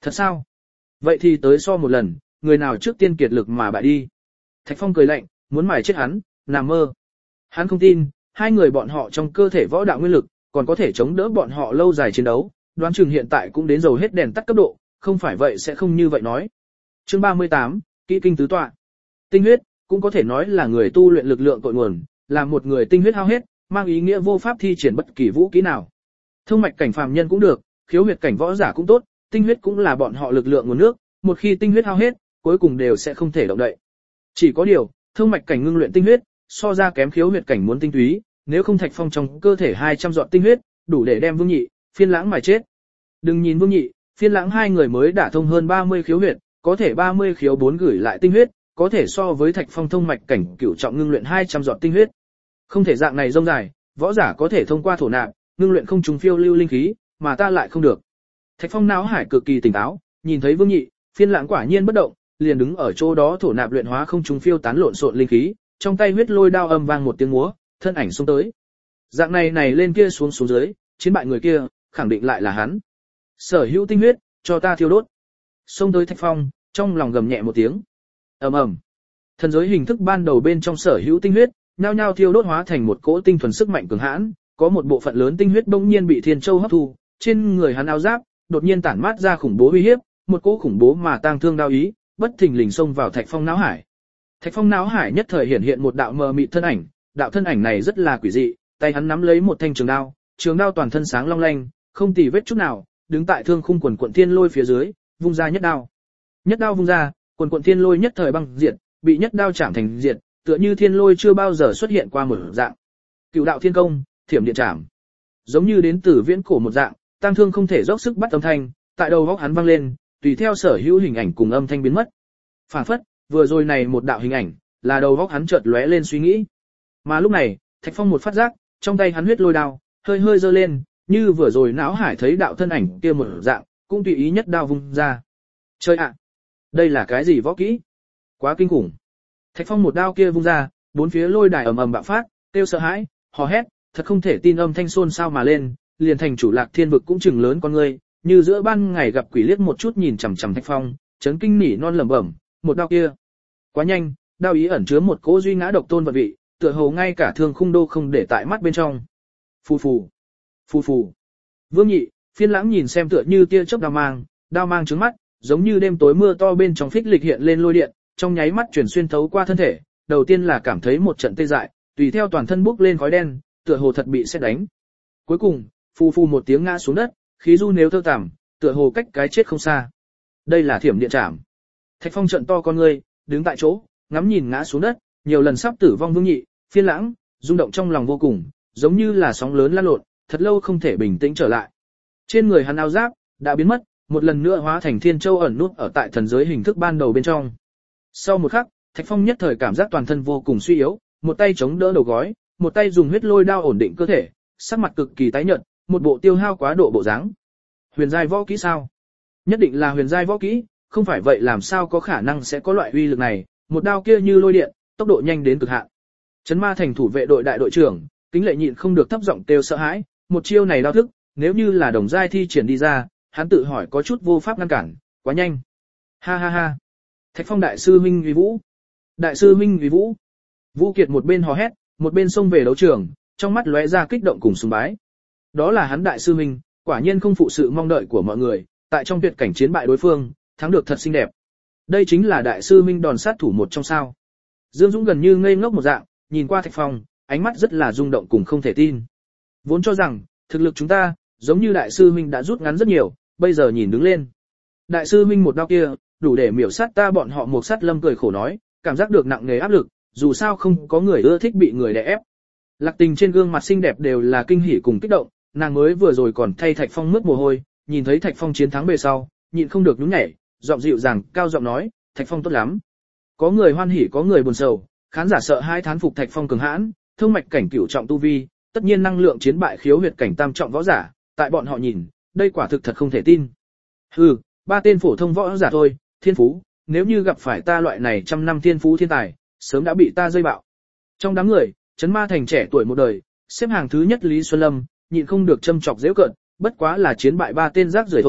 Thật sao? Vậy thì tới so một lần, người nào trước tiên kiệt lực mà bại đi. Thạch Phong cười lạnh, muốn mài chết hắn, nằm mơ. Hắn không tin, hai người bọn họ trong cơ thể võ đạo nguyên lực, còn có thể chống đỡ bọn họ lâu dài chiến đấu, đoán chừng hiện tại cũng đến dầu hết đèn tắt cấp độ, không phải vậy sẽ không như vậy nói. Chương 38, Kỹ kinh tứ tọa. Tinh huyết, cũng có thể nói là người tu luyện lực lượng cội nguồn, là một người tinh huyết hao hết, mang ý nghĩa vô pháp thi triển bất kỳ vũ kỹ nào. Thông mạch cảnh phàm nhân cũng được, khiếu huyệt cảnh võ giả cũng tốt, tinh huyết cũng là bọn họ lực lượng nguồn nước, một khi tinh huyết hao hết, cuối cùng đều sẽ không thể động đậy. Chỉ có điều, thông mạch cảnh ngưng luyện tinh huyết, so ra kém khiếu huyệt cảnh muốn tinh túy, nếu không Thạch Phong trong cơ thể 200 giọt tinh huyết, đủ để đem Vương Nhị, Phiên Lãng mài chết. Đừng nhìn Vương Nhị, Phiên Lãng hai người mới đả thông hơn 30 khiếu huyệt, có thể 30 khiếu 4 gửi lại tinh huyết, có thể so với Thạch Phong thông mạch cảnh cửu trọng ngưng luyện 200 giọt tinh huyết. Không thể dạng này rông dài, võ giả có thể thông qua thổ nạp, ngưng luyện không trùng phiêu lưu linh khí, mà ta lại không được. Thạch Phong não hải cực kỳ tỉnh táo, nhìn thấy Vương Nhị, Phiên Lãng quả nhiên bất động, liền đứng ở chỗ đó thổ nạp luyện hóa không trùng phiêu tán lộn xộn linh khí, trong tay huyết lôi đao âm vang một tiếng múa, thân ảnh xông tới. Dạng này lên kia xuống dưới, chiến bại người kia, khẳng định lại là hắn. Sở hữu tinh huyết, cho ta thiêu đốt. Xông tới Thạch Phong, trong lòng gầm nhẹ một tiếng. Ầm ầm. Thần giới hình thức ban đầu bên trong sở hữu tinh huyết, nhao nhao thiêu đốt hóa thành một cỗ tinh thuần sức mạnh cường hãn, có một bộ phận lớn tinh huyết bỗng nhiên bị Thiên Châu hấp thu, trên người hắn áo giáp đột nhiên tản mát ra khủng bố uy hiếp, một cỗ khủng bố mà tang thương đao ý, bất thình lình xông vào Thạch Phong não hải. Thạch Phong não hải nhất thời hiện một đạo mờ mịt thân ảnh, đạo thân ảnh này rất là quỷ dị, tay hắn nắm lấy một thanh trường đao toàn thân sáng long lanh, không tì vết chút nào, đứng tại thương khung quần quận thiên lôi phía dưới, vung ra nhất đao. Nhất đao vung ra, quần quận thiên lôi nhất thời băng diệt, bị nhất đao chạm thành diệt, tựa như thiên lôi chưa bao giờ xuất hiện qua một dạng. Cựu đạo thiên công, thiểm điện chạm. Giống như đến từ viễn cổ một dạng, tăng thương không thể dốc sức bắt âm thanh, tại đầu góc hắn vang lên, tùy theo sở hữu hình ảnh cùng âm thanh biến mất. Phản phất, vừa rồi này một đạo hình ảnh, là đầu góc hắn chợt lóe lên suy nghĩ. Mà lúc này, Thạch Phong một phát giác, trong tay hắn huyết lôi đao, hơi hơi giơ lên, như vừa rồi não hải thấy đạo thân ảnh kia một dạng, cũng tùy ý nhất đao vung ra. Chơi ạ! Đây là cái gì võ kỹ? Quá kinh khủng! Thạch Phong một đao kia vung ra, bốn phía lôi đài ầm ầm bạo phát, kêu sợ hãi, hò hét, thật không thể tin âm thanh xôn xao mà lên, liền thành chủ Lạc Thiên vực cũng chừng lớn con ngươi, như giữa ban ngày gặp quỷ liếc một chút nhìn chằm chằm Thạch Phong, chấn kinh nỉ non lẩm bẩm, một đao kia. Quá nhanh, đao ý ẩn chứa một cỗ duy ngã độc tôn vận vị, tựa hồ ngay cả thương khung đô không để tại mắt bên trong. Phù phù, phù phù. Vương Nhị, Phiên Lãng nhìn xem tựa như tia chớp đao mang trứng mắt, giống như đêm tối mưa to bên trong phích lịch hiện lên lôi điện, trong nháy mắt chuyển xuyên thấu qua thân thể, đầu tiên là cảm thấy một trận tê dại, tùy theo toàn thân bốc lên khói đen, tựa hồ thật bị sét đánh. Cuối cùng, phù phù một tiếng ngã xuống đất, khí du nếu thơ tảm, tựa hồ cách cái chết không xa. Đây là thiểm điện trảm. Thạch Phong trợn to con ngươi, đứng tại chỗ, ngắm nhìn ngã xuống đất, nhiều lần sắp tử vong Vương Nhị, Phiên Lãng, rung động trong lòng vô cùng, giống như là sóng lớn lan lộn, thật lâu không thể bình tĩnh trở lại. Trên người hắn áo giáp đã biến mất, một lần nữa hóa thành Thiên Châu ẩn nút ở tại thần giới hình thức ban đầu bên trong. Sau một khắc, Thạch Phong nhất thời cảm giác toàn thân vô cùng suy yếu, một tay chống đỡ đầu gối, một tay dùng huyết lôi đao ổn định cơ thể, sắc mặt cực kỳ tái nhợt, một bộ tiêu hao quá độ bộ dáng. Huyền giai võ kỹ sao? Nhất định là huyền giai võ kỹ, không phải vậy làm sao có khả năng sẽ có loại uy lực này, một đao kia như lôi điện, tốc độ nhanh đến cực hạn. Trấn Ma thành thủ vệ đội đại đội trưởng, Kính Lệ nhịn không được thấp giọng kêu sợ hãi, một chiêu này đao thức, nếu như là đồng giai thi triển đi ra, hắn tự hỏi có chút vô pháp ngăn cản, quá nhanh. Ha ha ha. Thạch Phong đại sư huynh uy vũ. Đại sư huynh uy vũ. Vũ Kiệt một bên hò hét, một bên xông về đấu trường, trong mắt lóe ra kích động cùng sùng bái. Đó là hắn đại sư huynh, quả nhiên không phụ sự mong đợi của mọi người, tại trong tuyệt cảnh chiến bại đối phương, thắng được thật xinh đẹp. Đây chính là đại sư huynh đòn sát thủ một trong sao. Dương Dũng gần như ngây ngốc một dạng, nhìn qua Thạch Phong, ánh mắt rất là rung động cùng không thể tin. Vốn cho rằng, thực lực chúng ta, giống như đại sư huynh đã rút ngắn rất nhiều, bây giờ nhìn đứng lên. Đại sư huynh một đao kia, đủ để miểu sát ta bọn họ. Một Sát Lâm cười khổ nói, cảm giác được nặng nề áp lực, dù sao không có người ưa thích bị người đè ép. Lạc Tình trên gương mặt xinh đẹp đều là kinh hỉ cùng kích động, nàng mới vừa rồi còn thay Thạch Phong mướt mồ hôi, nhìn thấy Thạch Phong chiến thắng về sau, nhịn không được nhún nhảy, giọng dịu dàng, cao giọng nói, Thạch Phong tốt lắm. Có người hoan hỉ có người buồn sầu, khán giả sợ hai thán phục Thạch Phong cường hãn, thông mạch cảnh cửu trọng tu vi, tất nhiên năng lượng chiến bại khiếu huyệt cảnh tam trọng võ giả, tại bọn họ nhìn, đây quả thực thật không thể tin. Hừ, ba tên phổ thông võ giả thôi, thiên phú, nếu như gặp phải ta loại này trăm năm thiên phú thiên tài, sớm đã bị ta dây bạo. Trong đám người, Trấn Ma thành trẻ tuổi một đời, xếp hàng thứ nhất Lý Xuân Lâm, nhịn không được châm chọc giễu cợt, bất quá là chiến bại ba tên rác rưởi thôi,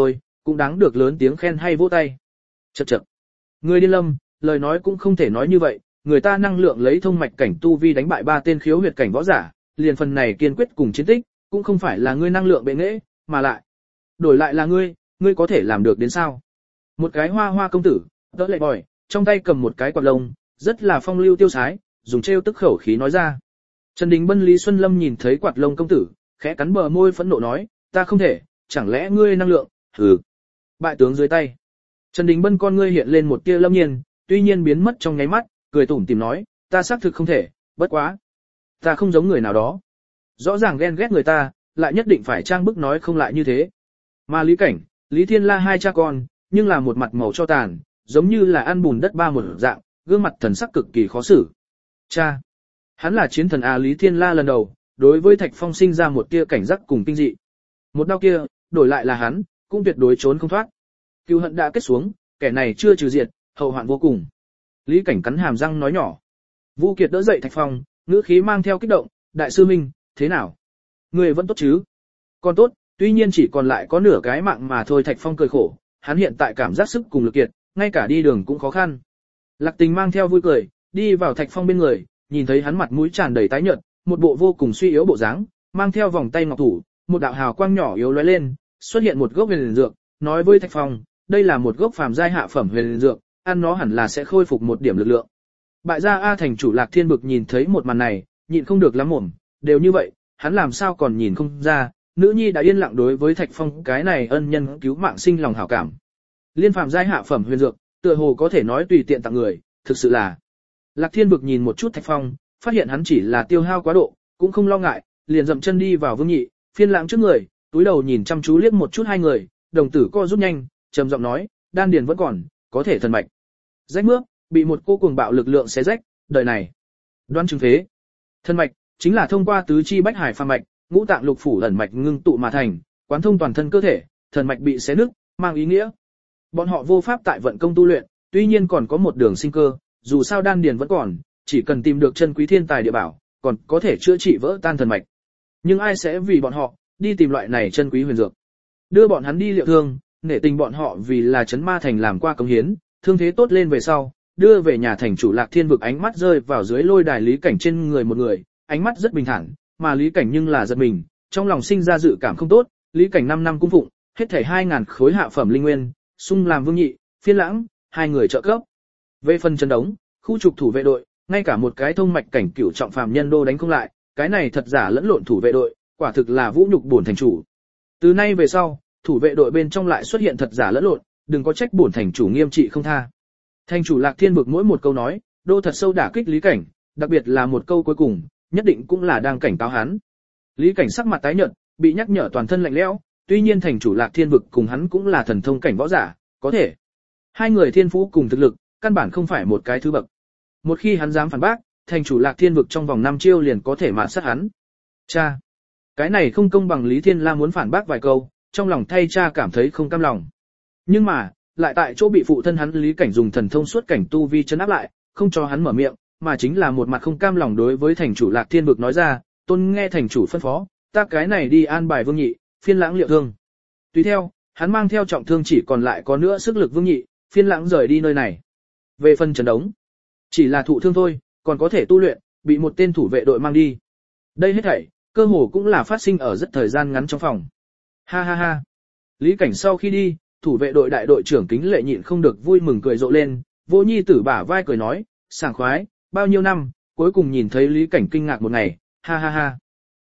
cũng đáng được lớn tiếng khen hay vỗ tay. Chậc chậc. Người điên lâm, lời nói cũng không thể nói như vậy, người ta năng lượng lấy thông mạch cảnh tu vi đánh bại 3 tên khiếu huyệt cảnh võ giả, liền phần này kiên quyết cùng chiến tích, cũng không phải là ngươi năng lượng bệ nghệ, mà lại đổi lại là ngươi có thể làm được đến sao? Một cái hoa hoa công tử, đỡ lệ bòi, trong tay cầm một cái quạt lông, rất là phong lưu tiêu sái, dùng trêu tức khẩu khí nói ra. Trần Đình Bân Lý Xuân Lâm nhìn thấy quạt lông công tử, khẽ cắn bờ môi phẫn nộ nói, ta không thể, chẳng lẽ ngươi năng lượng, hừ. Bại tướng dưới tay. Trần Đình Bân con ngươi hiện lên một tia lâm nhiên, tuy nhiên biến mất trong nháy mắt, cười tủm tỉm nói, ta xác thực không thể, bất quá. Ta không giống người nào đó. Rõ ràng ghen ghét người ta, lại nhất định phải trang bức nói không lại như thế. Mà Lý Cảnh, Lý Thiên La hai cha con, nhưng là một mặt màu cho tàn, giống như là ăn bùn đất ba một dạng, gương mặt thần sắc cực kỳ khó xử. Cha, hắn là chiến thần A Lý Thiên La lần đầu, đối với Thạch Phong sinh ra một tia cảnh giác cùng kinh dị. Một đao kia, đổi lại là hắn, cũng tuyệt đối trốn không thoát. Cừu hận đã kết xuống, kẻ này chưa trừ diệt, hậu hoạn vô cùng. Lý Cảnh cắn hàm răng nói nhỏ. Vũ Kiệt đỡ dậy Thạch Phong, ngữ khí mang theo kích động, đại sư Minh, thế nào? Người vẫn tốt chứ? Còn tốt, tuy nhiên chỉ còn lại có nửa cái mạng mà thôi. Thạch Phong cười khổ, hắn hiện tại cảm giác sức cùng lực kiệt, ngay cả đi đường cũng khó khăn. Lạc Tình mang theo vui cười, đi vào Thạch Phong bên người, nhìn thấy hắn mặt mũi tràn đầy tái nhợt, một bộ vô cùng suy yếu bộ dáng, mang theo vòng tay ngọc thủ, một đạo hào quang nhỏ yếu lóe lên, xuất hiện một gốc huyền dược, nói với Thạch Phong, đây là một gốc phàm giai hạ phẩm huyền dược, ăn nó hẳn là sẽ khôi phục một điểm lực lượng. Bại gia A thành chủ Lạc Thiên Bực nhìn thấy một màn này, nhịn không được lắm mồm, đều như vậy, hắn làm sao còn nhìn không ra, nữ nhi đã yên lặng đối với Thạch Phong cái này ân nhân cứu mạng sinh lòng hảo cảm. Liên phàm giai hạ phẩm huyền dược, tựa hồ có thể nói tùy tiện tặng người, thực sự là. Lạc Thiên Bực nhìn một chút Thạch Phong, phát hiện hắn chỉ là tiêu hao quá độ, cũng không lo ngại, liền dậm chân đi vào Vương Nhị, Phiên Lãng trước người, túi đầu nhìn chăm chú liếc một chút hai người, đồng tử co rút nhanh, trầm giọng nói, đan điền vẫn còn, có thể thần mạch. Rách mướp, bị một cô cuồng bạo lực lượng xé rách, đời này đoan chứng phế. Thần mạch chính là thông qua tứ chi bách hải phàm mạch, ngũ tạng lục phủ ẩn mạch ngưng tụ mà thành, quán thông toàn thân cơ thể, thần mạch bị xé nứt, mang ý nghĩa bọn họ vô pháp tại vận công tu luyện, tuy nhiên còn có một đường sinh cơ, dù sao đan điền vẫn còn, chỉ cần tìm được chân quý thiên tài địa bảo, còn có thể chữa trị vỡ tan thần mạch. Nhưng ai sẽ vì bọn họ đi tìm loại này chân quý huyền dược? Đưa bọn hắn đi liệu thương, nể tình bọn họ vì là trấn ma thành làm qua công hiến, thương thế tốt lên về sau, đưa về nhà thành chủ Lạc Thiên Vực. Ánh mắt rơi vào dưới lôi đài Lý Cảnh trên người một người, ánh mắt rất bình thản, mà Lý Cảnh nhưng là giật mình, trong lòng sinh ra dự cảm không tốt. Lý Cảnh 5 năm cung phụng, hết thảy 2000 khối hạ phẩm linh nguyên, sung làm Vương Nhị, Phiên Lãng, hai người trợ cấp. Về phần Trấn Đống, khu trục thủ vệ đội, ngay cả một cái thông mạch cảnh cửu trọng phàm nhân đô đánh không lại, cái này thật giả lẫn lộn thủ vệ đội, quả thực là vũ nhục bổn thành chủ. Từ nay về sau, thủ vệ đội bên trong lại xuất hiện thật giả lẫn lộn, đừng có trách bổn thành chủ nghiêm trị không tha. Thành chủ Lạc Thiên Bực mỗi một câu nói, đô thật sâu đả kích Lý Cảnh, đặc biệt là một câu cuối cùng, nhất định cũng là đang cảnh cáo hắn. Lý Cảnh sắc mặt tái nhợt, bị nhắc nhở toàn thân lạnh lẽo, tuy nhiên thành chủ Lạc Thiên Bực cùng hắn cũng là thần thông cảnh võ giả, có thể hai người thiên phú cùng thực lực, căn bản không phải một cái thứ bậc. Một khi hắn dám phản bác, thành chủ Lạc Thiên Vực trong vòng 5 chiêu liền có thể mạn sát hắn. Cha, cái này không công bằng. Lý Thiên La muốn phản bác vài câu, trong lòng thay cha cảm thấy không cam lòng. Nhưng mà, lại tại chỗ bị phụ thân hắn Lý Cảnh dùng thần thông suốt cảnh tu vi trấn áp lại, không cho hắn mở miệng, mà chính là một mặt không cam lòng đối với thành chủ Lạc Thiên Vực nói ra, tôn nghe thành chủ phân phó, ta cái này đi an bài Vương Nhị, Phiên Lãng liệu thương. Tùy theo, hắn mang theo trọng thương chỉ còn lại có nữa sức lực Vương Nhị, Phiên Lãng rời đi nơi này. Về phần Trấn Đống, chỉ là thụ thương thôi, còn có thể tu luyện, bị một tên thủ vệ đội mang đi. Đây hết thảy, cơ hồ cũng là phát sinh ở rất thời gian ngắn trong phòng. Ha ha ha. Lý Cảnh sau khi đi, thủ vệ đội đại đội trưởng Kính Lệ nhịn không được vui mừng cười rộ lên, Vô Nhi tử bả vai cười nói, sảng khoái, bao nhiêu năm, cuối cùng nhìn thấy Lý Cảnh kinh ngạc một ngày, ha ha ha.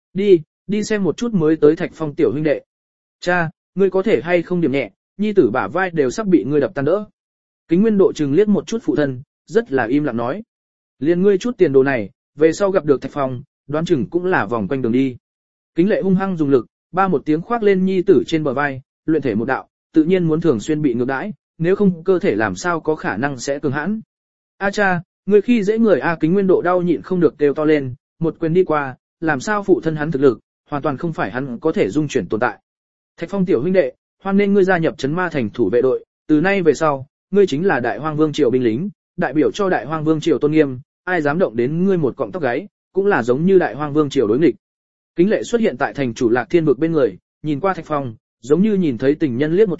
Đi xem một chút mới tới Thạch Phong tiểu huynh đệ. Cha, ngươi có thể hay không điểm nhẹ, Nhi tử bả vai đều sắp bị ngươi đập tan đỡ. Kính Nguyên Độ trừng liếc một chút phụ thân, rất là im lặng nói. Liền ngươi chút tiền đồ này, về sau gặp được Thạch Phong, đoán chừng cũng là vòng quanh đường đi. Kính Lệ hung hăng dùng lực, ba một tiếng khoác lên Nhi tử trên bờ vai, luyện thể một đạo, tự nhiên muốn thường xuyên bị ngược đãi, nếu không cơ thể làm sao có khả năng sẽ cường hãn. A cha, ngươi khi dễ người A. Kính Nguyên Độ đau nhịn không được kêu to lên, một quyền đi qua, làm sao phụ thân hắn thực lực, hoàn toàn không phải hắn có thể dung chuyển tồn tại. Thạch Phong tiểu huynh đệ, hoan nên ngươi gia nhập Trấn Ma Thành thủ vệ đội, từ nay về sau, ngươi chính là Đại Hoang Vương triều binh lính, đại biểu cho Đại Hoang Vương triều tôn nghiêm, ai dám động đến ngươi một cọng tóc gáy, cũng là giống như Đại Hoang Vương triều đối nghịch. Kính Lệ xuất hiện tại thành chủ Lạc Thiên Vực bên người, nhìn qua Thạch Phong, giống như nhìn thấy tình nhân liếc một chút,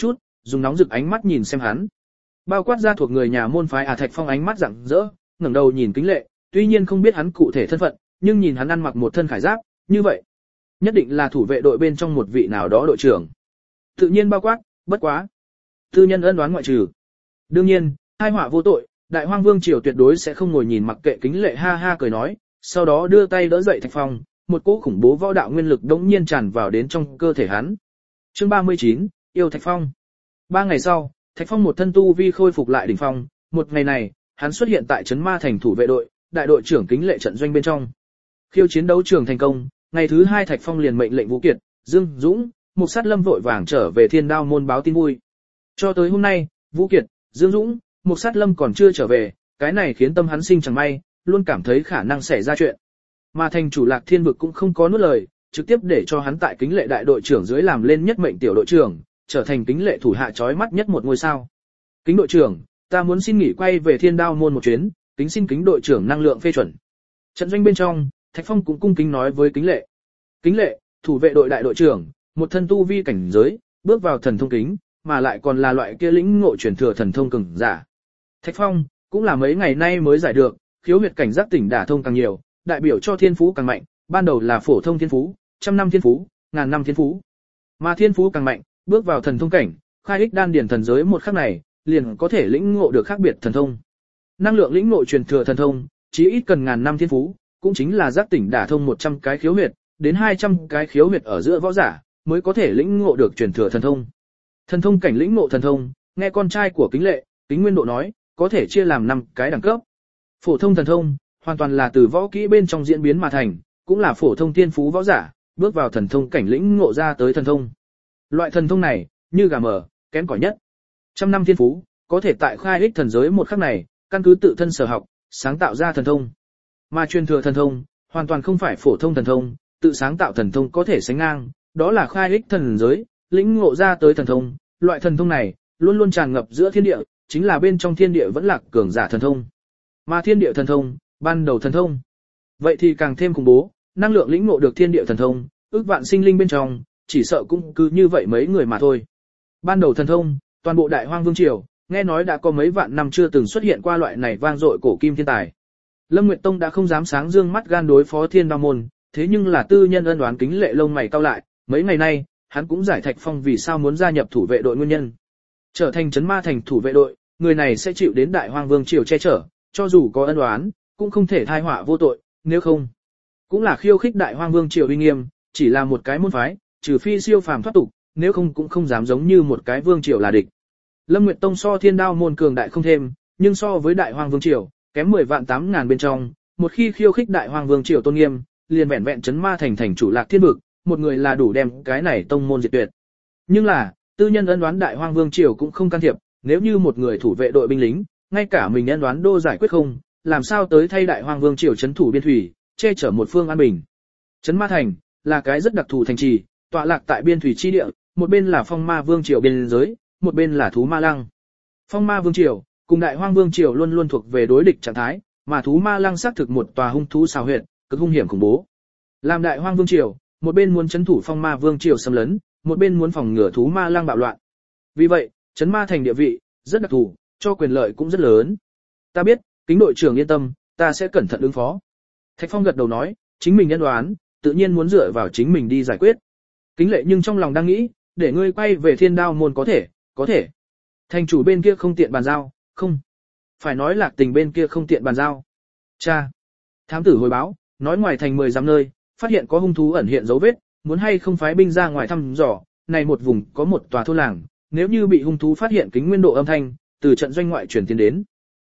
dùng nóng rực ánh mắt nhìn xem hắn. Bao quát ra thuộc người nhà môn phái Thạch Phong ánh mắt rạng rỡ, ngẩng đầu nhìn Kính Lệ, tuy nhiên không biết hắn cụ thể thân phận, nhưng nhìn hắn ăn mặc một thân khải giáp, như vậy, nhất định là thủ vệ đội bên trong một vị nào đó đội trưởng. Tự nhiên bao quát, bất quá. Tư nhân ân đoán ngoại trừ. Đương nhiên, hai họa vô tội, Đại Hoang Vương triều tuyệt đối sẽ không ngồi nhìn mặc kệ. Kính Lệ ha ha cười nói, sau đó đưa tay đỡ dậy Thạch Phong, một cỗ khủng bố võ đạo nguyên lực đống nhiên tràn vào đến trong cơ thể hắn. Chương 39, yêu Thạch Phong. 3 ngày sau, Thạch Phong một thân tu vi khôi phục lại đỉnh phong, một ngày này, hắn xuất hiện tại trấn Ma thành thủ vệ đội, đại đội trưởng Kính Lệ trận doanh bên trong. Khiêu chiến đấu trường thành công, ngày thứ 2 Thạch Phong liền mệnh lệnh Vũ Kiệt, Dương Dũng, Mục Sát Lâm vội vàng trở về Thiên Đao môn báo tin vui. Cho tới hôm nay, Vũ Kiệt, Dương Dũng, Mục Sát Lâm còn chưa trở về, cái này khiến tâm hắn sinh chẳng may, luôn cảm thấy khả năng xảy ra chuyện. Mà thành chủ Lạc Thiên vực cũng không có nuốt lời, trực tiếp để cho hắn tại Kính Lệ đại đội trưởng dưới làm lên nhất mệnh tiểu đội trưởng, trở thành Kính Lệ thủ hạ chói mắt nhất một ngôi sao. Kính đội trưởng, ta muốn xin nghỉ quay về Thiên Đao môn một chuyến, kính xin Kính đội trưởng năng lượng phê chuẩn. Trận doanh bên trong, Thạch Phong cũng cung kính nói với Kính Lệ. Kính Lệ, thủ vệ đội đại đội trưởng, một thân tu vi cảnh giới, bước vào thần thông kính, mà lại còn là loại kia lĩnh ngộ truyền thừa thần thông cường giả. Thạch Phong cũng là mấy ngày nay mới giải được, khiếu huyệt cảnh giác tỉnh đả thông càng nhiều, đại biểu cho thiên phú càng mạnh, ban đầu là phổ thông thiên phú, trăm năm thiên phú, ngàn năm thiên phú. Mà thiên phú càng mạnh, bước vào thần thông cảnh, khai ích đan điển thần giới một khắc này, liền có thể lĩnh ngộ được khác biệt thần thông. Năng lượng lĩnh ngộ truyền thừa thần thông, chí ít cần ngàn năm thiên phú, cũng chính là giác tỉnh đả thông 100 cái khiếu huyệt, đến 200 cái khiếu huyệt ở giữa võ giả, mới có thể lĩnh ngộ được truyền thừa thần thông. Thần thông cảnh lĩnh ngộ thần thông, nghe con trai của Kính Lệ, Kính Nguyên Độ nói, có thể chia làm 5 cái đẳng cấp. Phổ thông thần thông, hoàn toàn là từ võ kỹ bên trong diễn biến mà thành, cũng là phổ thông tiên phú võ giả, bước vào thần thông cảnh lĩnh ngộ ra tới thần thông. Loại thần thông này, như gà mờ, kém cỏi nhất. Trăm năm thiên phú, có thể tại khai ích thần giới một khắc này, căn cứ tự thân sở học, sáng tạo ra thần thông. Mà truyền thừa thần thông, hoàn toàn không phải phổ thông thần thông, tự sáng tạo thần thông có thể sánh ngang, đó là khai ích thần giới, lĩnh ngộ ra tới thần thông. Loại thần thông này, luôn luôn tràn ngập giữa thiên địa, chính là bên trong thiên địa vẫn là cường giả thần thông. Mà thiên địa thần thông, ban đầu thần thông. Vậy thì càng thêm khủng bố, năng lượng lĩnh ngộ được thiên địa thần thông, ước vạn sinh linh bên trong, chỉ sợ cũng cứ như vậy mấy người mà thôi. Ban đầu thần thông, toàn bộ Đại Hoang Vương triều, nghe nói đã có mấy vạn năm chưa từng xuất hiện qua loại này vang dội cổ kim thiên tài. Lâm Nguyệt Tông đã không dám sáng dương mắt gan đối phó Thiên Đao môn, thế nhưng là tư nhân ân oán Kính Lệ lông mày cau lại, mấy ngày nay, hắn cũng giải Thạch Phong vì sao muốn gia nhập thủ vệ đội nguyên nhân. Trở thành trấn ma thành thủ vệ đội, người này sẽ chịu đến Đại Hoang Vương triều che chở, cho dù có ân oán, cũng không thể thai họa vô tội, nếu không, cũng là khiêu khích Đại Hoang Vương triều uy nghiêm, chỉ là một cái môn phái, trừ phi siêu phàm thoát tục, nếu không cũng không dám giống như một cái vương triều là địch. Lâm Nguyệt Tông so Thiên Đao môn cường đại không thêm, nhưng so với Đại Hoang Vương triều, kém 10 vạn 8 ngàn bên trong, một khi khiêu khích Đại Hoang Vương triều tôn nghiêm, liền vẹn vẹn trấn ma thành thành chủ Lạc Thiên vực, một người là đủ đem cái này tông môn diệt tuyệt. Nhưng là, tư nhân ân đoán Đại Hoang Vương triều cũng không can thiệp, nếu như một người thủ vệ đội binh lính, ngay cả mình ân đoán đô giải quyết không, làm sao tới thay Đại Hoang Vương triều trấn thủ biên thủy, che chở một phương an bình. Trấn Ma thành là cái rất đặc thù thành trì, tọa lạc tại biên thủy chi địa, một bên là Phong Ma Vương triều biên giới, một bên là Thú Ma Lăng. Phong Ma Vương triều cùng Đại Hoang Vương triều luôn luôn thuộc về đối địch trạng thái, mà Thú Ma Lăng xác thực một tòa hung thú xào huyệt, cực hung hiểm khủng bố. Làm Đại Hoang Vương triều, một bên muốn trấn thủ Phong Ma Vương triều xâm lấn, một bên muốn phòng ngừa Thú Ma Lăng bạo loạn. Vì vậy, trấn ma thành địa vị rất đặc thù, cho quyền lợi cũng rất lớn. Ta biết, Kính đội trưởng yên tâm, ta sẽ cẩn thận ứng phó. Thạch Phong gật đầu nói, chính mình nhân đoán, tự nhiên muốn dựa vào chính mình đi giải quyết. Kính Lệ nhưng trong lòng đang nghĩ, để ngươi quay về Thiên Đao môn có thể. Thành chủ bên kia không tiện bàn giao, không. Phải nói Lạc Tình bên kia không tiện bàn giao. Cha. Thám tử hồi báo, nói ngoài thành 10 dặm nơi, phát hiện có hung thú ẩn hiện dấu vết, muốn hay không phái binh ra ngoài thăm dò, này một vùng có một tòa thôn làng, nếu như bị hung thú phát hiện Kính Nguyên Độ âm thanh, từ trận doanh ngoại truyền tiến đến.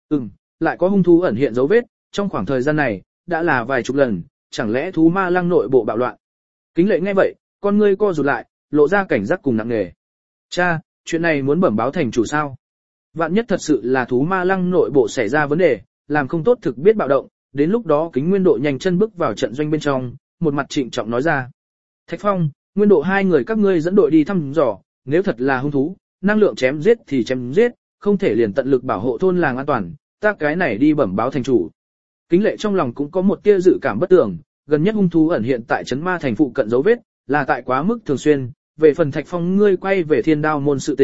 Lại có hung thú ẩn hiện dấu vết, trong khoảng thời gian này, đã là vài chục lần, chẳng lẽ Thú Ma Lăng nội bộ bạo loạn. Kính Lệ nghe vậy, con ngươi co rụt lại, lộ ra cảnh giác cùng nặng nề. Cha, chuyện này muốn bẩm báo thành chủ sao? Vạn nhất thật sự là Thú Ma Lăng nội bộ xảy ra vấn đề, làm không tốt thực biết bạo động, đến lúc đó Kính Nguyên Độ nhanh chân bước vào trận doanh bên trong, một mặt trịnh trọng nói ra. Thạch Phong, Nguyên Độ hai người các ngươi dẫn đội đi thăm dò, nếu thật là hung thú, năng lượng chém giết thì chém giết, không thể liền tận lực bảo hộ thôn làng an toàn, ta cái này đi bẩm báo thành chủ. Kính Lệ trong lòng cũng có một tia dự cảm bất tường, gần nhất hung thú ẩn hiện tại trấn ma thành phụ cận dấu vết, là tại quá mức thường xuyên, về phần Thạch Phong ngươi quay về Thiên Đao môn sự tình,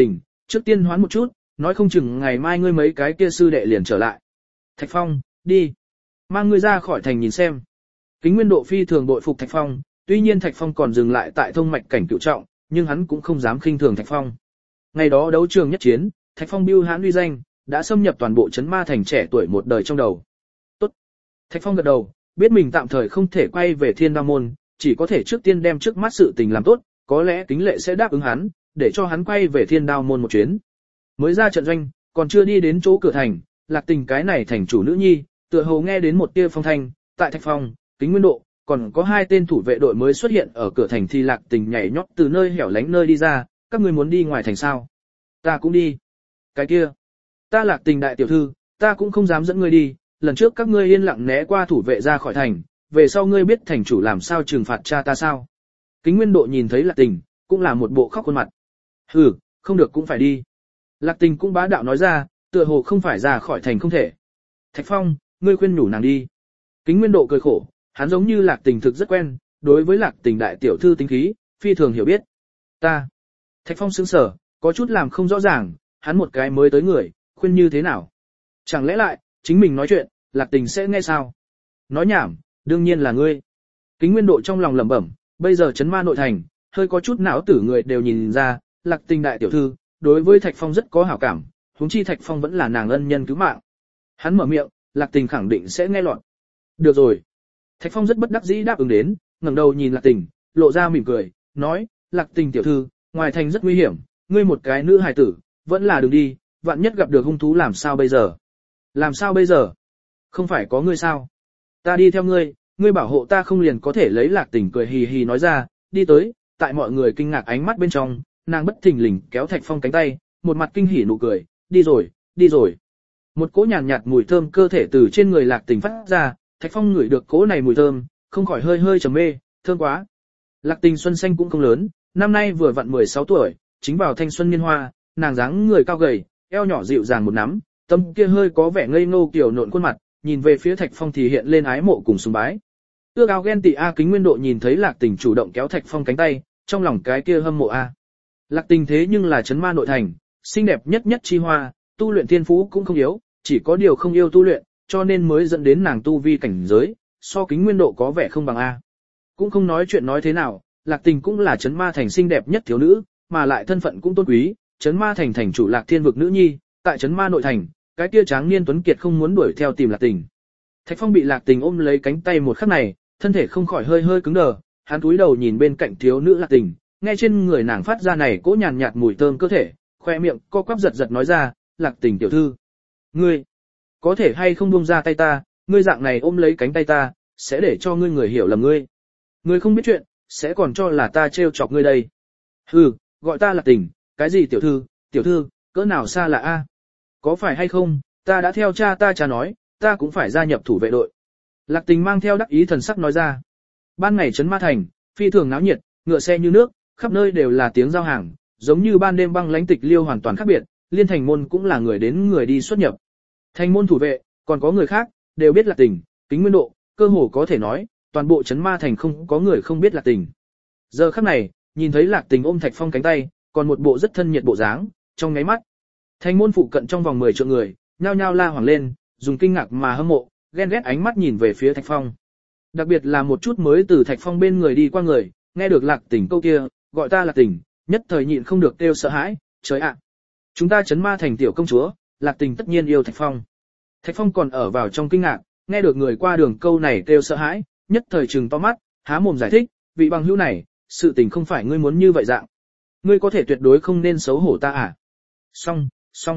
Trước tiên hoán một chút, nói không chừng ngày mai ngươi mấy cái kia sư đệ liền trở lại. Thạch Phong, đi. Mang ngươi ra khỏi thành nhìn xem. Kính Nguyên Độ phi thường bội phục Thạch Phong, tuy nhiên Thạch Phong còn dừng lại tại thông mạch cảnh cửu trọng, nhưng hắn cũng không dám khinh thường Thạch Phong. Ngày đó đấu trường nhất chiến, Thạch Phong bưu hãn uy danh, đã xâm nhập toàn bộ trấn ma thành trẻ tuổi một đời trong đầu. Tốt. Thạch Phong gật đầu, biết mình tạm thời không thể quay về Thiên Đao môn, chỉ có thể trước tiên đem trước mắt sự tình làm tốt, có lẽ Kính Lệ sẽ đáp ứng hắn, để cho hắn quay về Thiên Đao môn một chuyến. Mới ra trận doanh, còn chưa đi đến chỗ cửa thành, Lạc Tình cái này thành chủ nữ nhi, tựa hồ nghe đến một tia phong thanh, tại Thạch Phong, Kính Nguyên Độ, còn có 2 tên thủ vệ đội mới xuất hiện ở cửa thành thì Lạc Tình nhảy nhót từ nơi hẻo lánh nơi đi ra, các ngươi muốn đi ngoài thành sao? Ta cũng đi. Cái kia, ta Lạc Tình đại tiểu thư, ta cũng không dám dẫn ngươi đi, lần trước các ngươi yên lặng né qua thủ vệ ra khỏi thành, về sau ngươi biết thành chủ làm sao trừng phạt cha ta sao? Kính Nguyên Độ nhìn thấy Lạc Tình, cũng là một bộ khóc khuôn mặt. Hừ, không được cũng phải đi. Lạc Tình cũng bá đạo nói ra, tựa hồ không phải ra khỏi thành không thể. Thạch Phong, ngươi khuyên nhủ nàng đi. Kính Nguyên Độ cười khổ, hắn giống như Lạc Tình thực rất quen, đối với Lạc Tình đại tiểu thư tính khí, phi thường hiểu biết. Ta. Thạch Phong sững sờ, có chút làm không rõ ràng, hắn một cái mới tới người, khuyên như thế nào? Chẳng lẽ lại, chính mình nói chuyện, Lạc Tình sẽ nghe sao? Nói nhảm, đương nhiên là ngươi. Kính Nguyên Độ trong lòng lẩm bẩm, bây giờ trấn ma nội thành, hơi có chút não tử người đều nhìn ra, Lạc Tình đại tiểu thư, đối với Thạch Phong rất có hảo cảm, huống chi Thạch Phong vẫn là nàng ân nhân cứu mạng. Hắn mở miệng, Lạc Tình khẳng định sẽ nghe lọt. Được rồi. Thạch Phong rất bất đắc dĩ đáp ứng đến, ngẩng đầu nhìn Lạc Tình, lộ ra mỉm cười, nói, Lạc Tình tiểu thư, ngoài thành rất nguy hiểm, ngươi một cái nữ hài tử, vẫn là đừng đi, vạn nhất gặp được hung thú làm sao bây giờ? Làm sao bây giờ? Không phải có ngươi sao? Ta đi theo ngươi, ngươi bảo hộ ta không liền có thể lấy Lạc Tình cười hì hì nói ra, đi tới, tại mọi người kinh ngạc ánh mắt bên trong, nàng bất thình lình kéo Thạch Phong cánh tay, một mặt kinh hỉ nụ cười, đi rồi, đi rồi. Một cỗ nhàn nhạt mùi thơm cơ thể từ trên người Lạc Tình phát ra, Thạch Phong ngửi được cỗ này mùi thơm, không khỏi hơi hơi trầm mê, thơm quá. Lạc Tình xuân xanh cũng không lớn, năm nay vừa vặn 16 tuổi, chính vào thanh xuân niên hoa, nàng dáng người cao gầy, eo nhỏ dịu dàng một nắm, tâm kia hơi có vẻ ngây ngô kiều nộn khuôn mặt, nhìn về phía Thạch Phong thì hiện lên ái mộ cùng sùng bái. Ước ao ghen tị a Kính Nguyên Độ nhìn thấy Lạc Tình chủ động kéo Thạch Phong cánh tay, trong lòng cái kia hâm mộ a. Lạc Tình thế nhưng là trấn ma nội thành, xinh đẹp nhất nhất chi hoa, tu luyện thiên phú cũng không yếu, chỉ có điều không yêu tu luyện, cho nên mới dẫn đến nàng tu vi cảnh giới, so Kính Nguyên Độ có vẻ không bằng a. Cũng không nói chuyện nói thế nào, Lạc Tình cũng là trấn ma thành xinh đẹp nhất thiếu nữ, mà lại thân phận cũng tôn quý, trấn ma thành thành chủ Lạc Thiên vực nữ nhi, tại trấn ma nội thành, cái kia tráng niên tuấn kiệt không muốn đuổi theo tìm Lạc Tình. Thạch Phong bị Lạc Tình ôm lấy cánh tay một khắc này, thân thể không khỏi hơi hơi cứng đờ, hắn cúi đầu nhìn bên cạnh thiếu nữ Lạc Tình, nghe trên người nàng phát ra này cỗ nhàn nhạt mùi thơm cơ thể, khoe miệng co quắp giật giật nói ra, Lạc Tình tiểu thư, ngươi có thể hay không buông ra tay ta, ngươi dạng này ôm lấy cánh tay ta, sẽ để cho ngươi người hiểu lầm ngươi. Ngươi không biết chuyện, sẽ còn cho là ta trêu chọc ngươi đây. Hừ, gọi ta Lạc Tình, cái gì tiểu thư, cỡ nào xa là a? Có phải hay không, ta đã theo cha nói, ta cũng phải gia nhập thủ vệ đội. Lạc Tình mang theo đắc ý thần sắc nói ra. Ban ngày trấn ma thành, phi thường náo nhiệt, ngựa xe như nước, khắp nơi đều là tiếng giao hàng, giống như ban đêm băng lãnh tịch liêu hoàn toàn khác biệt, liên thành môn cũng là người đến người đi xuất nhập. Thành môn thủ vệ, còn có người khác, đều biết Lạc Tình, Kính Nguyên Độ, cơ hồ có thể nói, toàn bộ trấn ma thành không có người không biết Lạc Tình. Giờ khắc này, nhìn thấy Lạc Tình ôm Thạch Phong cánh tay, còn một bộ rất thân nhiệt bộ dáng, trong ngáy mắt. Thành môn phụ cận trong vòng 10 triệu người, nhao nhao la hoảng lên, dùng kinh ngạc mà hâm mộ, ghen ghét ánh mắt nhìn về phía Thạch Phong. Đặc biệt là một chút mới từ Thạch Phong bên người đi qua người, nghe được Lạc Tình câu kia, gọi ta Lạc Tình, nhất thời nhịn không được kêu sợ hãi, trời ạ. Chúng ta trấn ma thành tiểu công chúa, Lạc Tình tất nhiên yêu Thạch Phong. Thạch Phong còn ở vào trong kinh ngạc, nghe được người qua đường câu này kêu sợ hãi, nhất thời trừng to mắt, há mồm giải thích, vị bằng hữu này, sự tình không phải ngươi muốn như vậy dạng. Ngươi có thể tuyệt đối không nên xấu hổ ta à? Xong.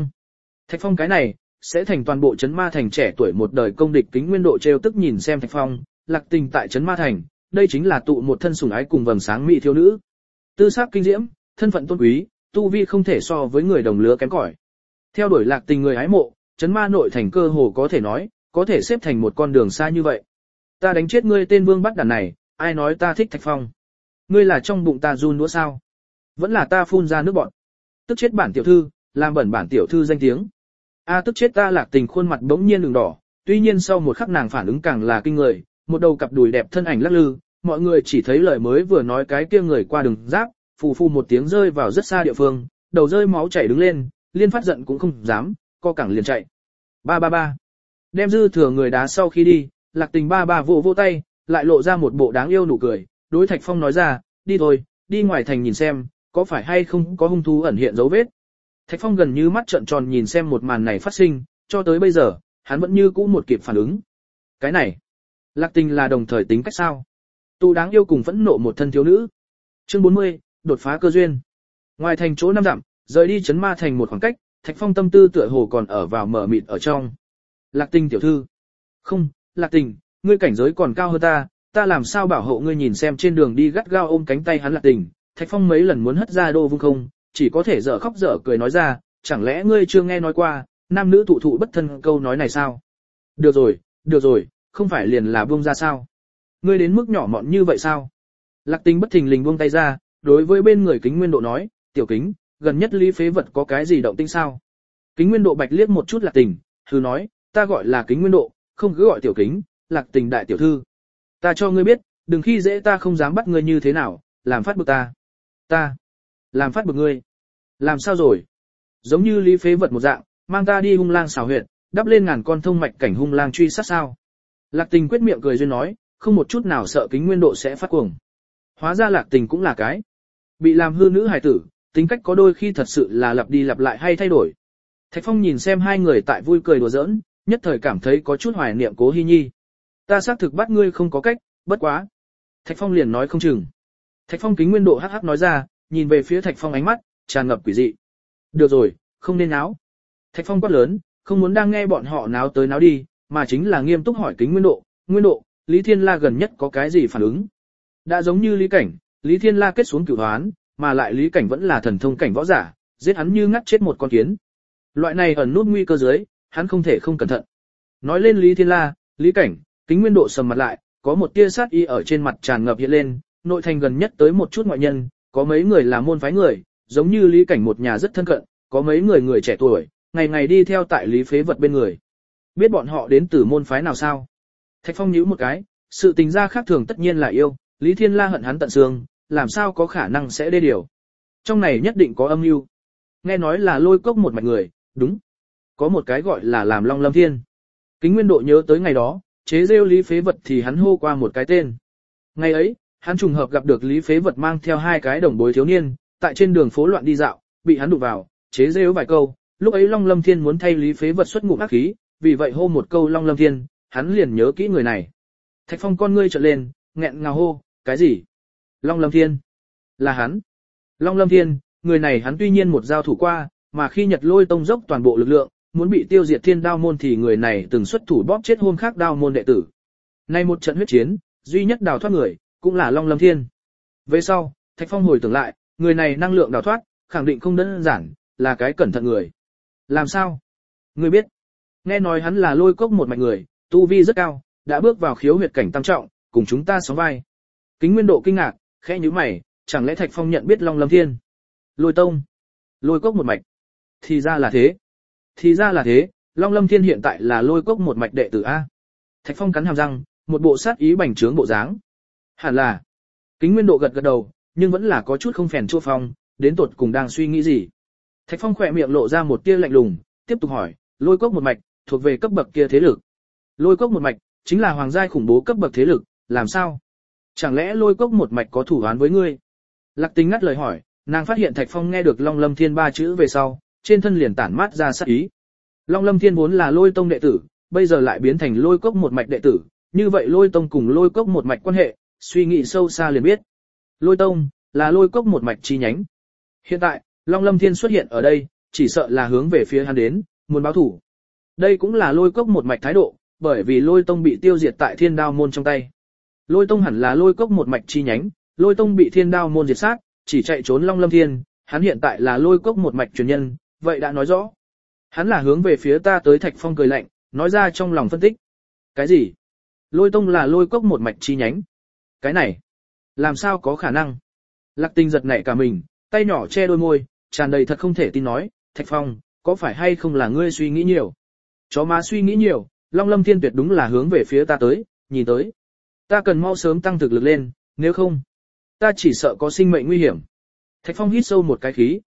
Thạch Phong cái này, sẽ thành toàn bộ trấn ma thành trẻ tuổi một đời công địch Kính Nguyên Độ trêu tức nhìn xem Thạch Phong, Lạc Tình tại trấn ma thành, đây chính là tụ một thân sủng ái cùng vầng sáng mỹ thiếu nữ. Tư sắc kinh diễm, thân phận tôn quý, tu vi không thể so với người đồng lứa kém cỏi. Theo đuổi Lạc Tình người hái mộ, trấn ma nội thành cơ hồ có thể nói, có thể xếp thành một con đường xa như vậy. Ta đánh chết ngươi tên vương bắt đàn này, ai nói ta thích Thạch Phong? Ngươi là trong bụng ta run đũa sao? Vẫn là ta phun ra nước bọt. Tức chết bản tiểu thư, làm bẩn bản tiểu thư danh tiếng. Tức chết ta. Lạc Tình khuôn mặt bỗng nhiên ửng đỏ, tuy nhiên sau một khắc nàng phản ứng càng là kinh người, một đầu cặp đùi đẹp thân ảnh lắc lư, mọi người chỉ thấy lời mới vừa nói cái kia người qua đường giáp, phù phù một tiếng rơi vào rất xa địa phương, đầu rơi máu chảy đứng lên, liên phát giận cũng không dám, co cẳng liền chạy. Ba. Đem dư thừa người đá sau khi đi, Lạc Tình ba vỗ vỗ tay, lại lộ ra một bộ đáng yêu nụ cười, đối Thạch Phong nói ra, đi thôi, đi ngoài thành nhìn xem, có phải hay không có hung thú ẩn hiện dấu vết. Thạch Phong gần như mắt trợn tròn nhìn xem một màn này phát sinh, cho tới bây giờ, hắn vẫn như cũ một kịp phản ứng. Cái này, Lạc Tình là đồng thời tính cách sao? Tu đáng yêu cùng phẫn nộ một thân thiếu nữ. Chương 40, đột phá cơ duyên. Ngoài thành chỗ 5 dặm, rời đi trấn ma thành một khoảng cách, Thạch Phong tâm tư tựa hồ còn ở vào mở mịt ở trong. Lạc Tình tiểu thư. Không, Lạc Tình, ngươi cảnh giới còn cao hơn ta làm sao bảo hộ ngươi nhìn xem trên đường đi gắt gao ôm cánh tay hắn Lạc Tình. Thạch Phong mấy lần muốn hất ra đô vung không, chỉ có thể dở khóc dở cười nói ra, chẳng lẽ ngươi chưa nghe nói qua, nam nữ thụ bất thân câu nói này sao? Được rồi, không phải liền là buông ra sao? Ngươi đến mức nhỏ mọn như vậy sao? Lạc Tình bất thình lình buông tay ra, đối với bên người Kính Nguyên Độ nói, tiểu Kính, gần nhất Lý Phế Vật có cái gì động tĩnh sao? Kính Nguyên Độ bạch liếc một chút Lạc Tình, thử nói, ta gọi là Kính Nguyên Độ, không cứ gọi tiểu Kính, Lạc Tình đại tiểu thư. Ta cho ngươi biết, đừng khi dễ ta không dám bắt ngươi như thế nào, làm phát bực ta. Ta, làm phát bực ngươi. Làm sao rồi? Giống như Lý Phế Vật một dạng, mang ta đi hung lang xào huyệt, đắp lên ngàn con thông mạch cảnh hung lang truy sát sao? Lạc Tình quyết miệng cười duyên nói, không một chút nào sợ Kính Nguyên Độ sẽ phát cuồng. Hóa ra Lạc Tình cũng là cái bị làm hư nữ hài tử, tính cách có đôi khi thật sự là lặp đi lặp lại hay thay đổi. Thạch Phong nhìn xem hai người tại vui cười đùa giỡn, nhất thời cảm thấy có chút hoài niệm Cố Hi Nhi. Ta xác thực bắt ngươi không có cách, bất quá. Thạch Phong liền nói không chừng. Thạch Phong Kính Nguyên Độ hắc hắc nói ra, nhìn về phía Thạch Phong ánh mắt tràn ngập quỷ dị. Được rồi, không nên náo. Thạch Phong quát lớn, không muốn đang nghe bọn họ náo tới náo đi, mà chính là nghiêm túc hỏi Kính Nguyên Độ, Lý Thiên La gần nhất có cái gì phản ứng? Đã giống như Lý Cảnh, Lý Thiên La kết xuống cửu hoán, mà lại Lý Cảnh vẫn là thần thông cảnh võ giả, giết hắn như ngắt chết một con kiến. Loại này ẩn nút nguy cơ dưới, hắn không thể không cẩn thận. Nói lên Lý Thiên La, Lý Cảnh, Kính Nguyên Độ sầm mặt lại, có một tia sát ý ở trên mặt tràn ngập hiện lên, nội thành gần nhất tới một chút ngoại nhân, có mấy người là môn phái người, giống như Lý Cảnh một nhà rất thân cận, có mấy người trẻ tuổi, ngày ngày đi theo tại Lý Phế Vật bên người. Biết bọn họ đến từ môn phái nào sao? Thạch Phong nhíu một cái, sự tình ra khác thường tất nhiên là yêu, Lý Thiên La hận hắn tận xương, làm sao có khả năng sẽ đê điều. Trong này nhất định có âm mưu. Nghe nói là Lôi Cốc một mạch người, đúng. Có một cái gọi là làm Long Lâm Thiên. Kính Nguyên Độ nhớ tới ngày đó, chế rêu Lý Phế Vật thì hắn hô qua một cái tên. Ngày ấy, hắn trùng hợp gặp được Lý Phế Vật mang theo hai cái đồng bối thiếu niên, tại trên đường phố loạn đi dạo, bị hắn đụng vào, chế rêu vài câu. Lúc ấy Long Lâm Thiên muốn thay Lý Phế Vật xuất ngụm ác khí, vì vậy hô một câu Long Lâm Thiên, hắn liền nhớ kỹ người này. Thạch Phong con ngươi trợn lên, nghẹn ngào hô, cái gì? Long Lâm Thiên? Là hắn. Long Lâm Thiên, người này hắn tuy nhiên một giao thủ qua, mà khi Nhật Lôi Tông dốc toàn bộ lực lượng, muốn bị tiêu diệt Thiên Đao môn thì người này từng xuất thủ bóp chết hôm khác Đao môn đệ tử. Nay một trận huyết chiến, duy nhất đào thoát người, cũng là Long Lâm Thiên. Về sau, Thạch Phong hồi tưởng lại, người này năng lượng đào thoát, khẳng định không đơn giản, là cái cẩn thận người. Làm sao? Ngươi biết? Nghe nói hắn là Lôi Cốc một mạch người, tu vi rất cao, đã bước vào khiếu huyệt cảnh tam trọng, cùng chúng ta sóng vai. Kính Nguyên Độ kinh ngạc, khẽ nhíu mày, chẳng lẽ Thạch Phong nhận biết Long Lâm Thiên? Lôi Tông, Lôi Cốc một mạch. Thì ra là thế, Long Lâm Thiên hiện tại là Lôi Cốc một mạch đệ tử a. Thạch Phong cắn hàm răng, một bộ sát ý bành trướng bộ dáng. Hẳn là. Kính Nguyên Độ gật gật đầu, nhưng vẫn là có chút không phèn chua phong, đến tột cùng đang suy nghĩ gì. Thạch Phong khỏe miệng lộ ra một tia lạnh lùng, tiếp tục hỏi, Lôi Cốc một mạch, thuộc về cấp bậc kia thế lực. Lôi Cốc một mạch, chính là hoàng giai khủng bố cấp bậc thế lực, làm sao? Chẳng lẽ Lôi Cốc một mạch có thủ án với ngươi? Lạc Tình ngắt lời hỏi, nàng phát hiện Thạch Phong nghe được Long Lâm Thiên ba chữ về sau, trên thân liền tản mát ra sát ý. Long Lâm Thiên vốn là Lôi Tông đệ tử, bây giờ lại biến thành Lôi Cốc một mạch đệ tử, như vậy Lôi Tông cùng Lôi Cốc một mạch quan hệ, suy nghĩ sâu xa liền biết. Lôi Tông là Lôi Cốc một mạch chi nhánh. Hiện tại, Long Lâm Thiên xuất hiện ở đây, chỉ sợ là hướng về phía hắn đến, muốn báo thủ. Đây cũng là Lôi Cốc một mạch thái độ, bởi vì Lôi Tông bị tiêu diệt tại Thiên Đao môn trong tay. Lôi Tông hẳn là Lôi Cốc một mạch chi nhánh, Lôi Tông bị Thiên Đao môn diệt sát, chỉ chạy trốn Long Lâm Thiên, hắn hiện tại là Lôi Cốc một mạch truyền nhân, vậy đã nói rõ. Hắn là hướng về phía ta tới. Thạch Phong cười lạnh, nói ra trong lòng phân tích. Cái gì? Lôi Tông là Lôi Cốc một mạch chi nhánh? Cái này, làm sao có khả năng? Lạc Tình giật nảy cả mình, tay nhỏ che đôi môi, tràn đầy thật không thể tin nói, Thạch Phong, có phải hay không là ngươi suy nghĩ nhiều? Chó má suy nghĩ nhiều, Long Lâm Thiên tuyệt đúng là hướng về phía ta tới, nhìn tới. Ta cần mau sớm tăng thực lực lên, nếu không, ta chỉ sợ có sinh mệnh nguy hiểm. Thạch Phong hít sâu một cái khí,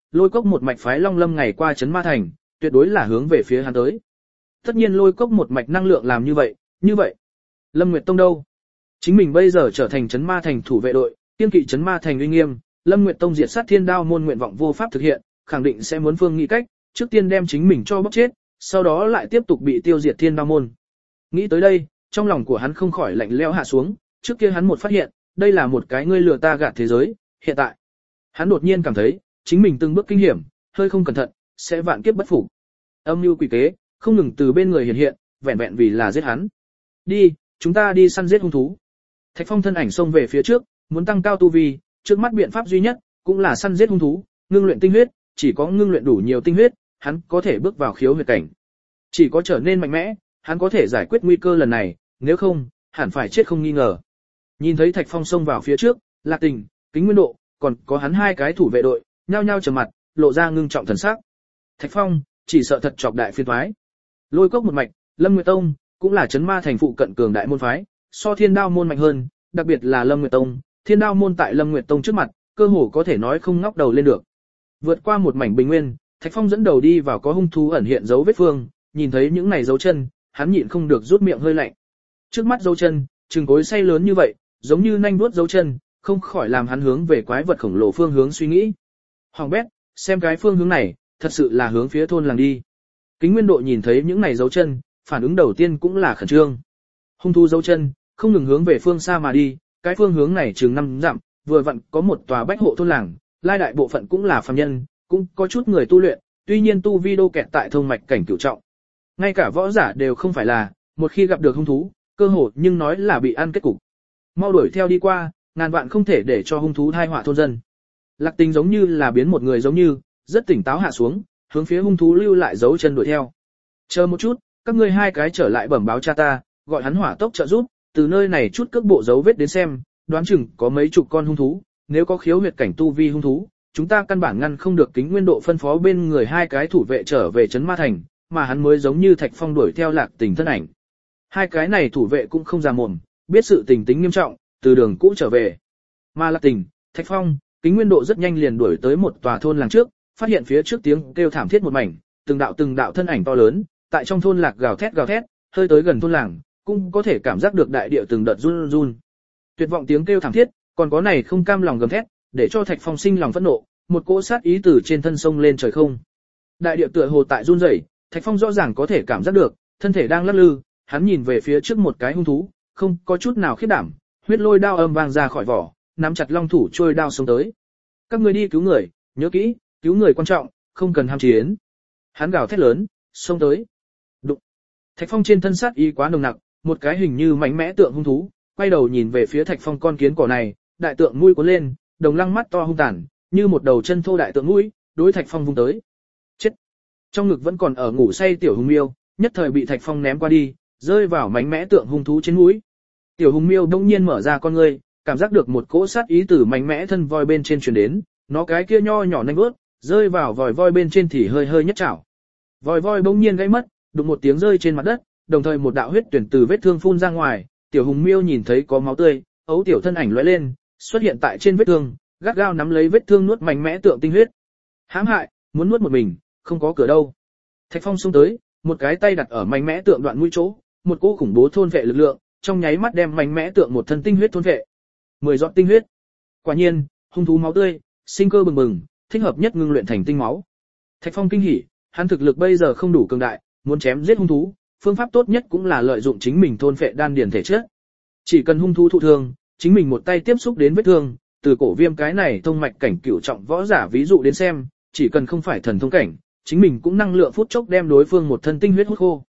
Lôi Cốc một mạch phái Long Lâm ngày qua trấn Ma Thành, tuyệt đối là hướng về phía hắn tới. Tất nhiên Lôi Cốc một mạch năng lượng làm như vậy, Lâm Nguyệt Tông đâu? Chính mình bây giờ trở thành trấn Ma Thành thủ vệ đội, kiên kỵ trấn Ma Thành uy nghiêm, Lâm Nguyệt Tông diệt sát Thiên Đao môn nguyện vọng vô pháp thực hiện, khẳng định sẽ muốn phương nghĩ cách, trước tiên đem chính mình cho bóc chết, sau đó lại tiếp tục bị tiêu diệt Thiên Đao môn. Nghĩ tới đây, trong lòng của hắn không khỏi lạnh lẽo hạ xuống, trước kia hắn một phát hiện, đây là một cái ngươi lừa ta gạt thế giới, hiện tại, hắn đột nhiên cảm thấy, chính mình từng bước kinh hiểm, hơi không cẩn thận, sẽ vạn kiếp bất phục. Âm mưu quỷ kế, không ngừng từ bên người hiện hiện, vẹn vẹn vì là giết hắn. Đi, chúng ta đi săn giết hung thú. Thạch Phong thân ảnh xông về phía trước, muốn tăng cao tu vi, trước mắt biện pháp duy nhất, cũng là săn giết hung thú, ngưng luyện tinh huyết, chỉ có ngưng luyện đủ nhiều tinh huyết, hắn có thể bước vào khiếu huyệt cảnh. Chỉ có trở nên mạnh mẽ, hắn có thể giải quyết nguy cơ lần này, nếu không, hẳn phải chết không nghi ngờ. Nhìn thấy Thạch Phong xông vào phía trước, Lạc Tình, Kính Nguyên Độ, còn có hắn hai cái thủ vệ đội, nhao nhao trầm mặt, lộ ra ngưng trọng thần sắc. Thạch Phong, chỉ sợ thật chọc đại phiền toái. Lôi Cốc một mạch, Lâm Nguyệt Tông, cũng là trấn Ma Thành phụ cận cường đại môn phái, so Thiên Đao môn mạnh hơn, đặc biệt là Lâm Nguyệt Tông, Thiên Đao môn tại Lâm Nguyệt Tông trước mặt, cơ hồ có thể nói không ngóc đầu lên được. Vượt qua một mảnh bình nguyên, Thạch Phong dẫn đầu đi vào có hung thú ẩn hiện dấu vết phương, nhìn thấy những này dấu chân, hắn nhịn không được rút miệng hơi lạnh. Trước mắt dấu chân, chừng cối xay lớn như vậy, giống như nanh vuốt dấu chân, không khỏi làm hắn hướng về quái vật khổng lồ phương hướng suy nghĩ. Hoàng bét, xem cái phương hướng này, thật sự là hướng phía thôn làng đi. Kính Nguyên Độ nhìn thấy những này dấu chân, phản ứng đầu tiên cũng là khẩn trương. Hung thú dấu chân, không ngừng hướng về phương xa mà đi, cái phương hướng này chừng 5 dặm, vừa vặn có một tòa bách hộ thôn làng, lai đại bộ phận cũng là phàm nhân, cũng có chút người tu luyện, tuy nhiên tu vi đô kẹt tại thông mạch cảnh cửu trọng. Ngay cả võ giả đều không phải là, một khi gặp được hung thú, cơ hội nhưng nói là bị ăn kết cục. Mau đuổi theo đi qua, ngàn vạn không thể để cho hung thú tai họa thôn dân. Lạc Tình giống như là biến một người giống như, rất tỉnh táo hạ xuống, hướng phía hung thú lưu lại dấu chân đuổi theo. Chờ một chút, các ngươi hai cái trở lại bẩm báo cha ta, gọi hắn hỏa tốc trợ giúp, từ nơi này chút cước bộ dấu vết đến xem, đoán chừng có mấy chục con hung thú, nếu có khiếu huyệt cảnh tu vi hung thú, chúng ta căn bản ngăn không được Kính Nguyên Độ phân phó bên người hai cái thủ vệ trở về trấn Ma Thành, mà hắn mới giống như Thạch Phong đuổi theo Lạc Tình thân ảnh. Hai cái này thủ vệ cũng không già mồm, biết sự tình tính nghiêm trọng, từ đường cũ trở về. Mà Lạc Tình, Thạch Phong, Kính Nguyên Độ rất nhanh liền đuổi tới một tòa thôn làng trước, phát hiện phía trước tiếng kêu thảm thiết một mảnh, từng đạo thân ảnh to lớn, tại trong thôn lạc gào thét, hơi tới gần thôn làng, cũng có thể cảm giác được đại địa từng đợt run run. Tuyệt vọng tiếng kêu thảm thiết, còn có này không cam lòng gầm thét, để cho Thạch Phong sinh lòng phẫn nộ, một cỗ sát ý từ trên thân sông lên trời không. Đại địa tựa hồ tại run rẩy, Thạch Phong rõ ràng có thể cảm giác được, thân thể đang lắc lư, hắn nhìn về phía trước một cái hung thú, không có chút nào khiếp đảm, huyết lôi đao âm vang ra khỏi vỏ, nắm chặt long thủ trôi đao xông tới. Các ngươi đi cứu người, nhớ kỹ, cứu người quan trọng, không cần ham chiến. Hắn gào thét lớn, xông tới. Đụng. Thạch Phong trên thân sát ý quá nồng nặc, một cái hình như mạnh mẽ tượng hung thú, quay đầu nhìn về phía Thạch Phong con kiến cỏ này, đại tượng mũi cuốn lên, đồng lăng mắt to hung tàn, như một đầu chân thô đại tượng mũi, đối Thạch Phong vung tới. Chết. Trong ngực vẫn còn ở ngủ say tiểu hung miêu, nhất thời bị Thạch Phong ném qua đi, rơi vào mạnh mẽ tượng hung thú trên mũi. Tiểu hung miêu đông nhiên mở ra con ngươi, cảm giác được một cỗ sát ý từ mạnh mẽ thân voi bên trên truyền đến, nó cái kia nho nhỏ nhanh bước, rơi vào vòi voi bên trên thì hơi nhất chảo. Vòi voi bỗng nhiên gãy mất, đụng một tiếng rơi trên mặt đất, đồng thời một đạo huyết tuyển từ vết thương phun ra ngoài, tiểu hùng miêu nhìn thấy có máu tươi, ấu tiểu thân ảnh lóe lên, xuất hiện tại trên vết thương, gắt gao nắm lấy vết thương nuốt mạnh mẽ tượng tinh huyết. Hãm hại, muốn nuốt một mình, không có cửa đâu. Thạch Phong xông tới, một cái tay đặt ở mạnh mẽ tượng đoạn mũi chỗ, một cỗ khủng bố thôn vệ lực lượng, trong nháy mắt đem mạnh mẽ tượng một thân tinh huyết thôn vệ. 10 giọt tinh huyết. Quả nhiên, hung thú máu tươi, sinh cơ bừng bừng, thích hợp nhất ngưng luyện thành tinh máu. Thạch Phong kinh hỉ, hắn thực lực bây giờ không đủ cường đại, muốn chém giết hung thú, phương pháp tốt nhất cũng là lợi dụng chính mình thôn phệ đan điền thể chất. Chỉ cần hung thú thụ thương, chính mình một tay tiếp xúc đến vết thương, từ cổ viêm cái này thông mạch cảnh cửu trọng võ giả ví dụ đến xem, chỉ cần không phải thần thông cảnh, chính mình cũng năng lượng phút chốc đem đối phương một thân tinh huyết hút khô.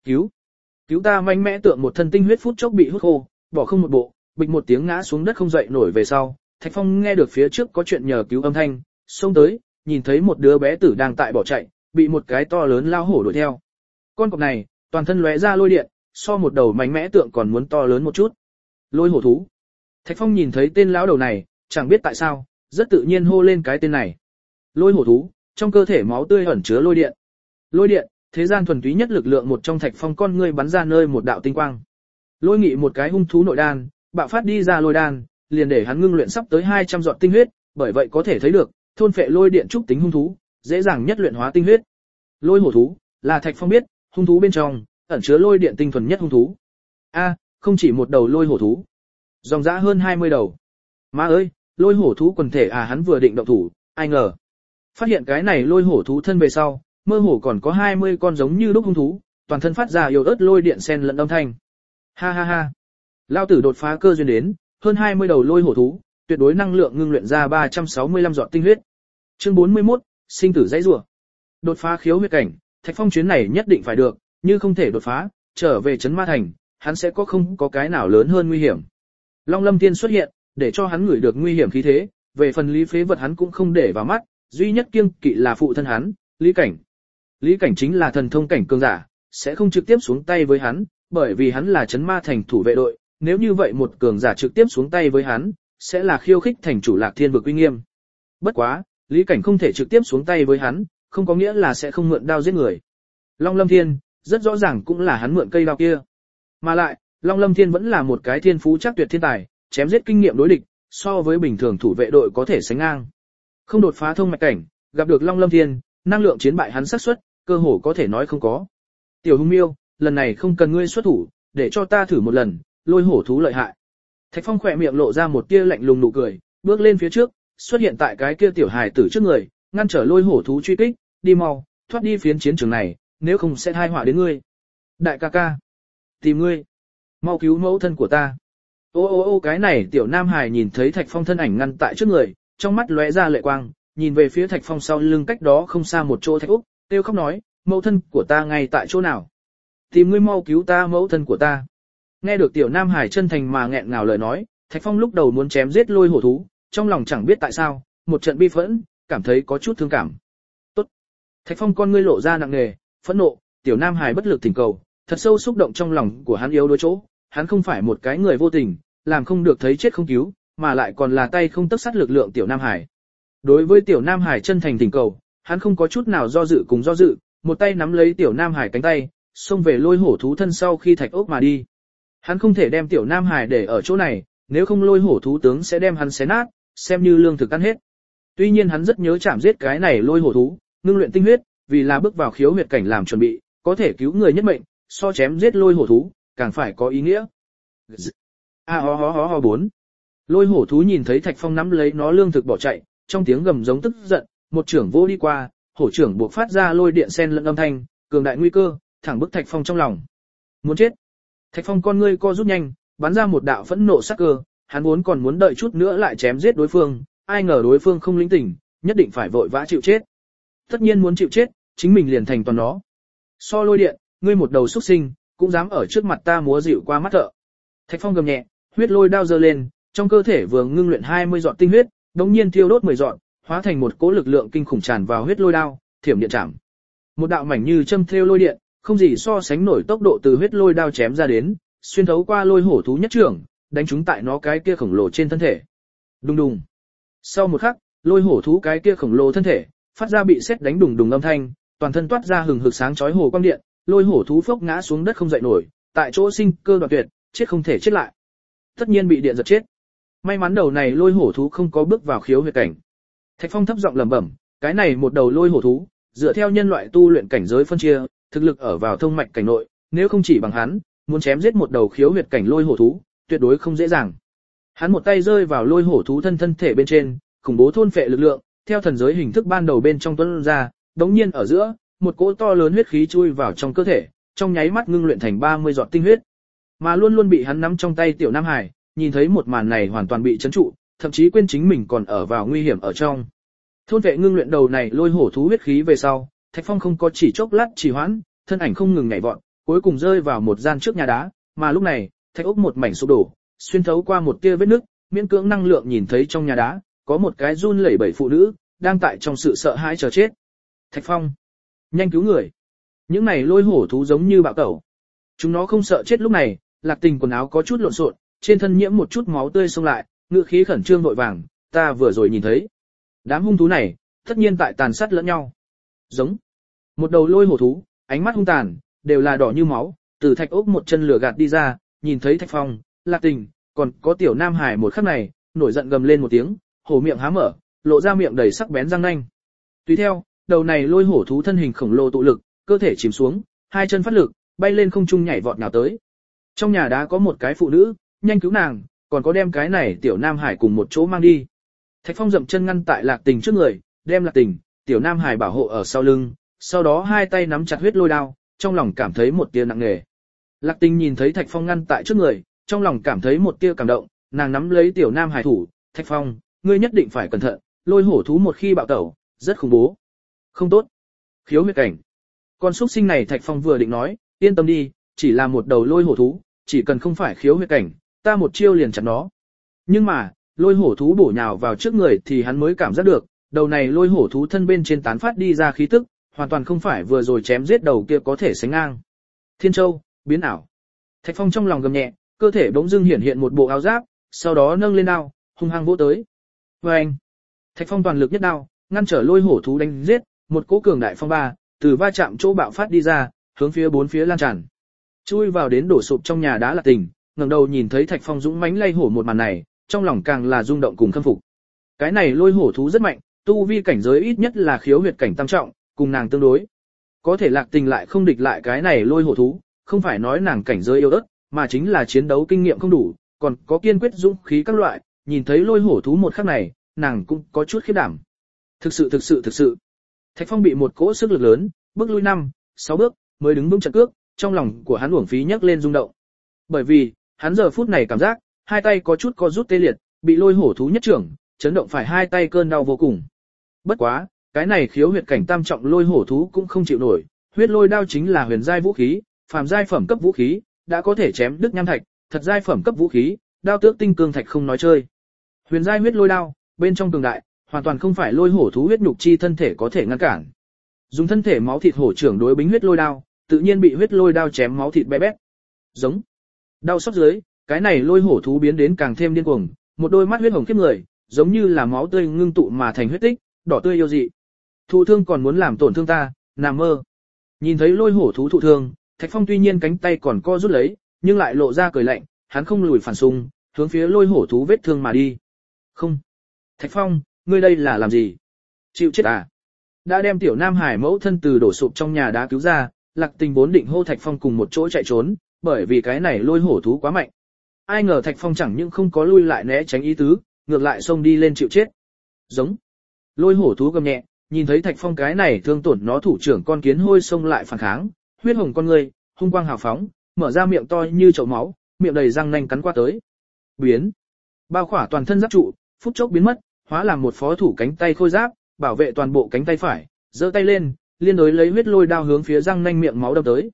Cứu ta mạnh mẽ tượng một thân tinh huyết phút chốc bị hút khô, bỏ không một bộ, bịch một tiếng ngã xuống đất không dậy nổi về sau, Thạch Phong nghe được phía trước có chuyện nhờ cứu âm thanh, xông tới, nhìn thấy một đứa bé tử đang tại bỏ chạy, bị một cái to lớn lao hổ đuổi theo. Con cọp này, toàn thân lóe ra lôi điện, so một đầu mạnh mẽ tượng còn muốn to lớn một chút. Lôi hổ thú. Thạch Phong nhìn thấy tên lão đầu này, chẳng biết tại sao, rất tự nhiên hô lên cái tên này. Lôi hổ thú, trong cơ thể máu tươi ẩn chứa lôi điện. Lôi điện, thế gian thuần túy nhất lực lượng một trong Thạch Phong con ngươi bắn ra nơi một đạo tinh quang. Lôi nghị một cái hung thú nội đan, bạo phát đi ra lôi đan, liền để hắn ngưng luyện sắp tới 200 giọt tinh huyết, bởi vậy có thể thấy được, thôn phệ lôi điện trúc tính hung thú, dễ dàng nhất luyện hóa tinh huyết. Lôi hổ thú là Thạch Phong biết, hung thú bên trong ẩn chứa lôi điện tinh thuần nhất hung thú. Không chỉ một đầu lôi hổ thú, dòng dã hơn 20 đầu. Má ơi, lôi hổ thú quần thể hắn vừa định động thủ, ai ngờ phát hiện cái này lôi hổ thú thân về sau, mơ hồ còn có 20 con giống như lúc hung thú, toàn thân phát ra yếu ớt lôi điện xen lẫn âm thanh. Ha ha ha. Lao tử đột phá cơ duyên đến, hơn 20 đầu lôi hổ thú, tuyệt đối năng lượng ngưng luyện ra 365 giọt tinh huyết. Chương 41, sinh tử dãy rủa. Đột phá khiếu huyết cảnh, Thạch Phong chuyến này nhất định phải được, như không thể đột phá, trở về trấn Ma Thành, hắn sẽ không có cái nào lớn hơn nguy hiểm. Long Lâm Tiên xuất hiện, để cho hắn ngửi được nguy hiểm khí thế, về phần Lý Phế Vật hắn cũng không để vào mắt, duy nhất kiêng kỵ là phụ thân hắn, Lý Cảnh. Lý Cảnh chính là thần thông cảnh cường giả, sẽ không trực tiếp xuống tay với hắn, bởi vì hắn là trấn Ma Thành thủ vệ đội, nếu như vậy một cường giả trực tiếp xuống tay với hắn, sẽ là khiêu khích thành chủ Lạc Thiên vực uy nghiêm. Bất quá, Lý Cảnh không thể trực tiếp xuống tay với hắn, không có nghĩa là sẽ không mượn đao giết người. Long Lâm Thiên, rất rõ ràng cũng là hắn mượn cây đao kia. Mà lại, Long Lâm Thiên vẫn là một cái thiên phú chắc tuyệt thiên tài, chém giết kinh nghiệm đối địch, so với bình thường thủ vệ đội có thể sánh ngang. Không đột phá thông mạch cảnh, gặp được Long Lâm Thiên, năng lượng chiến bại hắn xác suất, cơ hồ có thể nói không có. Tiểu Hung Miêu, lần này không cần ngươi xuất thủ, để cho ta thử một lần, lôi hổ thú lợi hại. Thạch Phong khỏe miệng lộ ra một tia lạnh lùng nụ cười, bước lên phía trước, xuất hiện tại cái kia tiểu hài tử trước người, ngăn trở lôi hổ thú truy kích, đi mau, thoát đi phiến chiến trường này, nếu không sẽ tai họa đến ngươi. Đại ca ca, tìm ngươi, mau cứu mẫu thân của ta. Ô cái này tiểu nam hài nhìn thấy Thạch Phong thân ảnh ngăn tại trước người, trong mắt lóe ra lệ quang, nhìn về phía Thạch Phong sau lưng cách đó không xa một chỗ Thạch Úc, kêu khóc nói, mẫu thân của ta ngay tại chỗ nào? Tìm ngươi mau cứu ta mẫu thân của ta. Nghe được tiểu nam hải chân thành mà nghẹn ngào lời nói, Thạch Phong lúc đầu muốn chém giết lôi hổ thú, trong lòng chẳng biết tại sao, một trận bi phẫn, cảm thấy có chút thương cảm. Tốt. Thạch Phong con ngươi lộ ra nặng nề, phẫn nộ, tiểu nam hải bất lực thỉnh cầu, thật sâu xúc động trong lòng của hắn yếu đuối chỗ, hắn không phải một cái người vô tình, làm không được thấy chết không cứu, mà lại còn là tay không tấc sắt lực lượng tiểu nam hải. Đối với tiểu nam hải chân thành thỉnh cầu, hắn không có chút nào do dự cùng do dự, một tay nắm lấy tiểu nam hải cánh tay, xông về lôi hổ thú thân sau khi Thạch Ốc mà đi. Hắn không thể đem tiểu nam hải để ở chỗ này, nếu không lôi hổ thú tướng sẽ đem hắn xé nát, xem như lương thực ăn hết. Tuy nhiên hắn rất nhớ chạm giết cái này lôi hổ thú, ngưng luyện tinh huyết, vì là bước vào khiếu huyệt cảnh làm chuẩn bị, có thể cứu người nhất mệnh, so chém giết lôi hổ thú, càng phải có ý nghĩa. Bốn. Lôi hổ thú nhìn thấy Thạch Phong nắm lấy nó lương thực bỏ chạy, trong tiếng gầm giống tức giận, một trưởng vô đi qua, hổ trưởng buộc phát ra lôi điện xen lẫn âm thanh, cường đại nguy cơ, thẳng bức Thạch Phong trong lòng. Muốn chết. Thạch Phong con ngươi co rút nhanh, bắn ra một đạo phẫn nộ sắc cơ, hắn vốn còn muốn đợi chút nữa lại chém giết đối phương, ai ngờ đối phương không lĩnh tỉnh, nhất định phải vội vã chịu chết. Tất nhiên muốn chịu chết, chính mình liền thành toàn nó. So lôi điện, ngươi một đầu xuất sinh, cũng dám ở trước mặt ta múa dịu qua mắt thợ. Thạch Phong gầm nhẹ, huyết lôi đao giơ lên, trong cơ thể vừa ngưng luyện 20 giọt tinh huyết, đống nhiên thiêu đốt 10 giọt, hóa thành một cỗ lực lượng kinh khủng tràn vào huyết lôi đao, thiểm điện chạm. Một đạo mảnh như châm thêu lôi điện, không gì so sánh nổi tốc độ từ huyết lôi đao chém ra đến, xuyên thấu qua lôi hổ thú nhất trưởng, đánh trúng tại nó cái kia khổng lồ trên thân thể. Đùng đùng. Sau một khắc, lôi hổ thú cái kia khổng lồ thân thể phát ra bị sét đánh đùng đùng âm thanh, toàn thân toát ra hừng hực sáng chói hồ quang điện, lôi hổ thú phốc ngã xuống đất không dậy nổi, tại chỗ sinh cơ đoạn tuyệt, chết không thể chết lại. Tất nhiên bị điện giật chết. May mắn đầu này lôi hổ thú không có bước vào khiếu huyệt cảnh. Thạch Phong thấp giọng lẩm bẩm, cái này một đầu lôi hổ thú, dựa theo nhân loại tu luyện cảnh giới phân chia, thực lực ở vào thông mạch cảnh nội, nếu không chỉ bằng hắn, muốn chém giết một đầu khiếu huyệt cảnh lôi hổ thú, tuyệt đối không dễ dàng. Hắn một tay rơi vào lôi hổ thú thân thể bên trên, khủng bố thôn phệ lực lượng, theo thần giới hình thức ban đầu bên trong tuôn ra, đống nhiên ở giữa, một cỗ to lớn huyết khí chui vào trong cơ thể, trong nháy mắt ngưng luyện thành 30 giọt tinh huyết. Mà luôn luôn bị hắn nắm trong tay tiểu Nam Hải, nhìn thấy một màn này hoàn toàn bị chấn trụ, thậm chí quên chính mình còn ở vào nguy hiểm ở trong. Thôn vệ ngưng luyện đầu này lôi hổ thú huyết khí về sau, Thạch Phong không có chỉ chốc lát trì hoãn, thân ảnh không ngừng nhảy vọt, cuối cùng rơi vào một gian trước nhà đá, mà lúc này, thạch ốc một mảnh sụp đổ, xuyên thấu qua một tia vết nứt, miễn cưỡng năng lượng nhìn thấy trong nhà đá, có một cái run lẩy bẩy phụ nữ, đang tại trong sự sợ hãi chờ chết. Thạch Phong, nhanh cứu người. Những này lôi hổ thú giống như bạo tẩu. Chúng nó không sợ chết lúc này, Lạc Tình quần áo có chút lộn xộn, trên thân nhiễm một chút máu tươi xông lại, ngựa khí khẩn trương vội vàng, ta vừa rồi nhìn thấy. Đám hung thú này, tất nhiên tại tàn sát lẫn nhau. Giống. Một đầu lôi hổ thú, ánh mắt hung tàn, đều là đỏ như máu, từ thạch ốc một chân lửa gạt đi ra, nhìn thấy Thạch Phong, Lạc Tình, còn có tiểu Nam Hải một khắc này, nổi giận gầm lên một tiếng, hổ miệng há mở, lộ ra miệng đầy sắc bén răng nanh. Tùy theo, đầu này lôi hổ thú thân hình khổng lồ tụ lực, cơ thể chìm xuống, hai chân phát lực, bay lên không trung nhảy vọt nhào tới. Trong nhà đá có một cái phụ nữ, nhanh cứu nàng, còn có đem cái này tiểu Nam Hải cùng một chỗ mang đi. Thạch Phong dậm chân ngăn tại Lạc Tình trước người, đem Lạc Tình, tiểu Nam Hải bảo hộ ở sau lưng, sau đó hai tay nắm chặt huyết lôi đao, trong lòng cảm thấy một tia nặng nề. Lạc Tình nhìn thấy Thạch Phong ngăn tại trước người, trong lòng cảm thấy một tia cảm động, nàng nắm lấy tiểu Nam Hải thủ, Thạch Phong, ngươi nhất định phải cẩn thận, lôi hổ thú một khi bạo tẩu, rất khủng bố. Không tốt. Khiếu huyết cảnh. Con xuất sinh này Thạch Phong vừa định nói, yên tâm đi, chỉ là một đầu lôi hổ thú, chỉ cần không phải khiếu huyết cảnh, ta một chiêu liền chặt nó. Nhưng mà, lôi hổ thú bổ nhào vào trước người thì hắn mới cảm giác được, đầu này lôi hổ thú thân bên trên tán phát đi ra khí tức, hoàn toàn không phải vừa rồi chém giết đầu kia có thể sánh ngang. Thiên Châu, biến ảo. Thạch Phong trong lòng gầm nhẹ, cơ thể bỗng dưng hiện hiện một bộ áo giáp, sau đó nâng lên đao, hung hăng vỗ tới. Oeng! Thạch Phong toàn lực nhất đao, ngăn trở lôi hổ thú đánh giết, một cỗ cường đại phong ba, từ va chạm chỗ bạo phát đi ra, hướng phía bốn phía lan tràn. Chui vào đến đổ sụp trong nhà đá Lạc Tình, ngẩng đầu nhìn thấy Thạch Phong dũng mãnh lay hổ một màn này, trong lòng càng là rung động cùng khâm phục. Cái này lôi hổ thú rất mạnh, tu vi cảnh giới ít nhất là khiếu huyệt cảnh tam trọng, cùng nàng tương đối. Có thể Lạc Tình lại không địch lại cái này lôi hổ thú, không phải nói nàng cảnh giới yếu ớt, mà chính là chiến đấu kinh nghiệm không đủ, còn có kiên quyết dũng khí các loại, nhìn thấy lôi hổ thú một khắc này, nàng cũng có chút khiếp đảm. Thực sự. Thạch Phong bị một cỗ sức lực lớn, bước lui 5-6 bước, mới đứng vững trận cước, trong lòng của hắn uổng phí nhấc lên rung động. Bởi vì, hắn giờ phút này cảm giác, hai tay có chút co rút tê liệt, bị lôi hổ thú nhất trưởng, chấn động phải hai tay cơn đau vô cùng. Bất quá, cái này khiếu huyệt cảnh tam trọng lôi hổ thú cũng không chịu nổi, huyết lôi đao chính là huyền giai vũ khí, phàm giai phẩm cấp vũ khí, đã có thể chém đứt nham thạch, thật giai phẩm cấp vũ khí, đao tước tinh cương thạch không nói chơi. Huyền giai huyết lôi đao, bên trong cường đại, hoàn toàn không phải lôi hổ thú huyết nhục chi thân thể có thể ngăn cản. Dùng thân thể máu thịt hổ trưởng đối bính huyết lôi đao, tự nhiên bị huyết lôi đao chém máu thịt bé bét. Giống. Đau sắp dưới, cái này lôi hổ thú biến đến càng thêm điên cuồng, một đôi mắt huyết hồng khiếp người, giống như là máu tươi ngưng tụ mà thành huyết tích, đỏ tươi yêu dị. Thụ thương còn muốn làm tổn thương ta, nằm mơ. Nhìn thấy lôi hổ thú thụ thương, Thạch Phong tuy nhiên cánh tay còn co rút lấy, nhưng lại lộ ra cười lạnh, hắn không lùi phản xung, hướng phía lôi hổ thú vết thương mà đi. Không. Thạch Phong, ngươi đây là làm gì? Chịu chết à? Đã đem tiểu Nam Hải mẫu thân từ đổ sụp trong nhà đá cứu ra, Lạc Tình vốn định hô Thạch Phong cùng một chỗ chạy trốn, bởi vì cái này lôi hổ thú quá mạnh. Ai ngờ Thạch Phong chẳng những không có lui lại né tránh ý tứ, ngược lại xông đi lên chịu chết. Giống. Lôi hổ thú gầm nhẹ, nhìn thấy Thạch Phong cái này thương tổn nó thủ trưởng con kiến hôi xông lại phản kháng, huyết hồng con người, hung quang hào phóng, mở ra miệng to như chậu máu, miệng đầy răng nanh cắn qua tới. Biến. Bao khỏa toàn thân giáp trụ, phút chốc biến mất, hóa làm một phó thủ cánh tay khôi giáp, bảo vệ toàn bộ cánh tay phải, giơ tay lên, liên đối lấy huyết lôi đao hướng phía răng nanh miệng máu đâm tới.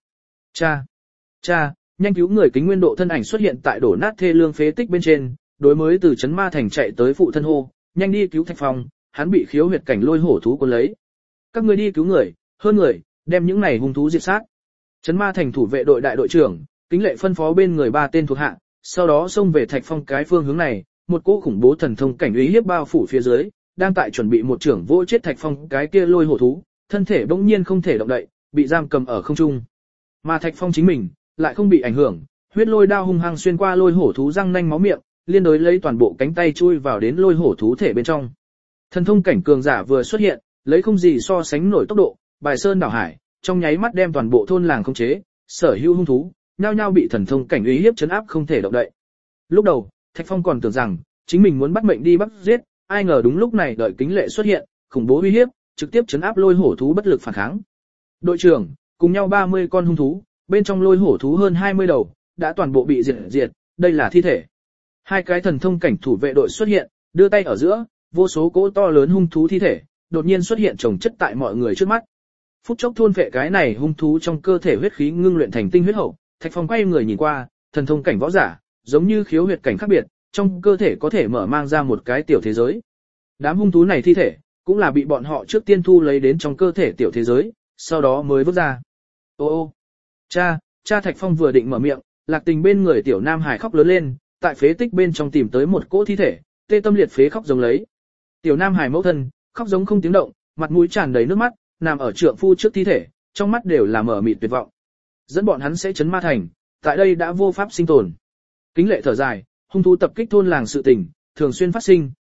Cha, nhanh cứu người! Kính Nguyên Độ thân ảnh xuất hiện tại đổ nát thê lương phế tích bên trên, đối mới từ trấn ma thành chạy tới phụ thân hô, nhanh đi cứu Thạch Phong, hắn bị khiếu huyệt cảnh lôi hổ thú cuốn lấy. Các ngươi đi cứu người, hơn người, đem những này hung thú diệt sát. Trấn ma thành thủ vệ đội đại đội trưởng, Kính Lệ phân phó bên người 3 tên thuộc hạ, sau đó xông về Thạch Phong cái phương hướng này, một cỗ khủng bố thần thông cảnh uy hiếp bao phủ phía dưới, đang tại chuẩn bị một trưởng vỗ chết Thạch Phong cái kia lôi hổ thú, thân thể bỗng nhiên không thể động đậy, bị giam cầm ở không trung. Mà Thạch Phong chính mình lại không bị ảnh hưởng, huyết lôi đao hung hăng xuyên qua lôi hổ thú răng nanh máu miệng, liên đối lấy toàn bộ cánh tay chui vào đến lôi hổ thú thể bên trong. Thần thông cảnh cường giả vừa xuất hiện, lấy không gì so sánh nổi tốc độ, bài sơn đảo hải, trong nháy mắt đem toàn bộ thôn làng khống chế, sở hữu hung thú, nhao nhao bị thần thông cảnh uy hiếp chấn áp không thể động đậy. Lúc đầu, Thạch Phong còn tưởng rằng chính mình muốn bắt mệnh đi bắt giết, ai ngờ đúng lúc này đợi Kính Lệ xuất hiện, khủng bố uy hiếp, trực tiếp chấn áp lôi hổ thú bất lực phản kháng. Đội trưởng, cùng nhau 30 con hung thú, bên trong lôi hổ thú hơn 20 đầu, đã toàn bộ bị diệt, đây là thi thể. Hai cái thần thông cảnh thủ vệ đội xuất hiện, đưa tay ở giữa, vô số cỗ to lớn hung thú thi thể, đột nhiên xuất hiện chồng chất tại mọi người trước mắt. Phút chốc thôn vệ cái này hung thú trong cơ thể huyết khí ngưng luyện thành tinh huyết hậu, Thạch Phong quay người nhìn qua, thần thông cảnh võ giả, giống như khiếu huyệt cảnh khác biệt, trong cơ thể có thể mở mang ra một cái tiểu thế giới. Đám hung thú này thi thể, cũng là bị bọn họ trước tiên thu lấy đến trong cơ thể tiểu thế giới, sau đó mới vứt ra. Ô, cha, Thạch Phong vừa định mở miệng, Lạc Tình bên người tiểu Nam Hải khóc lớn lên, tại phế tích bên trong tìm tới một cỗ thi thể, tê tâm liệt phế khóc giống lấy. Tiểu Nam Hải mẫu thân, khóc giống không tiếng động, mặt mũi tràn đầy nước mắt, nằm ở trượng phu trước thi thể, trong mắt đều là mở mịt tuyệt vọng. Dẫn bọn hắn sẽ trấn ma thành, tại đây đã vô pháp sinh tồn. Kính Lệ thở dài, hung thú tập kích thôn làng sự tình, thường xuyên phát sinh,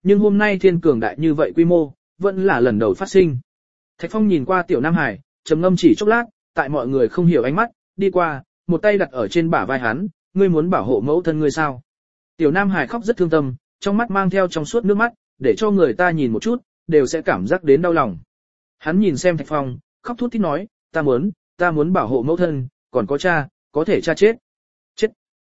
nhưng hôm nay thiên cường đại như vậy quy mô, vẫn là lần đầu phát sinh. Thạch Phong nhìn qua Tiểu Nam Hải, trầm ngâm chỉ chốc lát, tại mọi người không hiểu ánh mắt, đi qua, một tay đặt ở trên bả vai hắn, ngươi muốn bảo hộ mẫu thân ngươi sao? Tiểu Nam Hải khóc rất thương tâm, trong mắt mang theo trong suốt nước mắt, để cho người ta nhìn một chút, đều sẽ cảm giác đến đau lòng. Hắn nhìn xem Thạch Phong, khóc thút thít nói, ta muốn bảo hộ mẫu thân, còn có cha, có thể cha chết. Chết.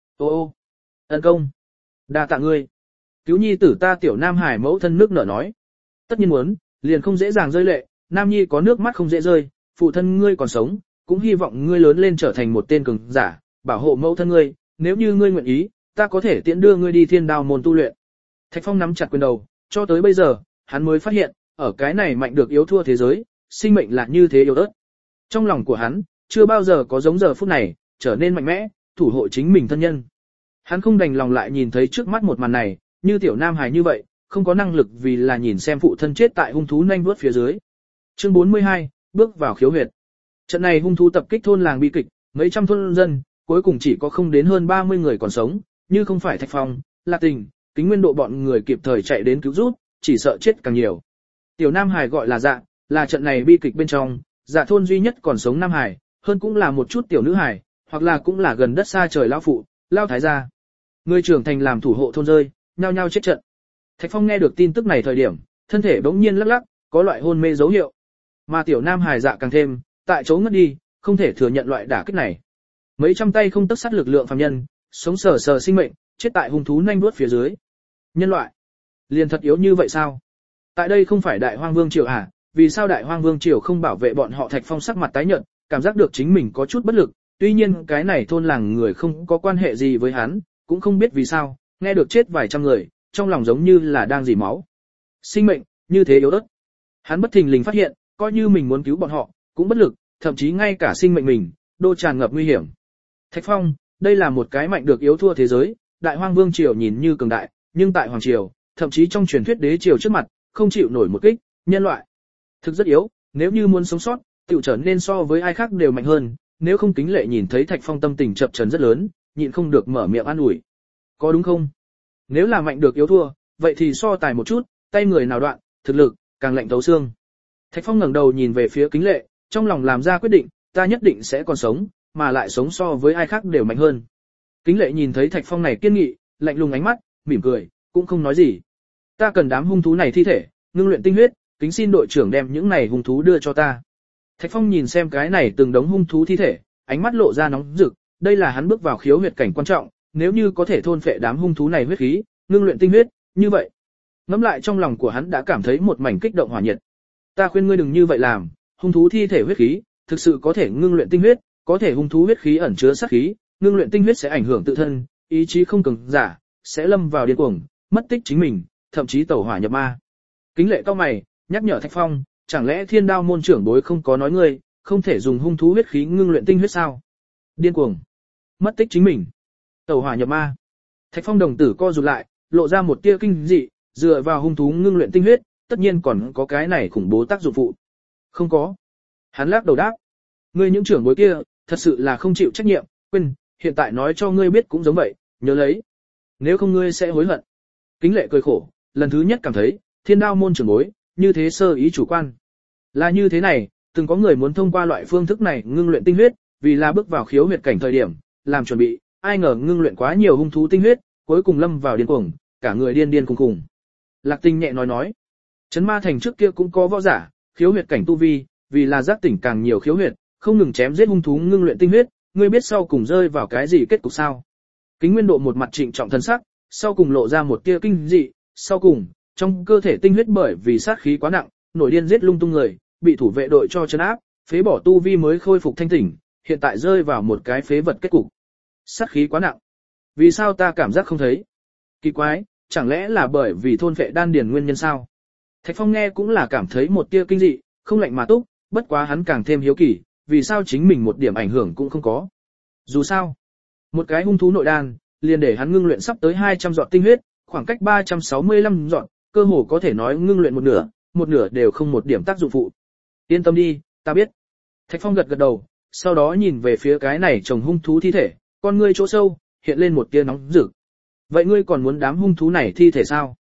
Ô, ân công. Đa tạ ngươi. Cứu nhi tử ta. Tiểu Nam Hải mẫu thân nước nở nói. Tất nhiên muốn, liền không dễ dàng rơi lệ, Nam Nhi có nước mắt không dễ rơi, phụ thân ngươi còn sống, cũng hy vọng ngươi lớn lên trở thành một tên cường giả, bảo hộ mẫu thân ngươi, nếu như ngươi nguyện ý, ta có thể tiễn đưa ngươi đi Thiên Đao môn tu luyện. Thạch Phong nắm chặt quyền đầu, cho tới bây giờ, hắn mới phát hiện, ở cái này mạnh được yếu thua thế giới, sinh mệnh là như thế yếu ớt. Trong lòng của hắn, chưa bao giờ có giống giờ phút này, trở nên mạnh mẽ, thủ hộ chính mình thân nhân. Hắn không đành lòng lại nhìn thấy trước mắt một màn này, như Tiểu Nam Hải như vậy, không có năng lực vì là nhìn xem phụ thân chết tại hung thú nhanh vuốt phía dưới. Chương 42, bước vào khiếu huyệt. Trận này hung thú tập kích thôn làng bi kịch, mấy trăm thôn dân, cuối cùng chỉ có không đến hơn 30 người còn sống, như không phải Thạch Phong, Lạc Tình, Kính Nguyên Độ bọn người kịp thời chạy đến cứu giúp, chỉ sợ chết càng nhiều. Tiểu Nam Hải gọi là Dạ, là trận này bi kịch bên trong, Dạ thôn duy nhất còn sống Nam Hải, hơn cũng là một chút tiểu nữ hải, hoặc là cũng là gần đất xa trời lão phụ, lao thái gia. Người trưởng thành làm thủ hộ thôn rơi, nhao nhao chết trận. Thạch Phong nghe được tin tức này thời điểm, thân thể bỗng nhiên lắc lắc, có loại hôn mê dấu hiệu. Mà Tiểu Nam Hải Dạ càng thêm, tại chỗ ngất đi, không thể thừa nhận loại đả kích này. Mấy trăm tay không tấc sắt lực lượng phàm nhân, sống sờ sờ sinh mệnh, chết tại hung thú nhanh vuốt phía dưới. Nhân loại, liền thật yếu như vậy sao? Tại đây không phải Đại Hoang Vương triều à? Vì sao Đại Hoang Vương triều không bảo vệ bọn họ? Thạch Phong sắc mặt tái nhợt, cảm giác được chính mình có chút bất lực. Tuy nhiên cái này thôn làng người không có quan hệ gì với hắn, cũng không biết vì sao, nghe được chết vài trăm người, trong lòng giống như là đang dỉ máu. Sinh mệnh như thế yếu ớt. Hắn bất thình lình phát hiện, coi như mình muốn cứu bọn họ, cũng bất lực, thậm chí ngay cả sinh mệnh mình, đô tràn ngập nguy hiểm. Thạch Phong, đây là một cái mạnh được yếu thua thế giới, Đại Hoang Vương triều nhìn như cường đại, nhưng tại hoàng triều, thậm chí trong truyền thuyết đế triều trước mặt, không chịu nổi một kích, nhân loại thực rất yếu, nếu như muốn sống sót, tiểu trở nên so với ai khác đều mạnh hơn, nếu không Kính Lệ nhìn thấy Thạch Phong tâm tình chập chờn rất lớn, nhịn không được mở miệng an ủi. Có đúng không? Nếu là mạnh được yếu thua, vậy thì so tài một chút, tay người nào đoạn, thực lực càng lạnh thấu xương. Thạch Phong ngẩng đầu nhìn về phía Kính Lệ, trong lòng làm ra quyết định, ta nhất định sẽ còn sống, mà lại sống so với ai khác đều mạnh hơn. Kính Lệ nhìn thấy Thạch Phong này kiên nghị, lạnh lùng ánh mắt, mỉm cười, cũng không nói gì. Ta cần đám hung thú này thi thể, ngưng luyện tinh huyết, kính xin đội trưởng đem những này hung thú đưa cho ta. Thạch Phong nhìn xem cái này từng đống hung thú thi thể, ánh mắt lộ ra nóng rực, đây là hắn bước vào khiếu huyệt cảnh quan trọng, nếu như có thể thôn phệ đám hung thú này huyết khí, ngưng luyện tinh huyết, như vậy. Ngẫm lại trong lòng của hắn đã cảm thấy một mảnh kích động hỏa nhiệt. Ta khuyên ngươi đừng như vậy làm, hung thú thi thể huyết khí, thực sự có thể ngưng luyện tinh huyết, có thể hung thú huyết khí ẩn chứa sát khí, ngưng luyện tinh huyết sẽ ảnh hưởng tự thân, ý chí không cường giả, sẽ lâm vào điên cuồng, mất tích chính mình, thậm chí tẩu hỏa nhập ma. Kính Lệ cao mày, nhắc nhở Thạch Phong, chẳng lẽ Thiên Đao môn trưởng bối không có nói ngươi, không thể dùng hung thú huyết khí ngưng luyện tinh huyết sao? Điên cuồng, mất tích chính mình, tẩu hỏa nhập ma. Thạch Phong đồng tử co rụt lại, lộ ra một tia kinh dị, dựa vào hung thú ngưng luyện tinh huyết, tất nhiên còn có cái này khủng bố tác dụng phụ. Không có. Hắn lắc đầu đáp, ngươi những trưởng bối kia, thật sự là không chịu trách nhiệm, quên, hiện tại nói cho ngươi biết cũng giống vậy, nhớ lấy. Nếu không ngươi sẽ hối hận. Kính Lệ cười khổ, lần thứ nhất cảm thấy, Thiên Đao môn trưởng bối, như thế sơ ý chủ quan. Là như thế này, từng có người muốn thông qua loại phương thức này ngưng luyện tinh huyết, vì là bước vào khiếu huyệt cảnh thời điểm, làm chuẩn bị, ai ngờ ngưng luyện quá nhiều hung thú tinh huyết, cuối cùng lâm vào điên cuồng, cả người điên điên khùng khùng. Lạc Tinh nhẹ nói, Trấn Ma thành trước kia cũng có võ giả, khiếu huyệt cảnh tu vi, vì là giác tỉnh càng nhiều khiếu huyệt, không ngừng chém giết hung thú ngưng luyện tinh huyết, ngươi biết sau cùng rơi vào cái gì kết cục sao? Kính Nguyên Độ một mặt trịnh trọng thân sắc, sau cùng lộ ra một tia kinh dị, sau cùng, trong cơ thể tinh huyết bởi vì sát khí quá nặng, nổi điên giết lung tung người, bị thủ vệ đội cho trấn áp, phế bỏ tu vi mới khôi phục thanh tỉnh, hiện tại rơi vào một cái phế vật kết cục. Sát khí quá nặng. Vì sao ta cảm giác không thấy? Kỳ quái, chẳng lẽ là bởi vì thôn vệ đan điền nguyên nhân sao? Thạch Phong nghe cũng là cảm thấy một tia kinh dị, không lạnh mà túc, bất quá hắn càng thêm hiếu kỳ, vì sao chính mình một điểm ảnh hưởng cũng không có. Dù sao, một cái hung thú nội đan, liền để hắn ngưng luyện sắp tới 200 giọt tinh huyết, khoảng cách 365 giọt, cơ hồ có thể nói ngưng luyện một nửa đều không một điểm tác dụng phụ. Yên tâm đi, ta biết. Thạch Phong gật gật đầu, sau đó nhìn về phía cái này chồng hung thú thi thể, con ngươi chỗ sâu, hiện lên một tia nóng rực. Vậy ngươi còn muốn đám hung thú này thi thể sao?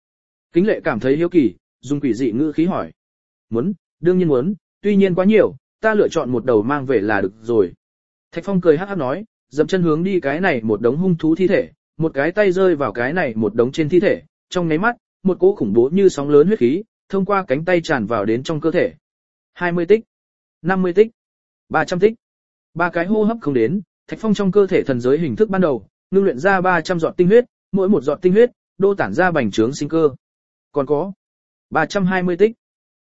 Kính Lệ cảm thấy hiếu kỳ, dùng quỷ dị ngữ khí hỏi. Muốn, đương nhiên muốn, tuy nhiên quá nhiều, ta lựa chọn một đầu mang về là được rồi. Thạch Phong cười hắc hắc nói, dậm chân hướng đi cái này một đống hung thú thi thể, một cái tay rơi vào cái này một đống trên thi thể, trong nháy mắt, một cỗ khủng bố như sóng lớn huyết khí, thông qua cánh tay tràn vào đến trong cơ thể. 20 tích, 50 tích, 300 tích. 3 cái hô hấp không đến, Thạch Phong trong cơ thể thần giới hình thức ban đầu, ngưng luyện ra 300 giọt tinh huyết, mỗi một giọt tinh huyết đô tản ra bành trướng sinh cơ. Còn có 320 tích,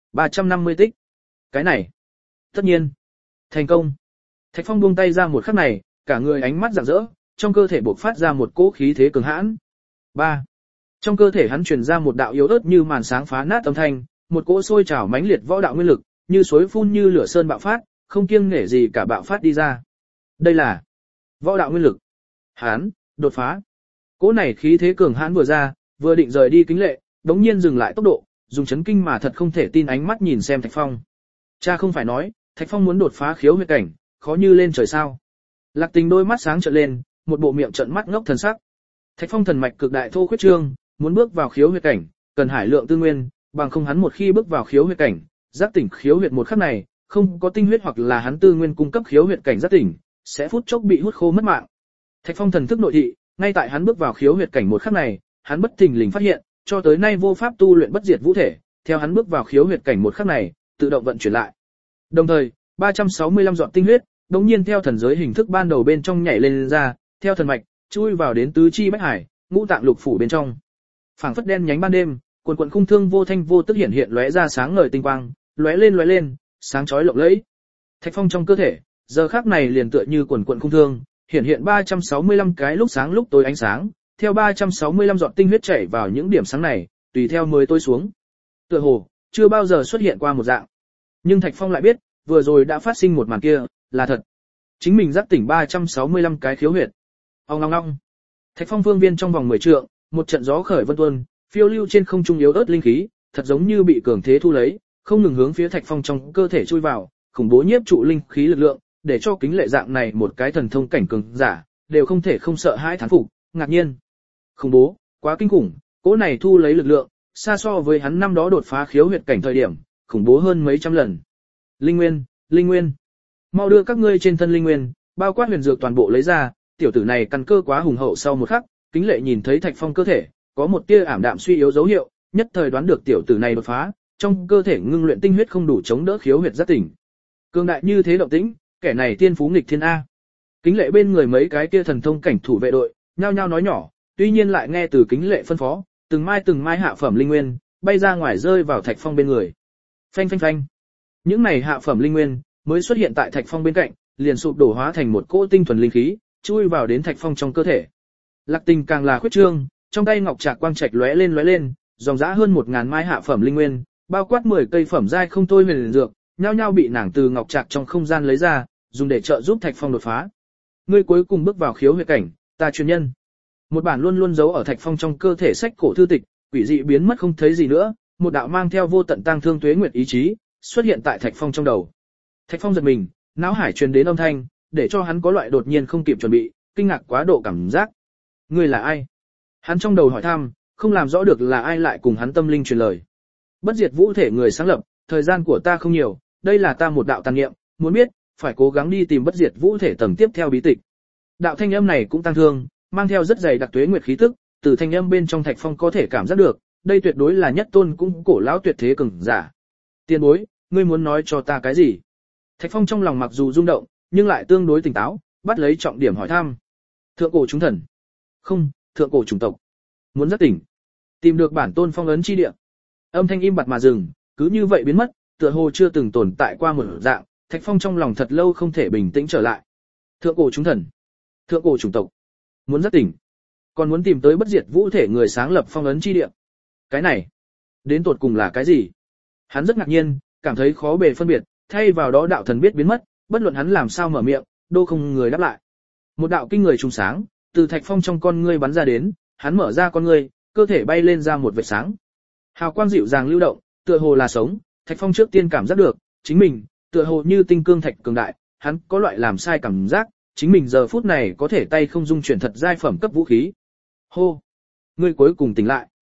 350 tích. Cái này, tất nhiên, thành công. Thạch Phong buông tay ra một khắc này, cả người ánh mắt rạng rỡ, trong cơ thể bộc phát ra một cỗ khí thế cường hãn. 3. Trong cơ thể hắn truyền ra một đạo yếu ớt như màn sáng phá nát âm thanh, một cỗ sôi trào mãnh liệt võ đạo nguyên lực, như suối phun như lửa sơn bạo phát, không kiêng nể gì cả bạo phát đi ra. Đây là võ đạo nguyên lực. Hắn đột phá. Cỗ này khí thế cường hãn vừa ra, vừa định rời đi Kính Lệ, đống nhiên dừng lại tốc độ, dùng chấn kinh mà thật không thể tin ánh mắt nhìn xem Thạch Phong. Cha không phải nói, Thạch Phong muốn đột phá khiếu huyệt cảnh, khó như lên trời sao? Lạc Tình đôi mắt sáng trợn lên, một bộ miệng trợn mắt ngốc thần sắc. Thạch Phong thần mạch cực đại thô khuyết trương, muốn bước vào khiếu huyệt cảnh, cần hải lượng tư nguyên, bằng không hắn một khi bước vào khiếu huyệt cảnh, giác tỉnh khiếu huyệt một khắc này, không có tinh huyết hoặc là hắn tư nguyên cung cấp khiếu huyệt cảnh giác tỉnh, sẽ phút chốc bị hút khô mất mạng. Thạch Phong thần thức nội thị, ngay tại hắn bước vào khiếu huyệt cảnh một khắc này, hắn bất thình lình phát hiện, cho tới nay vô pháp tu luyện bất diệt vũ thể, theo hắn bước vào khiếu huyệt cảnh một khắc này, tự động vận chuyển lại. Đồng thời, 365 giọt tinh huyết, đống nhiên theo thần giới hình thức ban đầu bên trong nhảy lên ra, theo thần mạch, chui vào đến tứ chi bách hải, ngũ tạng lục phủ bên trong. Phảng phất đen nhánh ban đêm, quần quần khung thương vô thanh vô tức hiện hiện lóe ra sáng ngời tinh quang, lóe lên, sáng chói lộng lẫy. Thạch Phong trong cơ thể, giờ khắc này liền tựa như quần quần khung thương, hiện 365 cái lúc sáng lúc tối ánh sáng, theo 365 giọt tinh huyết chảy vào những điểm sáng này, tùy theo mới tối xuống. Tựa hồ chưa bao giờ xuất hiện qua một dạng. Nhưng Thạch Phong lại biết, vừa rồi đã phát sinh một màn kia, là thật. Chính mình giác tỉnh 365 cái khiếu huyệt. Ong ong ong. Thạch Phong phương viên trong vòng 10 trượng, một trận gió khởi vân tuôn, phiêu lưu trên không trung yếu ớt linh khí, thật giống như bị cường thế thu lấy, không ngừng hướng phía Thạch Phong trong cơ thể chui vào, khủng bố nhiếp trụ linh khí lực lượng, để cho Kính Lệ dạng này một cái thần thông cảnh cường giả, đều không thể không sợ hãi thán phục, ngạc nhiên. Khủng bố, quá kinh khủng, cỗ này thu lấy lực lượng, xa so với hắn năm đó đột phá khiếu huyệt cảnh thời điểm, khủng bố hơn mấy trăm lần. Linh nguyên. Mau đưa các ngươi trên thân linh nguyên, bao quát huyền dược toàn bộ lấy ra, tiểu tử này căn cơ quá hùng hậu. Sau một khắc, Kính Lệ nhìn thấy Thạch Phong cơ thể, có một tia ảm đạm suy yếu dấu hiệu, nhất thời đoán được tiểu tử này đột phá, trong cơ thể ngưng luyện tinh huyết không đủ chống đỡ khiếu huyệt giác tỉnh. Cường đại như thế động tĩnh, kẻ này tiên phú nghịch thiên a. Kính Lệ bên người mấy cái kia thần thông cảnh thủ vệ đội, nhao nhao nói nhỏ, tuy nhiên lại nghe từ Kính Lệ phân phó, từng mai hạ phẩm linh nguyên bay ra ngoài rơi vào Thạch Phong bên người. Phanh phanh phanh. Những này hạ phẩm linh nguyên mới xuất hiện tại Thạch Phong bên cạnh, liền sụp đổ hóa thành một cỗ tinh thuần linh khí, chui vào đến Thạch Phong trong cơ thể. Lạc Tình càng là khuyết trương, trong tay ngọc trạc quang trạch lóe lên, dòng dã hơn 1000 mai hạ phẩm linh nguyên, bao quát 10 cây phẩm giai không thôi huyền dược, nhao nhao bị nàng từ ngọc trạc trong không gian lấy ra, dùng để trợ giúp Thạch Phong đột phá. Ngươi cuối cùng bước vào khiếu huyệt cảnh, ta truyền nhân. Một bản luôn luôn giấu ở Thạch Phong trong cơ thể sách cổ thư tịch, quỷ dị biến mất không thấy gì nữa, một đạo mang theo vô tận tang thương tuế nguyệt ý chí, xuất hiện tại Thạch Phong trong đầu. Thạch Phong giật mình, não hải truyền đến âm thanh, để cho hắn có loại đột nhiên không kịp chuẩn bị, kinh ngạc quá độ cảm giác. Ngươi là ai? Hắn trong đầu hỏi thăm, không làm rõ được là ai lại cùng hắn tâm linh truyền lời. Bất diệt vũ thể người sáng lập, thời gian của ta không nhiều, đây là ta một đạo tàn niệm, muốn biết, phải cố gắng đi tìm bất diệt vũ thể tầng tiếp theo bí tịch. Đạo thanh âm này cũng tăng thương, mang theo rất dày đặc tuế nguyệt khí tức, từ thanh âm bên trong Thạch Phong có thể cảm giác được, đây tuyệt đối là nhất tôn cũng cổ lão tuyệt thế cường giả. Tiên bối, ngươi muốn nói cho ta cái gì? Thạch Phong trong lòng mặc dù rung động, nhưng lại tương đối tỉnh táo, bắt lấy trọng điểm hỏi thăm. Thượng cổ chúng thần. Không, thượng cổ chủng tộc. Muốn giác tỉnh. Tìm được bản tôn phong ấn chi địa. Âm thanh im bặt mà dừng, cứ như vậy biến mất, tựa hồ chưa từng tồn tại qua một dạng, Thạch Phong trong lòng thật lâu không thể bình tĩnh trở lại. Thượng cổ chúng thần. Thượng cổ chủng tộc. Muốn giác tỉnh. Còn muốn tìm tới bất diệt vũ thể người sáng lập phong ấn chi địa. Cái này, đến tột cùng là cái gì? Hắn rất ngạc nhiên, cảm thấy khó bề phân biệt, thay vào đó đạo thần biết biến mất, bất luận hắn làm sao mở miệng, đô không người đáp lại. Một đạo kinh người trùng sáng, từ Thạch Phong trong con ngươi bắn ra đến, hắn mở ra con ngươi, cơ thể bay lên ra một vệt sáng. Hào quang dịu dàng lưu động, tựa hồ là sống, Thạch Phong trước tiên cảm giác được, chính mình, tựa hồ như tinh cương thạch cường đại, hắn có loại làm sai cảm giác, chính mình giờ phút này có thể tay không dung chuyển thật giai phẩm cấp vũ khí. Hô! Ngươi cuối cùng tỉnh lại.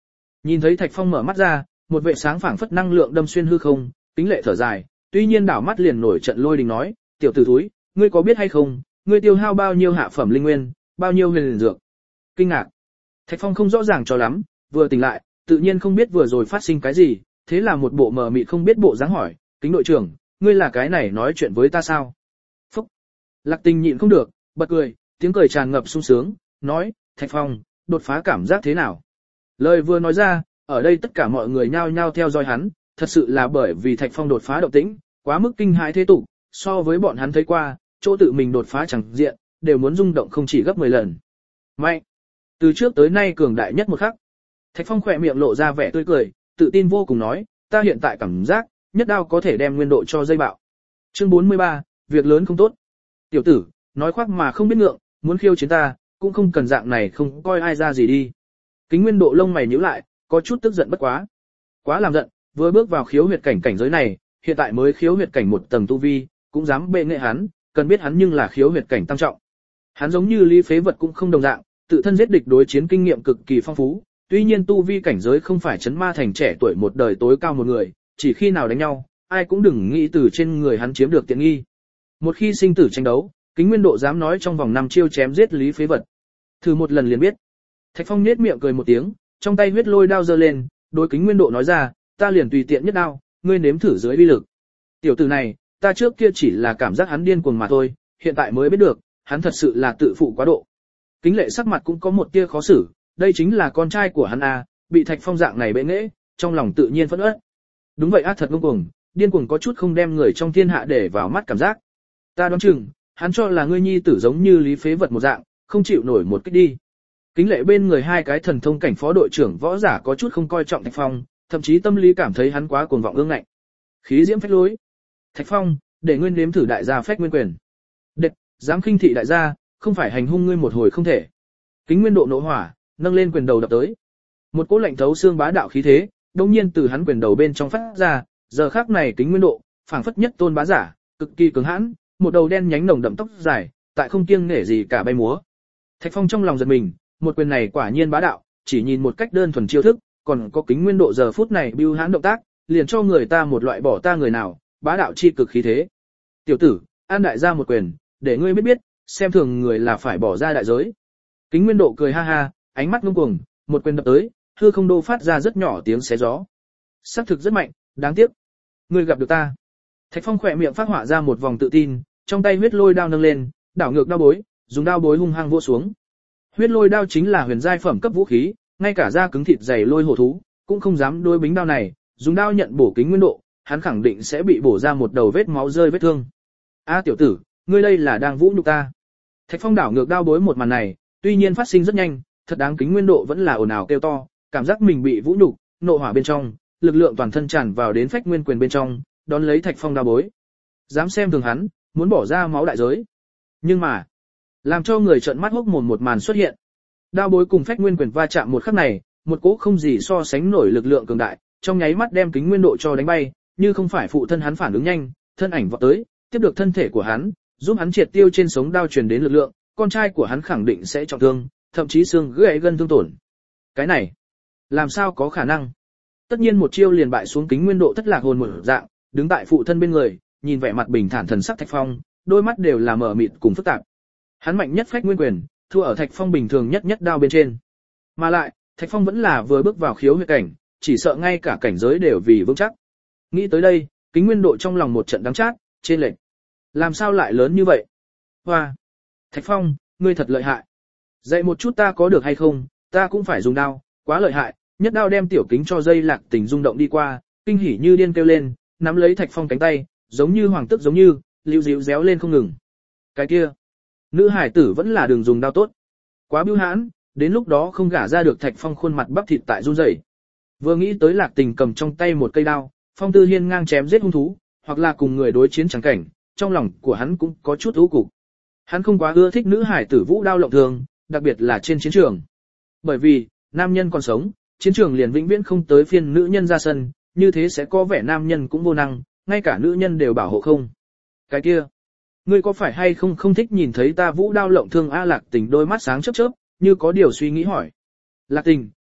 Nhìn thấy Thạch Phong mở mắt ra, một vệ sáng phảng phất năng lượng đâm xuyên hư không, Kính Lệ thở dài, tuy nhiên đảo mắt liền nổi trận lôi đình nói, tiểu tử thúi, ngươi có biết hay không, ngươi tiêu hao bao nhiêu hạ phẩm linh nguyên, bao nhiêu huyền dược. Kinh ngạc. Thạch Phong không rõ ràng cho lắm, vừa tỉnh lại, tự nhiên không biết vừa rồi phát sinh cái gì, thế là một bộ mờ mịt không biết bộ dáng hỏi, Kính đội trưởng, ngươi là cái này nói chuyện với ta sao? Phúc. Lạc Tình nhịn không được, bật cười, tiếng cười tràn ngập sung sướng, nói, Thạch Phong, đột phá cảm giác thế nào? Lời vừa nói ra, ở đây tất cả mọi người nhao nhao theo dõi hắn, thật sự là bởi vì Thạch Phong đột phá động tĩnh, quá mức kinh hãi thế tục, so với bọn hắn thấy qua, chỗ tự mình đột phá chẳng diện, đều muốn rung động không chỉ gấp 10 lần. Mạnh! Từ trước tới nay cường đại nhất một khắc. Thạch Phong khỏe miệng lộ ra vẻ tươi cười, tự tin vô cùng nói, ta hiện tại cảm giác, nhất đao có thể đem nguyên độ cho dây bạo. Chương 43, việc lớn không tốt. Tiểu tử, nói khoác mà không biết ngượng, muốn khiêu chiến ta, cũng không cần dạng này không coi ai ra gì đi. Kính Nguyên Độ lông mày nhíu lại, có chút tức giận bất quá. Quá làm giận, vừa bước vào khiếu huyệt cảnh cảnh giới này, hiện tại mới khiếu huyệt cảnh một tầng tu vi, cũng dám bệ nghệ hắn, cần biết hắn nhưng là khiếu huyệt cảnh tam trọng. Hắn giống như Lý Phế Vật cũng không đồng dạng, tự thân giết địch đối chiến kinh nghiệm cực kỳ phong phú, tuy nhiên tu vi cảnh giới không phải chấn ma thành trẻ tuổi một đời tối cao một người, chỉ khi nào đánh nhau, ai cũng đừng nghĩ từ trên người hắn chiếm được tiện nghi. Một khi sinh tử tranh đấu, Kính Nguyên Độ dám nói trong vòng 5 chiêu chém giết Lý Phế Vật. Thử một lần liền biết. Thạch Phong nhếch miệng cười một tiếng, trong tay huyết lôi đao giơ lên, đối Kính Nguyên Độ nói ra, ta liền tùy tiện nhất đao, ngươi nếm thử dưới uy lực. Tiểu tử này, ta trước kia chỉ là cảm giác hắn điên cuồng mà thôi, hiện tại mới biết được, hắn thật sự là tự phụ quá độ. Kính Lệ sắc mặt cũng có một tia khó xử, đây chính là con trai của hắn à, bị Thạch Phong dạng này bệ nghệ, trong lòng tự nhiên phẫn uất. Đúng vậy, thật ngông cuồng, điên cuồng có chút không đem người trong thiên hạ để vào mắt cảm giác. Ta đoán chừng, hắn cho là ngươi nhi tử giống như Lý Phế Vật một dạng, không chịu nổi một kích đi. Kính Lệ bên người hai cái thần thông cảnh phó đội trưởng võ giả có chút không coi trọng Thạch Phong, thậm chí tâm lý cảm thấy hắn quá cuồng vọng ương ngạnh. Khí diễm phách lối. Thạch Phong, để ngươi nếm thử đại gia phách nguyên quyền. Đệt, dám khinh thị đại gia, không phải hành hung ngươi một hồi không thể. Kính Nguyên Độ nộ hỏa, nâng lên quyền đầu đập tới. Một cỗ lạnh thấu xương bá đạo khí thế, đột nhiên từ hắn quyền đầu bên trong phát ra, giờ khắc này Kính Nguyên Độ, phảng phất nhất tôn bá giả, cực kỳ cứng hãn, một đầu đen nhánh nồng đậm tóc dài, tại không kiêng nể gì cả bay múa. Thạch Phong trong lòng giật mình, một quyền này quả nhiên bá đạo, chỉ nhìn một cách đơn thuần chiêu thức, còn có Kính Nguyên Độ giờ phút này bưu hãn động tác, liền cho người ta một loại bỏ ta người nào, bá đạo chi cực khí thế. Tiểu tử, an đại gia một quyền, để ngươi biết biết, xem thường người là phải bỏ ra đại giới. Kính Nguyên Độ cười ha ha, ánh mắt ngông cuồng, một quyền đập tới, hư không đô phát ra rất nhỏ tiếng xé gió. Sắc thực rất mạnh, đáng tiếc. Ngươi gặp được ta. Thạch Phong khỏe miệng phát họa ra một vòng tự tin, trong tay huyết lôi đao nâng lên, đảo ngược đao bối, dùng đao bối hung hăng vỗ xuống. Huyết lôi đao chính là huyền giai phẩm cấp vũ khí, ngay cả da cứng thịt dày lôi hổ thú, cũng không dám đối bính đao này, dùng đao nhận bổ Kính Nguyên Độ, hắn khẳng định sẽ bị bổ ra một đầu vết máu rơi vết thương. A tiểu tử, ngươi đây là đang vũ nhục ta. Thạch Phong đảo ngược đao bối một màn này, tuy nhiên phát sinh rất nhanh, thật đáng Kính Nguyên Độ vẫn là ồn ào kêu to, cảm giác mình bị vũ nhục, nộ hỏa bên trong, lực lượng toàn thân tràn vào đến phách nguyên quyền bên trong, đón lấy Thạch Phong đao bối. Dám xem thường hắn, muốn bỏ ra máu đại giới. Nhưng mà, làm cho người trợn mắt hốc mồm một màn xuất hiện. Đao bối cùng phách nguyên quyền va chạm một khắc này, một cỗ không gì so sánh nổi lực lượng cường đại, trong nháy mắt đem Kính Nguyên Độ cho đánh bay, như không phải phụ thân hắn phản ứng nhanh, thân ảnh vọt tới, tiếp được thân thể của hắn, giúp hắn triệt tiêu trên sống đao truyền đến lực lượng, con trai của hắn khẳng định sẽ trọng thương, thậm chí xương gãy gân thương tổn. Cái này, làm sao có khả năng? Tất nhiên một chiêu liền bại xuống Kính Nguyên Độ thất lạc hồn một dạng, đứng tại phụ thân bên người, nhìn vẻ mặt bình thản thần sắc Thạch Phong, đôi mắt đều là mở mịt cùng phức tạp. Hắn mạnh nhất phách nguyên quyền, thua ở Thạch Phong bình thường nhất đao bên trên. Mà lại, Thạch Phong vẫn là vừa bước vào khiếu huyệt cảnh, chỉ sợ ngay cả cảnh giới đều vì vững chắc. Nghĩ tới đây, Kính Nguyên Độ trong lòng một trận đắng chát, trên lệch. Làm sao lại lớn như vậy? Hoa! Thạch Phong, ngươi thật lợi hại. Dạy một chút ta có được hay không, ta cũng phải dùng đao, quá lợi hại, nhất đao đem Tiểu Kính cho dây Lạc Tình rung động đi qua, kinh hỉ như điên kêu lên, nắm lấy Thạch Phong cánh tay, giống như hoàng tức giống như, liu díu réo lên không ngừng. Cái kia, nữ hải tử vẫn là đường dùng đao tốt. Quá bưu hãn, đến lúc đó không gả ra được Thạch Phong khuôn mặt bắp thịt tại run rẩy. Vừa nghĩ tới Lạc Tình cầm trong tay một cây đao, Phong Tư Hiên ngang chém giết hung thú, hoặc là cùng người đối chiến chẳng cảnh, trong lòng của hắn cũng có chút u cục. Hắn không quá ưa thích nữ hải tử vũ đao lộng thường, đặc biệt là trên chiến trường. Bởi vì, nam nhân còn sống, chiến trường liền vĩnh viễn không tới phiên nữ nhân ra sân, như thế sẽ có vẻ nam nhân cũng vô năng, ngay cả nữ nhân đều bảo hộ không. Cái kia, ngươi có phải hay không thích nhìn thấy ta vũ đao lộng thương? A Lạc Tình đôi mắt sáng chớp chớp, như có điều suy nghĩ hỏi. Lạc Tình,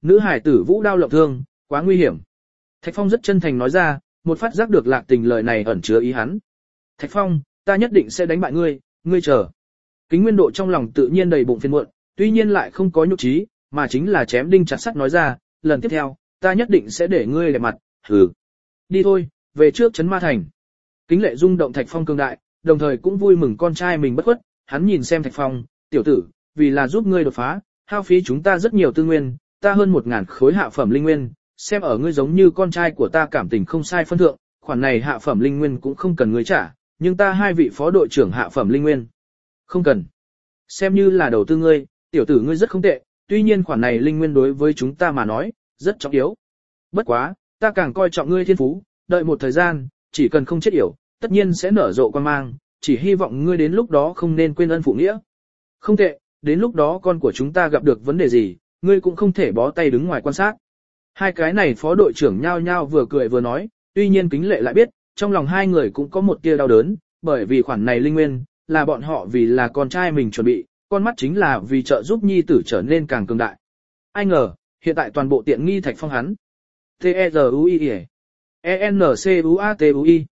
Nữ hải tử vũ đao lộng thương, quá nguy hiểm. Thạch Phong rất chân thành nói ra, một phát giác được Lạc Tình lời này ẩn chứa ý hắn. Thạch Phong, ta nhất định sẽ đánh bại ngươi, ngươi chờ. Kính Nguyên Độ trong lòng tự nhiên đầy bụng phiền muộn, tuy nhiên lại không có nhục trí, mà chính là chém đinh chặt sắt nói ra, lần tiếp theo, ta nhất định sẽ để ngươi đẹp mặt, hừ. Đi thôi, về trước trấn Ma Thành. Kính Lệ rung động Thạch Phong cường đại, đồng thời cũng vui mừng con trai mình bất khuất, hắn nhìn xem Thạch Phong, tiểu tử, vì là giúp ngươi đột phá, hao phí chúng ta rất nhiều tư nguyên, ta hơn 1000 khối hạ phẩm linh nguyên, xem ở ngươi giống như con trai của ta cảm tình không sai phân thượng, khoản này hạ phẩm linh nguyên cũng không cần ngươi trả, nhưng ta hai vị phó đội trưởng hạ phẩm linh nguyên. Không cần. Xem như là đầu tư ngươi, tiểu tử ngươi rất không tệ, tuy nhiên khoản này linh nguyên đối với chúng ta mà nói, rất trọng yếu. Bất quá, ta càng coi trọng ngươi thiên phú, đợi một thời gian, chỉ cần không chết yểu, tất nhiên sẽ nở rộ quan mang, chỉ hy vọng ngươi đến lúc đó không nên quên ân phụ nghĩa. Không tệ, đến lúc đó con của chúng ta gặp được vấn đề gì, ngươi cũng không thể bó tay đứng ngoài quan sát. Hai cái này phó đội trưởng nhao nhao vừa cười vừa nói, tuy nhiên Kính Lệ lại biết, trong lòng hai người cũng có một tia đau đớn, bởi vì khoản này linh nguyên, là bọn họ vì là con trai mình chuẩn bị, con mắt chính là vì trợ giúp nhi tử trở nên càng cường đại. Ai ngờ, hiện tại toàn bộ tiện nghi Thạch Phong hắn. T-E-Z-U-I E-N-C-U-A-T-U-I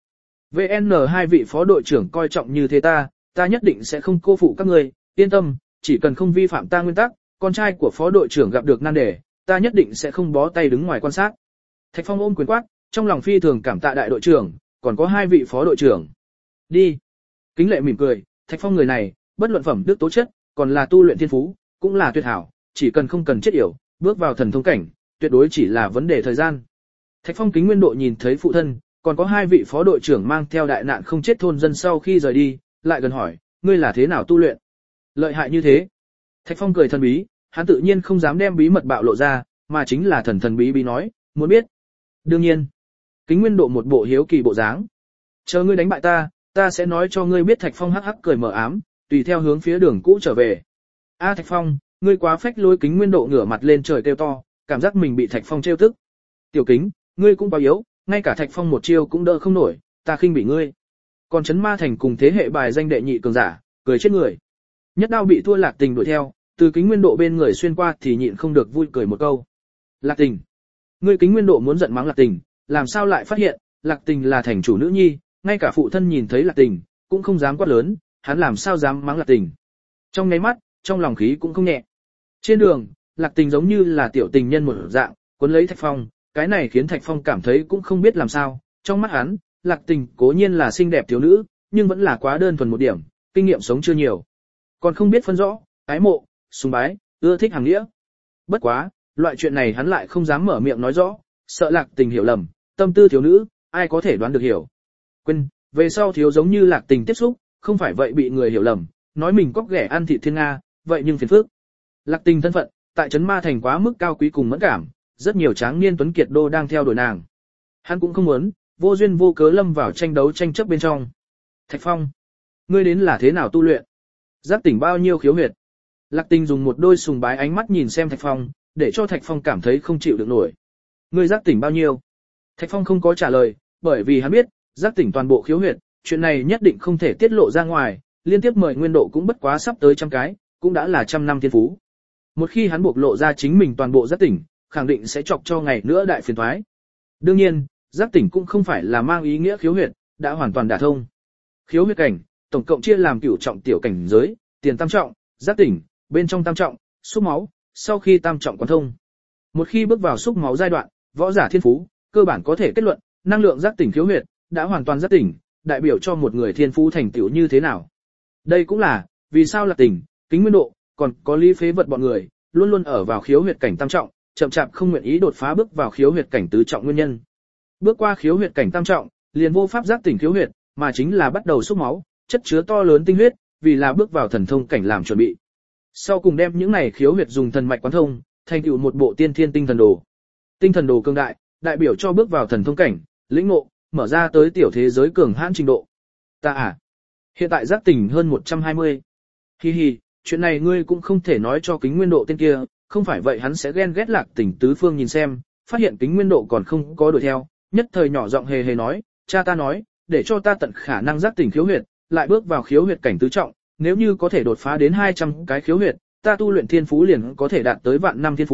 VN hai vị phó đội trưởng coi trọng như thế ta nhất định sẽ không cô phụ các ngươi, yên tâm, chỉ cần không vi phạm ta nguyên tắc, con trai của phó đội trưởng gặp được nan đề, ta nhất định sẽ không bó tay đứng ngoài quan sát. Thạch Phong ôm quyền quát, trong lòng phi thường cảm tạ đại đội trưởng, còn có hai vị phó đội trưởng. Đi. Kính Lệ mỉm cười, Thạch Phong người này, bất luận phẩm đức tố chất, còn là tu luyện thiên phú, cũng là tuyệt hảo, chỉ cần không cần chết yểu, bước vào thần thông cảnh, tuyệt đối chỉ là vấn đề thời gian. Thạch Phong Kính Nguyên Độ nhìn thấy phụ thân, còn có hai vị phó đội trưởng mang theo đại nạn không chết thôn dân sau khi rời đi, lại gần hỏi, ngươi là thế nào tu luyện? Lợi hại như thế. Thạch Phong cười thần bí, hắn tự nhiên không dám đem bí mật bạo lộ ra, mà chính là thần bí bí nói, muốn biết. Đương nhiên. Kính Nguyên Độ một bộ hiếu kỳ bộ dáng. Chờ ngươi đánh bại ta sẽ nói cho ngươi biết. Thạch Phong hắc hắc cười mờ ám, tùy theo hướng phía đường cũ trở về. A Thạch Phong, ngươi quá phách lối. Kính Nguyên Độ ngửa mặt lên trời kêu to, cảm giác mình bị Thạch Phong trêu tức. Tiểu Kính, ngươi cũng quá yếu, ngay cả Thạch Phong một chiêu cũng đỡ không nổi, ta khinh bị ngươi. Còn Trấn Ma Thành cùng thế hệ bài danh đệ nhị cường giả, cười chết người. Nhất đao bị thua Lạc Tình đuổi theo, từ Kính Nguyên Độ bên người xuyên qua thì nhịn không được vui cười một câu. Lạc Tình, ngươi. Kính Nguyên Độ muốn giận mắng Lạc Tình, làm sao lại phát hiện, Lạc Tình là thành chủ nữ nhi, ngay cả phụ thân nhìn thấy Lạc Tình, cũng không dám quát lớn, hắn làm sao dám mắng Lạc Tình. Trong nháy mắt, trong lòng khí cũng không nhẹ. Trên đường, Lạc Tình giống như là tiểu tình nhân một dạng, cuốn lấy Thạch Phong, cái này khiến Thạch Phong cảm thấy cũng không biết làm sao, trong mắt hắn, Lạc Tình cố nhiên là xinh đẹp thiếu nữ, nhưng vẫn là quá đơn thuần một điểm, kinh nghiệm sống chưa nhiều. Còn không biết phân rõ, ái mộ, sùng bái, ưa thích hàng nghĩa. Bất quá, loại chuyện này hắn lại không dám mở miệng nói rõ, sợ Lạc Tình hiểu lầm, tâm tư thiếu nữ, ai có thể đoán được hiểu. Quên, về sau thiếu giống như Lạc Tình tiếp xúc, không phải vậy bị người hiểu lầm, nói mình cóc ghẻ ăn thịt thiên nga, vậy nhưng phiền phức. Lạc Tình thân phận, tại Trấn Ma Thành quá mức cao quý cùng mẫn cảm, rất nhiều tráng niên tuấn kiệt đô đang theo đuổi nàng. Hắn cũng không muốn, vô duyên vô cớ lâm vào tranh đấu tranh chấp bên trong. Thạch Phong, ngươi đến là thế nào tu luyện? Giác tỉnh bao nhiêu khiếu huyệt? Lạc Tình dùng một đôi sùng bái ánh mắt nhìn xem Thạch Phong, để cho Thạch Phong cảm thấy không chịu được nổi. Ngươi giác tỉnh bao nhiêu? Thạch Phong không có trả lời, bởi vì hắn biết, giác tỉnh toàn bộ khiếu huyệt, chuyện này nhất định không thể tiết lộ ra ngoài, liên tiếp mời Nguyên Độ cũng bất quá sắp tới 100 cái, cũng đã là 100 năm thiên phú. Một khi hắn buộc lộ ra chính mình toàn bộ giác tỉnh, khẳng định sẽ chọc cho ngày nữa đại phiền toái. Đương nhiên, giác tỉnh cũng không phải là mang ý nghĩa khiếu huyệt đã hoàn toàn đả thông. Khiếu huyệt cảnh, tổng cộng chia làm cửu trọng tiểu cảnh giới, tiền tam trọng, giác tỉnh, bên trong tam trọng, xúc máu, sau khi tam trọng quán thông. Một khi bước vào xúc máu giai đoạn, võ giả thiên phú, cơ bản có thể kết luận, năng lượng giác tỉnh khiếu huyệt đã hoàn toàn giác tỉnh, đại biểu cho một người thiên phú thành tựu như thế nào. Đây cũng là vì sao Lạc Tình, Kính Nguyên Độ, còn có Lý Phế Vật bọn người, luôn luôn ở vào khiếu huyệt cảnh tam trọng, chậm chạp không nguyện ý đột phá bước vào khiếu huyệt cảnh tứ trọng nguyên nhân. Bước qua khiếu huyệt cảnh tam trọng, liền vô pháp giác tỉnh khiếu huyệt, mà chính là bắt đầu xúc máu, chất chứa to lớn tinh huyết, vì là bước vào thần thông cảnh làm chuẩn bị. Sau cùng đem những này khiếu huyệt dùng thần mạch quán thông, thành tựu một bộ tiên thiên tinh thần đồ. Tinh thần đồ cường đại, đại biểu cho bước vào thần thông cảnh, lĩnh ngộ, mở ra tới tiểu thế giới cường hãn trình độ. Hiện tại giác tỉnh hơn 120. Hi hi, chuyện này ngươi cũng không thể nói cho Kính Nguyên Độ tên kia, không phải vậy hắn sẽ ghen ghét Lạc Tình tứ phương nhìn xem, phát hiện Kính Nguyên Độ còn không có đuổi theo, nhất thời nhỏ giọng hề hề nói, cha ta nói, để cho ta tận khả năng giác tỉnh khiếu huyệt, lại bước vào khiếu huyệt cảnh tứ trọng, nếu như có thể đột phá đến 200 cái khiếu huyệt, ta tu luyện thiên phú liền có thể đạt tới vạn năm thiên phú,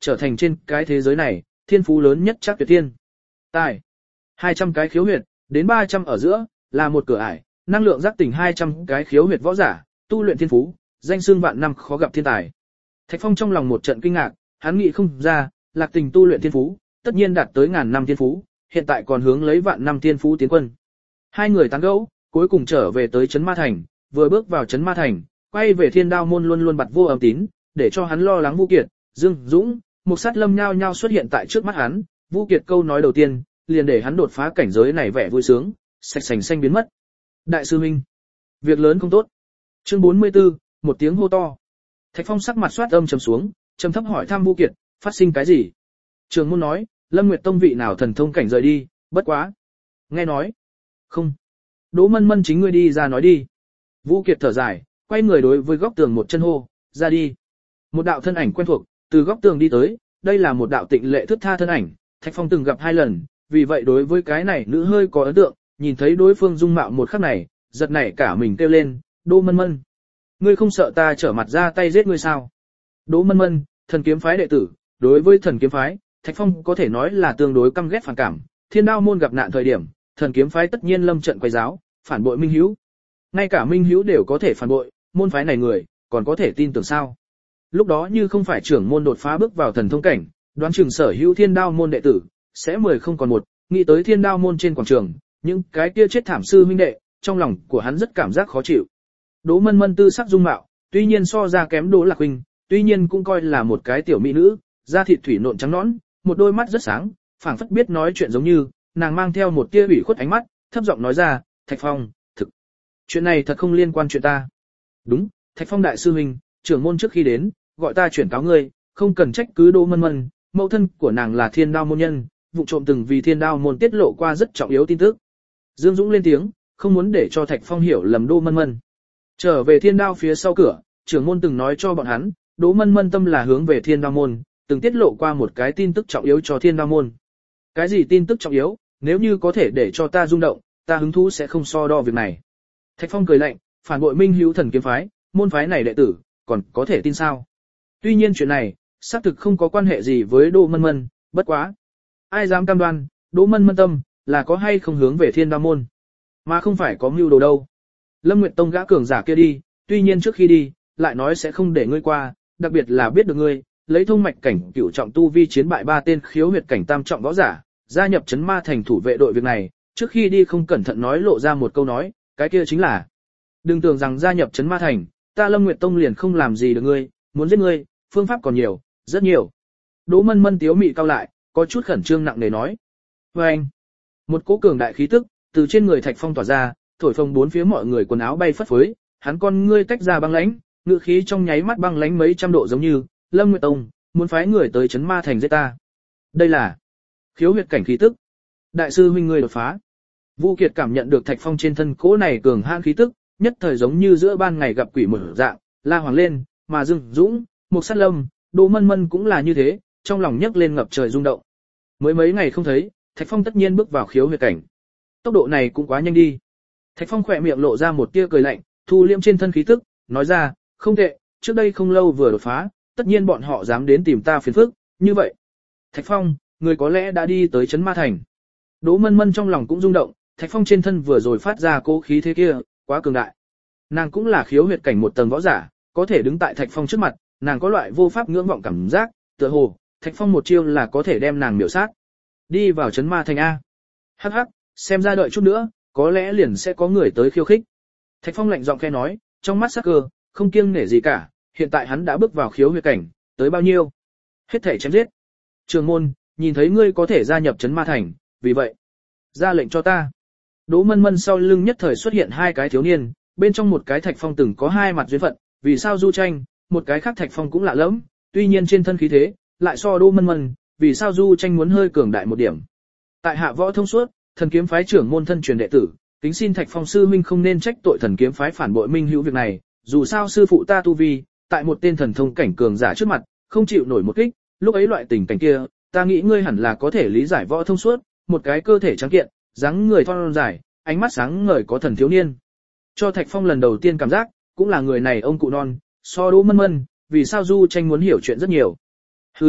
trở thành trên cái thế giới này, thiên phú lớn nhất chắc tuyệt thiên. Tài. 200 cái khiếu huyệt, đến 300 ở giữa, là một cửa ải, năng lượng giác tỉnh 200 cái khiếu huyệt võ giả, tu luyện thiên phú, danh xưng vạn năm khó gặp thiên tài. Thạch Phong trong lòng một trận kinh ngạc, hắn nghĩ không ra, Lạc Tình tu luyện thiên phú, tất nhiên đạt tới ngàn năm thiên phú, hiện tại còn hướng lấy vạn năm thiên phú tiến quân. Hai người tán gẫu, cuối cùng trở về tới Trấn Ma Thành, vừa bước vào Trấn Ma Thành, quay về Thiên Đao môn luôn luôn bặt vô âm tín, để cho hắn lo lắng Vu Kiệt, Dương Dũng, Mục Sát Lâm nhao nhao xuất hiện tại trước mắt hắn, Vu Kiệt câu nói đầu tiên, liền để hắn đột phá cảnh giới này vẻ vui sướng, sạch sành xanh biến mất. Đại sư huynh, việc lớn không tốt. Chương 44, một tiếng hô to. Thạch Phong sắc mặt xoát âm trầm xuống, trầm thấp hỏi thăm Vu Kiệt, phát sinh cái gì? Trường môn nói, Lâm Nguyệt Tông vị nào thần thông cảnh rời đi, bất quá. Nghe nói. Không. Đỗ Mân Mân chính ngươi đi ra nói đi. Vu Kiệt thở dài, quay người đối với góc tường một chân hô, ra đi. Một đạo thân ảnh quen thuộc, từ góc tường đi tới, đây là một đạo tịnh lệ thướt tha thân ảnh, Thạch Phong từng gặp 2 lần, vì vậy đối với cái này nữ hơi có ấn tượng, nhìn thấy đối phương dung mạo một khắc này, giật nảy cả mình kêu lên, Đỗ Mân Mân. Ngươi không sợ ta trở mặt ra tay giết ngươi sao? Đỗ Mân Mân, thần kiếm phái đệ tử, đối với thần kiếm phái, Thạch Phong có thể nói là tương đối căm ghét phản cảm, Thiên Đao môn gặp nạn thời điểm, thần kiếm phái tất nhiên lâm trận quấy ráo, phản bội Minh Hữu. Ngay cả Minh Hữu đều có thể phản bội, môn phái này người, còn có thể tin tưởng sao? Lúc đó như không phải trưởng môn đột phá bước vào thần thông cảnh, đoán chừng sở hữu Thiên Đao môn đệ tử sẽ 10 không còn một, nghĩ tới Thiên Đao môn trên quảng trường, những cái kia chết thảm sư huynh đệ, trong lòng của hắn rất cảm giác khó chịu. Đỗ Mân Mân tư sắc dung mạo, tuy nhiên so ra kém Đỗ Lạc Huynh, tuy nhiên cũng coi là một cái tiểu mỹ nữ, da thịt thủy nộn trắng nõn, một đôi mắt rất sáng, phảng phất biết nói chuyện giống như, nàng mang theo một tia ủy khuất ánh mắt, thấp giọng nói ra, Thạch Phong, thực, chuyện này thật không liên quan chuyện ta. Đúng, Thạch Phong đại sư huynh, trưởng môn trước khi đến, gọi ta chuyển cáo ngươi, không cần trách cứ Đỗ Mân Mân, mẫu thân của nàng là Thiên Đao môn nhân, vụ trộm từng vì Thiên Đao môn tiết lộ qua rất trọng yếu tin tức. Dương Dũng lên tiếng, không muốn để cho Thạch Phong hiểu lầm Đỗ Mân Mân. Trở về Thiên Đao phía sau cửa, trưởng môn từng nói cho bọn hắn, Đỗ Mân Mân tâm là hướng về Thiên Đao môn, từng tiết lộ qua một cái tin tức trọng yếu cho Thiên Đao môn. Cái gì tin tức trọng yếu, nếu như có thể để cho ta rung động, ta hứng thú sẽ không so đo việc này. Thạch Phong cười lạnh, phản bội Minh Hữu thần kiếm phái, môn phái này đệ tử, còn có thể tin sao? Tuy nhiên chuyện này, xác thực không có quan hệ gì với Đỗ Mân Mân, bất quá. Ai dám cam đoan, Đỗ Mân Mân tâm, là có hay không hướng về Thiên Đao môn, mà không phải có mưu đồ đâu. Lâm Nguyệt Tông gã cường giả kia đi, tuy nhiên trước khi đi, lại nói sẽ không để ngươi qua, đặc biệt là biết được ngươi, lấy thông mạch cảnh cửu trọng tu vi chiến bại 3 tên khiếu huyệt cảnh tam trọng võ giả, gia nhập Trấn Ma Thành thủ vệ đội việc này, trước khi đi không cẩn thận nói lộ ra một câu nói, cái kia chính là: đừng tưởng rằng gia nhập Trấn Ma Thành, ta Lâm Nguyệt Tông liền không làm gì được ngươi, muốn giết ngươi, phương pháp còn nhiều, rất nhiều. Đỗ Mân Mân tiếu mị cao lại, có chút khẩn trương nặng nề nói. Và anh, một cỗ cường đại khí tức từ trên người Thạch Phong tỏa ra, thổi phồng bốn phía mọi người quần áo bay phất phới, hắn con ngươi tách ra băng lãnh, ngữ khí trong nháy mắt băng lãnh mấy trăm độ giống như, Lâm Nguyệt Tông muốn phái người tới Trấn Ma Thành giết ta. Đây là khiếu huyệt cảnh khí tức. Đại sư huynh ngươi đột phá. Vu Kiệt cảm nhận được Thạch Phong trên thân cỗ này cường hãn khí tức, nhất thời giống như giữa ban ngày gặp quỷ mở dạng, la hoàng lên, mà Dương Dũng, Mục Sát Lâm, Đỗ Mân Mân cũng là như thế, trong lòng nhấc lên ngập trời rung động. Mới mấy ngày không thấy, Thạch Phong tất nhiên bước vào khiếu huyệt cảnh. Tốc độ này cũng quá nhanh đi. Thạch Phong khỏe miệng lộ ra một tia cười lạnh, thu liễm trên thân khí tức, nói ra, không tệ, trước đây không lâu vừa đột phá, tất nhiên bọn họ dám đến tìm ta phiền phức, như vậy. Thạch Phong, người có lẽ đã đi tới Trấn Ma Thành. Đỗ Mân Mân trong lòng cũng rung động, Thạch Phong trên thân vừa rồi phát ra cố khí thế kia, quá cường đại. Nàng cũng là khiếu huyệt cảnh một tầng võ giả, có thể đứng tại Thạch Phong trước mặt, nàng có loại vô pháp ngưỡng vọng cảm giác, tựa hồ, Thạch Phong một chiêu là có thể đem nàng miểu sát. Đi vào Trấn Ma Thành A. Hắc hắc, xem ra đợi chút nữa, có lẽ liền sẽ có người tới khiêu khích. Thạch Phong lạnh giọng khẽ nói, trong mắt sắc cơ, không kiêng nể gì cả, hiện tại hắn đã bước vào khiếu huyệt cảnh, tới bao nhiêu? Hết thể chém giết. Trường môn, nhìn thấy ngươi có thể gia nhập Trấn Ma Thành, vì vậy, ra lệnh cho ta. Đỗ Mân Mân sau lưng nhất thời xuất hiện 2 cái thiếu niên, bên trong một cái Thạch Phong từng có 2 mặt duyên phận, vì sao Du Tranh, một cái khác Thạch Phong cũng lạ lẫm, tuy nhiên trên thân khí thế, lại so Đỗ Mân Mân, vì sao Du Tranh muốn hơi cường đại một điểm. Tại hạ võ thông suốt, thần kiếm phái trưởng môn thân truyền đệ tử, kính xin Thạch Phong sư minh không nên trách tội thần kiếm phái phản bội Minh Hữu việc này, dù sao sư phụ ta tu vi, tại một tên thần thông cảnh cường giả trước mặt, không chịu nổi một kích, lúc ấy loại tình cảnh kia, ta nghĩ ngươi hẳn là có thể lý giải võ thông suốt, một cái cơ thể trắng kiện, dáng người thon dài, ánh mắt sáng ngời có thần thiếu niên. Cho Thạch Phong lần đầu tiên cảm giác, cũng là người này ông cụ non, so Đỗ Mân Mân, vì sao Du Tranh muốn hiểu chuyện rất nhiều. Hừ,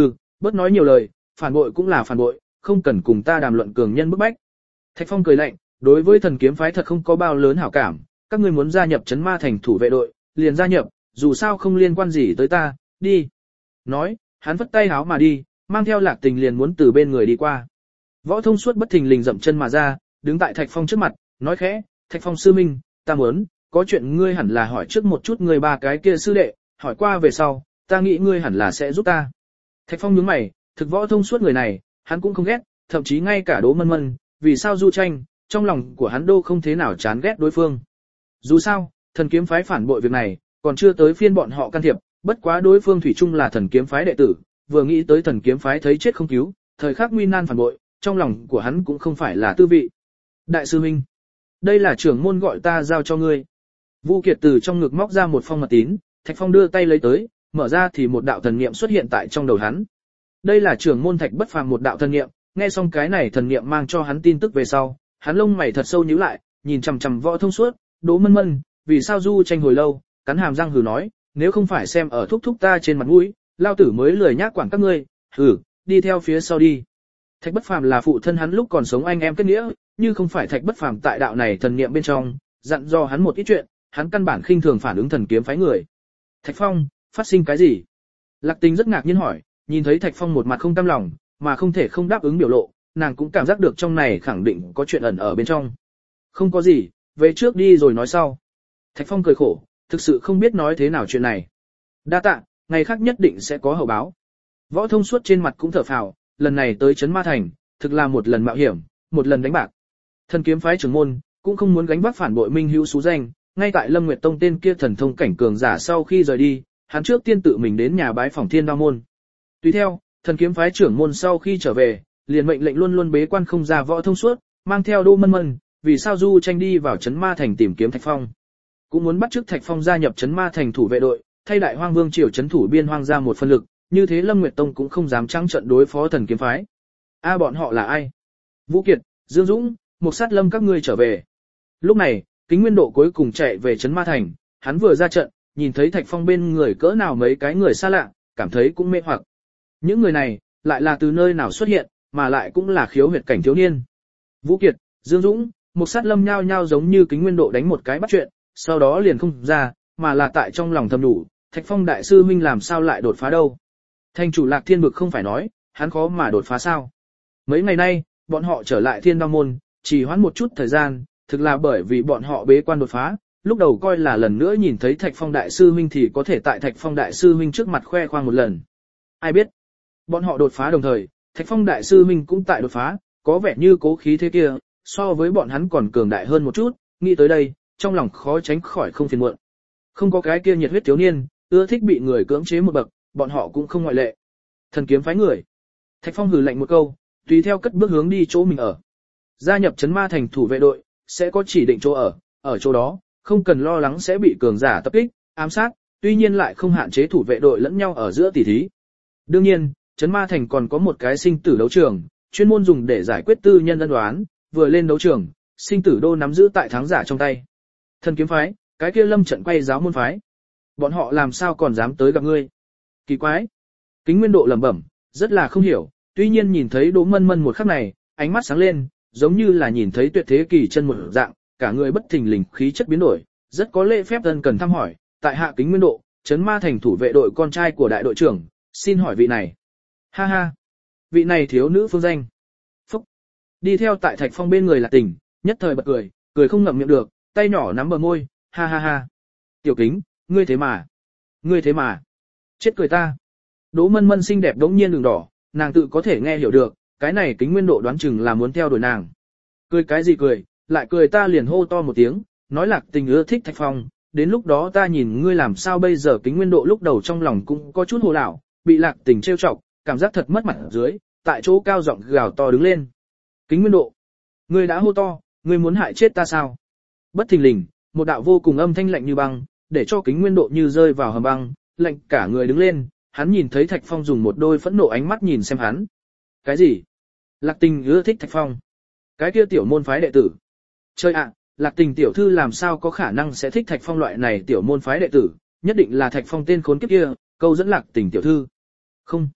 bớt nói nhiều lời, phản bội cũng là phản bội, không cần cùng ta đàm luận cường nhân bức bách. Thạch Phong cười lạnh, đối với thần kiếm phái thật không có bao lớn hảo cảm, các ngươi muốn gia nhập Trấn Ma Thành thủ vệ đội, liền gia nhập, dù sao không liên quan gì tới ta, đi. Nói, hắn vất tay háo mà đi, mang theo Lạc Tình liền muốn từ bên người đi qua. Võ Thông Suốt bất thình lình dậm chân mà ra, đứng tại Thạch Phong trước mặt, nói khẽ, Thạch Phong sư minh, ta muốn, có chuyện ngươi hẳn là hỏi trước một chút người ba cái kia sư đệ, hỏi qua về sau, ta nghĩ ngươi hẳn là sẽ giúp ta. Thạch Phong nhướng mày, thực Võ Thông Suốt người này, hắn cũng không ghét, thậm chí ngay cả Đỗ Mân Mân, vì sao Du Tranh, trong lòng của hắn đô không thế nào chán ghét đối phương. Dù sao, thần kiếm phái phản bội việc này, còn chưa tới phiên bọn họ can thiệp, bất quá đối phương thủy chung là thần kiếm phái đệ tử, vừa nghĩ tới thần kiếm phái thấy chết không cứu, thời khắc nguy nan phản bội, trong lòng của hắn cũng không phải là tư vị. Đại sư huynh, đây là trưởng môn gọi ta giao cho ngươi. Vu Kiệt từ trong ngực móc ra một phong mật tín, Thạch Phong đưa tay lấy tới, mở ra thì một đạo thần niệm xuất hiện tại trong đầu hắn. Đây là trưởng môn Thạch Bất Phàm một đạo thần niệm, nghe xong cái này thần niệm mang cho hắn tin tức về sau, hắn lông mày thật sâu nhíu lại, nhìn chằm chằm Võ Thông Suốt, Đỗ Mân Mân, vì sao Du Tranh hồi lâu, cắn hàm răng hừ nói, nếu không phải xem ở thúc thúc ta trên mặt mũi, lao tử mới lười nhác quản các ngươi, đi theo phía sau đi. Thạch Bất Phàm là phụ thân hắn lúc còn sống anh em kết nghĩa, như không phải Thạch Bất Phàm tại đạo này thần niệm bên trong, dặn dò hắn một ít chuyện, hắn căn bản khinh thường phản ứng thần kiếm phái người. Thạch Phong, phát sinh cái gì? Lạc Tình rất ngạc nhiên hỏi, nhìn thấy Thạch Phong một mặt không cam lòng, mà không thể không đáp ứng biểu lộ, nàng cũng cảm giác được trong này khẳng định có chuyện ẩn ở bên trong. Không có gì, về trước đi rồi nói sau. Thạch Phong cười khổ, thực sự không biết nói thế nào chuyện này. Đa tạ, ngày khác nhất định sẽ có hậu báo. Võ Thông Suốt trên mặt cũng thở phào, lần này tới Trấn Ma Thành, thực là một lần mạo hiểm, một lần đánh bạc. Thần kiếm phái trưởng môn cũng không muốn gánh vác phản bội minh hữu xú danh, ngay tại Lâm Nguyệt Tông tên kia thần thông cảnh cường giả sau khi rời đi, hắn trước tiên tự mình đến nhà bái phỏng Thiên Đao môn. Tùy theo, thần kiếm phái trưởng môn sau khi trở về, liền mệnh lệnh luôn luôn bế quan không ra Võ Thông Suốt, mang theo Đỗ Mân Mân, vì sao Du Tranh đi vào Trấn Ma Thành tìm kiếm Thạch Phong. Cũng muốn bắt chước Thạch Phong gia nhập Trấn Ma Thành thủ vệ đội, thay Đại Hoang Vương triều trấn thủ biên hoang ra một phân lực, như thế Lâm Nguyệt Tông cũng không dám trắng trận đối phó thần kiếm phái. Bọn họ là ai? Vũ Kiệt, Dương Dũng, Mục Sát Lâm các ngươi trở về. Lúc này, Kính Nguyên Độ cuối cùng chạy về Trấn Ma Thành, hắn vừa ra trận, nhìn thấy Thạch Phong bên người cỡ nào mấy cái người xa lạ, cảm thấy cũng mê hoặc. Những người này, lại là từ nơi nào xuất hiện, mà lại cũng là khiếu huyệt cảnh thiếu niên. Vũ Kiệt, Dương Dũng, Mục Sát Lâm nhao nhao giống như Kính Nguyên Độ đánh một cái bắt chuyện, sau đó liền không ra, mà là tại trong lòng thầm đủ, Thạch Phong đại sư huynh làm sao lại đột phá đâu? Thành chủ Lạc Thiên Vực không phải nói, hắn khó mà đột phá sao? Mấy ngày nay, bọn họ trở lại Thiên Đao môn, chỉ hoãn một chút thời gian, thực là bởi vì bọn họ bế quan đột phá, lúc đầu coi là lần nữa nhìn thấy Thạch Phong đại sư huynh thì có thể tại Thạch Phong đại sư huynh trước mặt khoe khoang một lần. Ai biết, bọn họ đột phá đồng thời, Thạch Phong đại sư huynh cũng tại đột phá, có vẻ như cố khí thế kia, so với bọn hắn còn cường đại hơn một chút, nghĩ tới đây, trong lòng khó tránh khỏi không phiền muộn. Không có cái kia nhiệt huyết thiếu niên, ưa thích bị người cưỡng chế một bậc, bọn họ cũng không ngoại lệ. Thần kiếm phái người. Thạch Phong hừ lạnh một câu, tùy theo cất bước hướng đi chỗ mình ở. Gia nhập Trấn Ma Thành thủ vệ đội, sẽ có chỉ định chỗ ở chỗ đó, không cần lo lắng sẽ bị cường giả tập kích, ám sát, tuy nhiên lại không hạn chế thủ vệ đội lẫn nhau ở giữa tỉ thí. Đương nhiên, Trấn Ma Thành còn có một cái sinh tử đấu trường, chuyên môn dùng để giải quyết tư nhân ân oán, vừa lên đấu trường, sinh tử đô nắm giữ tại thắng giả trong tay. Thần kiếm phái, cái kia Lâm trận quay giáo môn phái. Bọn họ làm sao còn dám tới gặp ngươi? Kỳ quái. Kính Nguyên Độ lẩm bẩm, rất là không hiểu, tuy nhiên nhìn thấy Đỗ Mân Mân một khắc này, ánh mắt sáng lên, giống như là nhìn thấy tuyệt thế kỳ chân một dạng, cả người bất thình lình khí chất biến đổi, rất có lễ phép ân cần thăm hỏi, tại hạ Kính Nguyên Độ, Trấn Ma Thành thủ vệ đội con trai của đại đội trưởng, xin hỏi vị này. Ha ha, vị này thiếu nữ phương danh. Phúc. Đi theo tại Thạch Phong bên người là Tình, nhất thời bật cười, cười không ngậm miệng được, tay nhỏ nắm bờ môi, ha ha ha. Tiểu Kính, ngươi thế mà. Chết cười ta. Đỗ Mân Mân xinh đẹp đống nhiên đường đỏ, nàng tự có thể nghe hiểu được, cái này Kính Nguyên Độ đoán chừng là muốn theo đuổi nàng. Cười cái gì cười, lại cười ta liền hô to một tiếng, nói Lạc Tình ưa thích Thạch Phong, đến lúc đó ta nhìn ngươi làm sao bây giờ. Kính Nguyên Độ lúc đầu trong lòng cũng có chút hồ đảo, bị Lạc Tình trêu chọc, cảm giác thật mất mặt ở dưới, tại chỗ cao giọng gào to đứng lên. Kính Nguyên Độ, ngươi đã hô to, ngươi muốn hại chết ta sao? Bất thình lình, một đạo vô cùng âm thanh lạnh như băng, để cho Kính Nguyên Độ như rơi vào hầm băng, lạnh cả người đứng lên, hắn nhìn thấy Thạch Phong dùng một đôi phẫn nộ ánh mắt nhìn xem hắn. Cái gì? Lạc Tình ưa thích Thạch Phong? Cái kia tiểu môn phái đệ tử? Chơi ạ, Lạc Tình tiểu thư làm sao có khả năng sẽ thích Thạch Phong loại này tiểu môn phái đệ tử, nhất định là Thạch Phong tên khốn kiếp kia, câu dẫn Lạc Tình tiểu thư. Không,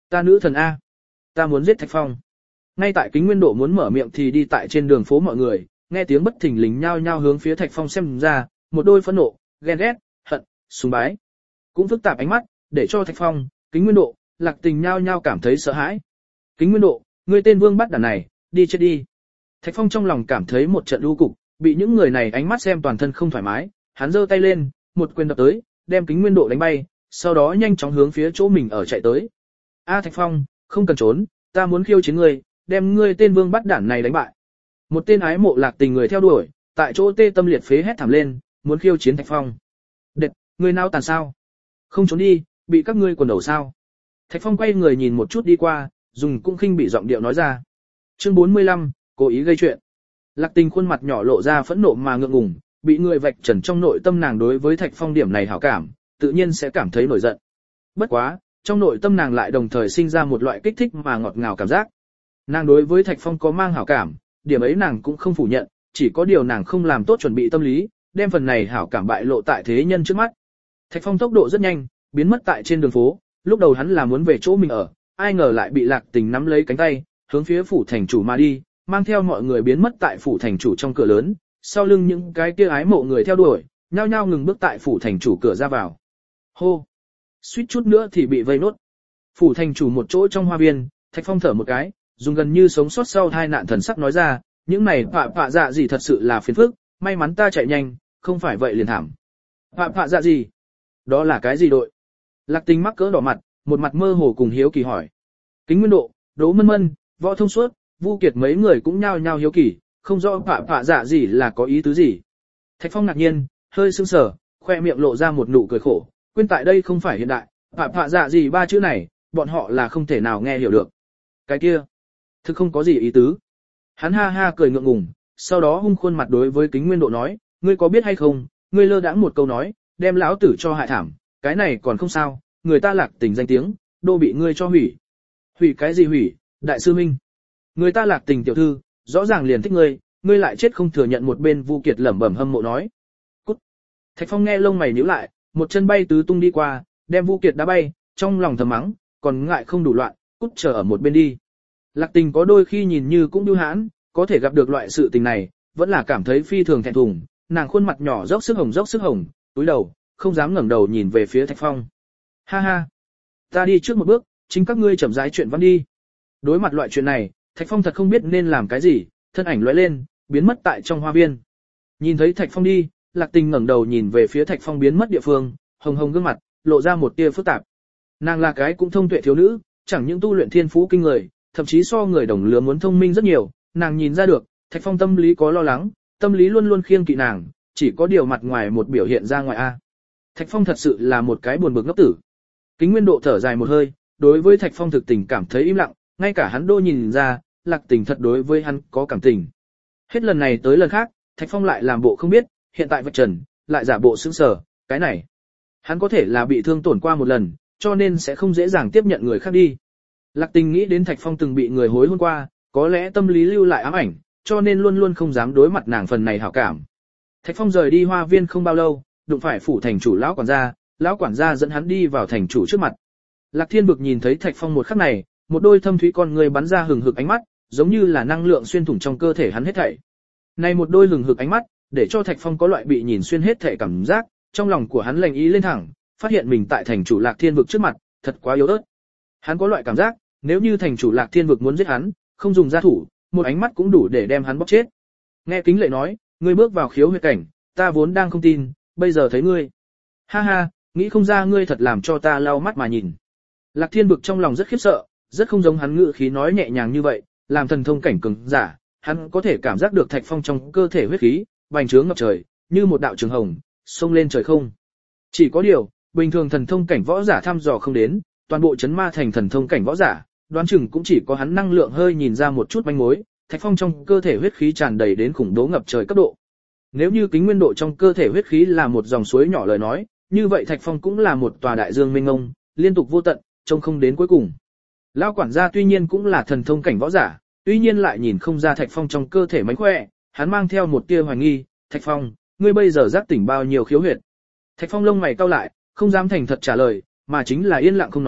Ta nữ thần A. Ta muốn giết Thạch Phong. Ngay tại Kính Nguyên Độ muốn mở miệng thì đi tại trên đường phố mọi người, nghe tiếng bất thình lình nhao nhao hướng phía Thạch Phong xem ra, một đôi phẫn nộ, ghen ghét, hận, sùng bái. Cũng phức tạp ánh mắt, để cho Thạch Phong, Kính Nguyên Độ, Lạc Tình nhao nhao cảm thấy sợ hãi. Kính Nguyên Độ, ngươi tên vương bắt đàn này, đi chết đi. Thạch Phong trong lòng cảm thấy một trận u cục, bị những người này ánh mắt xem toàn thân không thoải mái, hắn giơ tay lên, một quyền đập tới, đem Kính Nguyên Độ đánh bay, sau đó nhanh chóng hướng phía chỗ mình ở chạy tới. A Thạch Phong, không cần trốn, ta muốn khiêu chiến ngươi, đem ngươi tên vương bắt đản này đánh bại. Một tên ái mộ Lạc Tình người theo đuổi, tại chỗ tê tâm liệt phế hét thảm lên, muốn khiêu chiến Thạch Phong. Đệt, ngươi nào tàn sao? Không trốn đi, bị các ngươi quần đầu sao? Thạch Phong quay người nhìn một chút đi qua, dùng cũng khinh bị giọng điệu nói ra. Chương 45, cố ý gây chuyện. Lạc Tình khuôn mặt nhỏ lộ ra phẫn nộ mà ngượng ngùng, bị người vạch trần trong nội tâm nàng đối với Thạch Phong điểm này hảo cảm, tự nhiên sẽ cảm thấy nổi giận. Bất quá, trong nội tâm nàng lại đồng thời sinh ra một loại kích thích mà ngọt ngào cảm giác. Nàng đối với Thạch Phong có mang hảo cảm, điểm ấy nàng cũng không phủ nhận, chỉ có điều nàng không làm tốt chuẩn bị tâm lý, đem phần này hảo cảm bại lộ tại thế nhân trước mắt. Thạch Phong tốc độ rất nhanh, biến mất tại trên đường phố, lúc đầu hắn là muốn về chỗ mình ở, ai ngờ lại bị Lạc Tình nắm lấy cánh tay, hướng phía phủ thành chủ mà đi, mang theo mọi người biến mất tại phủ thành chủ trong cửa lớn, sau lưng những cái kia ái mộ người theo đuổi, nhao nhao ngừng bước tại phủ thành chủ cửa ra vào. Hô! Suýt chút nữa thì bị vây nốt. Phủ thành chủ một chỗ trong hoa viên, Thạch Phong thở một cái, dùng gần như sống sót sau tai nạn thần sắc nói ra, những này phạ dạ gì thật sự là phiền phức, may mắn ta chạy nhanh, không phải vậy liền thảm. Phạ dạ gì? Đó là cái gì đội? Lạc Tình mắc cỡ đỏ mặt, một mặt mơ hồ cùng hiếu kỳ hỏi. Kính Nguyên Độ, Đỗ Mân Mân, Võ Thông Suốt, Vu Kiệt mấy người cũng nhao nhao hiếu kỳ, không rõ phạ dạ gì là có ý tứ gì. Thạch Phong ngạc nhiên, hơi sững sờ, khoe miệng lộ ra một nụ cười khổ, quên tại đây không phải hiện đại, phạ dạ gì ba chữ này, bọn họ là không thể nào nghe hiểu được. Cái kia, thực không có gì ý tứ. Hắn ha ha cười ngượng ngùng, sau đó hung khuôn mặt đối với Kính Nguyên Độ nói, ngươi có biết hay không, ngươi lơ đãng một câu nói, đem lão tử cho hại thảm, cái này còn không sao, người ta Lạc Tình danh tiếng, đô bị ngươi cho hủy. Hủy cái gì hủy, đại sư minh? Người ta Lạc Tình tiểu thư, rõ ràng liền thích ngươi lại chết không thừa nhận, một bên Vu Kiệt lẩm bẩm hâm mộ nói. Cút. Thạch Phong nghe lông mày nhíu lại, một chân bay tứ tung đi qua, đem Vu Kiệt đá bay, trong lòng thầm mắng, còn ngại không đủ loạn, cút chờ ở một bên đi. Lạc Tình có đôi khi nhìn như cũng bưu hãn, có thể gặp được loại sự tình này, vẫn là cảm thấy phi thường thẹn thùng, nàng khuôn mặt nhỏ dốc sức hồng, túi đầu, không dám ngẩng đầu nhìn về phía Thạch Phong. Ha ha, ta đi trước một bước, chính các ngươi chậm rãi chuyện văn đi. Đối mặt loại chuyện này, Thạch Phong thật không biết nên làm cái gì, thân ảnh lóe lên, biến mất tại trong hoa viên. Nhìn thấy Thạch Phong đi, Lạc Tình ngẩng đầu nhìn về phía Thạch Phong biến mất địa phương, hồng hồng gương mặt, lộ ra một tia phức tạp. Nàng là cái cũng thông tuệ thiếu nữ, chẳng những tu luyện thiên phú kinh người, thậm chí so người đồng lứa muốn thông minh rất nhiều, nàng nhìn ra được, Thạch Phong tâm lý có lo lắng, tâm lý luôn luôn khiêng kỵ nàng, chỉ có điều mặt ngoài một biểu hiện ra ngoài a. Thạch Phong thật sự là một cái buồn bực ngốc tử. Kính Nguyên Độ thở dài một hơi, đối với Thạch Phong thực tình cảm thấy im lặng, ngay cả hắn đô nhìn ra, Lạc Tình thật đối với hắn có cảm tình. Hết lần này tới lần khác, Thạch Phong lại làm bộ không biết, hiện tại vạch trần, lại giả bộ sững sờ, cái này. Hắn có thể là bị thương tổn qua một lần, cho nên sẽ không dễ dàng tiếp nhận người khác đi. Lạc Tình nghĩ đến Thạch Phong từng bị người hối hôn qua, có lẽ tâm lý lưu lại ám ảnh, cho nên luôn luôn không dám đối mặt nàng phần này hảo cảm. Thạch Phong rời đi hoa viên không bao lâu, đụng phải phủ thành chủ lão quản gia dẫn hắn đi vào thành chủ trước mặt. Lạc Thiên Bực nhìn thấy Thạch Phong một khắc này, một đôi thâm thúy con người bắn ra hừng hực ánh mắt, giống như là năng lượng xuyên thủng trong cơ thể hắn hết thảy. Này một đôi hừng hực ánh mắt, để cho Thạch Phong có loại bị nhìn xuyên hết thảy cảm giác, trong lòng của hắn lành ý lên thẳng, phát hiện mình tại thành chủ Lạc Thiên Vực trước mặt, thật quá yếu ớt. Hắn có loại cảm giác, nếu như thành chủ Lạc Thiên Vực muốn giết hắn, không dùng gia thủ, một ánh mắt cũng đủ để đem hắn bóc chết. Nghe Kính Lệ nói, ngươi bước vào khiếu huyệt cảnh, ta vốn đang không tin, bây giờ thấy ngươi. Ha ha, nghĩ không ra ngươi thật làm cho ta lau mắt mà nhìn. Lạc Thiên Bực trong lòng rất khiếp sợ, rất không giống hắn ngữ khí nói nhẹ nhàng như vậy, làm thần thông cảnh cường giả, hắn có thể cảm giác được Thạch Phong trong cơ thể huyết khí, bành trướng ngập trời, như một đạo trường hồng, xông lên trời không. Chỉ có điều, bình thường thần thông cảnh võ giả thăm dò không đến, toàn bộ chấn ma thành thần thông cảnh võ giả, đoán chừng cũng chỉ có hắn năng lượng hơi nhìn ra một chút manh mối, Thạch Phong trong cơ thể huyết khí tràn đầy đến khủng bố ngập trời cấp độ. Nếu như Kính Nguyên Độ trong cơ thể huyết khí là một dòng suối nhỏ lời nói, như vậy Thạch Phong cũng là một tòa đại dương mênh mông, liên tục vô tận, trông không đến cuối cùng. Lão quản gia tuy nhiên cũng là thần thông cảnh võ giả, tuy nhiên lại nhìn không ra Thạch Phong trong cơ thể mánh khỏe, hắn mang theo một tia hoài nghi, Thạch Phong, ngươi bây giờ giác tỉnh bao nhiêu khiếu huyệt? Thạch Phong lông mày cau lại, không dám thành thật trả lời, mà chính là yên lặng không nói,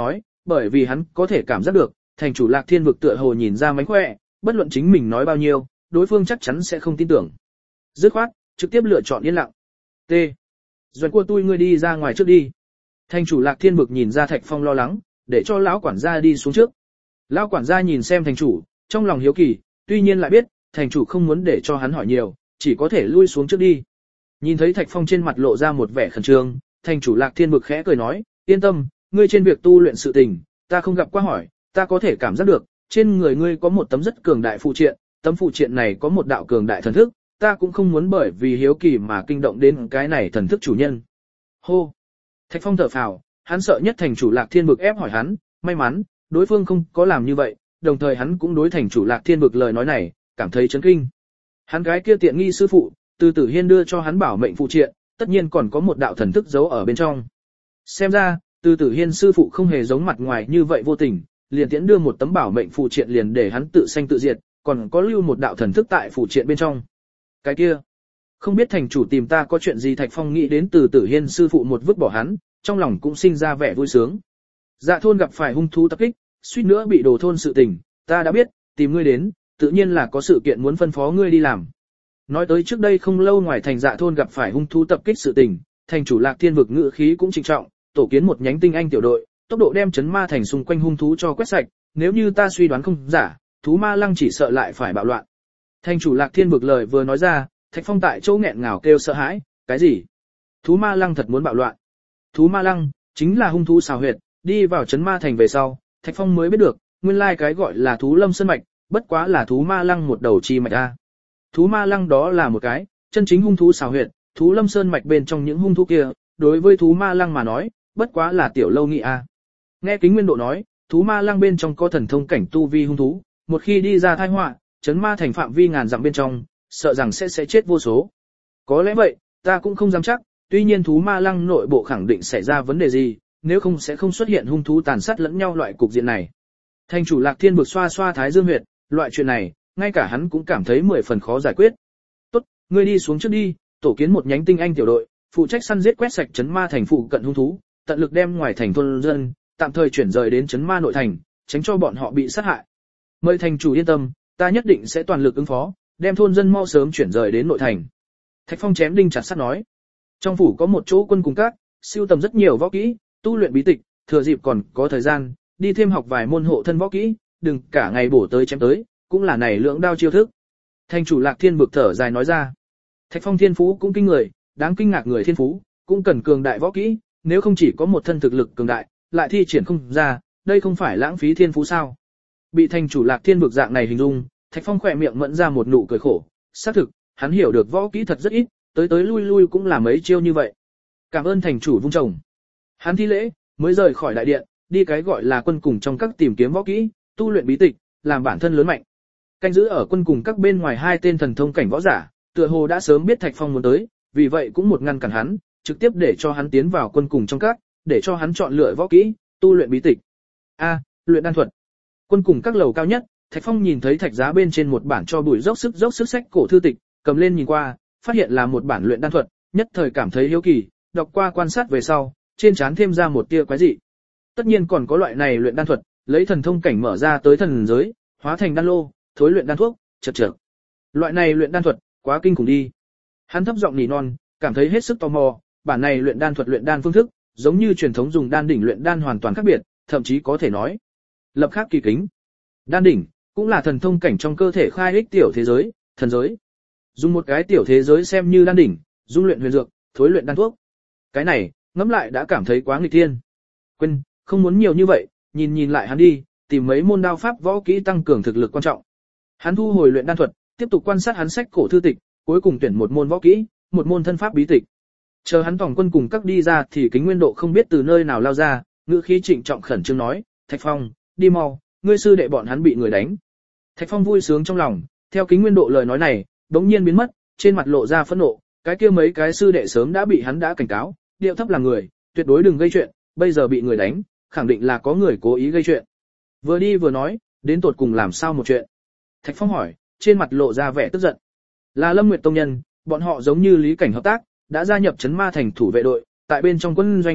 bởi vì hắn có thể cảm giác được, thành chủ Lạc Thiên vực tựa hồ nhìn ra mánh khỏe, bất luận chính mình nói bao nhiêu, đối phương chắc chắn sẽ không tin tưởng. Dứt khoát, trực tiếp lựa chọn yên lặng. T. Doãn của tôi ngươi đi ra ngoài trước đi. Thành chủ Lạc Thiên vực nhìn ra Thạch Phong lo lắng, để cho lão quản gia đi xuống trước. Lão quản gia nhìn xem thành chủ, trong lòng hiếu kỳ, tuy nhiên lại biết, thành chủ không muốn để cho hắn hỏi nhiều, chỉ có thể lui xuống trước đi. Nhìn thấy Thạch Phong trên mặt lộ ra một vẻ khẩn trương, thành chủ Lạc Thiên vực khẽ cười nói, yên tâm, ngươi trên việc tu luyện sự tình, ta không gặp qua hỏi, ta có thể cảm giác được, trên người ngươi có một tấm rất cường đại phụ triện, tấm phụ triện này có một đạo cường đại thần thức, ta cũng không muốn bởi vì hiếu kỳ mà kinh động đến cái này thần thức chủ nhân. Hô! Thạch Phong thở phào, hắn sợ nhất thành chủ Lạc Thiên vực ép hỏi hắn, may mắn, đối phương không có làm như vậy, đồng thời hắn cũng đối thành chủ Lạc Thiên vực lời nói này, cảm thấy chấn kinh. Hắn cái kia tiện nghi sư phụ, từ Tử Hiên đưa cho hắn bảo mệnh phụ triện, tất nhiên còn có một đạo thần thức giấu ở bên trong. Xem ra, từ Tử Hiên sư phụ không hề giống mặt ngoài như vậy vô tình, liền tiễn đưa một tấm bảo mệnh phụ triện liền để hắn tự sanh tự diệt, còn có lưu một đạo thần thức tại phụ triện bên trong. Cái kia, không biết thành chủ tìm ta có chuyện gì. Thạch Phong nghĩ đến từ Tử Hiên sư phụ một vứt bỏ hắn, trong lòng cũng sinh ra vẻ vui sướng. Dạ thôn gặp phải hung thú tập kích, suýt nữa bị đổ thôn sự tình, ta đã biết, tìm ngươi đến, tự nhiên là có sự kiện muốn phân phó ngươi đi làm. Nói tới trước đây không lâu ngoài thành Dạ thôn gặp phải hung thú tập kích sự tình, thành chủ Lạc Thiên vực ngự khí cũng trịnh trọng, tổ kiến một nhánh tinh anh tiểu đội, tốc độ đem chấn ma thành xung quanh hung thú cho quét sạch, nếu như ta suy đoán không giả, thú ma lăng chỉ sợ lại phải bạo loạn. Thành chủ Lạc Thiên vực lời vừa nói ra, Thạch Phong tại chỗ nghẹn ngào kêu sợ hãi, cái gì? Thú ma lăng thật muốn bạo loạn? Thú ma lăng chính là hung thú xào huyệt, đi vào chấn ma thành về sau, Thạch Phong mới biết được, nguyên lai cái gọi là thú lâm sơn mạch, bất quá là thú ma lăng một đầu chi mạch a. Thú ma lăng đó là một cái chân chính hung thú xào huyệt, thú lâm sơn mạch bên trong những hung thú kia, đối với thú ma lăng mà nói, bất quá là tiểu lâu nghị a. Nghe Kính Nguyên Độ nói, thú ma lăng bên trong có thần thông cảnh tu vi hung thú, một khi đi ra tai họa, chấn ma thành phạm vi ngàn dặm bên trong, sợ rằng sẽ chết vô số. Có lẽ vậy, ta cũng không dám chắc, tuy nhiên thú ma lăng nội bộ khẳng định xảy ra vấn đề gì, nếu không sẽ không xuất hiện hung thú tàn sát lẫn nhau loại cục diện này. Thành chủ Lạc Thiên vực xoa xoa thái dương huyệt, loại chuyện này, ngay cả hắn cũng cảm thấy 10 phần khó giải quyết. Tốt, ngươi đi xuống trước đi, tổ kiến một nhánh tinh anh tiểu đội, phụ trách săn giết quét sạch chấn ma thành phụ cận hung thú, tận lực đem ngoài thành thôn dân tạm thời chuyển rời đến chấn ma nội thành, tránh cho bọn họ bị sát hại. Mời thành chủ yên tâm, ta nhất định sẽ toàn lực ứng phó, đem thôn dân mau sớm chuyển rời đến nội thành. Thạch Phong chém đinh chặt sắt nói. Trong phủ có một chỗ quân cùng các, siêu tầm rất nhiều võ kỹ, tu luyện bí tịch, thừa dịp còn có thời gian, đi thêm học vài môn hộ thân võ kỹ, đừng cả ngày bổ tới chém tới, cũng là này lưỡng đao chiêu thức. Thành chủ Lạc Thiên vực thở dài nói ra. Thạch Phong thiên phú cũng kinh người, đáng kinh ngạc người thiên phú, cũng cần cường đại võ kỹ, nếu không chỉ có một thân thực lực cường đại, lại thi triển không ra, đây không phải lãng phí thiên phú sao? Bị thành chủ Lạc Thiên vực dạng này hình dung, Thạch Phong khỏe miệng mẫn ra một nụ cười khổ, xác thực, hắn hiểu được võ kỹ thật rất ít, tới tới lui lui cũng là mấy chiêu như vậy. Cảm ơn thành chủ vung chồng. Hắn thi lễ, mới rời khỏi đại điện, đi cái gọi là quân cùng trong các tìm kiếm võ kỹ, tu luyện bí tịch, làm bản thân lớn mạnh. Canh giữ ở quân cùng các bên ngoài hai tên thần thông cảnh võ giả, tựa hồ đã sớm biết Thạch Phong muốn tới, vì vậy cũng một ngăn cản hắn, trực tiếp để cho hắn tiến vào quân cùng trong các, để cho hắn chọn lựa võ kỹ, tu luyện bí tịch. A, luyện đan thuật. Quân cùng các lầu cao nhất, Thạch Phong nhìn thấy thạch giá bên trên một bản cho bụi dốc sức sách cổ thư tịch, cầm lên nhìn qua, phát hiện là một bản luyện đan thuật, nhất thời cảm thấy hiếu kỳ, đọc qua quan sát về sau, trên trán thêm ra một tia quái dị. Tất nhiên còn có loại này luyện đan thuật, lấy thần thông cảnh mở ra tới thần giới, hóa thành đan lô, thối luyện đan thuốc, chật. Loại này luyện đan thuật, quá kinh khủng đi. Hắn thấp giọng nỉ non, cảm thấy hết sức tò mò, bản này luyện đan thuật luyện đan phương thức, giống như truyền thống dùng đan đỉnh luyện đan hoàn toàn khác biệt, thậm chí có thể nói lập khác kỳ kính. Đan đỉnh cũng là thần thông cảnh trong cơ thể khai ích tiểu thế giới, thần giới. Dùng một cái tiểu thế giới xem như đan đỉnh, dung luyện huyền dược, thối luyện đan thuốc. Cái này, ngẫm lại đã cảm thấy quá nghịch thiên. Quên, không muốn nhiều như vậy, nhìn lại hắn đi, tìm mấy môn đao pháp võ kỹ tăng cường thực lực quan trọng. Hắn thu hồi luyện đan thuật, tiếp tục quan sát hắn sách cổ thư tịch, cuối cùng tuyển một môn võ kỹ, một môn thân pháp bí tịch. Chờ hắn tổng quân cùng các đi ra thì Kính Nguyên Độ không biết từ nơi nào lao ra, ngữ khí trịnh trọng khẩn trương nói, Thạch Phong, đi mau, ngươi sư đệ bọn hắn bị người đánh. Thạch Phong vui sướng trong lòng, theo Kính Nguyên Độ lời nói này, đống nhiên biến mất, trên mặt lộ ra phẫn nộ, cái kia mấy cái sư đệ sớm đã bị hắn đã cảnh cáo, điệu thấp là người, tuyệt đối đừng gây chuyện, bây giờ bị người đánh, khẳng định là có người cố ý gây chuyện. Vừa đi vừa nói, đến tột cùng làm sao một chuyện. Thạch Phong hỏi, trên mặt lộ ra vẻ tức giận. Là Lâm Nguyệt tông nhân, bọn họ giống như Lý Cảnh hợp tác, đã gia nhập trấn ma thành thủ vệ đội, tại bên trong quân doanh,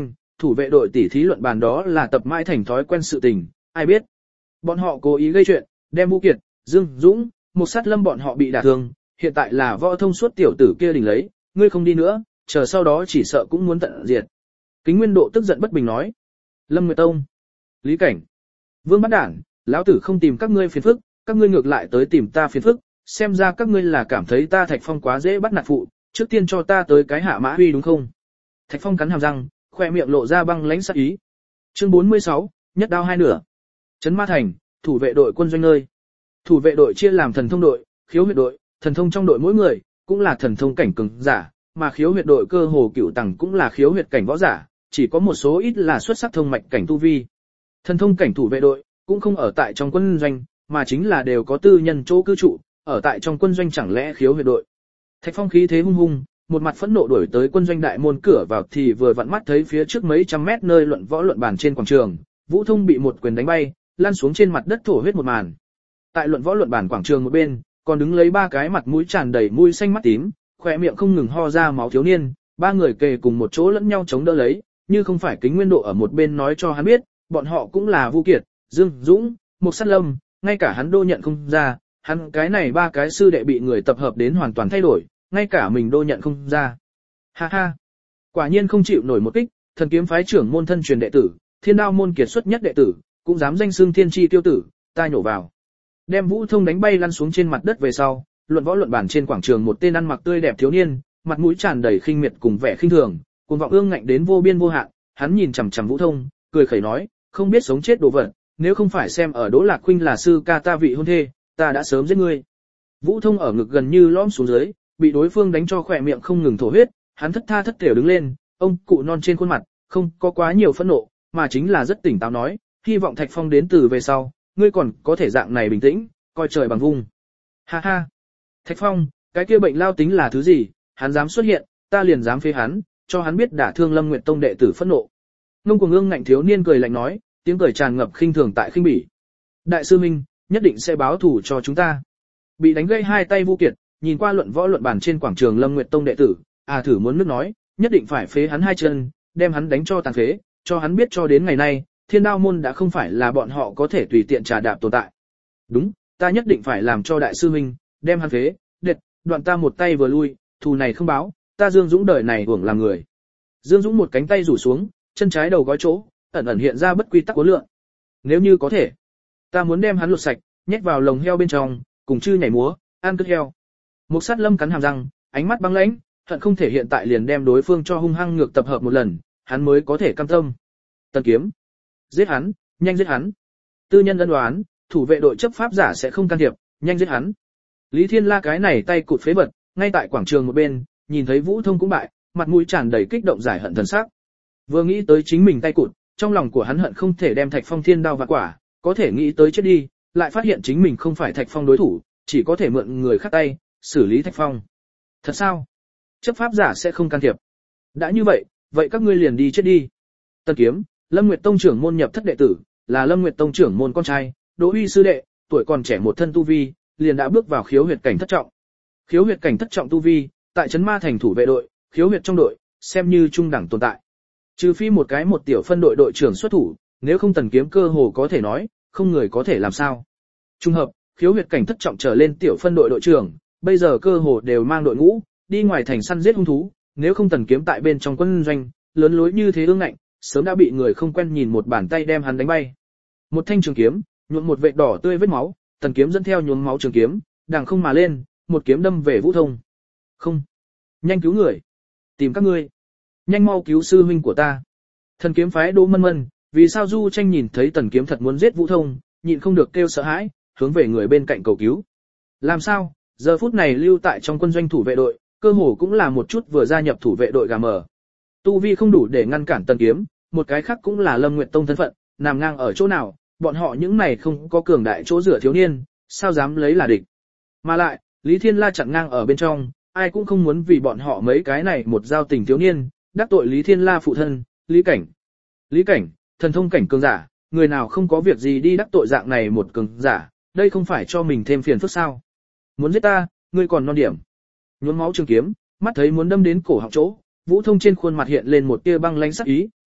thủ vệ đội tỉ thí luận bàn đó là tập mãi thành thói quen sự tình, ai biết. Bọn họ cố ý gây chuyện, đem Vũ Kiệt, Dương Dũng, Một Sát Lâm bọn họ bị đả thương, hiện tại là Võ Thông suốt tiểu tử kia đỉnh lấy, ngươi không đi nữa, chờ sau đó chỉ sợ cũng muốn tận diệt. Kính Nguyên Độ tức giận bất bình nói. Lâm Nguyệt Tông, Lý Cảnh, Vương Bát Đản, lão tử không tìm các ngươi phiền phức, các ngươi ngược lại tới tìm ta phiền phức, xem ra các ngươi là cảm thấy ta Thạch Phong quá dễ bắt nạt phụ, trước tiên cho ta tới cái hạ mã huy đúng không? Thạch Phong cắn hàm răng, khoe miệng lộ ra băng lãnh sắc ý. Chương 46, nhất đao hai nửa. Trấn Ma Thành, thủ vệ đội quân doanh nơi. Thủ vệ đội chia làm thần thông đội, khiếu huyệt đội, thần thông trong đội mỗi người cũng là thần thông cảnh cường giả, mà khiếu huyệt đội cơ hồ cửu tầng cũng là khiếu huyệt cảnh võ giả, chỉ có một số ít là xuất sắc thông mạch cảnh tu vi. Thần thông cảnh thủ vệ đội cũng không ở tại trong quân doanh, mà chính là đều có tư nhân chỗ cư trụ, ở tại trong quân doanh chẳng lẽ khiếu huyệt đội. Thạch Phong khí thế hung hung, một mặt phẫn nộ đuổi tới quân doanh đại môn cửa vào thì vừa vặn mắt thấy phía trước mấy trăm mét nơi luận võ luận bàn trên quảng trường, Vũ Thông bị một quyền đánh bay, lăn xuống trên mặt đất thổ huyết một màn. Tại luận võ luận bàn quảng trường một bên, còn đứng lấy ba cái mặt mũi tràn đầy mũi xanh mắt tím, khóe miệng không ngừng ho ra máu thiếu niên, ba người kề cùng một chỗ lẫn nhau chống đỡ lấy, như không phải Kính Nguyên Độ ở một bên nói cho hắn biết, bọn họ cũng là Vũ Kiệt, Dương Dũng, Mục Sát Lâm, ngay cả hắn đô nhận không ra, hắn cái này ba cái sư đệ bị người tập hợp đến hoàn toàn thay đổi, ngay cả mình đô nhận không ra. Ha ha, quả nhiên không chịu nổi một kích, Thần Kiếm phái trưởng môn thân truyền đệ tử, Thiên Đao môn kiệt xuất nhất đệ tử, cũng dám danh xưng thiên chi tiêu tử, ta nhổ vào. Đem Vũ Thông đánh bay lăn xuống trên mặt đất về sau, luận võ luận bản trên quảng trường một tên ăn mặc tươi đẹp thiếu niên, mặt mũi tràn đầy khinh miệt cùng vẻ khinh thường, cuồng vọng ương ngạnh đến vô biên vô hạn, hắn nhìn chằm chằm Vũ Thông, cười khẩy nói, không biết sống chết đồ vật, nếu không phải xem ở Đỗ Lạc Khuynh là sư ca ta vị hôn thê, ta đã sớm giết ngươi. Vũ Thông ở ngực gần như lõm xuống dưới, bị đối phương đánh cho khỏe miệng không ngừng thổ huyết, hắn thất tha thất thểu đứng lên, ông cụ non trên khuôn mặt, không có quá nhiều phẫn nộ, mà chính là rất tỉnh táo nói, hy vọng Thạch Phong đến từ về sau, ngươi còn có thể dạng này bình tĩnh, coi trời bằng vung. Ha ha, Thạch Phong, cái kia bệnh lao tính là thứ gì, hắn dám xuất hiện, ta liền dám phế hắn, cho hắn biết đả thương Lâm Nguyệt Tông đệ tử phẫn nộ. Ngông Cuồng Ương ngạnh thiếu niên cười lạnh nói, tiếng cười tràn ngập khinh thường tại khinh bỉ. Đại sư Minh, nhất định sẽ báo thù cho chúng ta. Bị đánh gãy hai tay Vũ Kiệt, nhìn qua luận võ luận bàn trên quảng trường Lâm Nguyệt Tông đệ tử, thử muốn nước nói, nhất định phải phế hắn hai chân, đem hắn đánh cho tàn phế, cho hắn biết cho đến ngày nay, Thiên Đao môn đã không phải là bọn họ có thể tùy tiện trà đạp tồn tại. Đúng, ta nhất định phải làm cho đại sư Minh, đem hắn phế, đoạn ta một tay vừa lui, thù này không báo, ta Dương Dũng đời này uổng làm người. Dương Dũng một cánh tay rủ xuống, chân trái đầu gói chỗ, ẩn ẩn hiện ra bất quy tắc uốn lượn. Nếu như có thể, ta muốn đem hắn lột sạch, nhét vào lồng heo bên trong, cùng chư nhảy múa, ăn cất heo. Mục Sát Lâm cắn hàm răng, ánh mắt băng lãnh, hận không thể hiện tại liền đem đối phương cho hung hăng ngược tập hợp một lần, hắn mới có thể cam tâm. Tần Kiếm, giết hắn, nhanh giết hắn. Tư nhân ân đoán, thủ vệ đội chấp pháp giả sẽ không can thiệp, nhanh giết hắn. Lý Thiên La cái này tay cụt phế vật, ngay tại quảng trường một bên, nhìn thấy Vũ Thông cũng bại, mặt mũi tràn đầy kích động giải hận thần sắc. Vừa nghĩ tới chính mình tay cụt, trong lòng của hắn hận không thể đem Thạch Phong thiên đao vạn quả, có thể nghĩ tới chết đi, lại phát hiện chính mình không phải Thạch Phong đối thủ, chỉ có thể mượn người khác tay, xử lý Thạch Phong. Thật sao? Chấp pháp giả sẽ không can thiệp. Đã như vậy, vậy các ngươi liền đi chết đi. Tần Kiếm, Lâm Nguyệt Tông trưởng môn nhập thất đệ tử, là Lâm Nguyệt Tông trưởng môn con trai, Đỗ Uy sư đệ, tuổi còn trẻ một thân tu vi, liền đã bước vào khiếu huyệt cảnh thất trọng. Khiếu huyệt cảnh thất trọng tu vi, tại Trấn Ma Thành thủ vệ đội, khiếu huyệt trong đội, xem như trung đẳng tồn tại. Trừ phi một tiểu phân đội đội trưởng xuất thủ, nếu không Tần Kiếm cơ hồ có thể nói, không người có thể làm sao. Trung hợp, khiếu huyệt cảnh thất trọng trở lên tiểu phân đội đội trưởng, bây giờ cơ hồ đều mang đội ngũ, đi ngoài thành săn giết hung thú, nếu không Tần Kiếm tại bên trong quân doanh, lớn lối như thế ương ngạnh, sớm đã bị người không quen nhìn một bàn tay đem hắn đánh bay. Một thanh trường kiếm, nhuộm một vệt đỏ tươi vết máu, Tần Kiếm dẫn theo nhuốm máu trường kiếm, đằng không mà lên, một kiếm đâm về Vũ Thông. Không, nhanh cứu người, tìm các ngươi, nhanh mau cứu sư huynh của ta. Thần Kiếm phái Đỗ Mân Mân, vì sao Du Tranh nhìn thấy Tần Kiếm thật muốn giết Vũ Thông, nhịn không được kêu sợ hãi, hướng về người bên cạnh cầu cứu. Làm sao? Giờ phút này lưu tại trong quân doanh thủ vệ đội, cơ hồ cũng là một chút vừa gia nhập thủ vệ đội gà mờ. Tu vi không đủ để ngăn cản Tần Kiếm, một cái khác cũng là Lâm Nguyệt Tông thân phận, nằm ngang ở chỗ nào, bọn họ những này không có cường đại chỗ dựa thiếu niên, sao dám lấy là địch. Mà lại, Lý Thiên La chặn ngang ở bên trong, ai cũng không muốn vì bọn họ mấy cái này một giao tình thiếu niên, đắc tội Lý Thiên La phụ thân, Lý Cảnh. Lý Cảnh, thần thông cảnh cường giả, người nào không có việc gì đi đắc tội dạng này một cường giả, đây không phải cho mình thêm phiền phức sao. Muốn giết ta, ngươi còn non điểm. Nhuốm máu trường kiếm, mắt thấy muốn đâm đến cổ họng chỗ, Vũ Thông trên khuôn mặt hiện lên một tia băng lãnh sắc ý,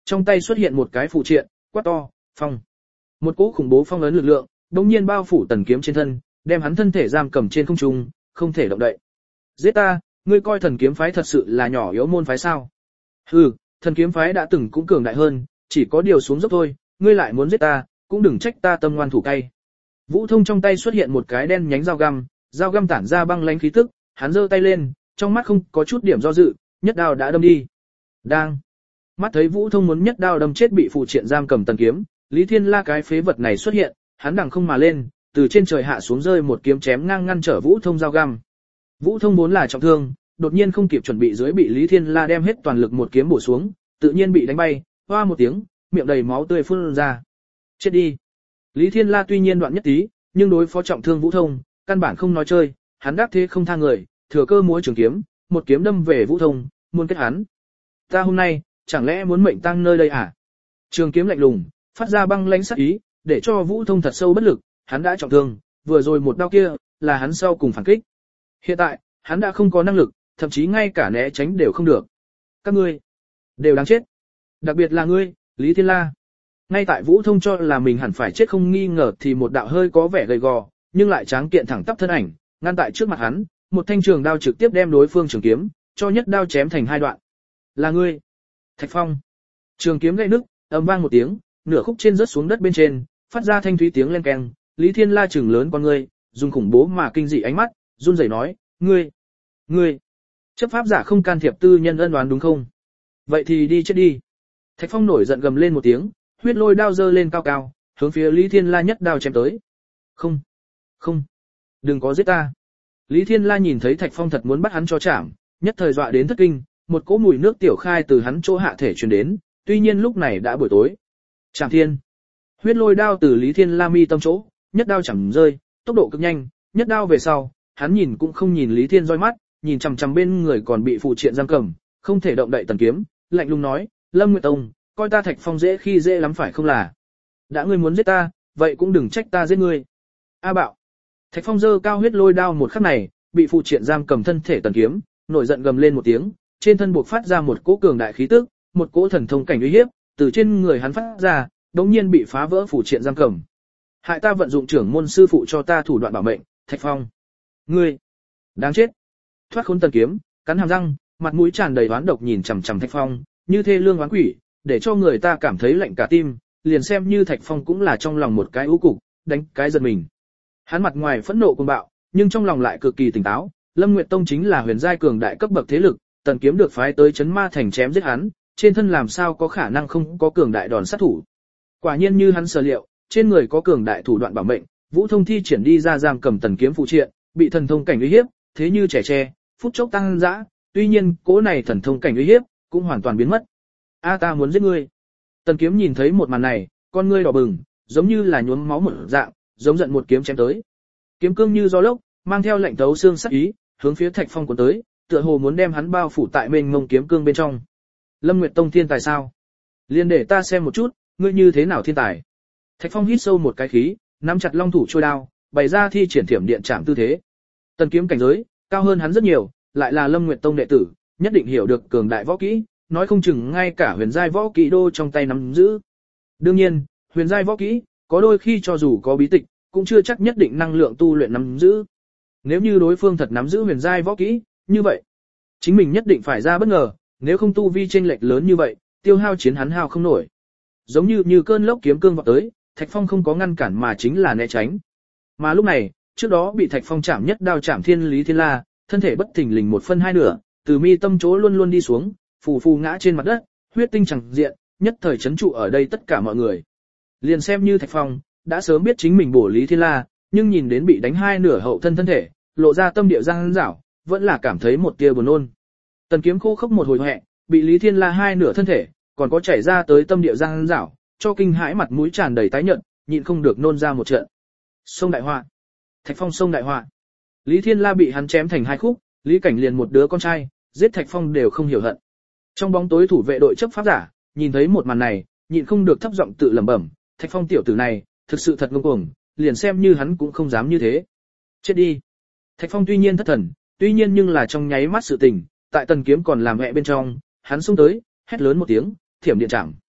trong tay xuất hiện một cái phụ triện, quát to, phong. Một cỗ khủng bố phong ấn lực lượng, đống nhiên bao phủ Tần Kiếm trên thân, đem hắn thân thể giam cầm trên không trung, không thể động đậy. Giết ta, ngươi coi Thần Kiếm phái thật sự là nhỏ yếu môn phái sao? Hừ, Thần Kiếm phái đã từng cũng cường đại hơn, chỉ có điều xuống dốc thôi, ngươi lại muốn giết ta, cũng đừng trách ta tâm ngoan thủ cay. Vũ Thông trong tay xuất hiện một cái đen nhánh dao găm tản ra băng lãnh khí tức, hắn giơ tay lên, trong mắt không có chút điểm do dự, nhất đao đã đâm đi. Đang. Mắt thấy Vũ Thông muốn nhất đao đâm chết bị phụ triện giam cầm Tần Kiếm, Lý Thiên La cái phế vật này xuất hiện, hắn đằng không mà lên, từ trên trời hạ xuống rơi một kiếm chém ngang ngăn trở Vũ Thông dao găm. Vũ Thông vốn là trọng thương, đột nhiên không kịp chuẩn bị dưới bị Lý Thiên La đem hết toàn lực một kiếm bổ xuống, tự nhiên bị đánh bay, hoa một tiếng, miệng đầy máu tươi phun ra. Chết đi. Lý Thiên La tuy nhiên đoạn nhất tí, nhưng đối phó trọng thương Vũ Thông, căn bản không nói chơi, hắn đắc thế không tha người, thừa cơ múa trường kiếm, một kiếm đâm về Vũ Thông, muốn kết hắn. Ta hôm nay, chẳng lẽ muốn mệnh tang nơi đây à? Trường kiếm lạnh lùng, phát ra băng lãnh sát ý, để cho Vũ Thông thật sâu bất lực, hắn đã trọng thương, vừa rồi một đao kia, là hắn sau cùng phản kích. Hiện tại, hắn đã không có năng lực, thậm chí ngay cả né tránh đều không được. Các ngươi, đều đáng chết. Đặc biệt là ngươi, Lý Thiên La. Ngay tại Vũ Thông cho là mình hẳn phải chết không nghi ngờ thì một đạo hơi có vẻ gầy gò, nhưng lại tráng kiện thẳng tắp thân ảnh, ngăn tại trước mặt hắn, một thanh trường đao trực tiếp đem đối phương trường kiếm, cho nhất đao chém thành hai đoạn. Là ngươi. Thạch Phong. Trường kiếm gãy nứt, ầm vang một tiếng, nửa khúc trên rớt xuống đất bên trên, phát ra thanh thúy tiếng len keng. Lý Thiên La trừng lớn con ngươi, dùng khủng bố mà kinh dị ánh mắt, run rẩy nói, ngươi, chấp pháp giả không can thiệp tư nhân ân oán đúng không? Vậy thì đi chết đi. Thạch Phong nổi giận gầm lên một tiếng, huyết lôi đao giơ lên cao cao, hướng phía Lý Thiên La nhất đao chém tới. Không, đừng có giết ta. Lý Thiên La nhìn thấy Thạch Phong thật muốn bắt hắn cho chảm, nhất thời dọa đến thất kinh, một cỗ mùi nước tiểu khai từ hắn chỗ hạ thể truyền đến, tuy nhiên lúc này đã buổi tối. Chảm thiên. Huyết lôi đao từ Lý Thiên La mi tâm chỗ, nhất đao chảm rơi, tốc độ cực nhanh, nhất đao về sau, hắn nhìn cũng không nhìn Lý Thiên roi mắt, nhìn chằm chằm bên người còn bị phụ triện giam cầm, không thể động đậy Tần Kiếm, lạnh lùng nói, Lâm Nguyệt Tông, coi ta Thạch Phong dễ khi dễ lắm phải không là? Đã ngươi muốn giết ta, vậy cũng đừng trách ta giết ngươi. A bạo. Thạch Phong giơ cao huyết lôi đao một khắc này, bị phụ triện giam cầm thân thể Tần Kiếm, nổi giận gầm lên một tiếng, trên thân buộc phát ra một cỗ cường đại khí tức, một cỗ thần thông cảnh uy hiếp, từ trên người hắn phát ra, đống nhiên bị phá vỡ phụ triện giam cầm. Hại ta vận dụng trưởng môn sư phụ cho ta thủ đoạn bảo mệnh, Thạch Phong. Ngươi, đáng chết. Thoát khốn Tần Kiếm, cắn hàm răng, mặt mũi tràn đầy oán độc nhìn chằm chằm Thạch Phong, như thê lương oán quỷ, để cho người ta cảm thấy lạnh cả tim, liền xem như Thạch Phong cũng là trong lòng một cái u cục, đánh cái giật mình. Hắn mặt ngoài phẫn nộ cuồng bạo, nhưng trong lòng lại cực kỳ tỉnh táo, Lâm Nguyệt Tông chính là huyền giai cường đại cấp bậc thế lực, Tần Kiếm được phái tới trấn ma thành chém giết hắn, trên thân làm sao có khả năng không có cường đại đòn sát thủ. Quả nhiên như hắn sở liệu, trên người có cường đại thủ đoạn bảo mệnh, Vũ Thông thi triển đi ra giam cầm Tần Kiếm phụ triện, bị thần thông cảnh uy hiếp, thế như trẻ tre, phút chốc tăng dã, tuy nhiên, cỗ này thần thông cảnh uy hiếp cũng hoàn toàn biến mất. A ta muốn giết ngươi. Tần Kiếm nhìn thấy một màn này, con ngươi đỏ bừng, giống như là nhuốm máu một dạng, giống giận một kiếm chém tới. Kiếm cương như gió lốc, mang theo lệnh thấu xương sắc ý, hướng phía Thạch Phong cuốn tới, tựa hồ muốn đem hắn bao phủ tại mênh mông kiếm cương bên trong. Lâm Nguyệt Tông thiên tài sao? Liên để ta xem một chút, ngươi như thế nào thiên tài. Thạch Phong hít sâu một cái khí, nắm chặt long thủ trôi đao, bày ra thi triển thiểm điện chạm tư thế. Tần Kiếm cảnh giới cao hơn hắn rất nhiều, lại là Lâm Nguyệt Tông đệ tử, nhất định hiểu được cường đại võ kỹ, nói không chừng ngay cả huyền giai võ kỹ đô trong tay nắm giữ. Đương nhiên, huyền giai võ kỹ, có đôi khi cho dù có bí tịch, cũng chưa chắc nhất định năng lượng tu luyện nắm giữ. Nếu như đối phương thật nắm giữ huyền giai võ kỹ, như vậy, chính mình nhất định phải ra bất ngờ, nếu không tu vi chênh lệch lớn như vậy, tiêu hao chiến hắn hao không nổi. Giống như cơn lốc kiếm cương vọt tới, Thạch Phong không có ngăn cản mà chính là né tránh. Mà lúc này, trước đó bị Thạch Phong chạm nhất đao chạm thiên Lý Thiên La, thân thể bất thình lình một phân hai nửa, từ mi tâm chỗ luôn luôn đi xuống, phù phù ngã trên mặt đất, huyết tinh chẳng diện, nhất thời chấn trụ ở đây tất cả mọi người. Liền xem như Thạch Phong, đã sớm biết chính mình bổ Lý Thiên La, nhưng nhìn đến bị đánh hai nửa hậu thân thân thể, lộ ra tâm địa giang dảo, vẫn là cảm thấy một tia buồn nôn. Tần Kiếm khô khốc một hồi hoẹ, bị Lý Thiên La hai nửa thân thể, còn có chảy ra tới tâm địa giang dảo, cho kinh hãi mặt mũi tràn đầy tái nhợt, nhịn không được nôn ra một trận. Sông đại họa. Thạch Phong sông đại họa. Lý Thiên La bị hắn chém thành hai khúc, Lý Cảnh liền một đứa con trai, giết Thạch Phong đều không hiểu hận. Trong bóng tối thủ vệ đội chấp pháp giả, nhìn thấy một màn này, nhịn không được thấp giọng tự lẩm bẩm, Thạch Phong tiểu tử này, thực sự thật ngông cuồng, liền xem như hắn cũng không dám như thế. Chết đi. Thạch Phong tuy nhiên thất thần, tuy nhiên nhưng là trong nháy mắt sự tình, tại Tần Kiếm còn làm mẹ bên trong, hắn xông tới, hét lớn một tiếng, thiểm điện chạm.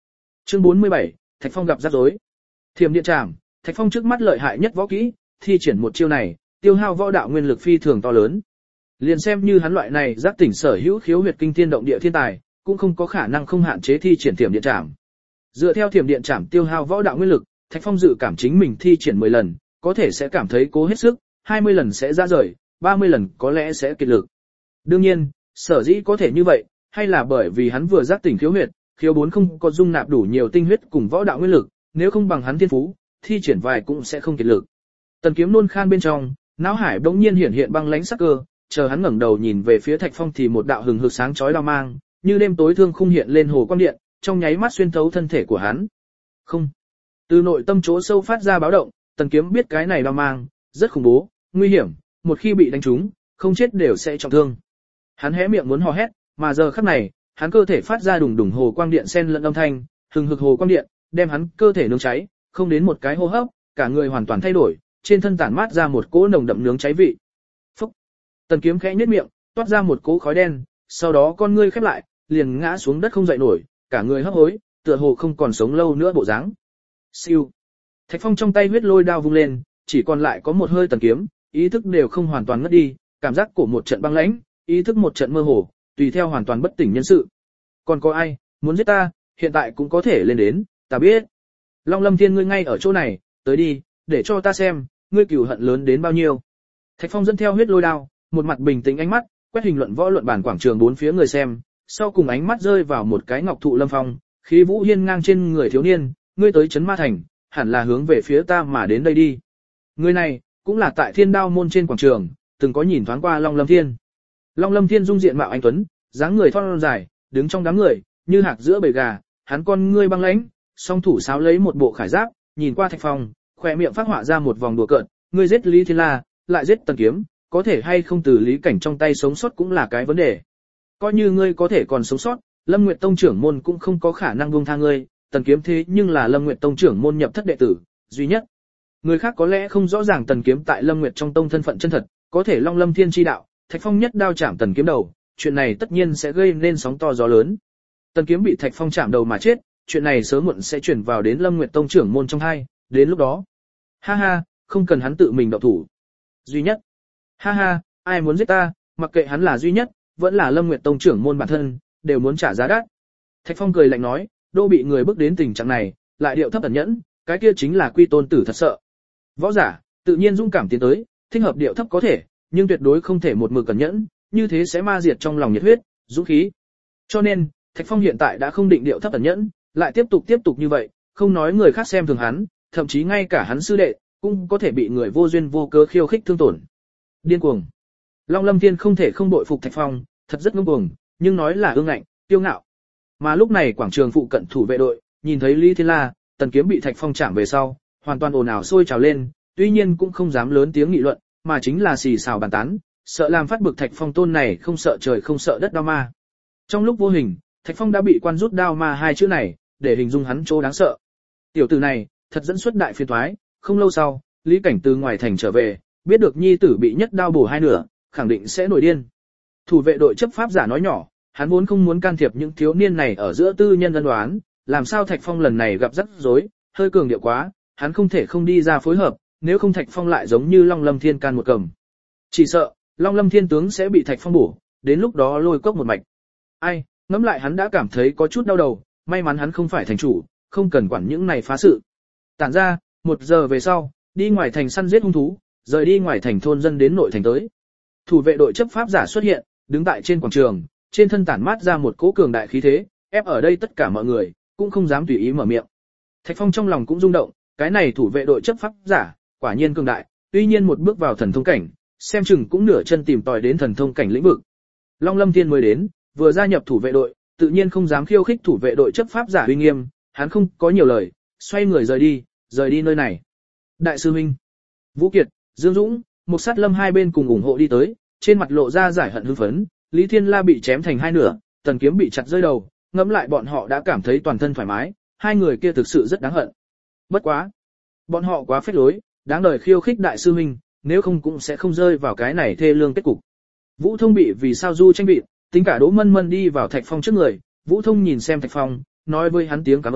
Chương 47, Thạch Phong gặp rắc rối. Thiểm điện trảm, Thạch Phong trước mắt lợi hại nhất võ kỹ, thi triển một chiêu này, tiêu hao võ đạo nguyên lực phi thường to lớn. Liền xem như hắn loại này giác tỉnh sở hữu khiếu huyệt kinh thiên động địa thiên tài, cũng không có khả năng không hạn chế thi triển thiểm điện trảm. Dựa theo thiểm điện trảm tiêu hao võ đạo nguyên lực, Thạch Phong dự cảm chính mình thi triển 10 lần, có thể sẽ cảm thấy cố hết sức, 20 lần sẽ ra rời, 30 lần có lẽ sẽ kiệt lực. Đương nhiên, sở dĩ có thể như vậy, hay là bởi vì hắn vừa giác tỉnh khiếu huyệt, khiếu 4 không có dung nạp đủ nhiều tinh huyết cùng võ đạo nguyên lực, nếu không bằng hắn thiên phú, thi triển vài cũng sẽ không kiệt lực. Tần Kiếm nôn khan bên trong, não hải bỗng nhiên hiện băng lãnh sắc cơ, chờ hắn ngẩng đầu nhìn về phía Thạch Phong thì một đạo hừng hực sáng chói đao mang, như đêm tối thương khung hiện lên hồ quang điện, trong nháy mắt xuyên thấu thân thể của hắn. Không. Từ nội tâm chỗ sâu phát ra báo động, Tần Kiếm biết cái này đao mang rất khủng bố, nguy hiểm, một khi bị đánh trúng, không chết đều sẽ trọng thương. Hắn hé miệng muốn hò hét, mà giờ khắc này, hắn cơ thể phát ra đùng đùng hồ quang điện xen lẫn âm thanh, hừng hực hồ quang điện, đem hắn cơ thể nướng cháy, không đến một cái hô hấp, cả người hoàn toàn thay đổi, trên thân tản mát ra một cỗ nồng đậm nướng cháy vị. Phúc. Tần Kiếm khẽ nhếch miệng, toát ra một cỗ khói đen, sau đó con ngươi khép lại, liền ngã xuống đất không dậy nổi, cả người hấp hối, tựa hồ không còn sống lâu nữa bộ dáng. Siêu. Thạch Phong trong tay huyết lôi đao vung lên, chỉ còn lại có một hơi Tần Kiếm, ý thức đều không hoàn toàn ngất đi, cảm giác của một trận băng lãnh, ý thức một trận mơ hồ, tùy theo hoàn toàn bất tỉnh nhân sự. Còn có ai muốn giết ta, hiện tại cũng có thể lên đến, ta biết. Long Lâm Thiên ngươi ngay ở chỗ này, tới đi, để cho ta xem, ngươi cừu hận lớn đến bao nhiêu. Thạch Phong dẫn theo huyết lôi đao, một mặt bình tĩnh ánh mắt, quét hình luận võ luận bản quảng trường bốn phía người xem, sau cùng ánh mắt rơi vào một cái ngọc thụ lâm phong, khí vũ hiên ngang trên người thiếu niên, ngươi tới trấn Ma Thành, hẳn là hướng về phía ta mà đến đây đi. Người này, cũng là tại Thiên Đao môn trên quảng trường, từng có nhìn thoáng qua Long Lâm Thiên. Long Lâm Thiên dung diện mạo anh tuấn, dáng người thon dài, đứng trong đám người, như hạc giữa bầy gà, hắn con ngươi băng lãnh, song thủ sáo lấy một bộ khải giáp, nhìn qua Thạch Phong, khóe miệng phát họa ra một vòng đùa cợt, ngươi giết Lý Thiên La, lại giết Tần Kiếm, có thể hay không từ Lý Cảnh trong tay sống sót cũng là cái vấn đề. Coi như ngươi có thể còn sống sót, Lâm Nguyệt Tông trưởng môn cũng không có khả năng buông tha ngươi, Tần Kiếm thế nhưng là Lâm Nguyệt Tông trưởng môn nhập thất đệ tử duy nhất. Người khác có lẽ không rõ ràng Tần Kiếm tại Lâm Nguyệt trong tông thân phận chân thật, có thể Long Lâm Thiên chi đạo, Thạch Phong nhất đao chạm Tần Kiếm đầu, chuyện này tất nhiên sẽ gây nên sóng to gió lớn. Tần Kiếm bị Thạch Phong chạm đầu mà chết, chuyện này sớm muộn sẽ chuyển vào đến Lâm Nguyệt Tông trưởng môn trong hai, đến lúc đó. Ha ha, không cần hắn tự mình động thủ. Duy nhất. Ha ha, ai muốn giết ta, mặc kệ hắn là duy nhất, vẫn là Lâm Nguyệt Tông trưởng môn bản thân, đều muốn trả giá đắt. Thạch Phong cười lạnh nói, đô bị người bước đến tình trạng này, lại điệu thấp ẩn nhẫn, cái kia chính là quy tôn tử thật sợ. Võ giả, tự nhiên dũng cảm tiến tới, thích hợp điệu thấp có thể, nhưng tuyệt đối không thể một mực cẩn nhẫn, như thế sẽ ma diệt trong lòng nhiệt huyết, dũng khí. Cho nên, Thạch Phong hiện tại đã không định điệu thấp ẩn nhẫn, lại tiếp tục như vậy, không nói người khác xem thường hắn, thậm chí ngay cả hắn sư đệ, cũng có thể bị người vô duyên vô cớ khiêu khích thương tổn. Điên cuồng. Long Lâm Thiên không thể không bội phục Thạch Phong, thật rất ngông cuồng, nhưng nói là ương ngạnh, kiêu ngạo. Mà lúc này quảng trường phụ cận thủ vệ đội, nhìn thấy Lý Thiên La, Tần Kiếm bị Thạch Phong chạm về sau, hoàn toàn ồn ào sôi trào lên, tuy nhiên cũng không dám lớn tiếng nghị luận, mà chính là xì xào bàn tán, sợ làm phát bực Thạch Phong tôn này không sợ trời không sợ đất đao ma. Trong lúc vô hình, Thạch Phong đã bị quan rút đao ma hai chữ này, để hình dung hắn chỗ đáng sợ. Tiểu tử này, thật dẫn xuất đại phiền toái, không lâu sau, Lý Cảnh từ ngoài thành trở về, biết được nhi tử bị nhất đao bổ hai nửa, khẳng định sẽ nổi điên. Thủ vệ đội chấp pháp giả nói nhỏ, hắn vốn không muốn can thiệp những thiếu niên này ở giữa tư nhân ân đoán, làm sao Thạch Phong lần này gặp rắc rối, hơi cường điệu quá, hắn không thể không đi ra phối hợp, nếu không Thạch Phong lại giống như Long Lâm Thiên can một cầm. Chỉ sợ, Long Lâm Thiên tướng sẽ bị Thạch Phong bổ, đến lúc đó lôi cốc một mạch. Ai, ngẫm lại hắn đã cảm thấy có chút đau đầu, may mắn hắn không phải thành chủ, không cần quản những này phá sự. Tản ra, 1 giờ về sau, đi ngoài thành săn giết hung thú, rời đi ngoài thành thôn dân đến nội thành tới. Thủ vệ đội chấp pháp giả xuất hiện, đứng tại trên quảng trường, trên thân tản mát ra một cỗ cường đại khí thế, ép ở đây tất cả mọi người, cũng không dám tùy ý mở miệng. Thạch Phong trong lòng cũng rung động, cái này thủ vệ đội chấp pháp giả, quả nhiên cường đại, tuy nhiên một bước vào thần thông cảnh, xem chừng cũng nửa chân tìm tòi đến thần thông cảnh lĩnh vực. Long Lâm Thiên mới đến, vừa gia nhập thủ vệ đội, tự nhiên không dám khiêu khích thủ vệ đội chấp pháp giả uy nghiêm, hắn không có nhiều lời, xoay người rời đi nơi này. Đại sư huynh, Vũ Kiệt, Dương Dũng, Mục Sát Lâm hai bên cùng ủng hộ đi tới, trên mặt lộ ra giải hận hưng phấn, Lý Thiên La bị chém thành hai nửa, Tần Kiếm bị chặt rơi đầu, ngẫm lại bọn họ đã cảm thấy toàn thân thoải mái, hai người kia thực sự rất đáng hận. Bất quá, bọn họ quá phách lối, đáng đời khiêu khích đại sư huynh, nếu không cũng sẽ không rơi vào cái này thê lương kết cục. Vũ Thông bị vì sao du tranh bị, tính cả Đỗ Mân Mân đi vào Thạch Phong trước người, Vũ Thông nhìn xem Thạch Phong, nói với hắn tiếng cảm ơn,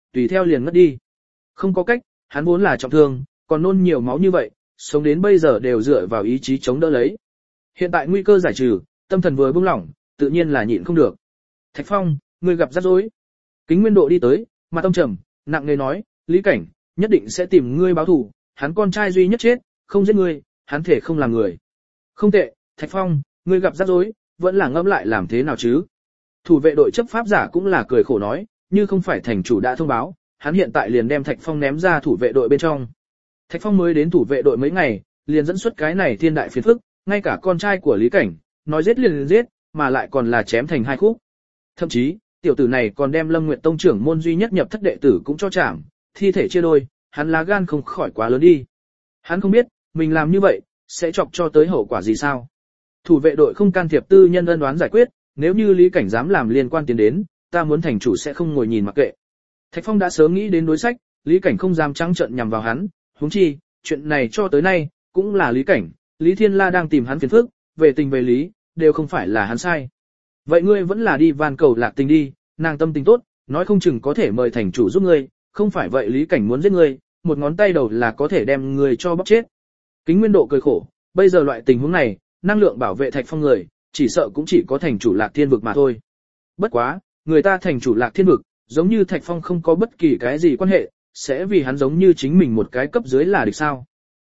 tùy theo liền ngất đi. Không có cách, hắn vốn là trọng thương, còn nôn nhiều máu như vậy, sống đến bây giờ đều dựa vào ý chí chống đỡ lấy. Hiện tại nguy cơ giải trừ, tâm thần vừa buông lỏng, tự nhiên là nhịn không được. Thạch Phong, ngươi gặp rắc rối. Kính Nguyên Độ đi tới, mặt âm trầm, nặng nề nói, Lý Cảnh, nhất định sẽ tìm ngươi báo thù, hắn con trai duy nhất chết, không giết ngươi, hắn thể không làm người. Không tệ, Thạch Phong, ngươi gặp rắc rối, vẫn là ngẫm lại làm thế nào chứ. Thủ vệ đội chấp pháp giả cũng là cười khổ nói, như không phải thành chủ đã thông báo, hắn hiện tại liền đem Thạch Phong ném ra thủ vệ đội bên trong. Thạch Phong mới đến thủ vệ đội mấy ngày, liền dẫn xuất cái này thiên đại phiền phức, ngay cả con trai của Lý Cảnh, nói giết liền giết, mà lại còn là chém thành hai khúc. Thậm chí, tiểu tử này còn đem Lâm Nguyệt Tông trưởng môn duy nhất nhập thất đệ tử cũng cho chảm, thi thể chia đôi, hắn lá gan không khỏi quá lớn đi. Hắn không biết, mình làm như vậy, sẽ chọc cho tới hậu quả gì sao. Thủ vệ đội không can thiệp tư nhân ân đoán giải quyết, nếu như Lý Cảnh dám làm liên quan tiến đến, ta muốn thành chủ sẽ không ngồi nhìn mặc kệ. Thạch Phong đã sớm nghĩ đến đối sách, Lý Cảnh không dám trắng trợn nhằm vào hắn, huống chi, chuyện này cho tới nay, cũng là Lý Cảnh, Lý Thiên La đang tìm hắn phiền phức, về tình về lý, đều không phải là hắn sai. Vậy ngươi vẫn là đi van cầu Lạc Tình đi, nàng tâm tình tốt, nói không chừng có thể mời thành chủ giúp ngươi, không phải vậy Lý Cảnh muốn giết ngươi, một ngón tay đầu là có thể đem ngươi cho bóc chết. Kính Nguyên Độ cười khổ, bây giờ loại tình huống này, năng lượng bảo vệ Thạch Phong người, chỉ sợ cũng chỉ có thành chủ Lạc Thiên vực mà thôi. Bất quá, người ta thành chủ Lạc Thiên vực, giống như Thạch Phong không có bất kỳ cái gì quan hệ, sẽ vì hắn giống như chính mình một cái cấp dưới là địch sao?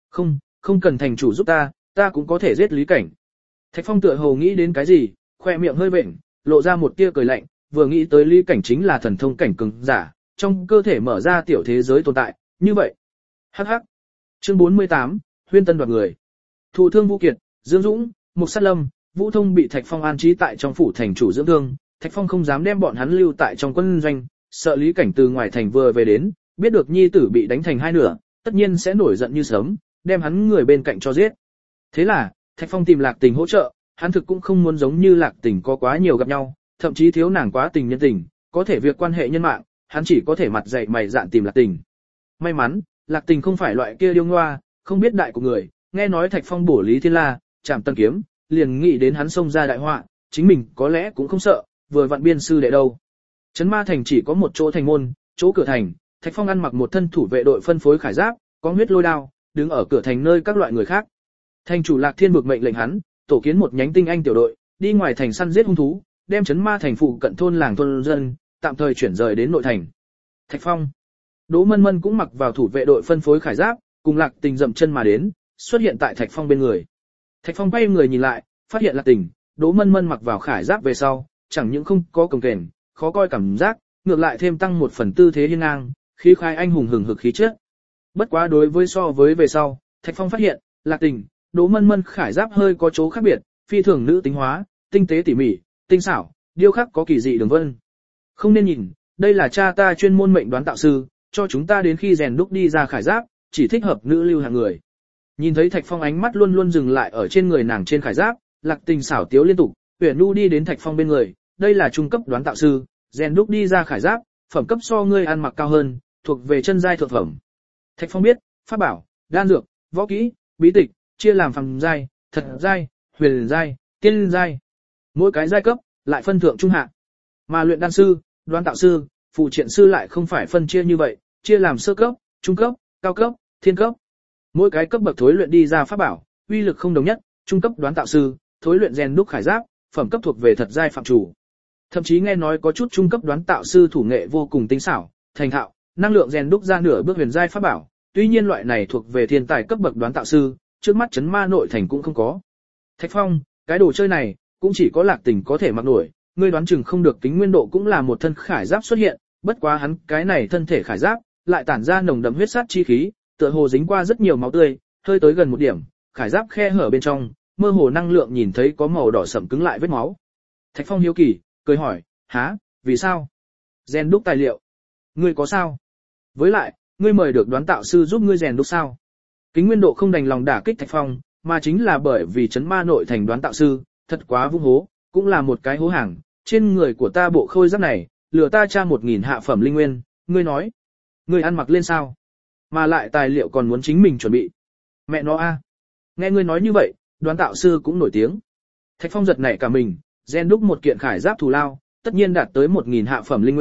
Không cần thành chủ giúp ta cũng có thể giết Lý Cảnh. Thạch Phong tựa hồ nghĩ đến cái gì, khoe miệng hơi vện, lộ ra một tia cười lạnh, vừa nghĩ tới Lý Cảnh chính là thần thông cảnh cường giả, trong cơ thể mở ra tiểu thế giới tồn tại, như vậy. Hắc hắc. Chương 48, Huyên Tân đoạt người. Thụ thương Vũ Kiệt, Dương Dũng, Mục Sát Lâm, Vũ Thông bị Thạch Phong an trí tại trong phủ thành chủ dưỡng thương, Thạch Phong không dám đem bọn hắn lưu tại trong quân doanh, sợ Lý Cảnh từ ngoài thành vừa về đến, biết được nhi tử bị đánh thành hai nửa, tất nhiên sẽ nổi giận như sớm, đem hắn người bên cạnh cho giết. Thế là, Thạch Phong tìm Lạc Tình hỗ trợ, hắn thực cũng không muốn giống như Lạc Tình có quá nhiều gặp nhau, thậm chí thiếu nàng quá tình nhân tình, có thể việc quan hệ nhân mạng, hắn chỉ có thể mặt dày mày dạn tìm Lạc Tình. May mắn, Lạc Tình không phải loại kia điêu ngoa, không biết đại của người, nghe nói Thạch Phong bổ Lý Thiên La, chạm tân kiếm, liền nghĩ đến hắn xông ra đại họa, chính mình có lẽ cũng không sợ, vừa vặn biên sư đệ đâu. Trấn Ma thành chỉ có một chỗ thành môn, chỗ cửa thành, Thạch Phong ăn mặc một thân thủ vệ đội phân phối khải giáp, có huyết lôi đao, đứng ở cửa thành nơi các loại người khác. Thành chủ Lạc Thiên vực mệnh lệnh hắn, tổ kiến một nhánh tinh anh tiểu đội, đi ngoài thành săn giết hung thú, đem Trấn Ma thành phụ cận thôn làng thôn dân, tạm thời chuyển rời đến nội thành. Thạch Phong, Đỗ Mân Mân cũng mặc vào thủ vệ đội phân phối khải giáp, cùng Lạc Tình dậm chân mà đến, xuất hiện tại Thạch Phong bên người. Thạch Phong quay người nhìn lại, phát hiện Lạc Tình, Đỗ Mân Mân mặc vào khải giáp về sau, chẳng những không có cồng kềnh, khó coi cảm giác, ngược lại thêm tăng một phần tư thế hiên ngang, khí khái anh hùng hừng hực khí chất. Bất quá đối với so với về sau, Thạch Phong phát hiện, Lạc Tình, Đỗ Mân Mân khải giáp hơi có chỗ khác biệt, phi thường nữ tính hóa, tinh tế tỉ mỉ, tinh xảo, điêu khắc có kỳ dị đường vân. Không nên nhìn, đây là cha ta chuyên môn mệnh đoán tạo sư, cho chúng ta đến khi rèn đúc đi ra khải giáp, chỉ thích hợp nữ lưu hạng người. Nhìn thấy Thạch Phong ánh mắt luôn luôn dừng lại ở trên người nàng trên khải giáp, Lạc Tình xảo tiếu liên tục, Uyển Nhu đi đến Thạch Phong bên người, đây là trung cấp đoán tạo sư, rèn đúc đi ra khải giáp, phẩm cấp so ngươi ăn mặc cao hơn, thuộc về chân giai thượng phẩm. Thạch Phong biết, pháp bảo, đan dược, võ kỹ, bí tịch, chia làm phàm giai, thật giai, huyền giai, tiên giai. Mỗi cái giai cấp lại phân thượng trung hạ. Mà luyện đan sư, đoán tạo sư, phụ triện sư lại không phải phân chia như vậy, chia làm sơ cấp, trung cấp, cao cấp, thiên cấp. Mỗi cái cấp bậc thối luyện đi ra pháp bảo, uy lực không đồng nhất, trung cấp đoán tạo sư, thối luyện rèn đúc khải giáp, phẩm cấp thuộc về thật giai phạm chủ. Thậm chí nghe nói có chút trung cấp đoán tạo sư thủ nghệ vô cùng tinh xảo, thành thạo, năng lượng rèn đúc ra nửa bước huyền giai pháp bảo, tuy nhiên loại này thuộc về thiên tài cấp bậc đoán tạo sư, trước mắt Trấn Ma nội thành cũng không có. Thạch Phong, cái đồ chơi này, cũng chỉ có Lạc Tình có thể mặc nổi, ngươi đoán chừng không được Kính Nguyên Độ cũng là một thân khải giáp xuất hiện, bất quá hắn cái này thân thể khải giáp, lại tản ra nồng đậm huyết sát chi khí, tựa hồ dính qua rất nhiều máu tươi, hơi tới gần một điểm, khải giáp khe hở bên trong, mơ hồ năng lượng nhìn thấy có màu đỏ sẫm cứng lại vết máu. Thạch Phong hiếu kỳ, cười hỏi, há, vì sao? Rèn đúc tài liệu. Ngươi có sao? Với lại, ngươi mời được đoán tạo sư giúp ngươi rèn đúc sao? Kính Nguyên Độ không đành lòng đả kích Thạch Phong, mà chính là bởi vì Trấn Ma nội thành đoán tạo sư, thật quá vung hố, cũng là một cái hố hàng, trên người của ta bộ khôi giáp này, lừa ta tra 1000 hạ phẩm linh nguyên, ngươi nói, ngươi ăn mặc lên sao? Mà lại tài liệu còn muốn chính mình chuẩn bị. Mẹ nó a. Nghe ngươi nói như vậy, đoán tạo sư cũng nổi tiếng. Thạch Phong giật nảy cả mình, rèn đúc một kiện khải giáp thù lao, tất nhiên đạt tới 1000 hạ phẩm linh nguyên,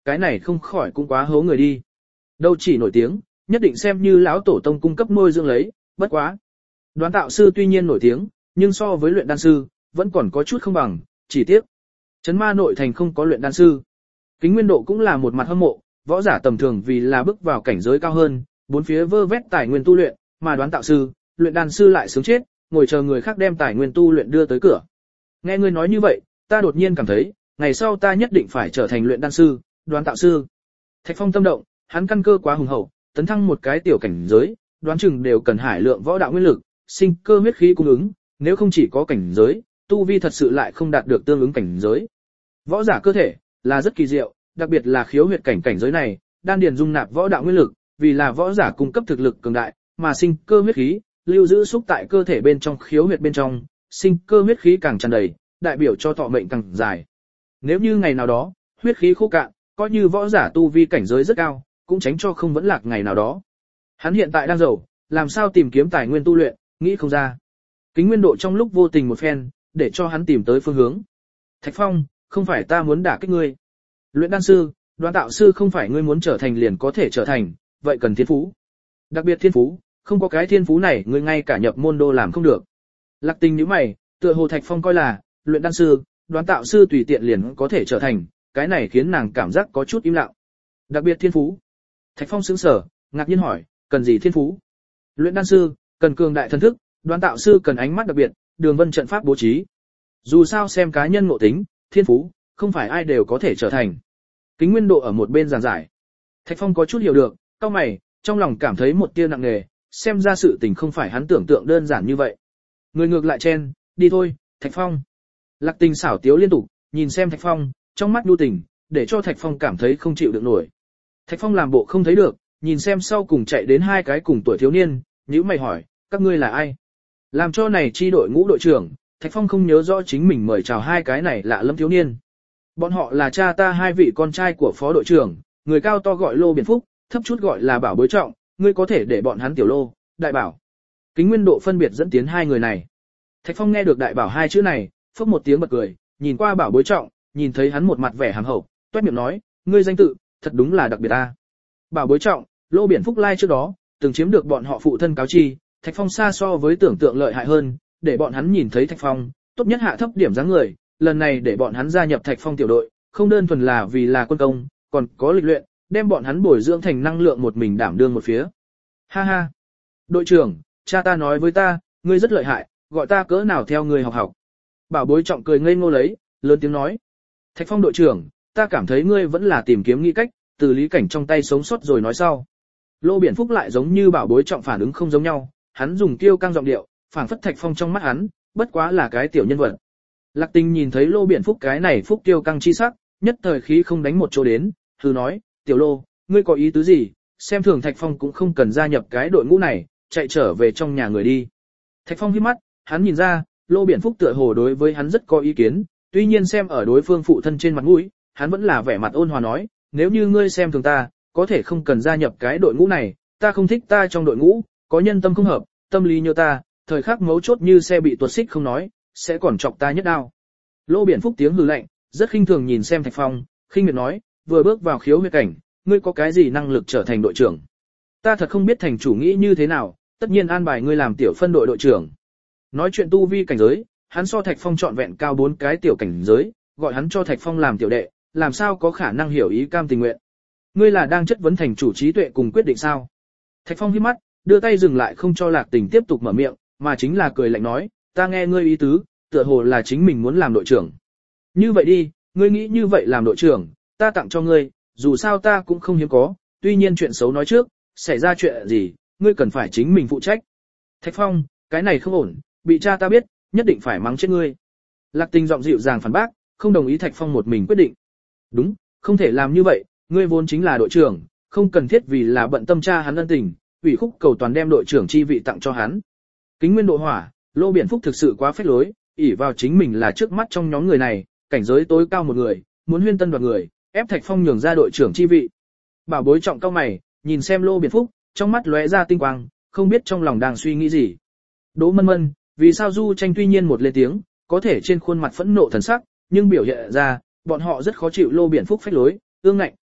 cái này không khỏi cũng quá hố người đi. Đâu chỉ nổi tiếng, nhất định xem như lão tổ tông cung cấp nuôi dưỡng lấy, bất quá. Đoán tạo sư tuy nhiên nổi tiếng, nhưng so với luyện đan sư, vẫn còn có chút không bằng, chỉ tiếc. Trấn Ma nội thành không có luyện đan sư. Kính Nguyên Độ cũng là một mặt hâm mộ, võ giả tầm thường vì là bước vào cảnh giới cao hơn, bốn phía vơ vét tài nguyên tu luyện, mà đoán tạo sư, luyện đan sư lại sướng chết, ngồi chờ người khác đem tài nguyên tu luyện đưa tới cửa. Nghe ngươi nói như vậy, ta đột nhiên cảm thấy, ngày sau ta nhất định phải trở thành luyện đan sư, đoán tạo sư. Thạch Phong tâm động, hắn căn cơ quá hùng hậu, tấn thăng một cái tiểu cảnh giới, đoán chừng đều cần hải lượng võ đạo nguyên lực, sinh cơ huyết khí cung ứng, nếu không chỉ có cảnh giới, tu vi thật sự lại không đạt được tương ứng cảnh giới. Võ giả cơ thể là rất kỳ diệu, đặc biệt là khiếu huyệt cảnh giới này, đan điền dung nạp võ đạo nguyên lực, vì là võ giả cung cấp thực lực cường đại, mà sinh cơ huyết khí lưu giữ xúc tại cơ thể bên trong khiếu huyệt bên trong, sinh cơ huyết khí càng tràn đầy, đại biểu cho thọ mệnh càng dài. Nếu như ngày nào đó, huyết khí khô cạn, coi như võ giả tu vi cảnh giới rất cao, cũng tránh cho không vẫn lạc ngày nào đó. Hắn hiện tại đang giàu, làm sao tìm kiếm tài nguyên tu luyện, nghĩ không ra. Kính Nguyên Độ trong lúc vô tình một phen, để cho hắn tìm tới phương hướng. Thạch Phong, không phải ta muốn đả kích ngươi. Luyện đan sư, đoán tạo sư không phải ngươi muốn trở thành liền có thể trở thành, vậy cần thiên phú. Đặc biệt thiên phú, không có cái thiên phú này ngươi ngay cả nhập môn đô làm không được. Lạc Tình nhíu mày, tựa hồ Thạch Phong coi là, luyện đan sư, đoán tạo sư tùy tiện liền có thể trở thành, cái này khiến nàng cảm giác có chút im lặng. Đặc biệt thiên phú. Thạch Phong sững sờ, ngạc nhiên hỏi, cần gì thiên phú? Luyện đan sư, cần cường đại thần thức, đoán tạo sư cần ánh mắt đặc biệt, đường vân trận pháp bố trí. Dù sao xem cá nhân ngộ tính, thiên phú, không phải ai đều có thể trở thành. Kính Nguyên Độ ở một bên giảng giải. Thạch Phong có chút hiểu được, cau mày, trong lòng cảm thấy một tia nặng nề, xem ra sự tình không phải hắn tưởng tượng đơn giản như vậy. Người ngược lại chen, đi thôi, Thạch Phong. Lạc Tình xảo tiếu liên tục, nhìn xem Thạch Phong, trong mắt nhu tình, để cho Thạch Phong cảm thấy không chịu được nổi. Thạch Phong làm bộ không thấy được, nhìn xem sau cùng chạy đến hai cái cùng tuổi thiếu niên, nhíu mày hỏi, các ngươi là ai? Làm cho này chi đội ngũ đội trưởng, Thạch Phong không nhớ rõ chính mình mời chào hai cái này lạ lẫm thiếu niên. Bọn họ là cha ta hai vị con trai của phó đội trưởng, người cao to gọi Lô Biển Phúc, thấp chút gọi là Bảo Bối Trọng, ngươi có thể để bọn hắn tiểu Lô, Đại Bảo. Kính Nguyên Độ phân biệt dẫn tiến hai người này. Thạch Phong nghe được Đại Bảo hai chữ này, phốc một tiếng bật cười, nhìn qua Bảo Bối Trọng, nhìn thấy hắn một mặt vẻ hàm hậu, toét miệng nói, ngươi danh tự, thật đúng là đặc biệt ta. Bảo Bối Trọng, Lô Biển Phúc lai trước đó, từng chiếm được bọn họ phụ thân cáo chi, Thạch Phong xa so với tưởng tượng lợi hại hơn, để bọn hắn nhìn thấy Thạch Phong, tốt nhất hạ thấp điểm dáng người, lần này để bọn hắn gia nhập Thạch Phong tiểu đội, không đơn thuần là vì là quân công, còn có lịch luyện, đem bọn hắn bồi dưỡng thành năng lượng một mình đảm đương một phía. Ha ha. Đội trưởng, cha ta nói với ta, ngươi rất lợi hại, gọi ta cỡ nào theo ngươi học học. Bảo Bối Trọng cười ngây ngô lấy, lớn tiếng nói. Thạch Phong đội trưởng, ta cảm thấy ngươi vẫn là tìm kiếm nghĩ cách, từ lý cảnh trong tay sống sót rồi nói sau. Lô Biển Phúc lại giống như Bảo Bối Trọng phản ứng không giống nhau, hắn dùng kiêu căng giọng điệu, phảng phất Thạch Phong trong mắt hắn, bất quá là cái tiểu nhân vật. Lạc Tình nhìn thấy Lô Biển Phúc cái này phúc kiêu căng chi sắc, nhất thời khí không đánh một chỗ đến, hừ nói, tiểu Lô, ngươi có ý tứ gì, xem thường Thạch Phong cũng không cần gia nhập cái đội ngũ này, chạy trở về trong nhà người đi. Thạch Phong hít mắt, hắn nhìn ra, Lô Biển Phúc tựa hồ đối với hắn rất có ý kiến, tuy nhiên xem ở đối phương phụ thân trên mặt mũi, hắn vẫn là vẻ mặt ôn hòa nói, nếu như ngươi xem thường ta, có thể không cần gia nhập cái đội ngũ này, ta không thích ta trong đội ngũ, có nhân tâm không hợp, tâm lý như ta, thời khắc mấu chốt như xe bị tuột xích không nói, sẽ còn chọc ta nhất đao. Lô Biển Phúc tiếng hừ lạnh, rất khinh thường nhìn xem Thạch Phong, khinh miệt nói, vừa bước vào khiếu huyệt cảnh, ngươi có cái gì năng lực trở thành đội trưởng? Ta thật không biết thành chủ nghĩ như thế nào, tất nhiên an bài ngươi làm tiểu phân đội đội trưởng. Nói chuyện tu vi cảnh giới, hắn so Thạch Phong trọn vẹn cao 4 cái tiểu cảnh giới, gọi hắn cho Thạch Phong làm tiểu đệ, làm sao có khả năng hiểu ý cam tình nguyện. Ngươi là đang chất vấn thành chủ trí tuệ cùng quyết định sao? Thạch Phong hít mắt, đưa tay dừng lại không cho Lạc Tình tiếp tục mở miệng, mà chính là cười lạnh nói, ta nghe ngươi ý tứ, tựa hồ là chính mình muốn làm đội trưởng. Như vậy đi, ngươi nghĩ như vậy làm đội trưởng, ta tặng cho ngươi, dù sao ta cũng không hiếm có, tuy nhiên chuyện xấu nói trước, xảy ra chuyện gì, ngươi cần phải chính mình phụ trách. Thạch Phong, cái này không ổn, bị cha ta biết, nhất định phải mắng chết ngươi. Lạc Tình giọng dịu dàng phản bác, không đồng ý Thạch Phong một mình quyết định. Đúng, không thể làm như vậy, ngươi vốn chính là đội trưởng, không cần thiết vì là bận tâm cha hắn ân tình, ủy khúc cầu toàn đem đội trưởng chi vị tặng cho hắn. Kính Nguyên Độ hỏa, Lô Biển Phúc thực sự quá phách lối, ỷ vào chính mình là trước mắt trong nhóm người này, cảnh giới tối cao một người, muốn huyên tân đoạt người, ép Thạch Phong nhường ra đội trưởng chi vị. Bảo Bối Trọng cao mày, nhìn xem Lô Biển Phúc, trong mắt lóe ra tinh quang, không biết trong lòng đang suy nghĩ gì. Đỗ Mân Mân, vì sao Du Tranh tuy nhiên một lên tiếng, có thể trên khuôn mặt phẫn nộ thần sắc, nhưng biểu hiện ra, bọn họ rất khó chịu Lô Biển Phúc phách lối, ương ngạnh.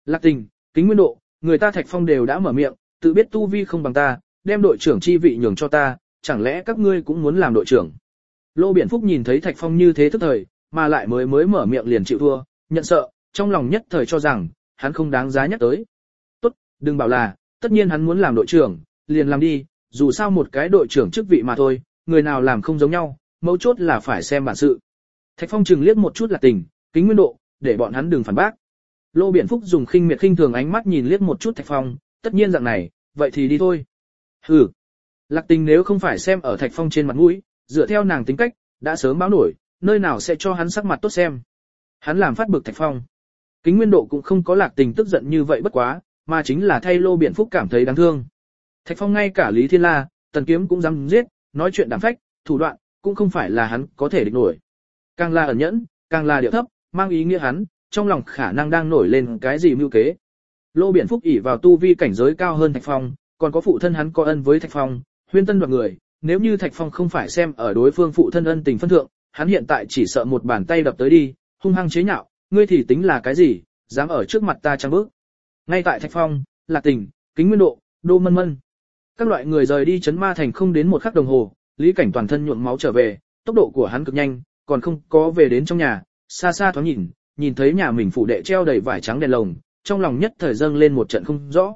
Lạc Tình, Kính Nguyên Độ, người ta Thạch Phong đều đã mở miệng, tự biết tu vi không bằng ta, đem đội trưởng chi vị nhường cho ta, chẳng lẽ các ngươi cũng muốn làm đội trưởng? Lô Biển Phúc nhìn thấy Thạch Phong như thế tức thời, mà lại mới mở miệng liền chịu thua, nhận sợ, trong lòng nhất thời cho rằng hắn không đáng giá nhắc tới. Tốt, đừng bảo là, tất nhiên hắn muốn làm đội trưởng, liền làm đi, dù sao một cái đội trưởng chức vị mà thôi, người nào làm không giống nhau, mấu chốt là phải xem bản sự. Thạch Phong chừng liếc một chút Lạc Tình, Kính Nguyên Độ, để bọn hắn đừng phản bác. Lô Biển Phúc dùng khinh miệt khinh thường ánh mắt nhìn liếc một chút Thạch Phong, tất nhiên dạng này, vậy thì đi thôi. Hừ. Lạc Tình nếu không phải xem ở Thạch Phong trên mặt mũi, dựa theo nàng tính cách, đã sớm báo nổi, nơi nào sẽ cho hắn sắc mặt tốt xem. Hắn làm phát bực Thạch Phong. Kính Nguyên Độ cũng không có Lạc Tình tức giận như vậy bất quá, mà chính là thay Lô Biển Phúc cảm thấy đáng thương. Thạch Phong ngay cả Lý Thiên La, Tần Kiếm cũng dám giết, nói chuyện đảm phách, thủ đoạn, cũng không phải là hắn có thể địch nổi. Càng là ẩn nhẫn, càng là điệu thấp, mang ý nghĩa hắn, trong lòng khả năng đang nổi lên cái gì mưu kế. Lô Biển Phúc ỷ vào tu vi cảnh giới cao hơn Thạch Phong, còn có phụ thân hắn có ân với Thạch Phong, huyên tân đoạt người, nếu như Thạch Phong không phải xem ở đối phương phụ thân ân tình phân thượng, hắn hiện tại chỉ sợ một bàn tay đập tới đi, hung hăng chế nhạo, ngươi thì tính là cái gì, dám ở trước mặt ta trang bước. Ngay tại Thạch Phong, Lạc Tình, Kính Nguyên Độ, Đô Mân Mân, các loại người rời đi Trấn Ma Thành không đến một khắc đồng hồ, Lý Cảnh toàn thân nhuộm máu trở về, tốc độ của hắn cực nhanh, còn không có về đến trong nhà, xa xa thoáng nhìn thấy nhà mình phủ đệ treo đầy vải trắng đèn lồng, trong lòng nhất thời dâng lên một trận không rõ.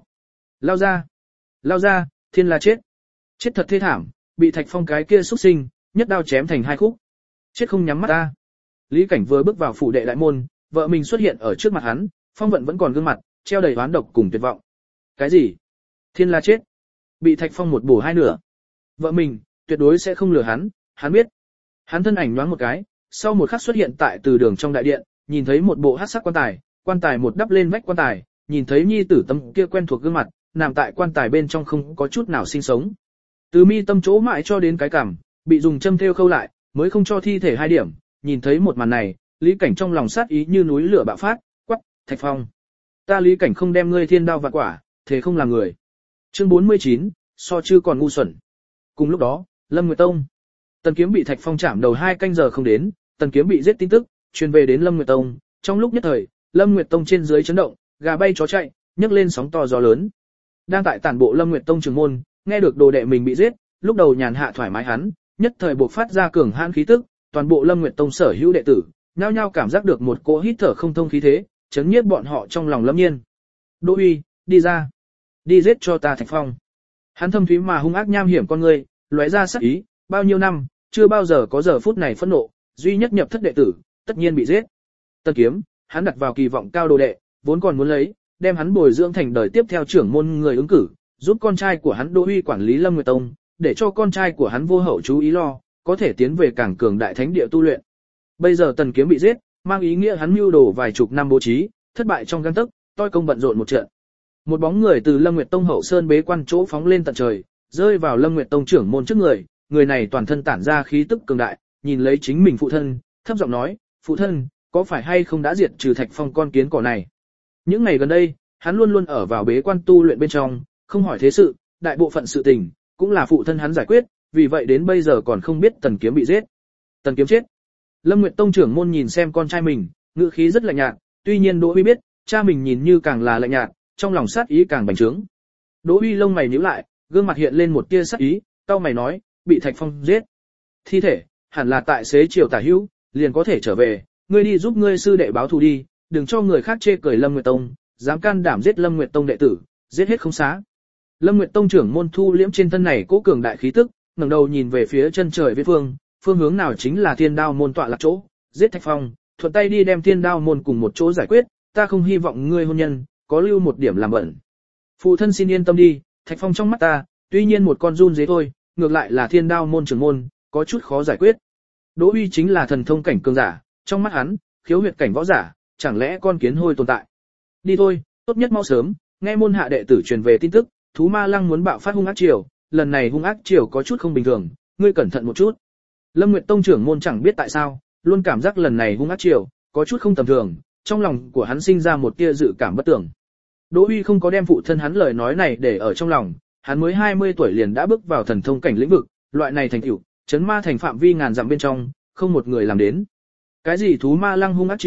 Lao ra, Thiên La chết thật thê thảm, bị Thạch Phong cái kia xuất sinh, nhất đao chém thành hai khúc. Chết không nhắm mắt ta. Lý Cảnh vừa bước vào phủ đệ đại môn, vợ mình xuất hiện ở trước mặt hắn, phong vận vẫn còn gương mặt, treo đầy oán độc cùng tuyệt vọng. Cái gì? Thiên La chết? Bị Thạch Phong một bổ hai nửa. Vợ mình, tuyệt đối sẽ không lừa hắn biết. Hắn thân ảnh nhoáng một cái, sau một khắc xuất hiện tại từ đường trong đại điện, nhìn thấy một bộ hắc sắc quan tài một đắp lên vách quan tài, nhìn thấy nhi tử tấm kia quen thuộc gương mặt, nằm tại quan tài bên trong không có chút nào sinh sống. Từ mi tâm chỗ mãi cho đến cái cằm, bị dùng châm thêu khâu lại, mới không cho thi thể hai điểm, nhìn thấy một màn này, Lý Cảnh trong lòng sát ý như núi lửa bạo phát, quắc, Thạch Phong. Ta Lý Cảnh không đem ngươi thiên đao vạn quả, thế không làm người. Chương 49, so chư còn ngu xuẩn. Cùng lúc đó, Lâm Nguyệt Tông. Tần Kiếm bị Thạch Phong chạm đầu 2 canh giờ không đến, Tần Kiếm bị giết tin tức, truyền về đến Lâm Nguyệt Tông. Trong lúc nhất thời, Lâm Nguyệt Tông trên dưới chấn động, gà bay chó chạy, nhấc lên sóng to gió lớn. Đang tại tản bộ Lâm Nguyệt Tông trưởng môn, nghe được đồ đệ mình bị giết, lúc đầu nhàn hạ thoải mái hắn, nhất thời bộc phát ra cường hãn khí tức, toàn bộ Lâm Nguyệt Tông sở hữu đệ tử, nhao nhao cảm giác được một cỗ hít thở không thông khí thế, chấn nhiếp bọn họ trong lòng Lâm Nhiên. Đỗ Uy, đi ra, đi giết cho ta Thạch Phong. Hắn thâm thúy mà hung ác nham hiểm con người, lóe ra sắc ý, bao nhiêu năm, chưa bao giờ có giờ phút này phẫn nộ, duy nhất nhập thất đệ tử, tất nhiên bị giết. Tần Kiếm, hắn đặt vào kỳ vọng cao đồ đệ, vốn còn muốn lấy, đem hắn bồi dưỡng thành đời tiếp theo trưởng môn người ứng cử, giúp con trai của hắn Đỗ Uy quản lý Lâm Nguyệt Tông, để cho con trai của hắn vô hậu chú ý lo, có thể tiến về càng cường đại thánh địa tu luyện. Bây giờ Tần Kiếm bị giết, mang ý nghĩa hắn mưu đồ vài chục năm bố trí, thất bại trong gang tấc, toi công bận rộn một trận. Một bóng người từ Lâm Nguyệt Tông hậu sơn bế quan chỗ phóng lên tận trời, rơi vào Lâm Nguyệt Tông trưởng môn trước người, người này toàn thân tản ra khí tức cường đại, nhìn lấy chính mình phụ thân, thấp giọng nói, phụ thân, có phải hay không đã diệt trừ Thạch Phong con kiến cỏ này? Những ngày gần đây, hắn luôn luôn ở vào bế quan tu luyện bên trong, không hỏi thế sự, đại bộ phận sự tình, cũng là phụ thân hắn giải quyết, vì vậy đến bây giờ còn không biết Tần Kiếm bị giết. Tần Kiếm chết. Lâm Nguyệt Tông trưởng môn nhìn xem con trai mình, ngữ khí rất lạnh nhạt, tuy nhiên Đỗ Uy biết, cha mình nhìn như càng là lạnh nhạt, trong lòng sát ý càng bành trướng. Đỗ Uy lông mày nhíu lại, gương mặt hiện lên một tia sát ý, cau mày nói, bị Thạch Phong giết. Thi thể, hẳn là tại xế chiều tả hữu, liền có thể trở về, ngươi đi giúp ngươi sư đệ báo thù đi, đừng cho người khác chê cười Lâm Nguyệt Tông, dám can đảm giết Lâm Nguyệt Tông đệ tử, giết hết không xá. Lâm Nguyệt Tông trưởng môn thu liễm trên thân này cố cường đại khí tức, ngẩng đầu nhìn về phía chân trời viễn phương hướng nào chính là Thiên Đao môn tọa lạc chỗ, giết Thạch Phong, thuận tay đi đem Thiên Đao môn cùng một chỗ giải quyết, ta không hy vọng ngươi hôn nhân có lưu một điểm làm bẩn. Phụ thân xin yên tâm đi, Thạch Phong trong mắt ta, tuy nhiên một con run dế thôi, ngược lại là Thiên Đao môn trưởng môn, có chút khó giải quyết. Đỗ Uy chính là thần thông cảnh cường giả, trong mắt hắn, khiếu huyệt cảnh võ giả, chẳng lẽ con kiến hôi tồn tại. Đi thôi, tốt nhất mau sớm, nghe môn hạ đệ tử truyền về tin tức, thú ma lăng muốn bạo phát hung ác triều, lần này hung ác triều có chút không bình thường, ngươi cẩn thận một chút. Lâm Nguyệt Tông trưởng môn chẳng biết tại sao, luôn cảm giác lần này hung ác triều có chút không tầm thường, trong lòng của hắn sinh ra một tia dự cảm bất tưởng. Đỗ Uy không có đem phụ thân hắn lời nói này để ở trong lòng, hắn mới 20 tuổi liền đã bước vào thần thông cảnh lĩnh vực, loại này thành tựu, Trấn Ma Thành phạm vi ngàn dặm bên trong, không một người làm đến. Cái gì thú ma lăng hung ác triều,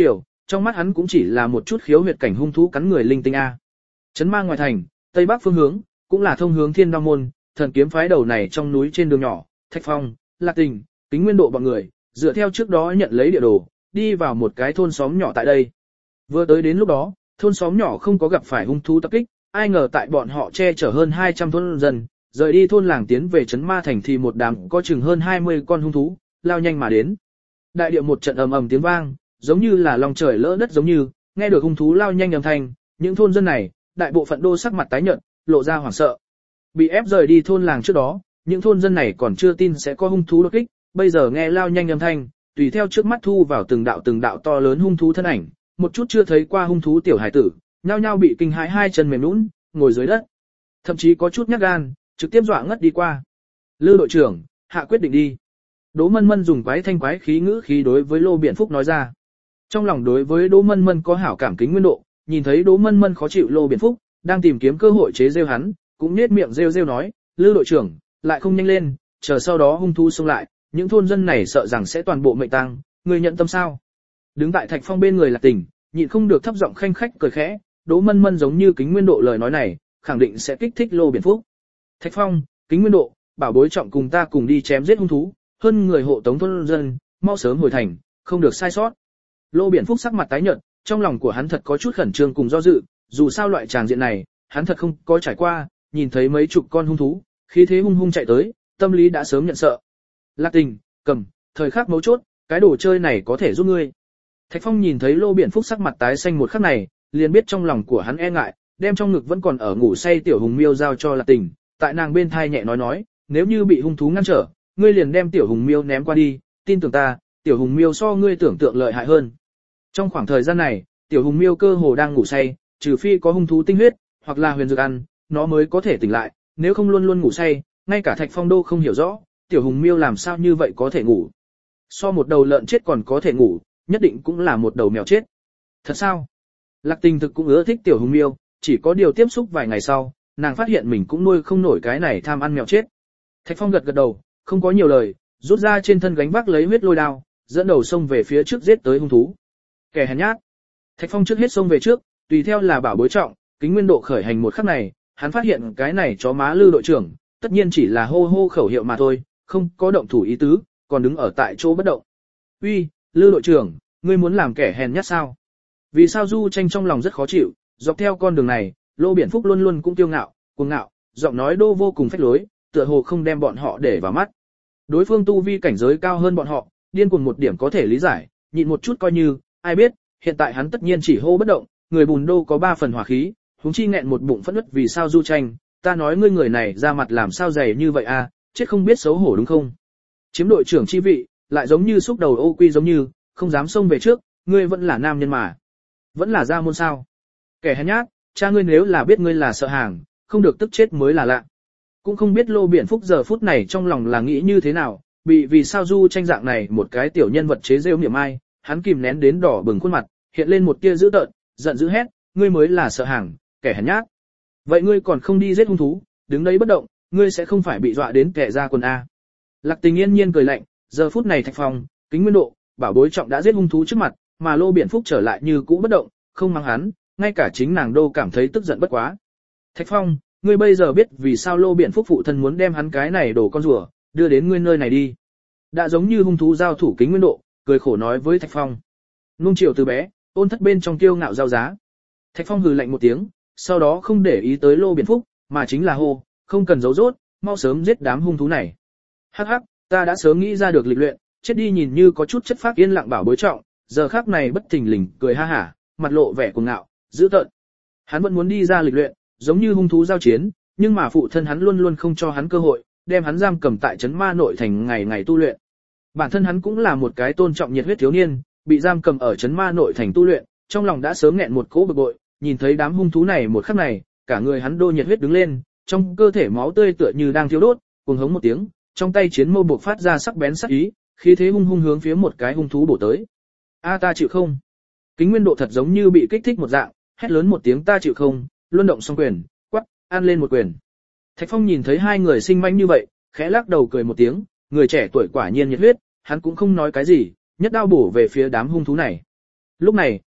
trong mắt hắn cũng chỉ là một chút khiếu huyệt cảnh hung thú cắn người linh tinh a. Trấn ma ngoài thành, tây bắc phương hướng, cũng là thông hướng Thiên Đao môn, thần kiếm phái đầu này trong núi trên đường nhỏ, Thạch Phong, Lạc Tình, Kính Nguyên Độ bọn người, dựa theo trước đó nhận lấy địa đồ, đi vào một cái thôn xóm nhỏ tại đây. Vừa tới đến lúc đó, thôn xóm nhỏ không có gặp phải hung thú tập kích, ai ngờ tại bọn họ che chở hơn 200 thôn dân, rời đi thôn làng tiến về trấn ma thành thì một đám có chừng hơn 20 con hung thú, lao nhanh mà đến. Đại địa một trận ầm ầm tiếng vang, giống như là lòng trời lỡ đất giống như, nghe được hung thú lao nhanh âm thanh, những thôn dân này, đại bộ phận đô sắc mặt tái nhợt, lộ ra hoảng sợ. Bị ép rời đi thôn làng trước đó, những thôn dân này còn chưa tin sẽ có hung thú đột kích, bây giờ nghe lao nhanh âm thanh, tùy theo trước mắt thu vào từng đạo to lớn hung thú thân ảnh, một chút chưa thấy qua hung thú tiểu hải tử, nhao nhao bị kinh hãi hai chân mềm nhũn, ngồi dưới đất. Thậm chí có chút nhát gan, trực tiếp dọa ngất đi qua. Lư đội trưởng, hạ quyết định đi. Đỗ Mân Mân dùng quái thanh quái khí ngữ khí đối với Lô Biển Phúc nói ra. Trong lòng đối với Đỗ Mân Mân có hảo cảm Kính Nguyên Độ, nhìn thấy Đỗ Mân Mân khó chịu Lô Biển Phúc, đang tìm kiếm cơ hội chế giễu hắn, cũng nhếch miệng rêu nói, Lư đội trưởng, lại không nhanh lên, chờ sau đó hung thú xông lại, những thôn dân này sợ rằng sẽ toàn bộ mệnh tang, người nhận tâm sao? Đứng tại Thạch Phong bên người Lạc Tình, nhịn không được thấp giọng khanh khách cười khẽ, Đỗ Mân Mân giống như Kính Nguyên Độ lời nói này, khẳng định sẽ kích thích Lô Biển Phúc. Thạch Phong, Kính Nguyên Độ, bảo bối trọng cùng ta cùng đi chém giết hung thú, hơn người hộ tống thôn dân, mau sớm hồi thành, không được sai sót. Lô Biển Phúc sắc mặt tái nhợt, trong lòng của hắn thật có chút khẩn trương cùng do dự, dù sao loại tràng diện này, hắn thật không có trải qua, nhìn thấy mấy chục con hung thú, khí thế hung hung chạy tới, tâm lý đã sớm nhận sợ. Lạc Tình, cầm, thời khắc mấu chốt, cái đồ chơi này có thể giúp ngươi. Thạch Phong nhìn thấy Lô Biển Phúc sắc mặt tái xanh một khắc này, liền biết trong lòng của hắn e ngại, đem trong ngực vẫn còn ở ngủ say tiểu hùng miêu giao cho Lạc Tình, tại nàng bên thai nhẹ nói, nếu như bị hung thú ngăn trở, ngươi liền đem tiểu hùng miêu ném qua đi, tin tưởng ta, tiểu hùng miêu so ngươi tưởng tượng lợi hại hơn. Trong khoảng thời gian này, tiểu hùng miêu cơ hồ đang ngủ say, trừ phi có hung thú tinh huyết, hoặc là huyền dược ăn, nó mới có thể tỉnh lại, nếu không luôn luôn ngủ say, ngay cả Thạch Phong đô không hiểu rõ, tiểu hùng miêu làm sao như vậy có thể ngủ. So một đầu lợn chết còn có thể ngủ, nhất định cũng là một đầu mèo chết. Thật sao? Lạc Tình thực cũng ưa thích tiểu hùng miêu, chỉ có điều tiếp xúc vài ngày sau, nàng phát hiện mình cũng nuôi không nổi cái này tham ăn mèo chết. Thạch Phong gật đầu, không có nhiều lời, rút ra trên thân gánh vác lấy huyết lôi đao, dẫn đầu xông về phía trước giết tới hung thú. Kẻ hèn nhát. Thạch Phong trước hết xông về trước, tùy theo là bảo bối trọng, Kính Nguyên Độ khởi hành một khắc này, hắn phát hiện cái này chó má Lư đội trưởng, tất nhiên chỉ là hô hô khẩu hiệu mà thôi, không có động thủ ý tứ, còn đứng ở tại chỗ bất động. Uy, Lư đội trưởng, ngươi muốn làm kẻ hèn nhát sao? Vì sao Du Tranh trong lòng rất khó chịu, dọc theo con đường này, Lô Biển Phúc luôn luôn cũng kiêu ngạo, cuồng ngạo, giọng nói đô vô cùng phách lối, tựa hồ không đem bọn họ để vào mắt. Đối phương tu vi cảnh giới cao hơn bọn họ, điên cuồng một điểm có thể lý giải, nhịn một chút coi như, ai biết, hiện tại hắn tất nhiên chỉ hô bất động, người bùn đô có 3 phần hỏa khí, huống chi nghẹn một bụng phẫn uất vì sao Du Tranh, ta nói ngươi người này ra mặt làm sao dày như vậy à, chết không biết xấu hổ đúng không? Chiếm đội trưởng chi vị, lại giống như xúc đầu ô quy giống như, không dám xông về trước, ngươi vẫn là nam nhân mà. Vẫn là gia môn sao? Kẻ hèn nhát, cha ngươi nếu là biết ngươi là sợ hàng, không được tức chết mới là lạ. Cũng không biết Lô Biển Phúc giờ phút này trong lòng là nghĩ như thế nào, vì sao Du Tranh dạng này một cái tiểu nhân vật chế rêu niệm ai, hắn kìm nén đến đỏ bừng khuôn mặt, hiện lên một tia dữ tợn, giận dữ hét, ngươi mới là sợ hàng, kẻ hèn nhát. Vậy ngươi còn không đi giết hung thú, đứng đấy bất động, ngươi sẽ không phải bị dọa đến kẻ ra quần a. Lạc Tình yên nhiên cười lạnh, giờ phút này Thạch Phong, Kính Nguyên Độ, bảo bối trọng đã giết hung thú trước mặt, mà Lô Biển Phúc trở lại như cũ bất động, không mắng hắn, ngay cả chính nàng đô cảm thấy tức giận bất quá. Thạch Phong, ngươi bây giờ biết vì sao Lô Biển Phúc phụ thân muốn đem hắn cái này đổ con rùa, đưa đến ngươi nơi này đi. Đã giống như hung thú giao thủ Kính Nguyên Độ, cười khổ nói với Thạch Phong. Nung chiều từ bé, ôn thất bên trong kiêu ngạo giao giá. Thạch Phong hừ lạnh một tiếng, sau đó không để ý tới Lô Biển Phúc, mà chính là hô, không cần giấu rốt, mau sớm giết đám hung thú này. Hắc hắc, ta đã sớm nghĩ ra được lịch luyện, chết đi nhìn như có chút chất phác yên lặng bảo bối trọng, giờ khắc này bất thình lình cười ha hả, mặt lộ vẻ cuồng ngạo, dữ tợn. Hắn vẫn muốn đi ra lịch luyện, giống như hung thú giao chiến, nhưng mà phụ thân hắn luôn luôn không cho hắn cơ hội, đem hắn giam cầm tại trấn ma nội thành ngày ngày tu luyện. Bản thân hắn cũng là một cái tôn trọng nhiệt huyết thiếu niên, bị giam cầm ở trấn ma nội thành tu luyện, trong lòng đã sớm nghẹn một cỗ bực bội, nhìn thấy đám hung thú này một khắc này, cả người hắn đô nhiệt huyết đứng lên, trong cơ thể máu tươi tựa như đang thiêu đốt, cuồng hống một tiếng, trong tay chiến mâu buộc phát ra sắc bén sắc ý, khí thế hung hung hướng phía một cái hung thú bổ tới. A ta chịu không? Kính Nguyên Độ thật giống như bị kích thích một dạng, hét lớn một tiếng ta chịu không, luân động song quyền, quắc, ăn lên một quyền. Thạch Phong nhìn thấy hai người sinh manh như vậy, khẽ lắc đầu cười một tiếng, người trẻ tuổi quả nhiên nhiệt huyết, hắn cũng không nói cái gì, nhất đao bổ về phía đám hung thú này. Lúc này,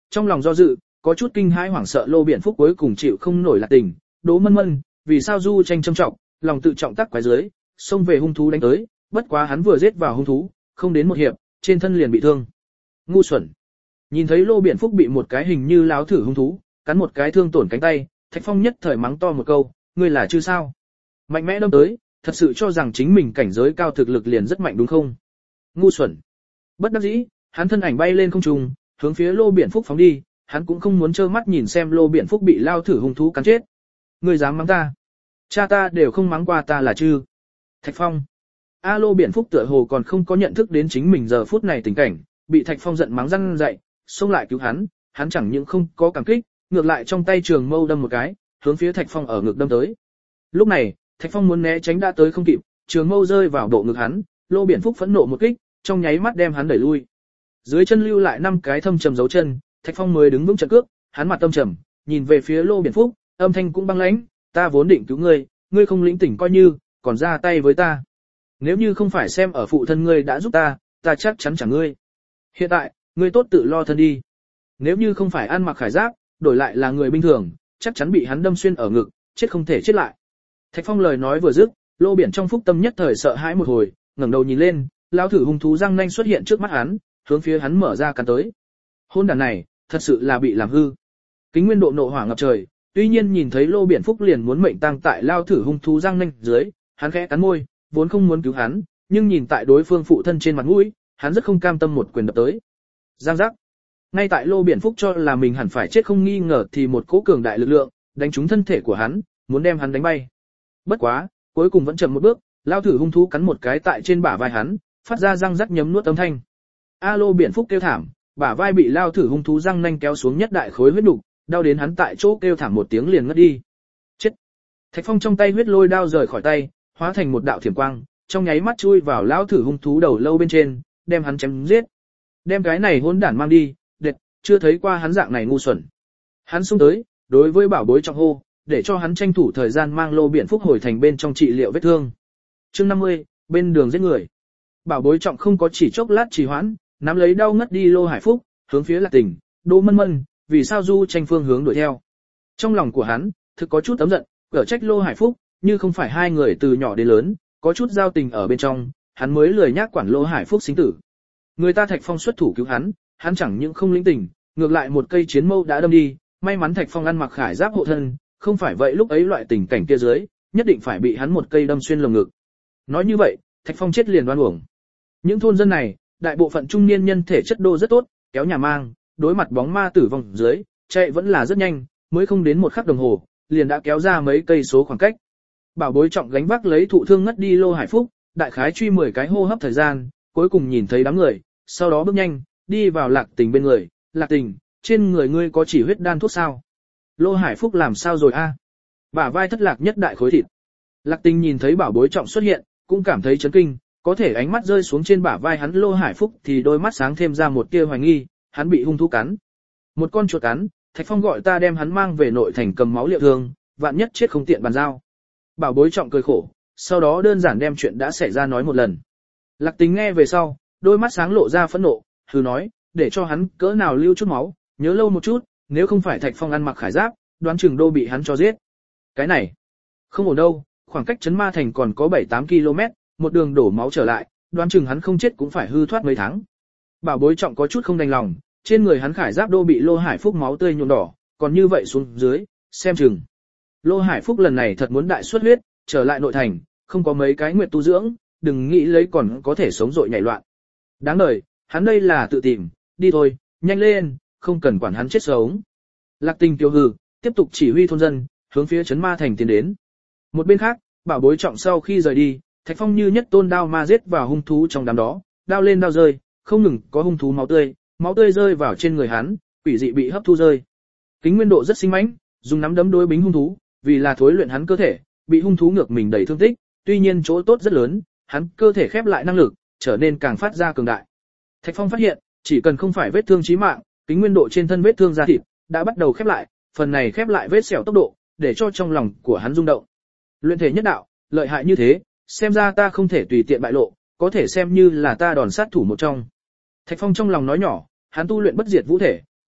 trong lòng do dự, có chút kinh hãi hoảng sợ Lô Biển Phúc cuối cùng chịu không nổi Lạc Tình, Đỗ Mân Mân, vì sao Du Tranh châm trọng, lòng tự trọng tắc quái dưới, xông về hung thú đánh tới, bất quá hắn vừa giết vào hung thú, không đến một hiệp, trên thân liền bị thương. Ngu xuẩn. Nhìn thấy Lô Biển Phúc bị một cái hình như láo thử hung thú, cắn một cái thương tổn cánh tay, Thạch Phong nhất thời mắng to một câu, ngươi là chứ sao? Mạnh mẽ đâm tới, thật sự cho rằng chính mình cảnh giới cao thực lực liền rất mạnh đúng không? Ngu xuẩn. Bất đắc dĩ, hắn thân ảnh bay lên không trung, hướng phía Lô Biển Phúc phóng đi, hắn cũng không muốn trơ mắt nhìn xem Lô Biển Phúc bị lao thử hung thú cắn chết. Ngươi dám mắng ta? Cha ta đều không mắng qua ta là chứ? Thạch Phong. Lô Biển Phúc tựa hồ còn không có nhận thức đến chính mình giờ phút này tình cảnh, bị Thạch Phong giận mắng răn dậy, xông lại cứu hắn chẳng những không có cảm kích, ngược lại trong tay trường mâu đâm một cái, hướng phía Thạch Phong ở ngực đâm tới. Lúc này, Thạch Phong muốn né tránh đã tới không kịp, trường mâu rơi vào bộ ngực hắn, Lô Biển Phúc phẫn nộ một kích, trong nháy mắt đem hắn đẩy lui. Dưới chân lưu lại 5 cái thâm trầm dấu chân, Thạch Phong mới đứng vững trận cước, hắn mặt tâm trầm, nhìn về phía Lô Biển Phúc, âm thanh cũng băng lãnh, ta vốn định cứu ngươi, ngươi không lĩnh tỉnh coi như, còn ra tay với ta. Nếu như không phải xem ở phụ thân ngươi đã giúp ta chắc chắn chẳng ngươi. Hiện tại, ngươi tốt tự lo thân đi. Nếu như không phải ăn mặc khải giáp, đổi lại là người bình thường, chắc chắn bị hắn đâm xuyên ở ngực, chết không thể chết lại. Thạch Phong lời nói vừa dứt, Lô Biển trong phúc tâm nhất thời sợ hãi một hồi, ngẩng đầu nhìn lên, lao thử hung thú răng nanh xuất hiện trước mắt hắn, hướng phía hắn mở ra cắn tới. Hôn đàn này, thật sự là bị làm hư. Kính Nguyên Độ nộ hỏa ngập trời, tuy nhiên nhìn thấy Lô Biển Phúc liền muốn mệnh tang tại lao thử hung thú răng nanh dưới, hắn khẽ cắn môi, vốn không muốn cứu hắn, nhưng nhìn tại đối phương phụ thân trên mặt mũi, hắn rất không cam tâm một quyền đập tới. Giang giác. Ngay tại Lô Biển Phúc cho là mình hẳn phải chết không nghi ngờ thì một cỗ cường đại lực lượng đánh trúng thân thể của hắn, muốn đem hắn đánh bay. Bất quá, cuối cùng vẫn chậm một bước, lao thử hung thú cắn một cái tại trên bả vai hắn, phát ra răng rắc nhấm nuốt âm thanh. Lô Biển Phúc kêu thảm, bả vai bị lao thử hung thú răng nanh kéo xuống nhất đại khối huyết đục, đau đến hắn tại chỗ kêu thảm một tiếng liền ngất đi. Chết. Thạch Phong trong tay huyết lôi đao rời khỏi tay, hóa thành một đạo thiểm quang, trong nháy mắt chui vào lao thử hung thú đầu lâu bên trên, đem hắn chém giết. Đem cái này hỗn đản mang đi, đệt, chưa thấy qua hắn dạng này ngu xuẩn. Hắn xông tới, đối với Bảo Bối Trọng hô, để cho hắn tranh thủ thời gian mang Lô Biển Phúc hồi thành bên trong trị liệu vết thương. Chương 50, bên đường giết người. Bảo Bối Trọng không có chỉ chốc lát trì hoãn, nắm lấy đau ngất đi Lô Hải Phúc, hướng phía Lạc Tình, Đỗ Mân Mân, vì sao Du Tranh phương hướng đuổi theo. Trong lòng của hắn, thực có chút tấm giận, cở trách Lô Hải Phúc, như không phải hai người từ nhỏ đến lớn, có chút giao tình ở bên trong, hắn mới lười nhác quản Lô Hải Phúc sinh tử. Người ta Thạch Phong xuất thủ cứu hắn chẳng những không lĩnh tình, ngược lại một cây chiến mâu đã đâm đi, may mắn Thạch Phong ăn mặc khải giáp hộ thân, không phải vậy lúc ấy loại tình cảnh kia dưới, nhất định phải bị hắn một cây đâm xuyên lồng ngực. Nói như vậy, Thạch Phong chết liền đoan uổng. Những thôn dân này, đại bộ phận trung niên nhân thể chất đô rất tốt, kéo nhà mang, đối mặt bóng ma tử vong dưới, chạy vẫn là rất nhanh, mới không đến một khắc đồng hồ, liền đã kéo ra mấy cây số khoảng cách. Bảo Bối Trọng gánh vác lấy thụ thương ngất đi Lô Hải Phúc, đại khái truy 10 cái hô hấp thời gian, cuối cùng nhìn thấy đám người, sau đó bước nhanh, đi vào Lạc Tình bên người. Lạc Tình, trên người ngươi có chỉ huyết đan thuốc sao? Lô Hải Phúc làm sao rồi a? Bả vai thất lạc nhất đại khối thịt. Lạc Tình nhìn thấy Bảo Bối Trọng xuất hiện, cũng cảm thấy chấn kinh, có thể ánh mắt rơi xuống trên bả vai hắn Lô Hải Phúc thì đôi mắt sáng thêm ra một tia hoài nghi, hắn bị hung thú cắn. Một con chuột cắn, Thạch Phong gọi ta đem hắn mang về nội thành cầm máu liệu thương, vạn nhất chết không tiện bàn giao. Bảo Bối Trọng cười khổ, sau đó đơn giản đem chuyện đã xảy ra nói một lần. Lạc Tình nghe về sau, đôi mắt sáng lộ ra phẫn nộ, hừ nói, để cho hắn cỡ nào lưu chút máu, nhớ lâu một chút, nếu không phải Thạch Phong ăn mặc khải giáp, đoán chừng đô bị hắn cho giết. Cái này, không ổn đâu, khoảng cách Trấn Ma Thành còn có 7-8 km, một đường đổ máu trở lại, đoán chừng hắn không chết cũng phải hư thoát mấy tháng. Bảo Bối Trọng có chút không đành lòng, trên người hắn khải giáp đô bị Lô Hải Phúc máu tươi nhuộm đỏ, còn như vậy xuống dưới, xem chừng. Lô Hải Phúc lần này thật muốn đại xuất huyết, trở lại nội thành, không có mấy cái nguyệt tu dưỡng, đừng nghĩ lấy còn có thể sống dội nhảy loạn. Đáng đời, hắn đây là tự tìm, đi thôi, nhanh lên, không cần quản hắn chết sống. Lạc Tình tiêu hừ, tiếp tục chỉ huy thôn dân, hướng phía Trấn Ma Thành tiến đến. Một bên khác, Bảo Bối Trọng sau khi rời đi, Thạch Phong như nhất tôn đao ma giết vào hung thú trong đám đó, đao lên đao rơi, không ngừng có hung thú máu tươi rơi vào trên người hắn, quỷ dị bị hấp thu rơi. Kính Nguyên Độ rất sinh mãnh, dùng nắm đấm đối bính hung thú, vì là thối luyện hắn cơ thể, bị hung thú ngược mình đầy thương tích, tuy nhiên chỗ tốt rất lớn, hắn cơ thể khép lại năng lực, trở nên càng phát ra cường đại. Thạch Phong phát hiện, chỉ cần không phải vết thương chí mạng, Kính Nguyên Độ trên thân vết thương da thịt đã bắt đầu khép lại, phần này khép lại vết sẹo tốc độ, để cho trong lòng của hắn rung động. Luyện thể nhất đạo, lợi hại như thế, xem ra ta không thể tùy tiện bại lộ, có thể xem như là ta đòn sát thủ một trong. Thạch Phong trong lòng nói nhỏ, hắn tu luyện bất diệt vũ thể,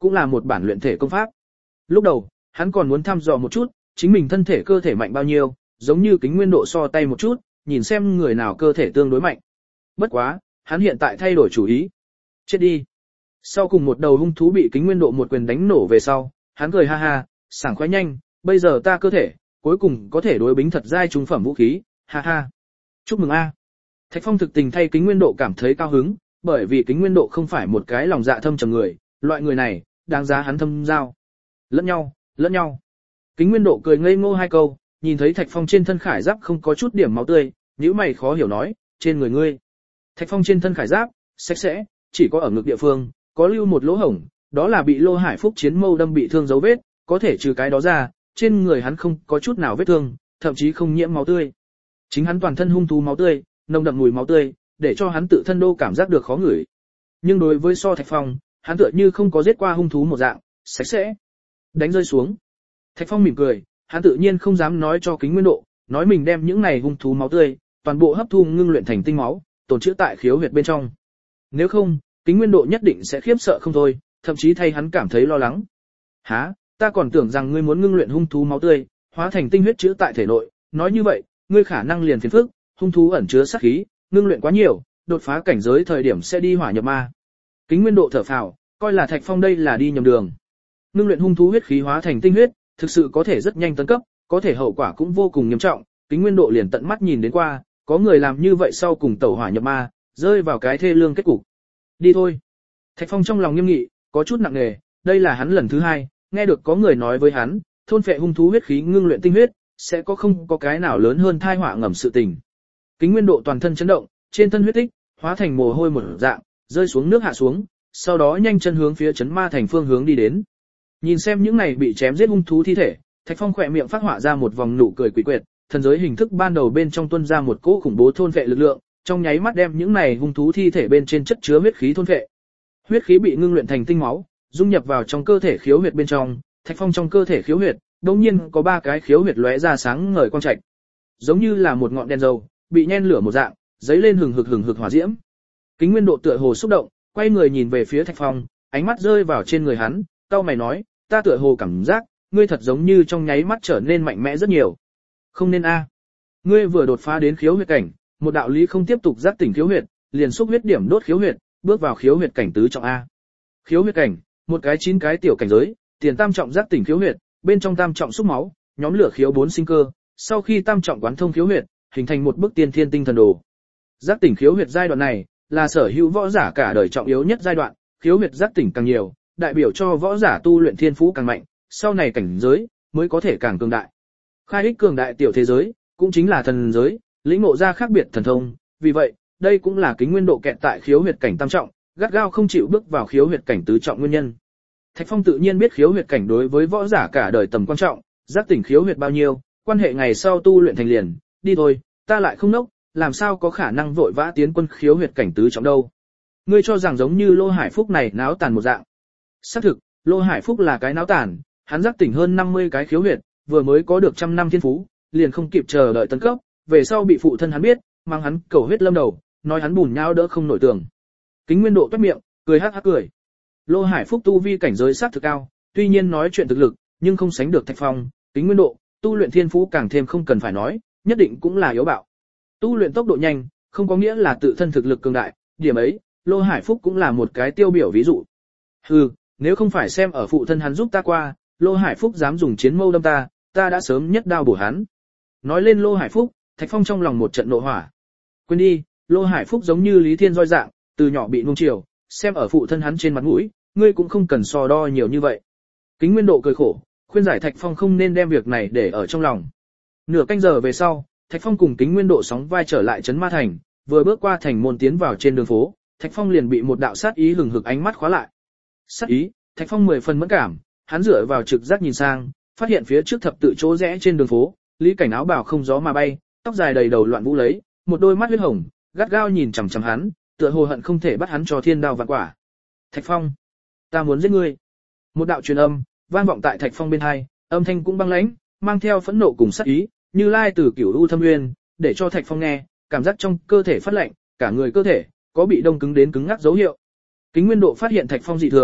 cũng là một bản luyện thể công pháp. Lúc đầu, hắn còn muốn thăm dò một chút, chính mình thân thể cơ thể mạnh bao nhiêu, giống như Kính Nguyên Độ so tay một chút, nhìn xem người nào cơ thể tương đối mạnh. Bất quá, hắn hiện tại thay đổi chủ ý. Chết đi. Sau cùng một đầu hung thú bị Kính Nguyên Độ một quyền đánh nổ về sau, hắn cười ha ha, sảng khoái nhanh, bây giờ ta cơ thể, cuối cùng có thể đối bính thật giai trung phẩm vũ khí, ha ha. Chúc mừng a. Thạch Phong thực tình thay Kính Nguyên Độ cảm thấy cao hứng, bởi vì Kính Nguyên Độ không phải một cái lòng dạ thâm trầm người, loại người này, đáng giá hắn thâm giao. Lẫn nhau, lẫn nhau. Kính Nguyên Độ cười ngây ngô hai câu, nhìn thấy Thạch Phong trên thân khải giáp không có chút điểm máu tươi, nhíu mày khó hiểu nói, trên người ngươi. Thạch Phong trên thân khải giáp, sạch sẽ, chỉ có ở ngực địa phương, có lưu một lỗ hổng, đó là bị Lô Hải Phúc chiến mâu đâm bị thương dấu vết, có thể trừ cái đó ra, trên người hắn không có chút nào vết thương, thậm chí không nhiễm máu tươi. Chính hắn toàn thân hung thú máu tươi, nồng đậm mùi máu tươi, để cho hắn tự thân đô cảm giác được khó ngửi. Nhưng đối với so Thạch Phong, hắn tựa như không có giết qua hung thú một dạng, sạch sẽ. Đánh rơi xuống. Thạch Phong mỉm cười, hắn tự nhiên không dám nói cho Kính Nguyên Độ, nói mình đem những này hung thú máu tươi, toàn bộ hấp thu ngưng luyện thành tinh máu, tồn trữ tại khiếu huyệt bên trong. Nếu không, Kính Nguyên Độ nhất định sẽ khiếp sợ không thôi, thậm chí thay hắn cảm thấy lo lắng. Hả, ta còn tưởng rằng ngươi muốn ngưng luyện hung thú máu tươi, hóa thành tinh huyết trữ tại thể nội, nói như vậy, ngươi khả năng liền phiền phức, hung thú ẩn chứa sát khí, ngưng luyện quá nhiều, đột phá cảnh giới thời điểm sẽ đi hỏa nhập ma. Kính Nguyên Độ thở phào, coi là Thạch Phong đây là đi nhầm đường. Ngưng luyện hung thú huyết khí hóa thành tinh huyết, thực sự có thể rất nhanh tấn cấp, có thể hậu quả cũng vô cùng nghiêm trọng, Kính Nguyên Độ liền tận mắt nhìn đến qua, có người làm như vậy sau cùng tẩu hỏa nhập ma, rơi vào cái thê lương kết cục. Đi thôi. Thạch Phong trong lòng nghiêm nghị, có chút nặng nề, đây là hắn lần thứ hai, nghe được có người nói với hắn, thôn phệ hung thú huyết khí ngưng luyện tinh huyết, sẽ không có cái nào lớn hơn thai họa ngầm sự tình. Kính Nguyên Độ toàn thân chấn động, trên thân huyết tích hóa thành mồ hôi một dạng, rơi xuống nước hạ xuống, sau đó nhanh chân hướng phía Trấn Ma Thành phương hướng đi đến. Nhìn xem những này bị chém giết hung thú thi thể, Thạch Phong khỏe miệng phát họa ra một vòng nụ cười quỷ quyệt, thần giới hình thức ban đầu bên trong tuôn ra một cỗ khủng bố thôn phệ lực lượng, trong nháy mắt đem những này hung thú thi thể bên trên chất chứa huyết khí thôn phệ. Huyết khí bị ngưng luyện thành tinh máu, dung nhập vào trong cơ thể khiếu huyệt bên trong, Thạch Phong trong cơ thể khiếu huyệt, đột nhiên có 3 cái khiếu huyệt lóe ra sáng ngời quang trạch, giống như là một ngọn đèn dầu, bị nhen lửa một dạng, giấy lên hừng hực hỏa diễm. Kính Nguyên Độ tựa hồ xúc động, quay người nhìn về phía Thạch Phong, ánh mắt rơi vào trên người hắn, cau mày nói, ta tựa hồ cảm giác, ngươi thật giống như trong nháy mắt trở nên mạnh mẽ rất nhiều. Không nên a. Ngươi vừa đột phá đến khiếu huyệt cảnh, một đạo lý không tiếp tục giác tỉnh khiếu huyệt, liền xúc huyết điểm đốt khiếu huyệt, bước vào khiếu huyệt cảnh tứ trọng a. Khiếu huyệt cảnh, một cái 9 cái tiểu cảnh giới, tiền tam trọng giác tỉnh khiếu huyệt, bên trong tam trọng xúc máu, nhóm lửa khiếu 4 sinh cơ, sau khi tam trọng quán thông khiếu huyệt, hình thành một bức tiên thiên tinh thần đồ. Giác tỉnh khiếu huyệt giai đoạn này, là sở hữu võ giả cả đời trọng yếu nhất giai đoạn, khiếu huyệt giác tỉnh càng nhiều, đại biểu cho võ giả tu luyện thiên phú càng mạnh, sau này cảnh giới mới có thể càng cường đại. Khai ích cường đại tiểu thế giới, cũng chính là thần giới, lĩnh ngộ ra khác biệt thần thông, vì vậy, đây cũng là Kính Nguyên Độ kẹt tại khiếu huyệt cảnh tam trọng, gắt gao không chịu bước vào khiếu huyệt cảnh tứ trọng nguyên nhân. Thạch Phong tự nhiên biết khiếu huyệt cảnh đối với võ giả cả đời tầm quan trọng, giác tỉnh khiếu huyệt bao nhiêu, quan hệ ngày sau tu luyện thành liền, đi thôi, ta lại không nốc, làm sao có khả năng vội vã tiến quân khiếu huyệt cảnh tứ trọng đâu. Ngươi cho rằng giống như Lô Hải Phúc này náo tàn một dạng. Xác thực, Lô Hải Phúc là cái náo tàn, hắn giác tỉnh hơn 50 cái khiếu huyệt, vừa mới có được 100 năm thiên phú, liền không kịp chờ đợi tấn cấp, về sau bị phụ thân hắn biết, mang hắn cầu huyết lâm đầu, nói hắn bùn nhão đỡ không nổi tường. Kính Nguyên Độ toét miệng, cười hắc hắc cười. Lô Hải Phúc tu vi cảnh giới sát thực cao, tuy nhiên nói chuyện thực lực, nhưng không sánh được Thạch Phong. Kính Nguyên Độ, tu luyện thiên phú càng thêm không cần phải nói, nhất định cũng là yếu bạo. Tu luyện tốc độ nhanh, không có nghĩa là tự thân thực lực cường đại, điểm ấy, Lô Hải Phúc cũng là một cái tiêu biểu ví dụ. Hừ, nếu không phải xem ở phụ thân hắn giúp ta qua, Lô Hải Phúc dám dùng chiến mâu đâm ta, ta đã sớm nhất đao bổ hắn. Nói lên Lô Hải Phúc, Thạch Phong trong lòng một trận nộ hỏa. Quên đi, Lô Hải Phúc giống như Lý Thiên roi dạng, từ nhỏ bị nuông chiều, xem ở phụ thân hắn trên mặt mũi, ngươi cũng không cần so đo nhiều như vậy. Kính Nguyên Độ cười khổ, khuyên giải Thạch Phong không nên đem việc này để ở trong lòng. Nửa canh giờ về sau, Thạch Phong cùng Kính Nguyên Độ sóng vai trở lại Trấn Ma Thành, vừa bước qua thành môn tiến vào trên đường phố, Thạch Phong liền bị một đạo sát ý hừng hực ánh mắt khóa lại. Sát ý, Thạch Phong 10 phần mẫn cảm, hắn dựa vào trực giác nhìn sang, phát hiện phía trước thập tự chỗ rẽ trên đường phố, Lý Cảnh áo bào không gió mà bay, tóc dài đầy đầu loạn vũ lấy, một đôi mắt huyết hồng, gắt gao nhìn chằm chằm hắn, tựa hồ hận không thể bắt hắn cho thiên đao vạn quả. Thạch Phong, ta muốn giết ngươi. Một đạo truyền âm vang vọng tại Thạch Phong bên tai, âm thanh cũng băng lãnh, mang theo phẫn nộ cùng sát ý, như lai từ cửu u thâm nguyên, để cho Thạch Phong nghe, cảm giác trong cơ thể phát lạnh, cả người cơ thể có bị đông cứng đến cứng ngắc dấu hiệu. Kính Nguyên Độ phát hiện Thạch Phong dị thường,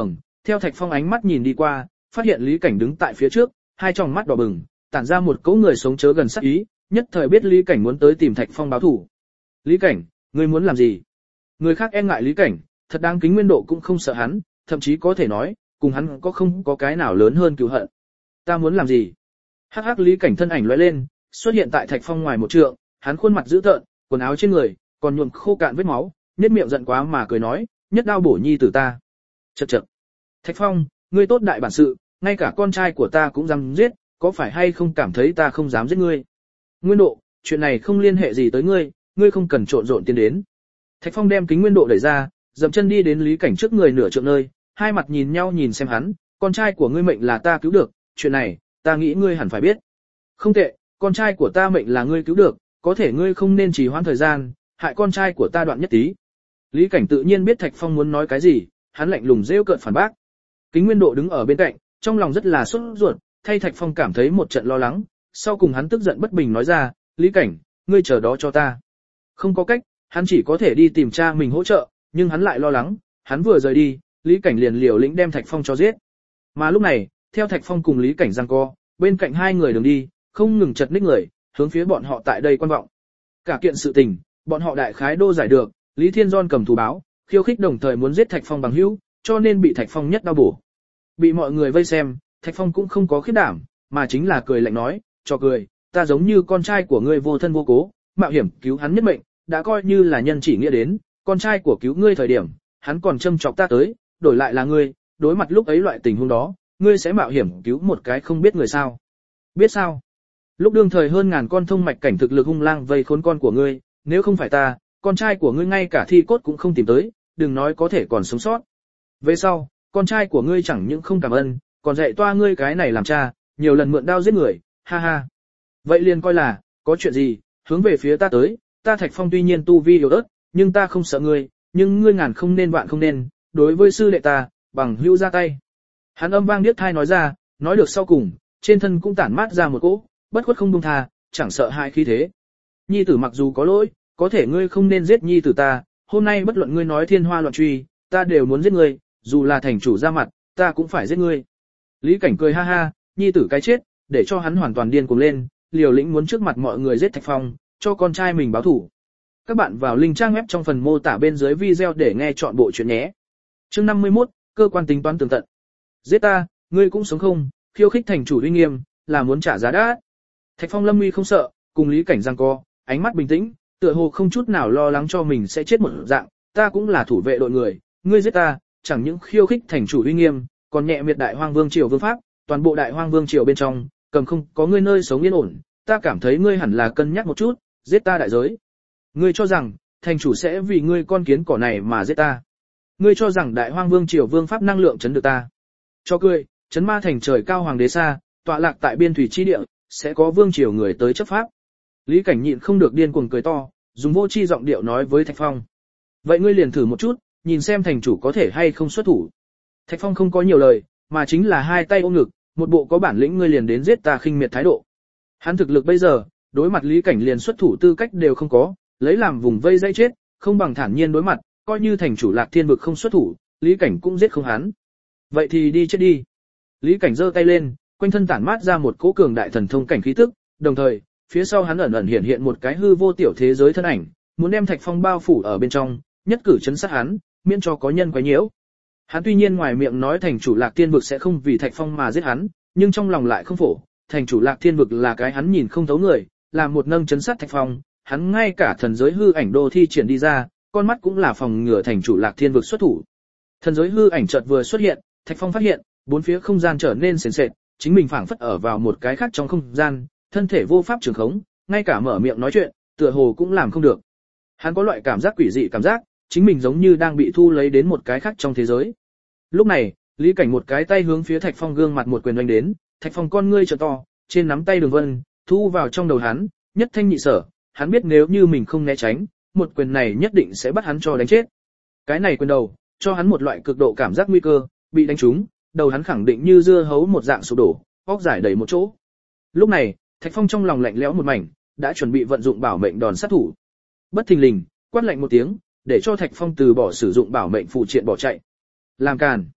theo Thạch Phong ánh mắt nhìn đi qua, phát hiện Lý Cảnh đứng tại phía trước, hai tròng mắt đỏ bừng, tản ra một cỗ người sống chớ gần sát ý, nhất thời biết Lý Cảnh muốn tới tìm Thạch Phong báo thù. Lý Cảnh, ngươi muốn làm gì? Người khác e ngại Lý Cảnh, thật đáng kính Nguyên Độ cũng không sợ hắn, thậm chí có thể nói, cùng hắn không có cái nào lớn hơn cừu hận. Ta muốn làm gì? Hắc hắc, Lý Cảnh thân ảnh lóe lên, xuất hiện tại Thạch Phong ngoài một trượng, hắn khuôn mặt dữ tợn, quần áo trên người còn nhuộm khô cạn vết máu, nhếch miệng giận quá mà cười nói, nhất đao bổ nhi tử ta. Chậc chậc. Thạch Phong, ngươi tốt đại bản sự, ngay cả con trai của ta cũng dám giết, có phải hay không cảm thấy ta không dám giết ngươi? Nguyên Độ, chuyện này không liên hệ gì tới ngươi, ngươi không cần trộn rộn tiến đến. Thạch Phong đem Kính Nguyên Độ đẩy ra, dậm chân đi đến Lý Cảnh trước người nửa trượng nơi, hai mặt nhìn nhau nhìn xem hắn, con trai của ngươi mệnh là ta cứu được, chuyện này, ta nghĩ ngươi hẳn phải biết. Không tệ, con trai của ta mệnh là ngươi cứu được, có thể ngươi không nên trì hoãn thời gian, hại con trai của ta đoạn nhất tí. Lý Cảnh tự nhiên biết Thạch Phong muốn nói cái gì, hắn lạnh lùng rêu cợt phản bác. Kính Nguyên Độ đứng ở bên cạnh, trong lòng rất là sốt ruột, thay Thạch Phong cảm thấy một trận lo lắng, sau cùng hắn tức giận bất bình nói ra, Lý Cảnh, ngươi chờ đó cho ta. Không có cách, hắn chỉ có thể đi tìm cha mình hỗ trợ, nhưng hắn lại lo lắng, hắn vừa rời đi, Lý Cảnh liền liều lĩnh đem Thạch Phong cho giết. Mà lúc này, theo Thạch Phong cùng Lý Cảnh giằng co, bên cạnh hai người đường đi, không ngừng chật ních người, hướng phía bọn họ tại đây quan vọng. Cả kiện sự tình, bọn họ đại khái đô giải được, Lý Thiên Gion cầm thù báo, khiêu khích đồng thời muốn giết Thạch Phong bằng hữu, cho nên bị Thạch Phong nhất đau bổ. Bị mọi người vây xem, Thạch Phong cũng không có khiếp đảm, mà chính là cười lạnh nói, cho cười, ta giống như con trai của ngươi vô thân vô cố, mạo hiểm cứu hắn nhất mệnh, đã coi như là nhân chỉ nghĩa đến, con trai của cứu ngươi thời điểm, hắn còn châm chọc ta tới, đổi lại là ngươi, đối mặt lúc ấy loại tình huống đó, ngươi sẽ mạo hiểm cứu một cái không biết người sao? Biết sao? Lúc đương thời hơn ngàn con thông mạch cảnh thực lực hung lang vây khốn con của ngươi, nếu không phải ta, con trai của ngươi ngay cả thi cốt cũng không tìm tới, đừng nói có thể còn sống sót. Về sau, con trai của ngươi chẳng những không cảm ơn, còn dạy toa ngươi cái này làm cha, nhiều lần mượn đao giết người, ha ha. Vậy liền coi là, có chuyện gì, hướng về phía ta tới, ta Thạch Phong tuy nhiên tu vi yếu ớt, nhưng ta không sợ ngươi, nhưng ngươi ngàn không nên vạn không nên, đối với sư đệ ta, bằng hữu ra tay. Hắn âm vang điếc thai nói ra, nói được sau cùng, trên thân cũng tản mát ra một cỗ, bất khuất không buông tha, chẳng sợ hại khí thế. Nhi tử mặc dù có lỗi, có thể ngươi không nên giết nhi tử ta, hôm nay bất luận ngươi nói thiên hoa loạn truy, ta đều muốn giết ngươi, dù là thành chủ ra mặt, ta cũng phải giết ngươi. Lý Cảnh cười ha ha, nhi tử cái chết, để cho hắn hoàn toàn điên cuồng lên, liều lĩnh muốn trước mặt mọi người giết Thạch Phong, cho con trai mình báo thủ. Các bạn vào link trang web trong phần mô tả bên dưới video để nghe chọn bộ truyện nhé. Chương 51, cơ quan tính toán tường tận. Giết ta, ngươi cũng sống không, khiêu khích thành chủ uy nghiêm, là muốn trả giá đắt. Thạch Phong lâm uy không sợ, cùng Lý Cảnh giằng co, ánh mắt bình tĩnh, tựa hồ không chút nào lo lắng cho mình sẽ chết một dạng, ta cũng là thủ vệ đội người, ngươi giết ta, chẳng những khiêu khích thành chủ uy nghiêm, còn nhẹ miệt Đại Hoang Vương triều vương pháp, toàn bộ Đại Hoang Vương triều bên trong, cầm không có ngươi nơi sống yên ổn, ta cảm thấy ngươi hẳn là cân nhắc một chút, giết ta đại giới. Ngươi cho rằng, thành chủ sẽ vì ngươi con kiến cỏ này mà giết ta? Ngươi cho rằng Đại Hoang Vương triều vương pháp năng lượng chấn được ta? Cho cười, chấn ma thành trời cao hoàng đế xa, tọa lạc tại biên thủy chi địa, sẽ có vương triều người tới chấp pháp. Lý Cảnh nhịn không được điên cuồng cười to, dùng vô chi giọng điệu nói với Thạch Phong. Vậy ngươi liền thử một chút, nhìn xem thành chủ có thể hay không xuất thủ. Thạch Phong không có nhiều lời, mà chính là hai tay ôm ngực, một bộ có bản lĩnh ngươi liền đến giết ta khinh miệt thái độ. Hắn thực lực bây giờ, đối mặt Lý Cảnh liền xuất thủ tư cách đều không có, lấy làm vùng vây dây chết, không bằng thản nhiên đối mặt, coi như thành chủ Lạc Thiên vực không xuất thủ, Lý Cảnh cũng giết không hắn. Vậy thì đi chết đi. Lý Cảnh giơ tay lên, quanh thân tản mát ra một cỗ cường đại thần thông cảnh khí tức, đồng thời, phía sau hắn ẩn ẩn hiện hiện một cái hư vô tiểu thế giới thân ảnh, muốn đem Thạch Phong bao phủ ở bên trong, nhất cử chấn sát hắn, miễn cho có nhân quấy nhiễu. Hắn tuy nhiên ngoài miệng nói thành chủ Lạc Thiên vực sẽ không vì Thạch Phong mà giết hắn, nhưng trong lòng lại không phổ, thành chủ Lạc Thiên vực là cái hắn nhìn không thấu người, làm một nâng chấn sát Thạch Phong, hắn ngay cả thần giới hư ảnh đô thi triển đi ra, con mắt cũng là phòng ngừa thành chủ Lạc Thiên vực xuất thủ. Thần giới hư ảnh chợt vừa xuất hiện, Thạch Phong phát hiện, bốn phía không gian trở nên sền sệt, chính mình phảng phất ở vào một cái khác trong không gian, thân thể vô pháp trường khống, ngay cả mở miệng nói chuyện, tựa hồ cũng làm không được. Hắn có loại cảm giác quỷ dị cảm giác, chính mình giống như đang bị thu lấy đến một cái khác trong thế giới. Lúc này, Lý Cảnh một cái tay hướng phía Thạch Phong gương mặt một quyền đánh đến, Thạch Phong con ngươi trợ to, trên nắm tay đường vân, thu vào trong đầu hắn, nhất thanh nhị sở, hắn biết nếu như mình không né tránh, một quyền này nhất định sẽ bắt hắn cho đánh chết. Cái này quyền đầu, cho hắn một loại cực độ cảm giác nguy cơ, bị đánh trúng, đầu hắn khẳng định như dưa hấu một dạng sụp đổ, óc giải đầy một chỗ. Lúc này, Thạch Phong trong lòng lạnh lẽo một mảnh, đã chuẩn bị vận dụng bảo mệnh đòn sát thủ. Bất thình lình, quát lạnh một tiếng, để cho Thạch Phong từ bỏ sử dụng bảo mệnh phụ triện bỏ chạy. Làm càn.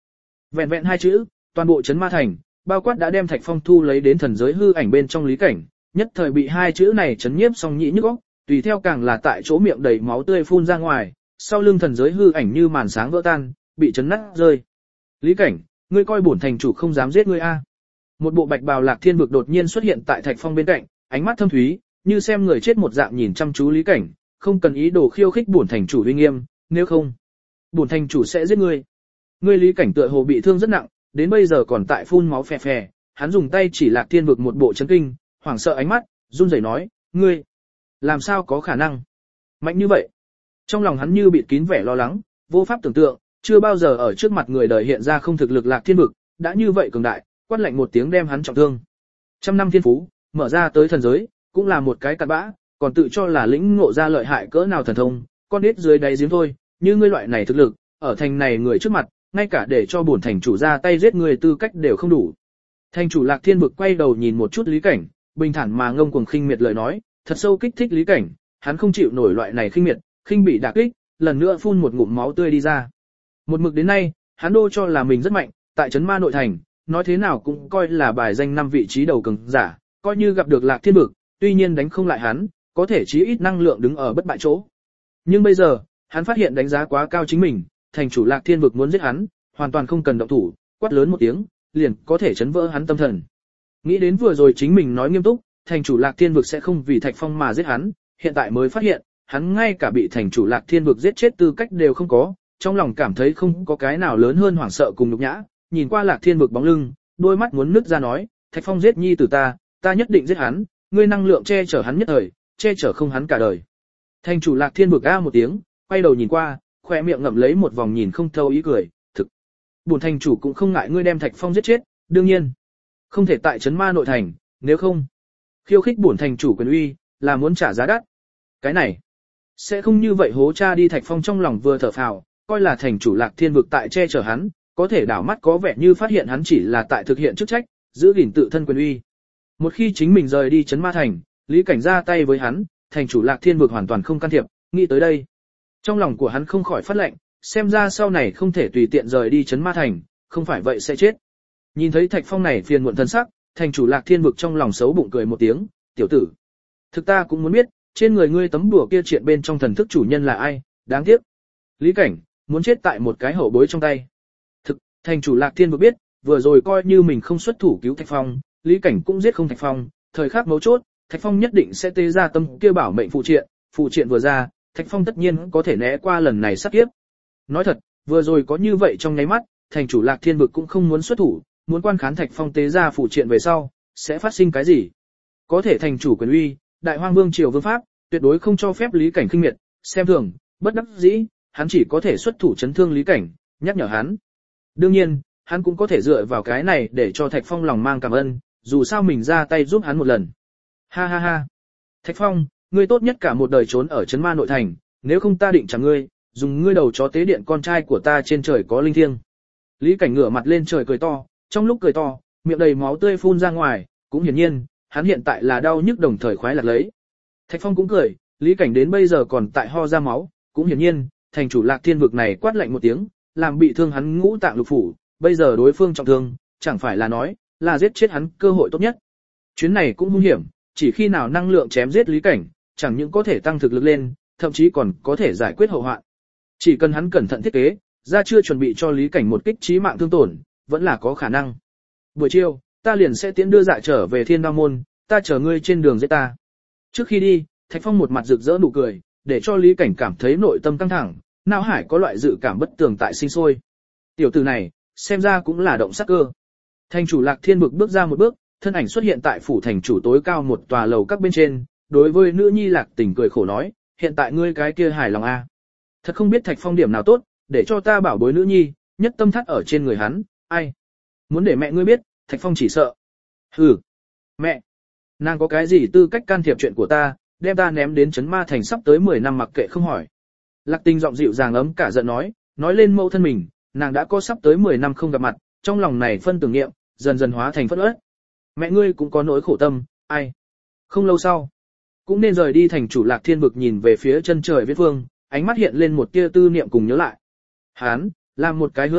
Vẹn vẹn hai chữ, toàn bộ trấn ma thành, bao quát đã đem Thạch Phong thu lấy đến thần giới hư ảnh bên trong Lý Cảnh, nhất thời bị hai chữ này chấn nhiếp song nhĩ nhức óc, tùy theo càng là tại chỗ miệng đầy máu tươi phun ra ngoài, sau lưng thần giới hư ảnh như màn sáng vỡ tan, bị chấn nát rơi. Lý Cảnh, ngươi coi bổn thành chủ không dám giết ngươi a? Một bộ bạch bào Lạc Thiên vực đột nhiên xuất hiện tại Thạch Phong bên cạnh, ánh mắt thâm thúy, như xem người chết một dạng nhìn chăm chú Lý Cảnh, không cần ý đồ khiêu khích bổn thành chủ uy nghiêm, nếu không, bổn thành chủ sẽ giết ngươi. Ngươi Lý Cảnh tựa hồ bị thương rất nặng, đến bây giờ còn tại phun máu phè phè, hắn dùng tay chỉ Lạc Thiên vực một bộ chấn kinh, hoảng sợ ánh mắt, run rẩy nói, ngươi, làm sao có khả năng mạnh như vậy? Trong lòng hắn như bị kín vẻ lo lắng, vô pháp tưởng tượng, chưa bao giờ ở trước mặt người đời hiện ra không thực lực Lạc Thiên vực, đã như vậy cường đại, quát lạnh một tiếng đem hắn trọng thương. Trăm năm thiên phú, mở ra tới thần giới, cũng là một cái cặn bã, còn tự cho là lĩnh ngộ ra lợi hại cỡ nào thần thông, con nít dưới đáy giếng thôi, như ngươi loại này thực lực, ở thành này người trước mặt, ngay cả để cho bổn thành chủ ra tay giết người tư cách đều không đủ. Thành chủ Lạc Thiên vực quay đầu nhìn một chút Lý Cảnh, bình thản mà ngông cuồng khinh miệt lời nói, thật sâu kích thích Lý Cảnh, hắn không chịu nổi loại này khinh miệt, khinh bị đả kích, lần nữa phun một ngụm máu tươi đi ra. Một mực đến nay, hắn đô cho là mình rất mạnh, tại trấn ma nội thành, nói thế nào cũng coi là bài danh 5 vị trí đầu cường giả, coi như gặp được Lạc Thiên vực, tuy nhiên đánh không lại hắn, có thể chí ít năng lượng đứng ở bất bại chỗ. Nhưng bây giờ, hắn phát hiện đánh giá quá cao chính mình, thành chủ Lạc Thiên vực muốn giết hắn, hoàn toàn không cần động thủ, quát lớn một tiếng, liền có thể chấn vỡ hắn tâm thần. Nghĩ đến vừa rồi chính mình nói nghiêm túc, thành chủ Lạc Thiên vực sẽ không vì Thạch Phong mà giết hắn, hiện tại mới phát hiện, hắn ngay cả bị thành chủ Lạc Thiên vực giết chết tư cách đều không có, trong lòng cảm thấy không có cái nào lớn hơn hoảng sợ cùng nhục nhã, nhìn qua Lạc Thiên vực bóng lưng, đôi mắt muốn nứt ra nói, Thạch Phong giết nhi tử ta nhất định giết hắn, ngươi năng lượng che chở hắn nhất thời, che chở không hắn cả đời. Thành chủ Lạc Thiên vực a một tiếng, quay đầu nhìn qua, khoe miệng ngậm lấy một vòng nhìn không thấu ý cười, thực. Bổn thành chủ cũng không ngại ngươi đem Thạch Phong giết chết, đương nhiên, không thể tại trấn ma nội thành, nếu không, khiêu khích bổn thành chủ quyền uy, là muốn trả giá đắt. Cái này, sẽ không như vậy hố cha đi. Thạch Phong trong lòng vừa thở phào, coi là thành chủ Lạc Thiên vực tại che chở hắn, có thể đảo mắt có vẻ như phát hiện hắn chỉ là tại thực hiện chức trách, giữ gìn tự thân quyền uy. Một khi chính mình rời đi trấn ma thành, Lý Cảnh ra tay với hắn, thành chủ Lạc Thiên vực hoàn toàn không can thiệp, nghĩ tới đây, trong lòng của hắn không khỏi phát lệnh, xem ra sau này không thể tùy tiện rời đi trấn ma thành, không phải vậy sẽ chết. Nhìn thấy Thạch Phong này phiền muộn thân sắc, thành chủ Lạc Thiên vực trong lòng xấu bụng cười một tiếng, tiểu tử, thực ta cũng muốn biết, trên người ngươi tấm đùa kia triện bên trong thần thức chủ nhân là ai, đáng tiếc. Lý Cảnh, muốn chết tại một cái hậu bối trong tay. Thực, thành chủ Lạc Thiên vực biết, vừa rồi coi như mình không xuất thủ cứu Thạch Phong, Lý Cảnh cũng giết không Thạch Phong, thời khắc mấu chốt, Thạch Phong nhất định sẽ tế ra tâm kia bảo mệnh phụ triện vừa ra, Thạch Phong tất nhiên có thể né qua lần này sát kiếp. Nói thật, vừa rồi có như vậy trong nháy mắt, thành chủ Lạc Thiên vực cũng không muốn xuất thủ, muốn quan khán Thạch Phong tế ra phụ triện về sau, sẽ phát sinh cái gì. Có thể thành chủ quyền uy, đại hoang vương triều vương pháp, tuyệt đối không cho phép Lý Cảnh khinh miệt, xem thường, bất đắc dĩ, hắn chỉ có thể xuất thủ chấn thương Lý Cảnh, nhắc nhở hắn. Đương nhiên, hắn cũng có thể dựa vào cái này để cho Thạch Phong lòng mang cảm ơn, dù sao mình ra tay giúp hắn một lần. Ha ha ha. Thạch Phong, ngươi tốt nhất cả một đời trốn ở trấn ma nội thành, nếu không ta định trả ngươi, dùng ngươi đầu chó tế điện con trai của ta trên trời có linh thiêng. Lý Cảnh ngửa mặt lên trời cười to, trong lúc cười to, miệng đầy máu tươi phun ra ngoài, cũng hiển nhiên, hắn hiện tại là đau nhức đồng thời khoái lạc lấy. Thạch Phong cũng cười, Lý Cảnh đến bây giờ còn tại ho ra máu, cũng hiển nhiên, thành chủ Lạc Thiên vực này quát lạnh một tiếng, làm bị thương hắn ngũ tạng lục phủ, bây giờ đối phương trọng thương, chẳng phải là nói, là giết chết hắn cơ hội tốt nhất. Chuyến này cũng hung hiểm, chỉ khi nào năng lượng chém giết Lý Cảnh, chẳng những có thể tăng thực lực lên, thậm chí còn có thể giải quyết hậu hoạn. Chỉ cần hắn cẩn thận thiết kế, ra chưa chuẩn bị cho Lý Cảnh một kích chí mạng thương tổn, vẫn là có khả năng. Buổi chiều, ta liền sẽ tiễn đưa Dạ trở về Thiên Đao môn, ta chờ ngươi trên đường giết ta. Trước khi đi, Thạch Phong một mặt rực rỡ nụ cười, để cho Lý Cảnh cảm thấy nội tâm căng thẳng, não hải có loại dự cảm bất tường tại sinh sôi. Tiểu tử này, xem ra cũng là động sắc cơ. Thành chủ Lạc Thiên vực bước ra một bước, thân ảnh xuất hiện tại phủ thành chủ tối cao một tòa lầu các bên trên, đối với nữ nhi Lạc Tình cười khổ nói, hiện tại ngươi cái kia hài lòng a? Thật không biết Thạch Phong điểm nào tốt, để cho ta bảo bối nữ nhi, nhất tâm thắt ở trên người hắn, ai? Muốn để mẹ ngươi biết, Thạch Phong chỉ sợ. Hừ, mẹ, nàng có cái gì tư cách can thiệp chuyện của ta, đem ta ném đến trấn ma thành sắp tới 10 năm mặc kệ không hỏi. Lạc Tình giọng dịu dàng ấm cả giận nói lên mẫu thân mình, nàng đã có sắp tới 10 năm không gặp mặt, trong lòng này phân tưởng niệm, dần dần hóa thành phẫn uất. Mẹ ngươi cũng có nỗi khổ tâm, ai? Không lâu sau, cũng nên rời đi. Thành chủ Lạc Thiên vực nhìn về phía chân trời viết vương, ánh mắt hiện lên một tia tư niệm cùng nhớ lại. Hán, làm một cái hứa hẹn,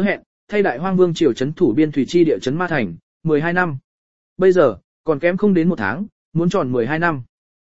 thay đại hoang vương triều trấn thủ biên thủy chi địa trấn Ma Thành, 12 năm. Bây giờ, còn kém không đến 1 tháng, muốn tròn 12 năm.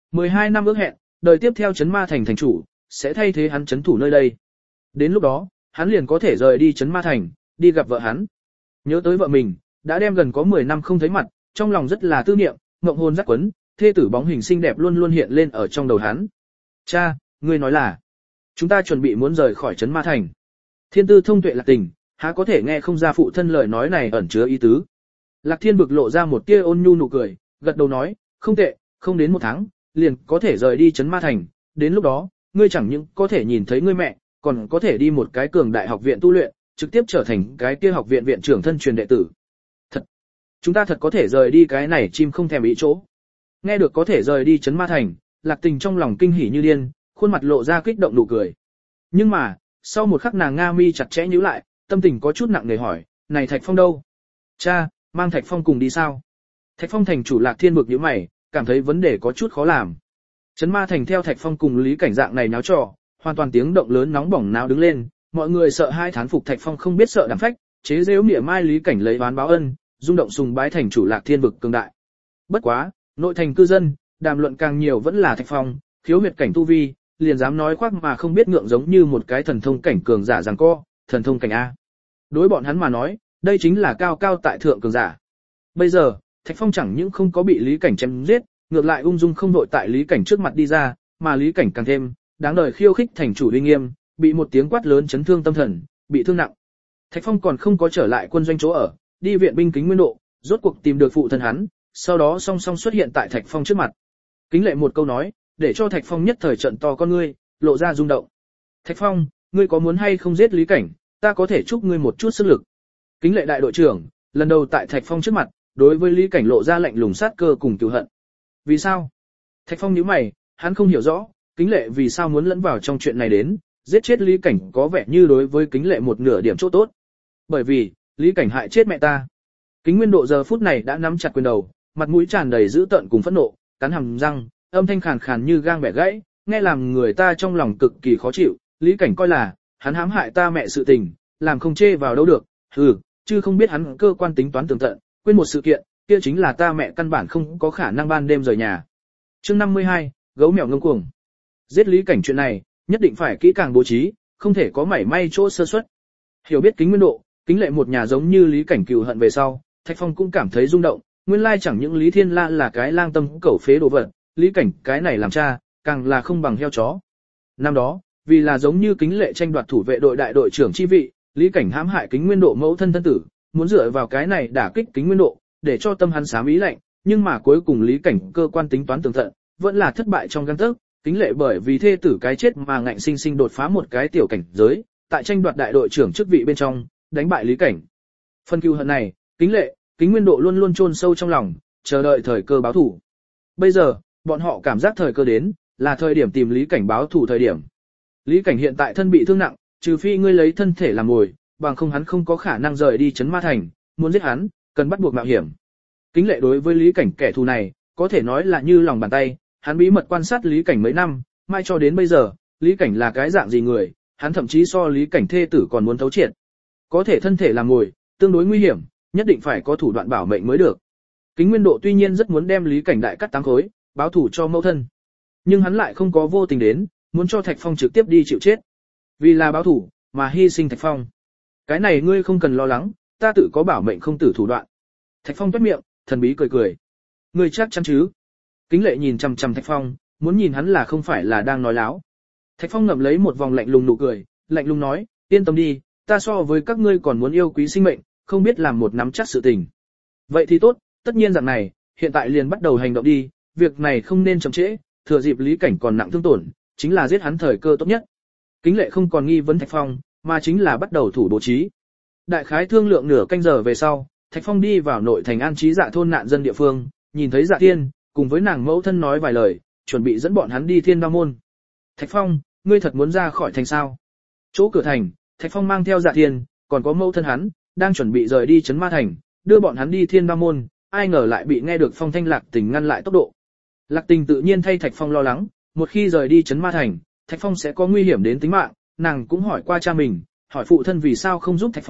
12 năm ước hẹn, đời tiếp theo trấn Ma Thành thành chủ, sẽ thay thế hắn trấn thủ nơi đây. Đến lúc đó, hắn liền có thể rời đi trấn Ma Thành, đi gặp vợ hắn. Nhớ tới vợ mình, đã đem gần có 10 năm không thấy mặt, trong lòng rất là tư niệm, ngộng hồn dắt quấn, thê tử bóng hình xinh đẹp luôn luôn hiện lên ở trong đầu hắn. Cha, ngươi nói là, chúng ta chuẩn bị muốn rời khỏi trấn Ma Thành. Thiên tư thông tuệ Lạc Tình, há có thể nghe không ra phụ thân lời nói này ẩn chứa ý tứ. Lạc Thiên bực lộ ra một tia ôn nhu nụ cười, gật đầu nói, không tệ, không đến 1 tháng, liền có thể rời đi trấn Ma Thành, đến lúc đó, ngươi chẳng những có thể nhìn thấy ngươi mẹ, còn có thể đi một cái cường đại học viện tu luyện, trực tiếp trở thành cái kia học viện viện trưởng thân truyền đệ tử. Thật, chúng ta thật có thể rời đi cái này chim không thèm ý chỗ. Nghe được có thể rời đi trấn Ma Thành, Lạc Tình trong lòng kinh hỉ như điên, khuôn mặt lộ ra kích động nụ cười. Nhưng mà, sau một khắc nàng nga mi chặt chẽ nhíu lại, tâm tình có chút nặng nề hỏi, này Thạch Phong đâu? Cha, mang Thạch Phong cùng đi sao? Thạch Phong thành chủ Lạc Thiên bực nhíu mày, cảm thấy vấn đề có chút khó làm. Trấn Ma Thành theo Thạch Phong cùng Lý Cảnh dạng này náo trò, hoàn toàn tiếng động lớn nóng bỏng náo đứng lên, mọi người sợ hai thán phục Thạch Phong không biết sợ đảm phách, chế giễu mỉa mai Lý Cảnh lấy oán báo ân, rung động sùng bái thành chủ Lạc Thiên vực cường đại. Bất quá, nội thành cư dân, đàm luận càng nhiều vẫn là Thạch Phong, khiếu huyệt cảnh tu vi, liền dám nói khoác mà không biết ngượng giống như một cái thần thông cảnh cường giả giằng co, thần thông cảnh a. Đối bọn hắn mà nói, đây chính là cao cao tại thượng cường giả. Bây giờ, Thạch Phong chẳng những không có bị Lý Cảnh chém giết, ngược lại ung dung không đội tại Lý Cảnh trước mặt đi ra, mà Lý Cảnh càng thêm đáng đời khiêu khích thành chủ uy nghiêm, bị một tiếng quát lớn chấn thương tâm thần, bị thương nặng. Thạch Phong còn không có trở lại quân doanh chỗ ở, đi viện binh Kính Nguyên Độ, rốt cuộc tìm được phụ thân hắn, sau đó song song xuất hiện tại Thạch Phong trước mặt. Kính Lệ một câu nói, để cho Thạch Phong nhất thời trợn to con ngươi, lộ ra rung động. Thạch Phong, ngươi có muốn hay không giết Lý Cảnh, ta có thể chúc ngươi một chút sức lực. Kính Lệ đại đội trưởng, lần đầu tại Thạch Phong trước mặt, đối với Lý Cảnh lộ ra lạnh lùng sát cơ cùng cừu hận. Vì sao? Thạch Phong nhíu mày, hắn không hiểu rõ, Kính Lệ vì sao muốn lẫn vào trong chuyện này đến, giết chết Lý Cảnh có vẻ như đối với Kính Lệ một nửa điểm chỗ tốt. Bởi vì, Lý Cảnh hại chết mẹ ta. Kính Nguyên Độ giờ phút này đã nắm chặt quyền đầu, mặt mũi tràn đầy dữ tợn cùng phẫn nộ, cắn hàm răng, âm thanh khàn khàn như gang bẻ gãy, nghe làm người ta trong lòng cực kỳ khó chịu. Lý Cảnh coi là, hắn hãm hại ta mẹ sự tình, làm không chê vào đâu được, chứ không biết hắn cơ quan tính toán tường tận, quên một sự kiện, kia chính là ta mẹ căn bản không có khả năng ban đêm rời nhà. Chương 52, gấu mèo ngông cuồng. Giết Lý Cảnh chuyện này, nhất định phải kỹ càng bố trí, không thể có mảy may chỗ sơ suất. Hiểu biết Kính Nguyên Độ, Kính Lệ một nhà giống như Lý Cảnh cừu hận về sau, Thạch Phong cũng cảm thấy rung động, nguyên lai chẳng những Lý Thiên La là cái lang tâm cẩu phế đồ vật, Lý Cảnh cái này làm cha, càng là không bằng heo chó. Năm đó, vì là giống như Kính Lệ tranh đoạt thủ vệ đội đại đội trưởng chi vị, Lý Cảnh hãm hại Kính Nguyên Độ mẫu thân thân tử, muốn dựa vào cái này đả kích Kính Nguyên Độ, để cho tâm hắn xám ý lạnh, nhưng mà cuối cùng Lý Cảnh cơ quan tính toán tường tận, vẫn là thất bại trong gang tấc. Kính Lệ bởi vì thê tử cái chết mà ngạnh sinh sinh đột phá một cái tiểu cảnh giới, tại tranh đoạt đại đội trưởng chức vị bên trong, đánh bại Lý Cảnh. Phần cừu hận này, Kính Lệ, Kính Nguyên Độ luôn luôn chôn sâu trong lòng, chờ đợi thời cơ báo thù. Bây giờ, bọn họ cảm giác thời cơ đến, là thời điểm tìm Lý Cảnh báo thù thời điểm. Lý Cảnh hiện tại thân bị thương nặng, trừ phi ngươi lấy thân thể làm mồi, bằng không hắn không có khả năng rời đi trấn Ma Thành, muốn giết hắn, cần bắt buộc mạo hiểm. Kính Lệ đối với Lý Cảnh kẻ thù này, có thể nói là như lòng bàn tay, hắn bí mật quan sát Lý Cảnh mấy năm, mai cho đến bây giờ, Lý Cảnh là cái dạng gì người, hắn thậm chí so Lý Cảnh thê tử còn muốn thấu triệt. Có thể thân thể làm mồi, tương đối nguy hiểm, nhất định phải có thủ đoạn bảo mệnh mới được. Kính Nguyên Độ tuy nhiên rất muốn đem Lý Cảnh đại cắt 8 khối, báo thủ cho mẫu thân, nhưng hắn lại không có vô tình đến, muốn cho Thạch Phong trực tiếp đi chịu chết. Vì là báo thủ, mà hy sinh Thạch Phong. Cái này ngươi không cần lo lắng, ta tự có bảo mệnh không tử thủ đoạn. Thạch Phong toét miệng, thần bí cười cười. Ngươi chắc chắn chứ? Kính Lệ nhìn chằm chằm Thạch Phong, muốn nhìn hắn là không phải là đang nói láo. Thạch Phong ngậm lấy một vòng lạnh lùng nụ cười, lạnh lùng nói, yên tâm đi, ta so với các ngươi còn muốn yêu quý sinh mệnh, không biết làm một nắm chắc sự tình. Vậy thì tốt, tất nhiên dạng này, hiện tại liền bắt đầu hành động đi, việc này không nên chậm trễ, thừa dịp Lý Cảnh còn nặng thương tổn, chính là giết hắn thời cơ tốt nhất. Kính Lệ không còn nghi vấn Thạch Phong, mà chính là bắt đầu thủ bố trí. Đại khái thương lượng nửa canh giờ về sau, Thạch Phong đi vào nội thành an trí Dạ thôn nạn dân địa phương, nhìn thấy Dạ Tiên, cùng với nàng mẫu thân nói vài lời, chuẩn bị dẫn bọn hắn đi Thiên Đao môn. Thạch Phong, ngươi thật muốn ra khỏi thành sao? Chỗ cửa thành, Thạch Phong mang theo Dạ Tiên, còn có mẫu thân hắn, đang chuẩn bị rời đi trấn Ma Thành, đưa bọn hắn đi Thiên Đao môn, ai ngờ lại bị nghe được Phong Thanh Lạc Tình ngăn lại tốc độ. Lạc Tình tự nhiên thay Thạch Phong lo lắng, một khi rời đi trấn Ma Thành, Thạch Phong sẽ có nguy hiểm đến tính mạng, nàng cũng hỏi qua cha mình, hỏi phụ thân vì sao không giúp Thạch Phong,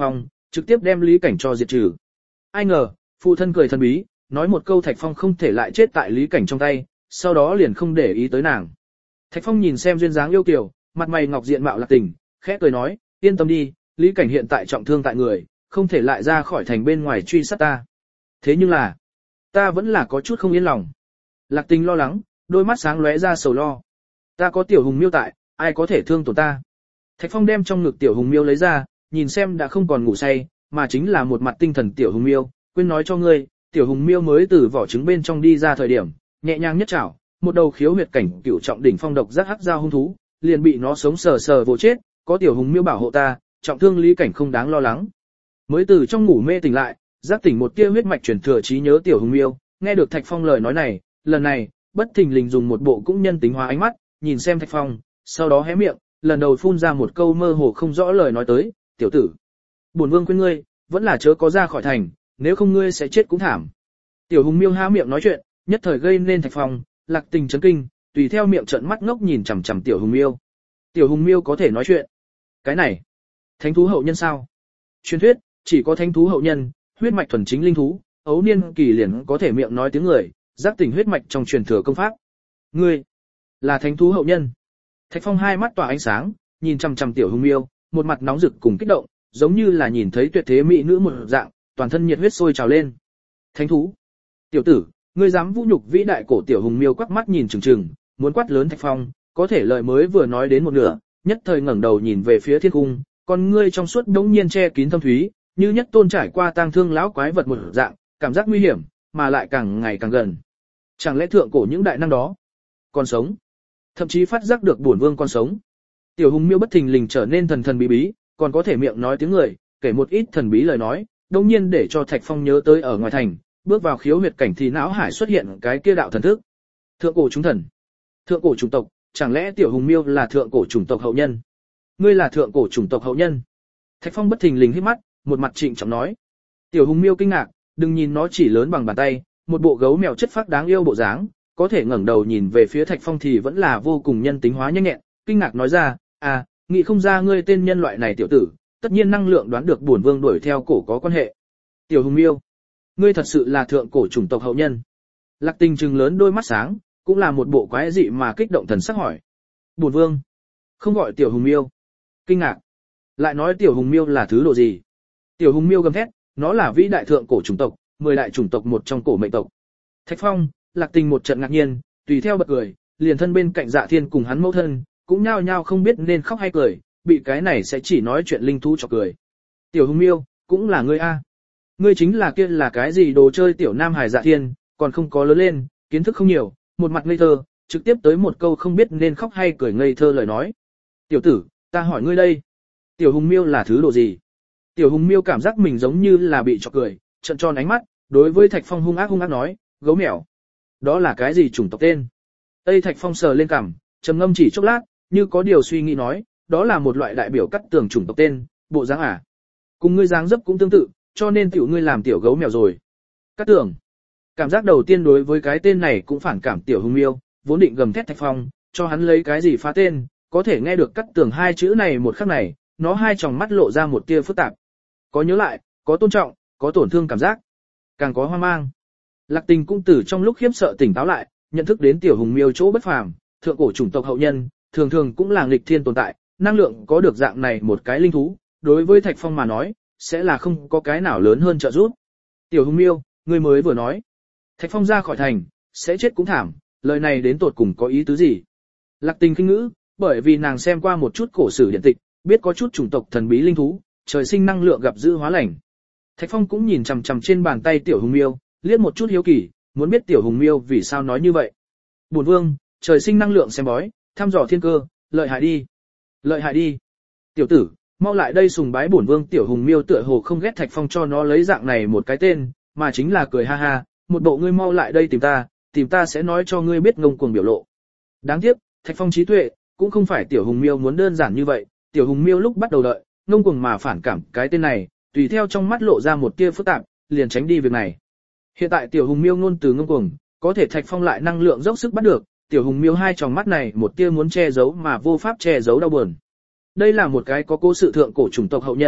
trực tiếp đem Lý Cảnh cho diệt trừ. Ai ngờ, phụ thân cười thần bí, nói một câu Thạch Phong không thể lại chết tại Lý Cảnh trong tay, sau đó liền không để ý tới nàng. Thạch Phong nhìn xem duyên dáng yêu kiều, mặt mày ngọc diện mạo Lạc Tình, khẽ cười nói, yên tâm đi, Lý Cảnh hiện tại trọng thương tại người, không thể lại ra khỏi thành bên ngoài truy sát ta. Thế nhưng là, ta vẫn là có chút không yên lòng. Lạc Tình lo lắng, đôi mắt sáng lóe ra sầu lo. Ta có tiểu hùng miêu tại, ai có thể thương tổn ta. Thạch Phong đem trong ngực tiểu hùng miêu lấy ra, nhìn xem đã không còn ngủ say, mà chính là một mặt tinh thần tiểu hùng miêu, quên nói cho ngươi, tiểu hùng miêu mới từ vỏ trứng bên trong đi ra thời điểm, nhẹ nhàng nhất chảo, một đầu khiếu huyệt cảnh cửu trọng đỉnh phong độc giác hắc giao hung thú, liền bị nó sống sờ sờ vồ chết, có tiểu hùng miêu bảo hộ ta, trọng thương Lý Cảnh không đáng lo lắng. Mới từ trong ngủ mê tỉnh lại, giác tỉnh một tia huyết mạch truyền thừa trí nhớ tiểu hùng miêu, nghe được Thạch Phong lời nói này, lần này, bất thình lình dùng một bộ cũng nhân tính hóa ánh mắt, nhìn xem Thạch Phong, sau đó hé miệng, lần đầu phun ra một câu mơ hồ không rõ lời nói tới, tiểu tử. Bổn vương khuyên ngươi, vẫn là chớ có ra khỏi thành, nếu không ngươi sẽ chết cũng thảm. Tiểu hùng miêu há miệng nói chuyện, nhất thời gây nên Thạch Phong, Lạc Tình chấn kinh, tùy theo miệng trợn mắt ngốc nhìn chằm chằm tiểu hùng miêu. Tiểu hùng miêu có thể nói chuyện. Cái này, thánh thú hậu nhân sao? Truyền thuyết, chỉ có thánh thú hậu nhân, huyết mạch thuần chính linh thú, ấu niên kỳ liền có thể miệng nói tiếng người, giác tỉnh huyết mạch trong truyền thừa công pháp. Ngươi, là thánh thú hậu nhân. Thạch Phong hai mắt tỏa ánh sáng, nhìn chằm chằm tiểu hùng miêu, một mặt nóng rực cùng kích động, giống như là nhìn thấy tuyệt thế mỹ nữ một dạng, toàn thân nhiệt huyết sôi trào lên. Thánh thú, tiểu tử, ngươi dám vũ nhục vĩ đại cổ tiểu hùng miêu quắc mắt nhìn chừng chừng, muốn quát lớn Thạch Phong, có thể lời mới vừa nói đến một nửa, nhất thời ngẩng đầu nhìn về phía thiên cung, con ngươi trong suốt đống nhiên che kín thâm thúy, như nhất tôn trải qua tang thương lão quái vật một dạng, cảm giác nguy hiểm, mà lại càng ngày càng gần. Chẳng lẽ thượng cổ những đại năng đó còn sống? Thậm chí phát giác được bổn vương còn sống. Tiểu hùng miêu bất thình lình trở nên thần thần bí bí, còn có thể miệng nói tiếng người, kể một ít thần bí lời nói, đống nhiên để cho Thạch Phong nhớ tới ở ngoài thành, bước vào khiếu huyệt cảnh thì não hải xuất hiện cái kia đạo thần thức. Thượng cổ chúng thần, thượng cổ chủng tộc, chẳng lẽ tiểu hùng miêu là thượng cổ chủng tộc hậu nhân? Ngươi là thượng cổ chủng tộc hậu nhân? Thạch Phong bất thình lình hít mắt, một mặt trịnh trọng nói. Tiểu hùng miêu kinh ngạc, đừng nhìn nó chỉ lớn bằng bàn tay, một bộ gấu mèo chất phác đáng yêu bộ dáng, có thể ngẩng đầu nhìn về phía Thạch Phong thì vẫn là vô cùng nhân tính hóa nhanh nhẹn, kinh ngạc nói ra, nghĩ không ra ngươi tên nhân loại này tiểu tử, tất nhiên năng lượng đoán được bổn vương đuổi theo cổ có quan hệ. Tiểu hùng miêu, ngươi thật sự là thượng cổ chủng tộc hậu nhân. Lạc Tình trừng lớn đôi mắt sáng, cũng là một bộ quái dị mà kích động thần sắc hỏi. Bổn vương, không gọi tiểu hùng miêu. Kinh ngạc, lại nói tiểu hùng miêu là thứ độ gì? Tiểu hùng miêu gầm thét, nó là vĩ đại thượng cổ chủng tộc, 10 đại chủng tộc một trong cổ mệnh tộc. Thạch Phong, Lạc Tình một trận ngạc nhiên, tùy theo bật cười, liền thân bên cạnh Dạ Thiên cùng hắn mẫu thân, cũng nhao nhao không biết nên khóc hay cười, bị cái này sẽ chỉ nói chuyện linh thú chọc cười. Tiểu hùng miêu, cũng là ngươi a? Ngươi chính là kia là cái gì đồ chơi tiểu nam hải Dạ Thiên, còn không có lớn lên, kiến thức không nhiều, một mặt ngây thơ, trực tiếp tới một câu không biết nên khóc hay cười ngây thơ lời nói. Tiểu tử, ta hỏi ngươi đây, tiểu hùng miêu là thứ độ gì? Tiểu hùng miêu cảm giác mình giống như là bị chọc cười, trợn tròn ánh mắt, đối với Thạch Phong hung ác nói, gấu mèo. Đó là cái gì chủng tộc tên? Tây Thạch Phong sờ lên cằm, trầm ngâm chỉ chốc lát, như có điều suy nghĩ nói, đó là một loại đại biểu cắt tường chủng tộc tên, bộ dáng à? Cùng ngươi dáng dấp cũng tương tự, cho nên tiểu ngươi làm tiểu gấu mèo rồi. Cắt tường. Cảm giác đầu tiên đối với cái tên này cũng phản cảm tiểu hùng miêu, vốn định gầm thét Thạch Phong, cho hắn lấy cái gì phá tên, có thể nghe được cắt tường hai chữ này một khắc này, nó hai tròng mắt lộ ra một tia phức tạp. Có nhớ lại, có tôn trọng, có tổn thương cảm giác, càng có hoang mang. Lạc Tình cũng từ trong lúc khiếp sợ tỉnh táo lại, nhận thức đến tiểu hùng miêu chỗ bất phàm, thượng cổ chủng tộc hậu nhân, thường thường cũng là nghịch thiên tồn tại, năng lượng có được dạng này một cái linh thú, đối với Thạch Phong mà nói, sẽ là không có cái nào lớn hơn trợ giúp. Tiểu hùng miêu, ngươi mới vừa nói, Thạch Phong ra khỏi thành, sẽ chết cũng thảm, lời này đến tột cùng có ý tứ gì? Lạc Tình kinh ngữ, bởi vì nàng xem qua một chút cổ sử điện tịch, biết có chút chủng tộc thần bí linh thú, trời sinh năng lượng gặp dữ hóa lành. Thạch Phong cũng nhìn chằm chằm trên bàn tay tiểu hùng miêu, liếc một chút hiếu kỳ, muốn biết tiểu hùng miêu vì sao nói như vậy. Bổn vương, trời sinh năng lượng xem bói, thăm dò thiên cơ, lợi hại đi. Lợi hại đi. Tiểu tử, mau lại đây sùng bái bổn vương. Tiểu hùng miêu tựa hồ không ghét Thạch Phong cho nó lấy dạng này một cái tên, mà chính là cười ha ha, một bộ ngươi mau lại đây tìm ta sẽ nói cho ngươi biết ngông cuồng biểu lộ. Đáng tiếc, Thạch Phong trí tuệ, cũng không phải tiểu hùng miêu muốn đơn giản như vậy, tiểu hùng miêu lúc bắt đầu đợi, ngông cuồng mà phản cảm cái tên này, tùy theo trong mắt lộ ra một tia phức tạp, liền tránh đi việc này. Hiện tại tiểu hùng miêu ngôn từ ngông cuồng, có thể Thạch Phong lại năng lượng dốc sức bắt được, tiểu hùng miêu hai tròng mắt này một tia muốn che giấu mà vô pháp che giấu đau buồn. Đây là một cái có cố sự thượng cổ chủng tộc hậu nhân,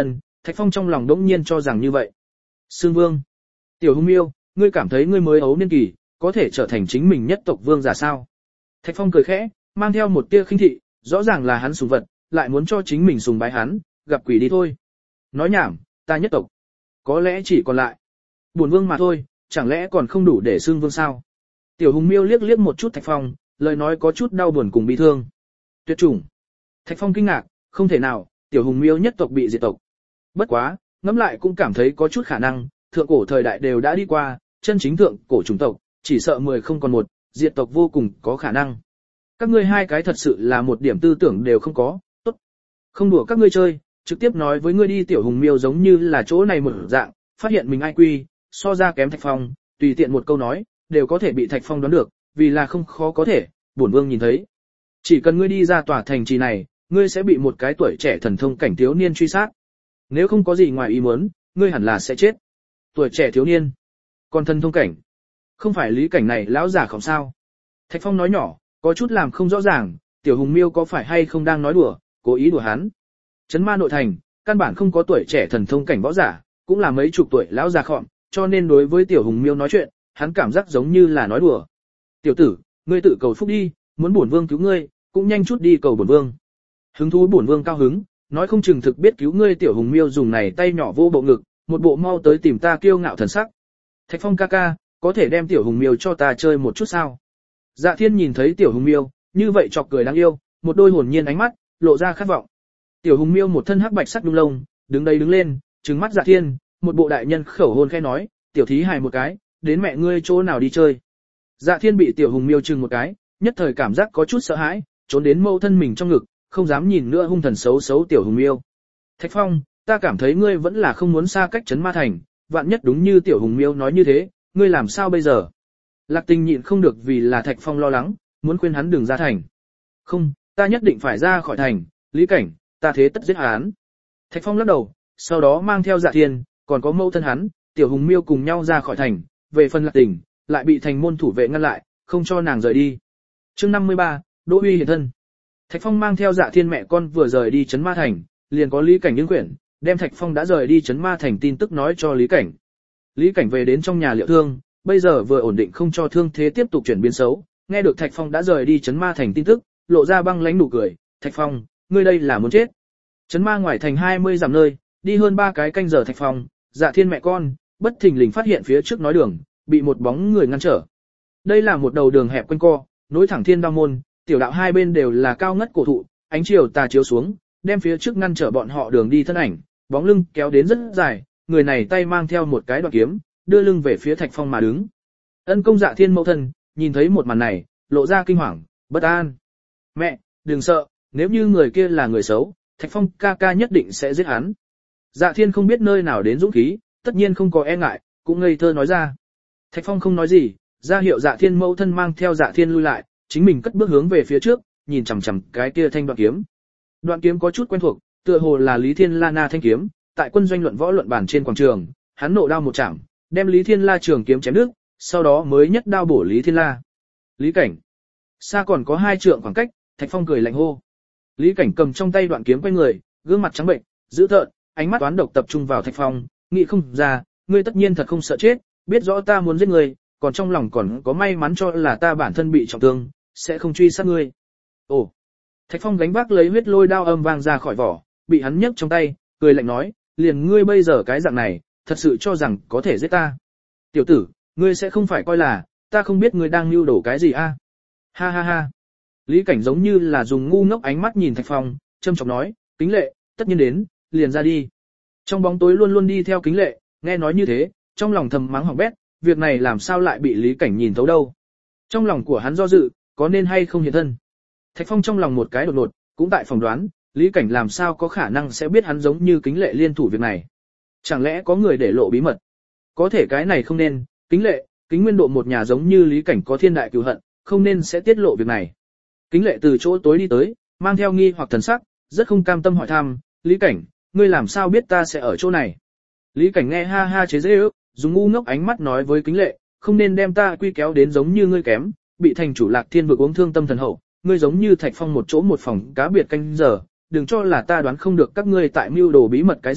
Thạch Phong trong lòng đống nhiên cho rằng như vậy. Sương Vương, Tiểu Hùng Miêu, ngươi cảm thấy ngươi mới ấu niên kỳ, có thể trở thành chính mình nhất tộc vương giả sao? Thạch Phong cười khẽ, mang theo một tia khinh thị, rõ ràng là hắn sùng vật, lại muốn cho chính mình sùng bái hắn, gặp quỷ đi thôi. Nói nhảm, ta nhất tộc, có lẽ chỉ còn lại bổn vương mà thôi, chẳng lẽ còn không đủ để xưng vương sao? Tiểu Hùng Miêu liếc liếc một chút Thạch Phong, lời nói có chút đau buồn cùng bi thương. Tuyệt chủng. Thạch Phong kinh ngạc, không thể nào, Tiểu Hùng Miêu nhất tộc bị diệt tộc. Bất quá, ngẫm lại cũng cảm thấy có chút khả năng, thượng cổ thời đại đều đã đi qua, chân chính thượng cổ chủng tộc, chỉ sợ 10 không còn một, diệt tộc vô cùng có khả năng. Các ngươi hai cái thật sự là một điểm tư tưởng đều không có, tốt. Không đùa các ngươi chơi, trực tiếp nói với ngươi đi. Tiểu Hùng Miêu giống như là chỗ này một dạng, phát hiện mình IQ so ra kém Thạch Phong, tùy tiện một câu nói, đều có thể bị Thạch Phong đoán được, vì là không khó có thể, bổn vương nhìn thấy. Chỉ cần ngươi đi ra tòa thành trì này, ngươi sẽ bị một cái tuổi trẻ thần thông cảnh thiếu niên truy sát. Nếu không có gì ngoài ý muốn, ngươi hẳn là sẽ chết. Tuổi trẻ thiếu niên, còn thần thông cảnh, không phải Lý Cảnh này lão giả không sao? Thạch Phong nói nhỏ, có chút làm không rõ ràng, Tiểu Hùng Miêu có phải hay không đang nói đùa, cố ý đùa hắn. Trấn Ma nội thành, căn bản không có tuổi trẻ thần thông cảnh võ giả, cũng là mấy chục tuổi lão già khọm, cho nên đối với Tiểu Hùng Miêu nói chuyện, hắn cảm giác giống như là nói đùa. Tiểu tử, ngươi tự cầu phúc đi, muốn bổn vương cứu ngươi, cũng nhanh chút đi cầu bổn vương. Hứng thú bổn vương cao hứng, nói không chừng thực biết cứu ngươi. Tiểu Hùng Miêu dùng này tay nhỏ vô bộ ngực, một bộ mau tới tìm ta kiêu ngạo thần sắc. Thạch Phong ca ca, có thể đem Tiểu Hùng Miêu cho ta chơi một chút sao? Dạ Thiên nhìn thấy Tiểu Hùng Miêu, như vậy chọc cười đáng yêu, một đôi hồn nhiên ánh mắt, lộ ra khát vọng. Tiểu Hùng Miêu một thân hắc bạch sắc đung lông, đứng đây đứng lên, trừng mắt Dạ Thiên, một bộ đại nhân khẩu hôn khẽ nói, tiểu thí hài một cái, đến mẹ ngươi chỗ nào đi chơi. Dạ Thiên bị Tiểu Hùng Miêu trừng một cái, nhất thời cảm giác có chút sợ hãi, trốn đến mâu thân mình trong ngực, không dám nhìn nữa hung thần xấu xấu Tiểu Hùng Miêu. Thạch Phong, ta cảm thấy ngươi vẫn là không muốn xa cách Trấn Ma Thành, vạn nhất đúng như Tiểu Hùng Miêu nói như thế, ngươi làm sao bây giờ? Lạc Tình nhịn không được vì là Thạch Phong lo lắng, muốn khuyên hắn đừng ra thành. Không, ta nhất định phải ra khỏi thành, Lý Cảnh, ta thế tất giết hắn. Thạch Phong lắc đầu, sau đó mang theo Dạ Thiên, còn có mẫu thân hắn, Tiểu Hùng Miêu cùng nhau ra khỏi thành, về phần Lạc Tình, lại bị thành môn thủ vệ ngăn lại, không cho nàng rời đi. Chương 53, Đỗ Uy hiện thân. Thạch Phong mang theo Dạ Thiên mẹ con vừa rời đi Trấn Ma Thành, liền có Lý Cảnh ứng quyển, đem Thạch Phong đã rời đi Trấn Ma Thành tin tức nói cho Lý Cảnh. Lý Cảnh về đến trong nhà liệu thương, bây giờ vừa ổn định không cho thương thế tiếp tục chuyển biến xấu, nghe được Thạch Phong đã rời đi Trấn Ma Thành tin tức, lộ ra băng lãnh nụ cười, Thạch Phong, ngươi đây là muốn chết. Trấn Ma ngoài thành 20 dặm nơi, đi hơn 3 cái canh giờ Thạch Phong, Dạ Thiên mẹ con, bất thình lình phát hiện phía trước nói đường, bị một bóng người ngăn trở. Đây là một đầu đường hẹp quanh co, nối thẳng Thiên Đao môn, tiểu đạo hai bên đều là cao ngất cổ thụ, ánh chiều tà chiếu xuống, đem phía trước ngăn trở bọn họ đường đi thân ảnh, bóng lưng kéo đến rất dài, người này tay mang theo một cái đoạt kiếm, đưa lưng về phía Thạch Phong mà đứng. Ân công Dạ Thiên mẫu thân, nhìn thấy một màn này, lộ ra kinh hoàng, bất an. Mẹ, đừng sợ, nếu như người kia là người xấu, Thạch Phong ca ca nhất định sẽ giết hắn. Dạ Thiên không biết nơi nào đến dũng khí, tất nhiên không có e ngại, cũng ngây thơ nói ra. Thạch Phong không nói gì, ra hiệu Dạ Thiên mẫu thân mang theo Dạ Thiên lui lại, chính mình cất bước hướng về phía trước, nhìn chằm chằm cái kia thanh đoạn kiếm. Đoạn kiếm có chút quen thuộc, tựa hồ là Lý Thiên La na thanh kiếm, tại quân doanh luận võ luận bản trên quảng trường, hắn nộ đao một chạm, đem Lý Thiên La trường kiếm chém đứt, sau đó mới nhất đao bổ Lý Thiên La. Lý Cảnh, xa còn có 2 trượng khoảng cách, Thạch Phong cười lạnh hô. Lý Cảnh cầm trong tay đoạn kiếm quay người, gương mặt trắng bệnh, dữ tợn, ánh mắt toán độc tập trung vào Thạch Phong, nghĩ không ra, ngươi tất nhiên thật không sợ chết, biết rõ ta muốn giết ngươi, còn trong lòng còn có may mắn cho là ta bản thân bị trọng thương, sẽ không truy sát ngươi. Ồ. Thạch Phong gánh vác lấy huyết lôi đao âm vang ra khỏi vỏ, bị hắn nhấc trong tay, cười lạnh nói, liền ngươi bây giờ cái dạng này, thật sự cho rằng có thể giết ta. Tiểu tử, ngươi sẽ không phải coi là, ta không biết ngươi đang mưu đồ cái gì a? Ha ha ha. Lý Cảnh giống như là dùng ngu ngốc ánh mắt nhìn Thạch Phong, châm chọc nói, Kính Lệ, tất nhiên đến, liền ra đi. Trong bóng tối luôn luôn đi theo Kính Lệ, nghe nói như thế, trong lòng thầm mắng hỏng bét, việc này làm sao lại bị Lý Cảnh nhìn thấu đâu. Trong lòng của hắn do dự, có nên hay không hiện thân. Thạch Phong trong lòng một cái đột ngột, cũng tại phỏng đoán, Lý Cảnh làm sao có khả năng sẽ biết hắn giống như Kính Lệ liên thủ việc này. Chẳng lẽ có người để lộ bí mật? Có thể cái này không nên, Kính Lệ, Kính Nguyên Độ một nhà giống như Lý Cảnh có thiên đại cừu hận, không nên sẽ tiết lộ việc này. Kính Lệ từ chỗ tối đi tới, mang theo nghi hoặc thần sắc, rất không cam tâm hỏi thăm, Lý Cảnh, ngươi làm sao biết ta sẽ ở chỗ này? Lý Cảnh nghe ha ha chế giễu, dùng ngu ngốc ánh mắt nói với Kính Lệ, không nên đem ta quy kéo đến giống như ngươi kém, bị thành chủ Lạc Thiên vực uống thương tâm thần hậu, ngươi giống như Thạch Phong một chỗ một phòng cá biệt canh giờ, đừng cho là ta đoán không được các ngươi tại mưu đồ bí mật cái gì,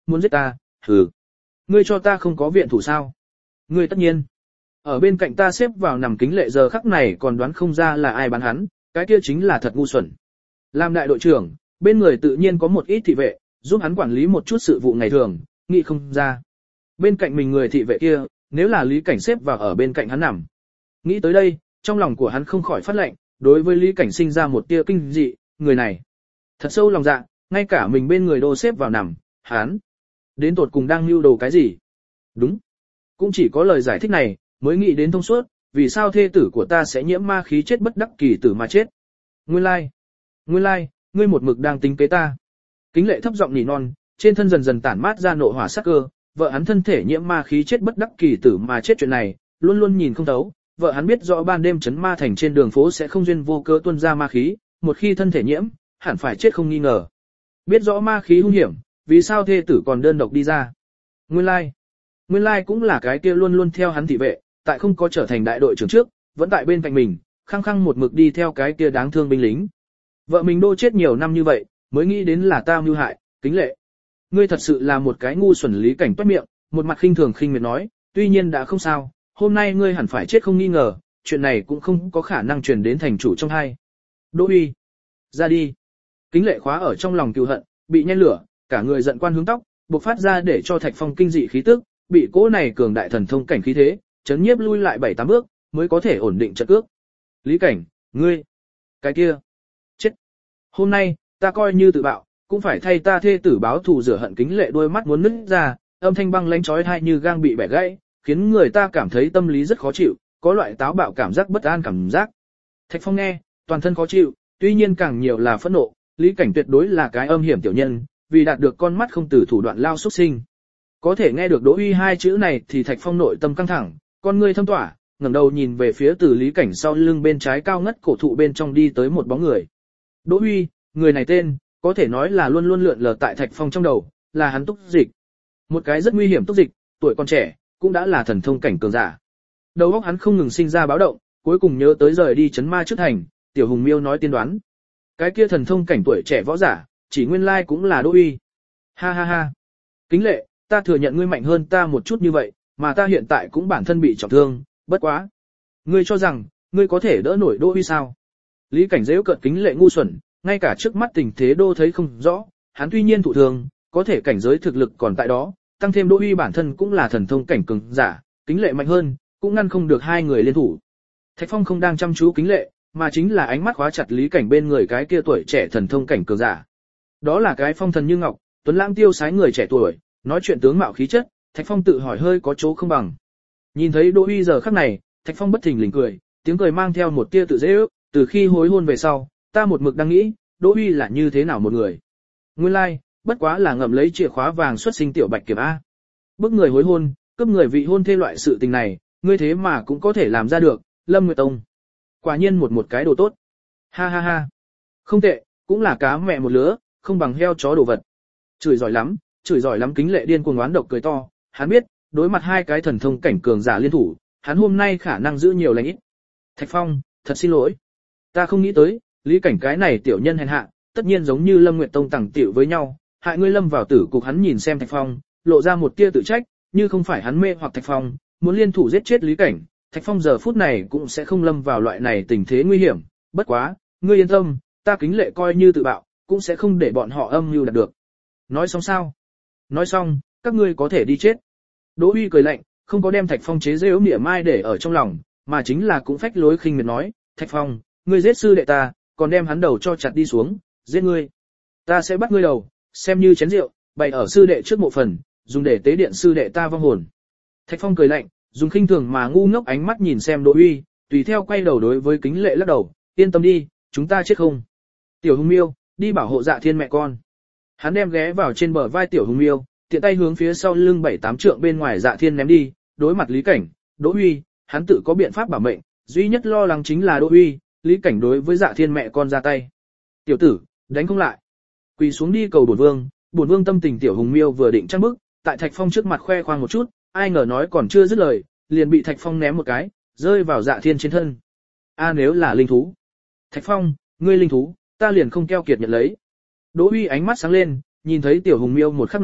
muốn giết ta, hừ. Ngươi cho ta không có viện thủ sao? Ngươi tất nhiên. Ở bên cạnh ta xếp vào nằm Kính Lệ giờ khắc này còn đoán không ra là ai bắn hắn, cái kia chính là thật ngu xuẩn. Làm đại đội trưởng, bên người tự nhiên có một ít thị vệ, giúp hắn quản lý một chút sự vụ ngày thường, nghĩ không ra. Bên cạnh mình người thị vệ kia, nếu là Lý Cảnh xếp vào ở bên cạnh hắn nằm. Nghĩ tới đây, trong lòng của hắn không khỏi phát lệnh, đối với Lý Cảnh sinh ra một tia kinh dị, người này. Thật sâu lòng dạ, ngay cả mình bên người đô xếp vào nằm, hắn. Đến tột cùng đang mưu đồ cái gì? Đúng. Cũng chỉ có lời giải thích này, mới nghĩ đến thông suốt, vì sao thê tử của ta sẽ nhiễm ma khí chết bất đắc kỳ tử mà chết. Nguyên lai, ngươi một mực đang tính kế ta. Kính Lệ thấp giọng nỉ non, trên thân dần dần tản mát ra nộ hỏa sắc cơ, vợ hắn thân thể nhiễm ma khí chết bất đắc kỳ tử mà chết chuyện này, luôn luôn nhìn không thấu, vợ hắn biết rõ ban đêm trấn ma thành trên đường phố sẽ không duyên vô cớ tuôn ra ma khí, một khi thân thể nhiễm, hẳn phải chết không nghi ngờ. Biết rõ ma khí hung hiểm, vì sao thê tử còn đơn độc đi ra? Nguyên lai cũng là cái kia luôn luôn theo hắn thị vệ, tại không có trở thành đại đội trưởng trước, vẫn tại bên cạnh mình, khăng khăng một mực đi theo cái kia đáng thương binh lính. Vợ mình đô chết nhiều năm như vậy, mới nghĩ đến là ta mưu hại, Kính Lệ. Ngươi thật sự là một cái ngu xuẩn. Lý Cảnh toét miệng, một mặt khinh thường khinh miệt nói, tuy nhiên đã không sao, hôm nay ngươi hẳn phải chết không nghi ngờ, chuyện này cũng không có khả năng truyền đến thành chủ trong hai. Đỗ Uy, ra đi. Kính Lệ khóa ở trong lòng cừu hận, bị nhen lửa, cả người giận quan hướng tóc, bộc phát ra để cho Thạch Phong kinh dị khí tức, bị cỗ này cường đại thần thông cảnh khí thế, chấn nhiếp lui lại 7-8 bước, mới có thể ổn định trận cước. Lý Cảnh, ngươi, cái kia, chết. Hôm nay, ta coi như tự bạo, cũng phải thay ta thê tử báo thù rửa hận. Kính Lệ đôi mắt muốn nứt ra, âm thanh băng lãnh chói tai như gang bị bẻ gãy, khiến người ta cảm thấy tâm lý rất khó chịu, có loại táo bạo cảm giác bất an cảm giác. Thạch Phong nghe, toàn thân khó chịu, tuy nhiên càng nhiều là phẫn nộ, Lý Cảnh tuyệt đối là cái âm hiểm tiểu nhân, vì đạt được con mắt không từ thủ đoạn lao xuất sinh. Có thể nghe được Đỗ Uy hai chữ này thì Thạch Phong nội tâm căng thẳng, con ngươi thâm tỏa, ngẩng đầu nhìn về phía từ Lý Cảnh sau lưng bên trái cao ngất cổ thụ bên trong đi tới một bóng người. Đỗ Uy, người này tên, có thể nói là luôn luôn lượn lờ tại Thạch Phong trong đầu, là hắn Túc Dịch. Một cái rất nguy hiểm Túc Dịch, tuổi còn trẻ, cũng đã là thần thông cảnh cường giả. Đầu óc hắn không ngừng sinh ra báo động, cuối cùng nhớ tới rời đi trấn ma trước thành, Tiểu Hùng Miêu nói tiên đoán. Cái kia thần thông cảnh tuổi trẻ võ giả, chỉ nguyên lai cũng là Đỗ Uy. Ha ha ha. Kính Lệ, ta thừa nhận ngươi mạnh hơn ta một chút như vậy, mà ta hiện tại cũng bản thân bị trọng thương, bất quá. Ngươi cho rằng, ngươi có thể đỡ nổi Đỗ Uy sao? Lý Cảnh giễu cợt Kính Lệ ngu xuẩn, ngay cả trước mắt tình thế đô thấy không rõ, hắn tuy nhiên thụ thương, có thể cảnh giới thực lực còn tại đó, tăng thêm Đỗ Uy bản thân cũng là thần thông cảnh cường giả, Kính Lệ mạnh hơn, cũng ngăn không được hai người liên thủ. Thạch Phong không đang chăm chú Kính Lệ, mà chính là ánh mắt khóa chặt Lý Cảnh bên người cái kia tuổi trẻ thần thông cảnh cường giả. Đó là cái phong thần như ngọc, tuấn lãng tiêu sái người trẻ tuổi, nói chuyện tướng mạo khí chất, Thạch Phong tự hỏi hơi có chỗ không bằng. Nhìn thấy Đỗ Uy giờ khắc này, Thạch Phong bất thình lình cười, tiếng cười mang theo một tia tự dễ ước, từ khi hối hôn về sau, ta một mực đang nghĩ, Đỗ Uy là như thế nào một người. Nguyên lai, bất quá là ngậm lấy chìa khóa vàng xuất sinh tiểu bạch kiểm a. Bức người hối hôn, cướp người vị hôn thê loại sự tình này, ngươi thế mà cũng có thể làm ra được, Lâm Nguyệt Tông. Quả nhiên một cái đồ tốt. Ha ha ha. Không tệ, cũng là cá mẹ một lứa, không bằng heo chó đồ vật. Chửi giỏi lắm Kính Lệ điên cuồng oán độc cười to, hắn biết, đối mặt hai cái thần thông cảnh cường giả liên thủ, hắn hôm nay khả năng giữ nhiều lành ít. Thạch Phong, thật xin lỗi. Ta không nghĩ tới, Lý Cảnh cái này tiểu nhân hèn hạ, tất nhiên giống như Lâm Nguyệt Tông tẳng tiểu với nhau, hại ngươi lâm vào tử cục. Hắn nhìn xem Thạch Phong, lộ ra một tia tự trách, như không phải hắn mê hoặc Thạch Phong, muốn liên thủ giết chết Lý Cảnh, Thạch Phong giờ phút này cũng sẽ không lâm vào loại này tình thế nguy hiểm. Bất quá, ngươi yên tâm, ta Kính Lệ coi như tự bạo, cũng sẽ không để bọn họ âm mưu đạt được. Nói xong sao? Nói xong, các ngươi có thể đi chết. Đỗ Uy cười lạnh, không có đem Thạch Phong chế giễu mỉa mai để ở trong lòng, mà chính là cũng phách lối khinh miệt nói, Thạch Phong, ngươi giết sư đệ ta, còn đem hắn đầu cho chặt đi xuống, giết ngươi. Ta sẽ bắt ngươi đầu, xem như chén rượu, bày ở sư đệ trước mộ phần, dùng để tế điện sư đệ ta vong hồn. Thạch Phong cười lạnh, dùng khinh thường mà ngu ngốc ánh mắt nhìn xem Đỗ Uy, tùy theo quay đầu đối với Kính Lệ lắc đầu, yên tâm đi, chúng ta chết không. Tiểu Hùng Miêu, đi bảo hộ Dạ Thiên mẹ con. Hắn đem ghé vào trên bờ vai Tiểu Hùng Miêu, tiện tay hướng phía sau lưng 7-8 trượng bên ngoài Dạ Thiên ném đi, đối mặt Lý Cảnh, Đỗ Uy, hắn tự có biện pháp bảo mệnh, duy nhất lo lắng chính là Đỗ Uy, Lý Cảnh đối với Dạ Thiên mẹ con ra tay. Tiểu tử, đánh không lại. Quỳ xuống đi cầu bổn vương tâm tình. Tiểu Hùng Miêu vừa định trăng bức, tại Thạch Phong trước mặt khoe khoang một chút, ai ngờ nói còn chưa dứt lời, liền bị Thạch Phong ném một cái, rơi vào Dạ Thiên trên thân. A nếu là linh thú. Thạch Phong, ngươi linh thú, ta liền không keo kiệt nhận lấy. Đỗ Uy ánh mắt sáng lên, nhìn thấy Tiểu Hùng Miêu một khắc này,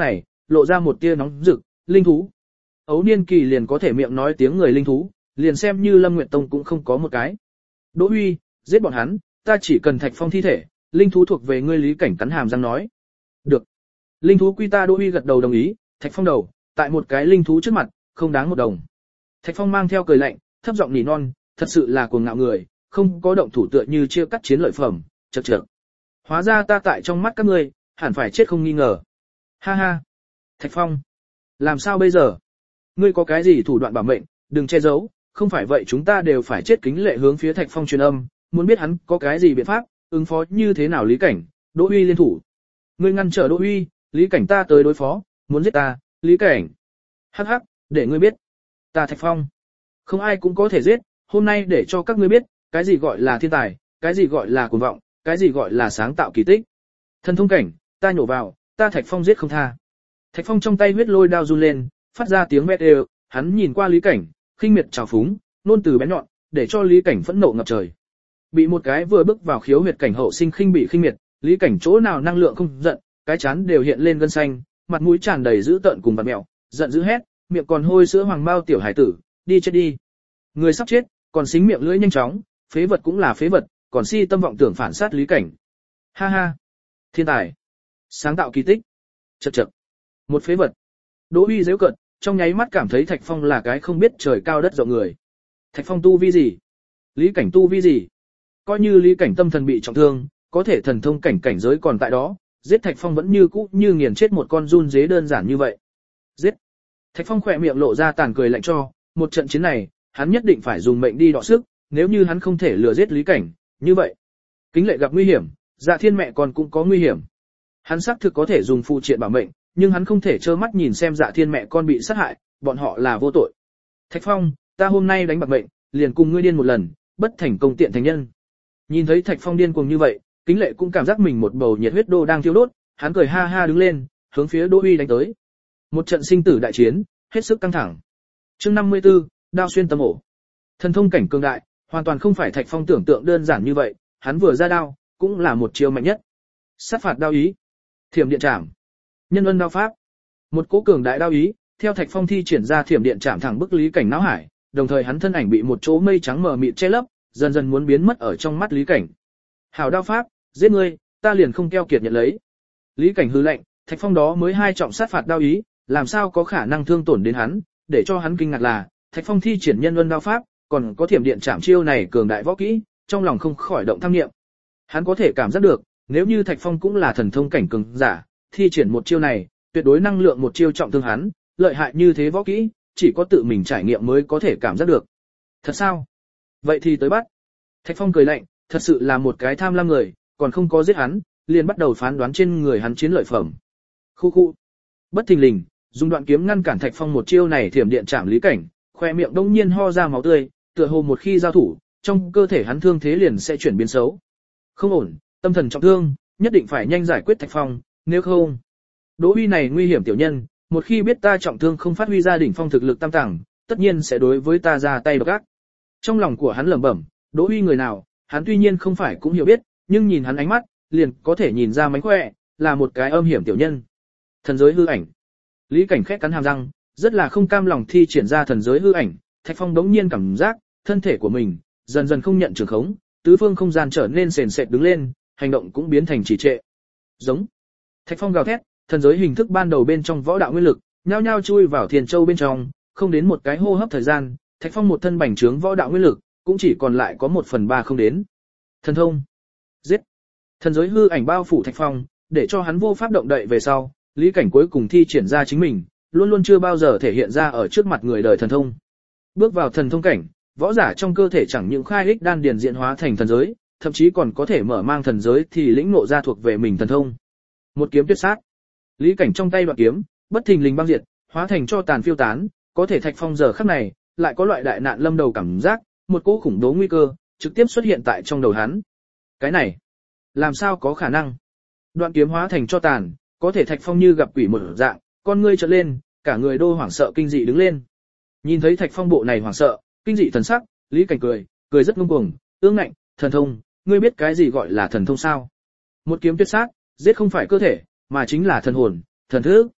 lộ ra một tia nóng rực, linh thú. Ấu niên kỳ liền có thể miệng nói tiếng người linh thú, liền xem như Lâm Nguyệt Tông cũng không có một cái. Đỗ Huy, giết bọn hắn, ta chỉ cần Thạch Phong thi thể, linh thú thuộc về ngươi. Lý Cảnh cắn hàm răng nói. Được. Linh thú quy ta. Đỗ Huy gật đầu đồng ý. Thạch Phong đầu, tại một cái linh thú trước mặt, không đáng một đồng. Thạch Phong mang theo cười lạnh, thấp giọng nỉ non, thật sự là cuồng ngạo người, không có động thủ tựa như chia cắt chiến lợi phẩm, chậc chậc. Hóa ra ta tại trong mắt các ngươi, hẳn phải chết không nghi ngờ. Ha ha. Thạch Phong, làm sao bây giờ? Ngươi có cái gì thủ đoạn bảo mệnh, đừng che giấu, không phải vậy chúng ta đều phải chết. Kính Lệ hướng phía Thạch Phong truyền âm, muốn biết hắn có cái gì biện pháp, ứng phó như thế nào. Lý Cảnh, Đỗ Huy liên thủ. Ngươi ngăn trở Đỗ Huy, Lý Cảnh ta tới đối phó, muốn giết ta, Lý Cảnh. Hắc hắc, để ngươi biết. Ta Thạch Phong, không ai cũng có thể giết, hôm nay để cho các ngươi biết, cái gì gọi là thiên tài, cái gì gọi là cuồng vọng, cái gì gọi là sáng tạo kỳ tích. Thần thông cảnh, ta nhổ vào, ta Thạch Phong giết không tha. Thạch Phong trong tay huyết lôi đao run lên, phát ra tiếng mét đều, hắn nhìn qua Lý Cảnh, khinh miệt trào phúng, nôn từ bén nhọn, để cho Lý Cảnh phẫn nộ ngập trời. Bị một cái vừa bước vào khiếu huyệt cảnh hậu sinh khinh bị khinh miệt, Lý Cảnh chỗ nào năng lượng không giận, cái chán đều hiện lên gân xanh, mặt mũi tràn đầy dữ tợn cùng vặn mèo, giận dữ hét, miệng còn hôi sữa hoàng bao tiểu hải tử, đi chết đi. Người sắp chết, còn xính miệng lưỡi nhanh chóng, phế vật cũng là phế vật, còn si tâm vọng tưởng phản sát Lý Cảnh. Ha ha, thiên tài, sáng tạo kỳ tích. Chậc chậc, một phế vật. Đỗ Huy giễu cợt, trong nháy mắt cảm thấy Thạch Phong là cái không biết trời cao đất rộng người. Thạch Phong tu vi gì? Lý Cảnh tu vi gì? Coi như Lý Cảnh tâm thần bị trọng thương, có thể thần thông cảnh cảnh giới còn tại đó, giết Thạch Phong vẫn như cũ như nghiền chết một con giun dế đơn giản như vậy. Giết. Thạch Phong khỏe miệng lộ ra tàn cười lạnh cho, một trận chiến này, hắn nhất định phải dùng mệnh đi đọ sức, nếu như hắn không thể lừa giết Lý Cảnh, như vậy, Kính Lệ gặp nguy hiểm, Dạ Thiên mẹ con cũng có nguy hiểm. Hắn xác thực có thể dùng phụ triện bảo mệnh, nhưng hắn không thể trơ mắt nhìn xem Dạ Thiên mẹ con bị sát hại, bọn họ là vô tội. Thạch Phong, ta hôm nay đánh bạc mệnh, liền cùng ngươi điên một lần, bất thành công tiện thành nhân. Nhìn thấy Thạch Phong điên cuồng như vậy, Kính Lệ cũng cảm giác mình một bầu nhiệt huyết đô đang thiêu đốt, hắn cười ha ha đứng lên, hướng phía Đỗ Huy đánh tới. Một trận sinh tử đại chiến, hết sức căng thẳng. Chương 54, đao xuyên tâm ổ. Thần thông cảnh cường đại, hoàn toàn không phải Thạch Phong tưởng tượng đơn giản như vậy, hắn vừa ra đao, cũng là một chiêu mạnh nhất. Sát phạt đao ý, thiểm điện trảm, nhân ân đao pháp. Một cỗ cường đại đao ý, theo Thạch Phong thi triển ra thiểm điện trảm thẳng bức Lý Cảnh não hải, đồng thời hắn thân ảnh bị một chỗ mây trắng mờ mịt che lấp, dần dần muốn biến mất ở trong mắt Lý Cảnh. Hảo đao pháp, giết ngươi, ta liền không keo kiệt nhận lấy. Lý Cảnh hừ lạnh, Thạch Phong đó mới hai trọng sát phạt đao ý, làm sao có khả năng thương tổn đến hắn, để cho hắn kinh ngạc là, Thạch Phong thi triển nhân ân đao pháp, còn có thiểm điện trảm chiêu này cường đại võ kỹ, trong lòng không khỏi động tham niệm. Hắn có thể cảm giác được, nếu như Thạch Phong cũng là thần thông cảnh cường giả, thi triển một chiêu này, tuyệt đối năng lượng một chiêu trọng thương hắn, lợi hại như thế võ kỹ, chỉ có tự mình trải nghiệm mới có thể cảm giác được. Thật sao? Vậy thì tới bắt. Thạch Phong cười lạnh, thật sự là một cái tham lam người, còn không có giết hắn, liền bắt đầu phán đoán trên người hắn chiến lợi phẩm. Khu khu. Bất thình lình, dùng đoạn kiếm ngăn cản Thạch Phong một chiêu này thiểm điện chạm Lý Cảnh, khoe miệng đông nhiên ho ra máu tươi, tựa hồ một khi giao thủ, trong cơ thể hắn thương thế liền sẽ chuyển biến xấu. Không ổn, tâm thần trọng thương, nhất định phải nhanh giải quyết Thạch Phong, nếu không. Đỗ Huy này nguy hiểm tiểu nhân, một khi biết ta trọng thương không phát huy ra đỉnh phong thực lực tam tầng, tất nhiên sẽ đối với ta ra tay độc ác. Trong lòng của hắn lẩm bẩm, Đỗ Huy người nào, hắn tuy nhiên không phải cũng hiểu biết, nhưng nhìn hắn ánh mắt, liền có thể nhìn ra mánh khỏe, là một cái âm hiểm tiểu nhân. Thần giới hư ảnh. Lý Cảnh khét cắn hàm răng, rất là không cam lòng thi triển ra thần giới hư ảnh, Thạch Phong đống nhiên cảm giác, thân thể của mình dần dần không nhận trường khống, tứ phương không gian trở nên sền sệt đứng lên, hành động cũng biến thành trì trệ. Giống. Thạch Phong gào thét, thần giới hình thức ban đầu bên trong võ đạo nguyên lực, nhao nhao chui vào Thiên Châu bên trong, không đến một cái hô hấp thời gian, Thạch Phong một thân bành trướng võ đạo nguyên lực, cũng chỉ còn lại có 1/3 không đến. Thần thông. Giết. Thần giới hư ảnh bao phủ Thạch Phong, để cho hắn vô pháp động đậy về sau, Lý Cảnh cuối cùng thi triển ra chính mình, luôn luôn chưa bao giờ thể hiện ra ở trước mặt người đời thần thông. Bước vào thần thông cảnh, võ giả trong cơ thể chẳng những khai ích đan điền diễn hóa thành thần giới, thậm chí còn có thể mở mang thần giới thì lĩnh ngộ ra thuộc về mình thần thông. Một kiếm tuyệt sát. Lý Cảnh trong tay đoạn kiếm, bất thình lình băng diệt, hóa thành cho tàn phiêu tán, có thể Thạch Phong giờ khắc này, lại có loại đại nạn lâm đầu cảm giác, một cỗ khủng bố nguy cơ, trực tiếp xuất hiện tại trong đầu hắn. Cái này, làm sao có khả năng? Đoạn kiếm hóa thành cho tàn, có thể Thạch Phong như gặp quỷ một dạng, con ngươi trợn lên, cả người đô hoảng sợ kinh dị đứng lên. Nhìn thấy Thạch Phong bộ này hoảng sợ, kinh dị thần sắc, Lý Cảnh cười rất ngông cuồng, ương ngạnh, thần thông, ngươi biết cái gì gọi là thần thông sao? Một kiếm tuyệt sát, giết không phải cơ thể, mà chính là thần hồn, thần thức.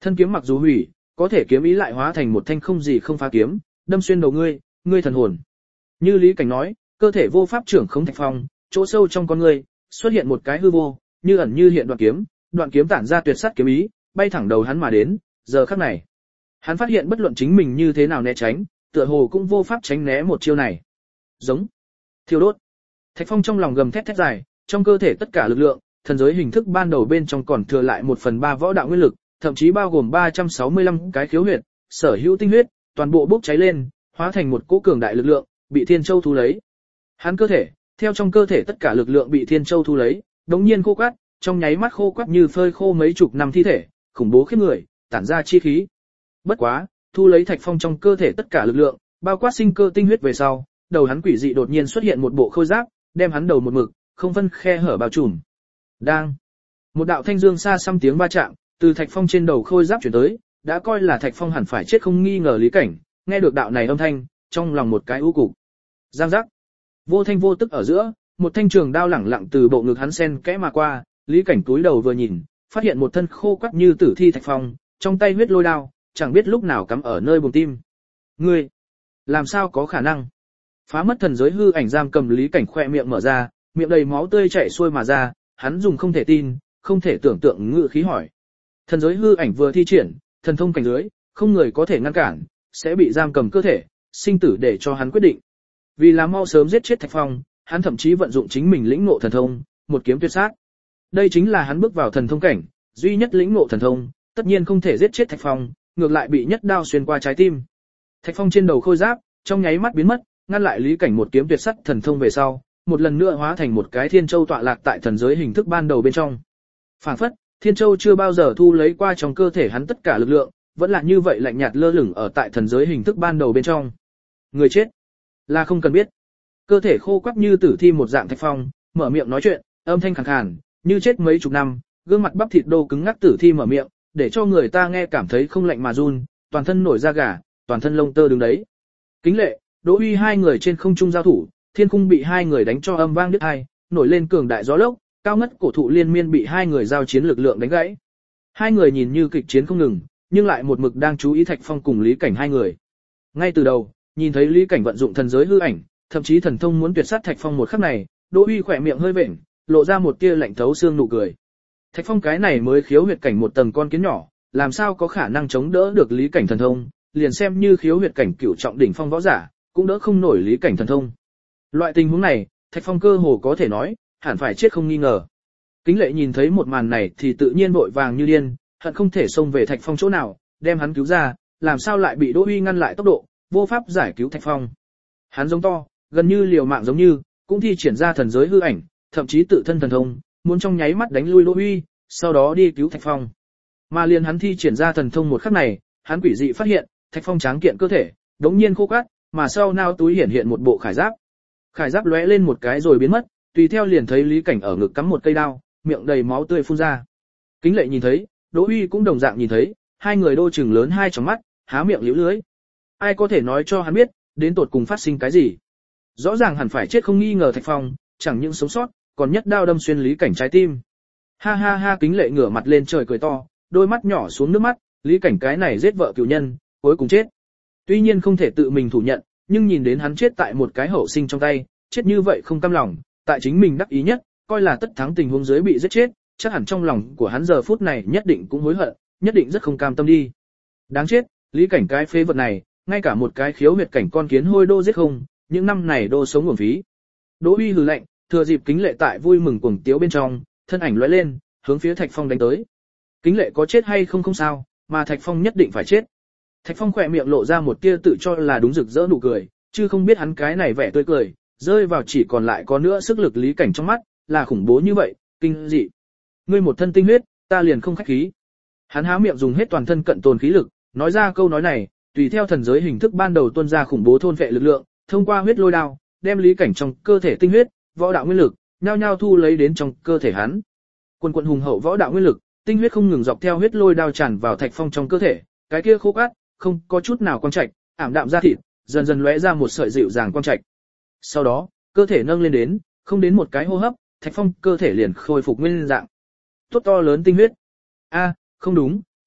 Thân kiếm mặc dù hủy, có thể kiếm ý lại hóa thành một thanh không gì không phá kiếm, đâm xuyên đầu ngươi, ngươi thần hồn. Như Lý Cảnh nói, cơ thể vô pháp trưởng khống Thạch Phong, chỗ sâu trong con ngươi xuất hiện một cái hư vô, như ẩn như hiện đoạn kiếm tản ra tuyệt sắc kiếm ý, bay thẳng đầu hắn mà đến, giờ khắc này, hắn phát hiện bất luận chính mình như thế nào né tránh, tựa hồ cũng vô pháp tránh né một chiêu này. Giống, thiêu đốt. Thạch Phong trong lòng gầm thét thét dài, trong cơ thể tất cả lực lượng, thần giới hình thức ban đầu bên trong còn thừa lại 1/3 võ đạo nguyên lực, thậm chí bao gồm 365 cái khiếu huyệt, sở hữu tinh huyết, toàn bộ bốc cháy lên, hóa thành một cỗ cường đại lực lượng, bị Thiên Châu thu lấy. Hắn cơ thể, theo trong cơ thể tất cả lực lượng bị Thiên Châu thu lấy, đống nhiên khô quắt, trong nháy mắt khô quắt như phơi khô mấy chục năm thi thể, khủng bố khiếp người, tản ra chi khí. Bất quá, thu lấy Thạch Phong trong cơ thể tất cả lực lượng, bao quát sinh cơ tinh huyết về sau, đầu hắn quỷ dị đột nhiên xuất hiện một bộ khôi giáp, đem hắn đầu một mực, không phân khe hở bao trùm. Đang, một đạo thanh dương xa xăm tiếng va chạm, từ Thạch Phong trên đầu khôi giáp chuyển tới, đã coi là Thạch Phong hẳn phải chết không nghi ngờ Lý Cảnh, nghe được đạo này âm thanh, trong lòng một cái u cục. Giang giác. Vô thanh vô tức ở giữa, một thanh trường đao lẳng lặng từ bộ ngực hắn xen kẽ mà qua, Lý Cảnh túi đầu vừa nhìn, phát hiện một thân khô quắt như tử thi Thạch Phong, trong tay huyết lôi đao, chẳng biết lúc nào cắm ở nơi buồng tim. Ngươi, làm sao có khả năng? Phá mất thần giới hư ảnh giam cầm Lý Cảnh khỏe miệng mở ra, miệng đầy máu tươi chảy xuôi mà ra, hắn dùng không thể tin, không thể tưởng tượng ngự khí hỏi. Thần giới hư ảnh vừa thi triển, thần thông cảnh giới, không người có thể ngăn cản, sẽ bị giam cầm cơ thể, sinh tử để cho hắn quyết định. Vì là mau sớm giết chết Thạch Phong, hắn thậm chí vận dụng chính mình lĩnh ngộ thần thông, một kiếm tuyệt sát. Đây chính là hắn bước vào thần thông cảnh, duy nhất lĩnh ngộ thần thông, tất nhiên không thể giết chết Thạch Phong, ngược lại bị nhất đao xuyên qua trái tim. Thạch Phong trên đầu khôi giáp, trong nháy mắt biến mất, ngăn lại Lý Cảnh một kiếm tuyệt sát thần thông về sau, một lần nữa hóa thành một cái Thiên Châu tọa lạc tại thần giới hình thức ban đầu bên trong. Phản phất, Thiên Châu chưa bao giờ thu lấy qua trong cơ thể hắn tất cả lực lượng, vẫn là như vậy lạnh nhạt lơ lửng ở tại thần giới hình thức ban đầu bên trong. Người chết là không cần biết. Cơ thể khô quắt như tử thi một dạng Thạch Phong, mở miệng nói chuyện, âm thanh khàn khàn, như chết mấy chục năm, gương mặt bắp thịt đô cứng ngắc tử thi mở miệng, để cho người ta nghe cảm thấy không lạnh mà run, toàn thân nổi da gà, toàn thân lông tơ đứng đấy. Kính Lệ, Đỗ Uy hai người trên không trung giao thủ, thiên khung bị hai người đánh cho âm vang đứt hai, nổi lên cường đại gió lốc, cao ngất cổ thụ liên miên bị hai người giao chiến lực lượng đánh gãy. Hai người nhìn như kịch chiến không ngừng, nhưng lại một mực đang chú ý Thạch Phong cùng Lý Cảnh hai người. Ngay từ đầu, nhìn thấy Lý Cảnh vận dụng thần giới hư ảnh, thậm chí thần thông muốn tuyệt sát Thạch Phong một khắc này, Đỗ Uy khỏe miệng hơi vện, lộ ra một tia lạnh thấu xương nụ cười. Thạch Phong cái này mới khiếu huyệt cảnh một tầng con kiến nhỏ, làm sao có khả năng chống đỡ được Lý Cảnh thần thông, liền xem như khiếu huyệt cảnh cửu trọng đỉnh phong võ giả, cũng đỡ không nổi Lý Cảnh thần thông. Loại tình huống này, Thạch Phong cơ hồ có thể nói, hẳn phải chết không nghi ngờ. Kính Lệ nhìn thấy một màn này thì tự nhiên vội vàng như điên, hận không thể xông về Thạch Phong chỗ nào, đem hắn cứu ra, làm sao lại bị Đỗ Uy ngăn lại tốc độ, vô pháp giải cứu Thạch Phong. Hắn giống to, gần như liều mạng giống như, cũng thi triển ra thần giới hư ảnh, thậm chí tự thân thần thông, muốn trong nháy mắt đánh lui Đỗ Uy, sau đó đi cứu Thạch Phong. Mà liền hắn thi triển ra thần thông một khắc này, hắn quỷ dị phát hiện, Thạch Phong tráng kiện cơ thể, đống nhiên khô cát, mà sau nao túi hiển hiện một bộ khải giáp. Khải giáp lóe lên một cái rồi biến mất, tùy theo liền thấy Lý Cảnh ở ngực cắm một cây đao, miệng đầy máu tươi phun ra. Kính Lệ nhìn thấy, Đỗ Uy cũng đồng dạng nhìn thấy, hai người đô trừng lớn hai tròng mắt, há miệng liễu lưới. Ai có thể nói cho hắn biết, đến tột cùng phát sinh cái gì? Rõ ràng hẳn phải chết không nghi ngờ Thạch Phong, chẳng những sống sót, còn nhất đao đâm xuyên Lý Cảnh trái tim. Ha ha ha, Kính Lệ ngửa mặt lên trời cười to, đôi mắt nhỏ xuống nước mắt, Lý Cảnh cái này giết vợ cửu nhân, cuối cùng chết. Tuy nhiên không thể tự mình thủ nhận, nhưng nhìn đến hắn chết tại một cái hậu sinh trong tay, chết như vậy không cam lòng, tại chính mình đắc ý nhất, coi là tất thắng tình huống dưới bị giết chết, chắc hẳn trong lòng của hắn giờ phút này nhất định cũng hối hận, nhất định rất không cam tâm đi. Đáng chết, Lý Cảnh cái phế vật này, ngay cả một cái khiếu huyệt cảnh con kiến hôi đô giết không, những năm này đô sống uổng phí. Đỗ Uy hừ lạnh, thừa dịp Kính Lệ tại vui mừng cuồng tiếu bên trong, thân ảnh lóe lên, hướng phía Thạch Phong đánh tới. Kính Lệ có chết hay không không sao, mà Thạch Phong nhất định phải chết. Thạch Phong khỏe miệng lộ ra một tia tự cho là đúng rực rỡ nụ cười, chứ không biết hắn cái này vẻ tươi cười, rơi vào chỉ còn lại có nữa sức lực Lý Cảnh trong mắt, là khủng bố như vậy, kinh dị. Ngươi một thân tinh huyết, ta liền không khách khí. Hắn há miệng dùng hết toàn thân cận tồn khí lực, nói ra câu nói này, tùy theo thần giới hình thức ban đầu tuôn ra khủng bố thôn vệ lực lượng, thông qua huyết lôi đao, đem Lý Cảnh trong cơ thể tinh huyết, võ đạo nguyên lực, nhao nhao thu lấy đến trong cơ thể hắn. Quần quần hùng hậu võ đạo nguyên lực, tinh huyết không ngừng dọc theo huyết lôi đao tràn vào Thạch Phong trong cơ thể, cái kia khô cát, không có chút nào quang trạch, ảm đạm da thịt, dần dần lóe ra một sợi dịu dàng quang trạch. Sau đó, cơ thể nâng lên đến, không đến một cái hô hấp, Thạch Phong cơ thể liền khôi phục nguyên dạng. Tốt to lớn tinh huyết. A, không đúng,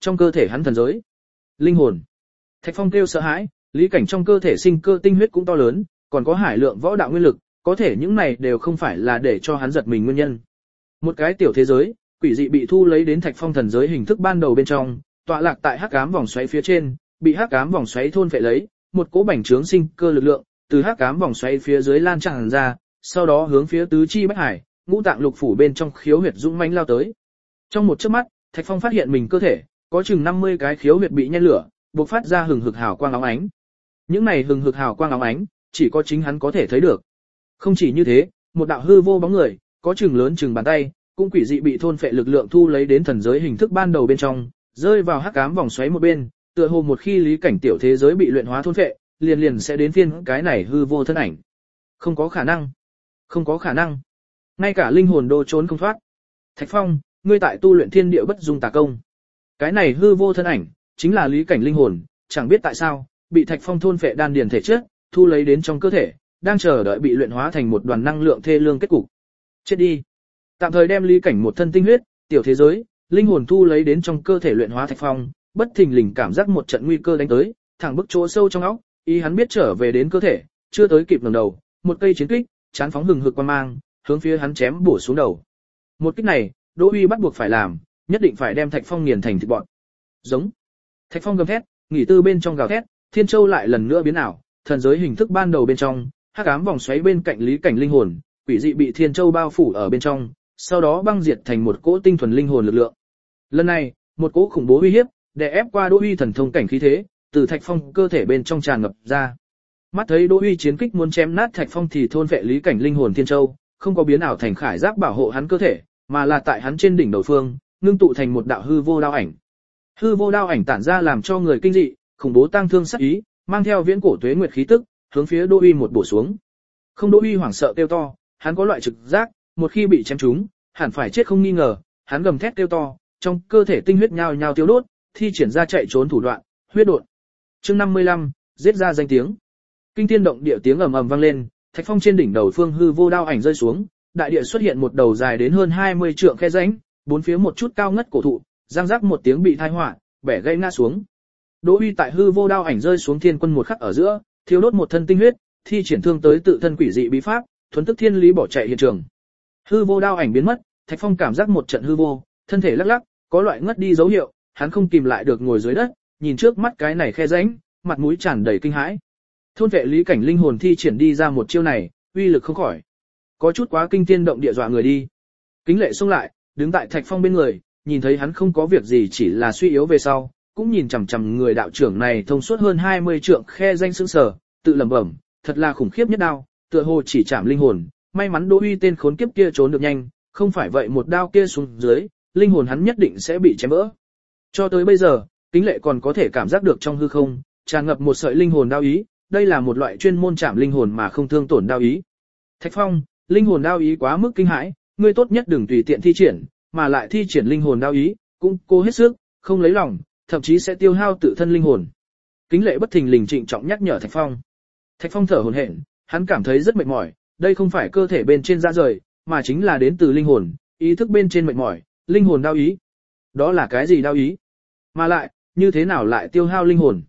trong cơ thể hắn thần giới. Linh hồn. Thạch Phong kêu sợ hãi, Lý Cảnh trong cơ thể sinh cơ tinh huyết cũng to lớn, còn có hải lượng võ đạo nguyên lực, có thể những này đều không phải là để cho hắn giật mình nguyên nhân. Một cái tiểu thế giới, quỷ dị bị thu lấy đến Thạch Phong thần giới hình thức ban đầu bên trong, tọa lạc tại hắc ám vòng xoáy phía trên, bị hắc ám vòng xoáy thôn phệ lấy, một cỗ bành trướng sinh cơ lực lượng từ hắc ám vòng xoáy phía dưới lan tràn ra, sau đó hướng phía tứ chi bách hải, ngũ tạng lục phủ bên trong khiếu huyệt dũng mãnh lao tới. Trong một chớp mắt, Thạch Phong phát hiện mình cơ thể có chừng 50 cái khiếu huyệt bị nhen lửa, bộc phát ra hừng hực hào quang óng ánh. Những này hừng hực hào quang óng ánh, chỉ có chính hắn có thể thấy được. Không chỉ như thế, một đạo hư vô bóng người, có chừng lớn chừng bàn tay, cũng quỷ dị bị thôn phệ lực lượng thu lấy đến thần giới hình thức ban đầu bên trong, rơi vào hắc ám vòng xoáy một bên, tựa hồ một khi lý cảnh tiểu thế giới bị luyện hóa thôn phệ, liền liền sẽ đến phiên cái này hư vô thân ảnh. Không có khả năng. Không có khả năng. Ngay cả linh hồn đô trốn không thoát. Thạch Phong, ngươi tại tu luyện thiên địa bất dung tà công. Cái này hư vô thân ảnh, chính là lý cảnh linh hồn, chẳng biết tại sao, bị Thạch Phong thôn phệ đan điền thể chất, thu lấy đến trong cơ thể, đang chờ đợi bị luyện hóa thành một đoàn năng lượng thê lương kết cục. Chết đi. Tạm thời đem lý cảnh một thân tinh huyết, tiểu thế giới, linh hồn thu lấy đến trong cơ thể luyện hóa Thạch Phong, bất thình lình cảm giác một trận nguy cơ đánh tới, thẳng bức chỗ sâu trong óc, ý hắn biết trở về đến cơ thể, chưa tới kịp ngẩng đầu, một cây chiến kích, chán phóng hừng hực quang mang, hướng phía hắn chém bổ xuống đầu. Một kích này, Đỗ Uy bắt buộc phải làm, nhất định phải đem Thạch Phong nghiền thành thịt bọn. Giống. Thạch Phong gầm thét, nghỉ tư bên trong gào thét, Thiên Châu lại lần nữa biến ảo, thần giới hình thức ban đầu bên trong, hắc ám vòng xoáy bên cạnh lý cảnh linh hồn, quỷ dị bị Thiên Châu bao phủ ở bên trong, sau đó băng diệt thành một cỗ tinh thuần linh hồn lực lượng. Lần này, một cỗ khủng bố uy hiếp, đè ép qua Đỗ Uy thần thông cảnh khí thế, từ Thạch Phong cơ thể bên trong tràn ngập ra. Mắt thấy Đỗ Uy chiến kích muốn chém nát Thạch Phong thì thôn vệ lý cảnh linh hồn Thiên Châu, không có biến ảo thành khải giáp bảo hộ hắn cơ thể, mà là tại hắn trên đỉnh đầu phương, ngưng tụ thành một đạo hư vô đao ảnh. Hư vô đao ảnh tản ra làm cho người kinh dị, khủng bố tang thương sát ý, mang theo viễn cổ tuế nguyệt khí tức, hướng phía Đỗ Uy một bổ xuống. Không, Đỗ Uy hoảng sợ kêu to, hắn có loại trực giác, một khi bị chém trúng, hẳn phải chết không nghi ngờ, hắn gầm thét kêu to, trong cơ thể tinh huyết nhao nhao tiêu đốt, thi triển ra chạy trốn thủ đoạn, huyết độn. Chương 55, giết ra danh tiếng. Kinh thiên động địa tiếng ầm ầm vang lên, Thạch Phong trên đỉnh đầu phương hư vô đao ảnh rơi xuống, đại địa xuất hiện một đầu dài đến hơn 20 trượng khe rãnh, bốn phía một chút cao ngất cổ thụ, răng rắc một tiếng bị thai hỏa, bẻ gãy ngã xuống. Đỗ Uy tại hư vô đao ảnh rơi xuống thiên quân một khắc ở giữa, thiêu đốt một thân tinh huyết, thi triển thương tới tự thân quỷ dị bí pháp, thuần tức thiên lý bỏ chạy hiện trường. Hư vô đao ảnh biến mất, Thạch Phong cảm giác một trận hư vô, thân thể lắc lắc, có loại ngất đi dấu hiệu, hắn không kìm lại được ngồi dưới đất, nhìn trước mắt cái này khe rãnh, mặt mũi tràn đầy kinh hãi. Thôn vệ lý cảnh linh hồn thi triển đi ra một chiêu này, uy lực không khỏi. Có chút quá kinh thiên động địa dọa người đi. Kính Lệ xông lại, đứng tại Thạch Phong bên người, nhìn thấy hắn không có việc gì chỉ là suy yếu về sau, cũng nhìn chằm chằm người đạo trưởng này thông suốt hơn 20 trượng khe danh sững sờ, tự lẩm bẩm, thật là khủng khiếp nhất đao, tựa hồ chỉ chạm linh hồn, may mắn Đỗ Uy tên khốn kiếp kia trốn được nhanh, không phải vậy một đao kia xuống dưới, linh hồn hắn nhất định sẽ bị chém vỡ. Cho tới bây giờ, Kính Lệ còn có thể cảm giác được trong hư không, tràn ngập một sợi linh hồn đao ý, đây là một loại chuyên môn chạm linh hồn mà không thương tổn đao ý. Thạch Phong, linh hồn đao ý quá mức kinh hãi, ngươi tốt nhất đừng tùy tiện thi triển, mà lại thi triển linh hồn đao ý, cũng cố hết sức, không lấy lòng, thậm chí sẽ tiêu hao tự thân linh hồn. Kính Lệ bất thình lình trịnh trọng nhắc nhở Thạch Phong. Thạch Phong thở hổn hển, hắn cảm thấy rất mệt mỏi, đây không phải cơ thể bên trên da rời, mà chính là đến từ linh hồn, ý thức bên trên mệt mỏi, linh hồn đao ý. Đó là cái gì đao ý? Mà lại, như thế nào lại tiêu hao linh hồn?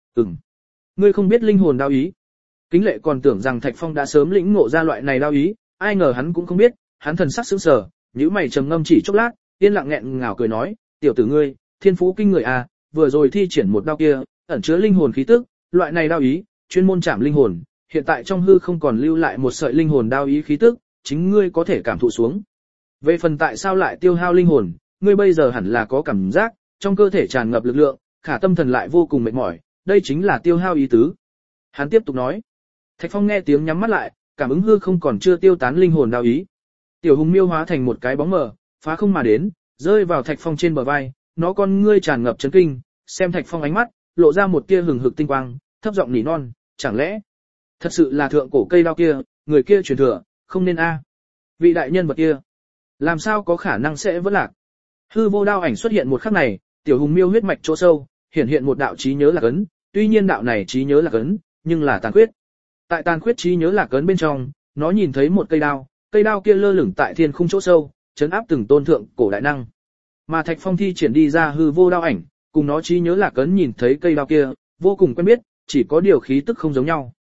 Ngươi không biết linh hồn đao ý. Kính Lệ còn tưởng rằng Thạch Phong đã sớm lĩnh ngộ ra loại này đao ý, ai ngờ hắn cũng không biết, hắn thần sắc sững sờ, nhíu mày trầm ngâm chỉ chốc lát, yên lặng nghẹn ngào cười nói, tiểu tử ngươi, thiên phú kinh người à, vừa rồi thi triển một đao kia, ẩn chứa linh hồn khí tức, loại này đao ý, chuyên môn chạm linh hồn, hiện tại trong hư không còn lưu lại một sợi linh hồn đao ý khí tức, chính ngươi có thể cảm thụ xuống. Về phần tại sao lại tiêu hao linh hồn, ngươi bây giờ hẳn là có cảm giác, trong cơ thể tràn ngập lực lượng, khả tâm thần lại vô cùng mệt mỏi, đây chính là tiêu hao ý tứ. Hắn tiếp tục nói. Thạch Phong nghe tiếng nhắm mắt lại, cảm ứng hư không còn chưa tiêu tán linh hồn đao ý. Tiểu Hùng Miêu hóa thành một cái bóng mờ, phá không mà đến, rơi vào Thạch Phong trên bờ vai, nó con ngươi tràn ngập chấn kinh, xem Thạch Phong ánh mắt, lộ ra một tia hừng hực tinh quang, thấp giọng nỉ non, chẳng lẽ thật sự là thượng cổ cây đao kia, người kia truyền thừa, không nên a. Vị đại nhân vật kia, làm sao có khả năng sẽ vỡ lạc. Hư vô đao ảnh xuất hiện một khắc này, Tiểu Hùng Miêu huyết mạch chỗ sâu, hiện hiện một đạo trí nhớ lạc ấn, tuy nhiên đạo này trí nhớ lạc ấn, nhưng là tàn khuyết. Tại tàn khuyết trí nhớ lạc ấn bên trong, nó nhìn thấy một cây đao kia lơ lửng tại thiên khung chỗ sâu, chấn áp từng tôn thượng cổ đại năng. Mà Thạch Phong thi triển đi ra hư vô đao ảnh, Cùng nó trí nhớ Lạc Ấn nhìn thấy cây đao kia, vô cùng quen biết, chỉ có điều khí tức không giống nhau.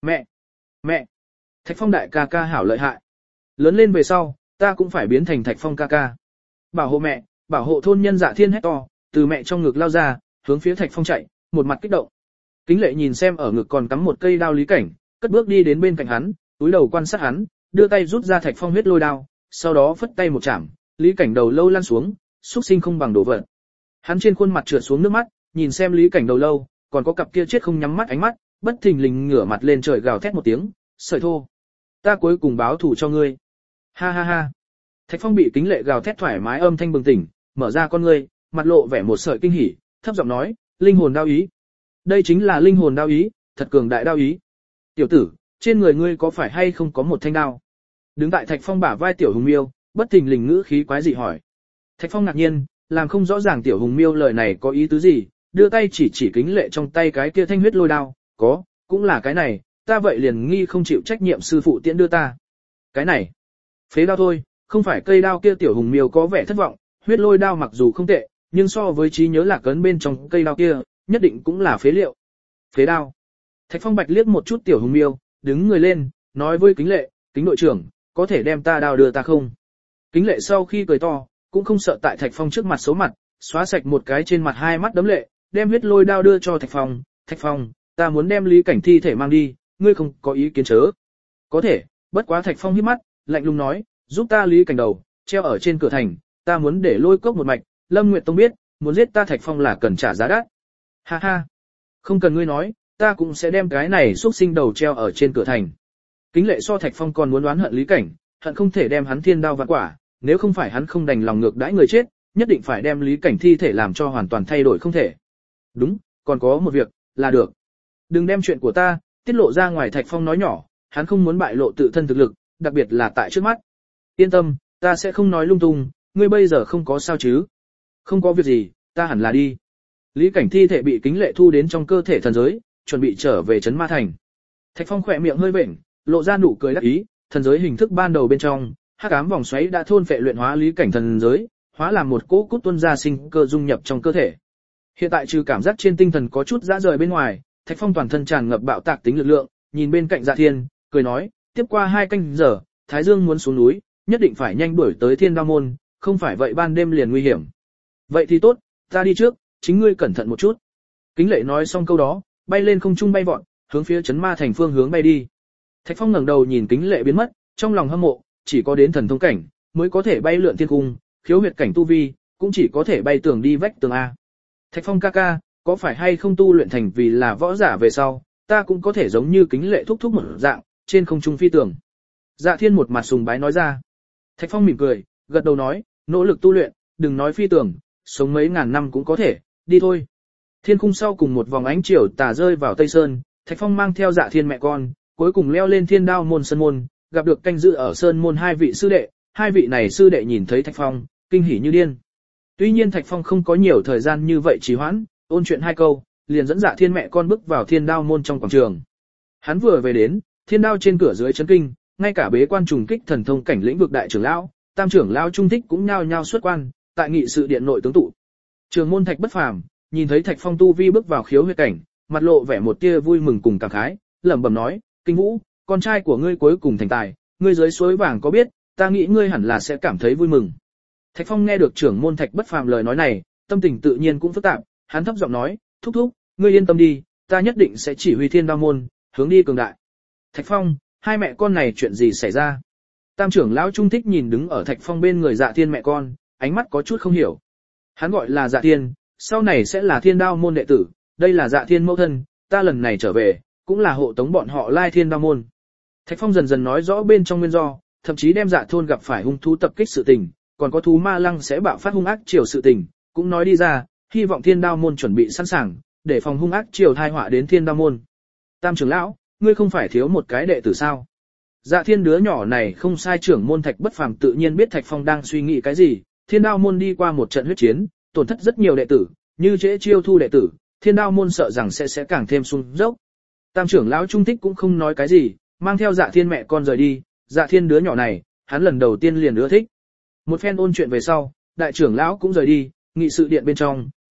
Mẹ, Thạch Phong đại ca ca hảo lợi hại. Lớn lên về sau, ta cũng phải biến thành Thạch Phong ca ca. Bảo hộ mẹ, bảo hộ thôn nhân Dạ Thiên hét to, từ mẹ trong ngực lao ra, hướng phía Thạch Phong chạy, một mặt kích động. Kính Lệ nhìn xem ở ngực còn cắm một cây đao Lý Cảnh, cất bước đi đến bên cạnh hắn, túi đầu quan sát hắn, đưa tay rút ra Thạch Phong huyết lôi đao, sau đó phất tay một chạm, Lý Cảnh đầu lâu lăn xuống, xúc sinh không bằng đồ vật. Hắn trên khuôn mặt trượt xuống nước mắt, nhìn xem Lý Cảnh đầu lâu, còn có cặp kia chết không nhắm mắt ánh mắt, bất thình lình ngửa mặt lên trời gào thét một tiếng, sợi thô. Ta cuối cùng báo thù cho ngươi. Ha ha ha. Thạch Phong bị Kính Lệ gào thét thoải mái âm thanh bừng tỉnh, mở ra con ngươi, mặt lộ vẻ một sợi kinh hỉ, thấp giọng nói, linh hồn đao ý. Đây chính là linh hồn đao ý, thật cường đại đao ý. Tiểu tử, trên người ngươi có phải hay không có một thanh đao? Đứng tại Thạch Phong bả vai Tiểu Hùng Miêu, bất thình lình ngữ khí quái dị hỏi. Thạch Phong ngạc nhiên, làm không rõ ràng Tiểu Hùng Miêu lời này có ý tứ gì, đưa tay chỉ Kính Lệ trong tay cái kia thanh huyết lôi đao, cũng là cái này, ta vậy liền nghi không chịu trách nhiệm sư phụ tiễn đưa ta. Cái này, phế đao thôi, không phải cây đao kia. Tiểu Hùng Miêu có vẻ thất vọng, huyết lôi đao mặc dù không tệ, nhưng so với trí nhớ Lạc Ấn bên trong cây đao kia, nhất định cũng là phế liệu. Phế đao. Thạch Phong bạch liếc một chút Tiểu Hùng Miêu, đứng người lên, nói với Kính Lệ, Kính đội trưởng, có thể đem ta đao đưa ta không? Kính Lệ sau khi cười to, cũng không sợ tại Thạch Phong trước mặt xấu mặt, xóa sạch một cái trên mặt hai mắt đấm lệ, đem huyết lôi đao đưa cho Thạch Phong. Thạch Phong, ta muốn đem Lý Cảnh thi thể mang đi, ngươi không có ý kiến chớ? Có thể, bất quá. Thạch Phong híp mắt, lạnh lùng nói, giúp ta Lý Cảnh đầu, treo ở trên cửa thành, ta muốn để Lôi Cốc một mạch, Lâm Nguyệt Tông biết, muốn giết ta Thạch Phong là cần trả giá đắt. Ha ha, không cần ngươi nói, ta cũng sẽ đem cái này xúc sinh đầu treo ở trên cửa thành. Kính Lệ so Thạch Phong còn muốn oán hận Lý Cảnh, hận không thể đem hắn thiên đao vạn quả, nếu không phải hắn không đành lòng ngược đãi người chết, nhất định phải đem Lý Cảnh thi thể làm cho hoàn toàn thay đổi không thể. Đúng, còn có một việc, là được. Đừng đem chuyện của ta tiết lộ ra ngoài. Thạch Phong nói nhỏ, hắn không muốn bại lộ tự thân thực lực, đặc biệt là tại trước mắt. Yên tâm, ta sẽ không nói lung tung, ngươi bây giờ không có sao chứ? Không có việc gì, ta hẳn là đi. Lý Cảnh thi thể bị Kính Lệ thu đến trong cơ thể thần giới, chuẩn bị trở về trấn Ma Thành. Thạch Phong khỏe miệng hơi vểnh, lộ ra nụ cười đắc ý, thần giới hình thức ban đầu bên trong, hắc ám vòng xoáy đã thôn phệ luyện hóa Lý Cảnh thần giới, hóa làm một cỗ cút tuôn ra sinh cơ dung nhập trong cơ thể. Hiện tại trừ cảm giác trên tinh thần có chút rã rời bên ngoài, Thạch Phong toàn thân tràn ngập bạo tạc tính lực lượng, nhìn bên cạnh Dạ Thiên, cười nói, tiếp qua 2 canh giờ, Thái Dương muốn xuống núi, nhất định phải nhanh đuổi tới Thiên Đao môn, không phải vậy ban đêm liền nguy hiểm. Vậy thì tốt, ta đi trước, chính ngươi cẩn thận một chút. Kính Lệ nói xong câu đó, bay lên không trung bay vọt, hướng phía trấn Ma Thành phương hướng bay đi. Thạch Phong ngẩng đầu nhìn Kính Lệ biến mất, trong lòng hâm mộ, chỉ có đến thần thông cảnh mới có thể bay lượn thiên cung, khiếu huyệt cảnh tu vi cũng chỉ có thể bay tường đi vách tường a. Thạch Phong ca ca, có phải hay không tu luyện thành vì là võ giả về sau, ta cũng có thể giống như Kính Lệ thúc thúc một dạng, trên không trung phi tường. Dạ Thiên một mặt sùng bái nói ra. Thạch Phong mỉm cười, gật đầu nói, nỗ lực tu luyện, đừng nói phi tường, sống mấy ngàn năm cũng có thể, đi thôi. Thiên khung sau cùng một vòng ánh chiều tà rơi vào Tây Sơn, Thạch Phong mang theo Dạ Thiên mẹ con, cuối cùng leo lên Thiên Đao môn sơn môn, gặp được canh giữ ở sơn môn 2 vị sư đệ, 2 vị này sư đệ nhìn thấy Thạch Phong, kinh hỉ như điên. Tuy nhiên Thạch Phong không có nhiều thời gian như vậy trì hoãn, ôn chuyện 2 câu, liền dẫn Dạ Thiên mẹ con bước vào Thiên Đao môn trong quảng trường. Hắn vừa về đến, Thiên Đao trên cửa dưới chấn kinh, ngay cả bế quan trùng kích thần thông cảnh lĩnh vực đại trưởng lão, tam trưởng lão trung thích cũng nhao nhao xuất quan, tại nghị sự điện nội tướng tụ. Trường môn Thạch Bất Phàm nhìn thấy Thạch Phong tu vi bước vào khiếu huyệt cảnh, mặt lộ vẻ một tia vui mừng cùng cảm khái, lẩm bẩm nói, Kinh Vũ, con trai của ngươi cuối cùng thành tài, ngươi dưới suối vàng có biết, ta nghĩ ngươi hẳn là sẽ cảm thấy vui mừng. Thạch Phong nghe được trưởng môn Thạch Bất Phàm lời nói này, tâm tình tự nhiên cũng phức tạp, hắn thấp giọng nói, thúc thúc, ngươi yên tâm đi, ta nhất định sẽ chỉ huy Thiên Đao môn, hướng đi cường đại. Thạch Phong, 2 mẹ con này chuyện gì xảy ra? Tam trưởng lão trung thích nhìn đứng ở Thạch Phong bên người Dạ Thiên mẹ con, ánh mắt có chút không hiểu. Hắn gọi là Dạ Thiên, sau này sẽ là Thiên Đao môn đệ tử, đây là Dạ Thiên mẫu thân, ta lần này trở về, cũng là hộ tống bọn họ lai Thiên Đao môn. Thạch Phong dần dần nói rõ bên trong nguyên do, thậm chí đem Dạ thôn gặp phải hung thú tập kích sự tình, còn có thú ma lăng sẽ bạo phát hung ác triều sự tình, cũng nói đi ra, hy vọng Thiên Đao môn chuẩn bị sẵn sàng, để phòng hung ác triều tai họa đến Thiên Đao môn. Tam trưởng lão, ngươi không phải thiếu một cái đệ tử sao? Dạ Thiên đứa nhỏ này không sai. Trưởng môn Thạch Bất Phàm tự nhiên biết Thạch Phong đang suy nghĩ cái gì, Thiên Đao môn đi qua một trận huyết chiến, tổn thất rất nhiều đệ tử, như trễ chiêu thu đệ tử, Thiên Đao môn sợ rằng sẽ càng thêm sung dốc. Tam trưởng lão trung thích cũng không nói cái gì, mang theo Dạ Thiên mẹ con rời đi. Dạ Thiên đứa nhỏ này, hắn lần đầu tiên liền ưa thích. Một phen ôn chuyện về sau, đại trưởng lão cũng rời đi, nghị sự điện bên trong,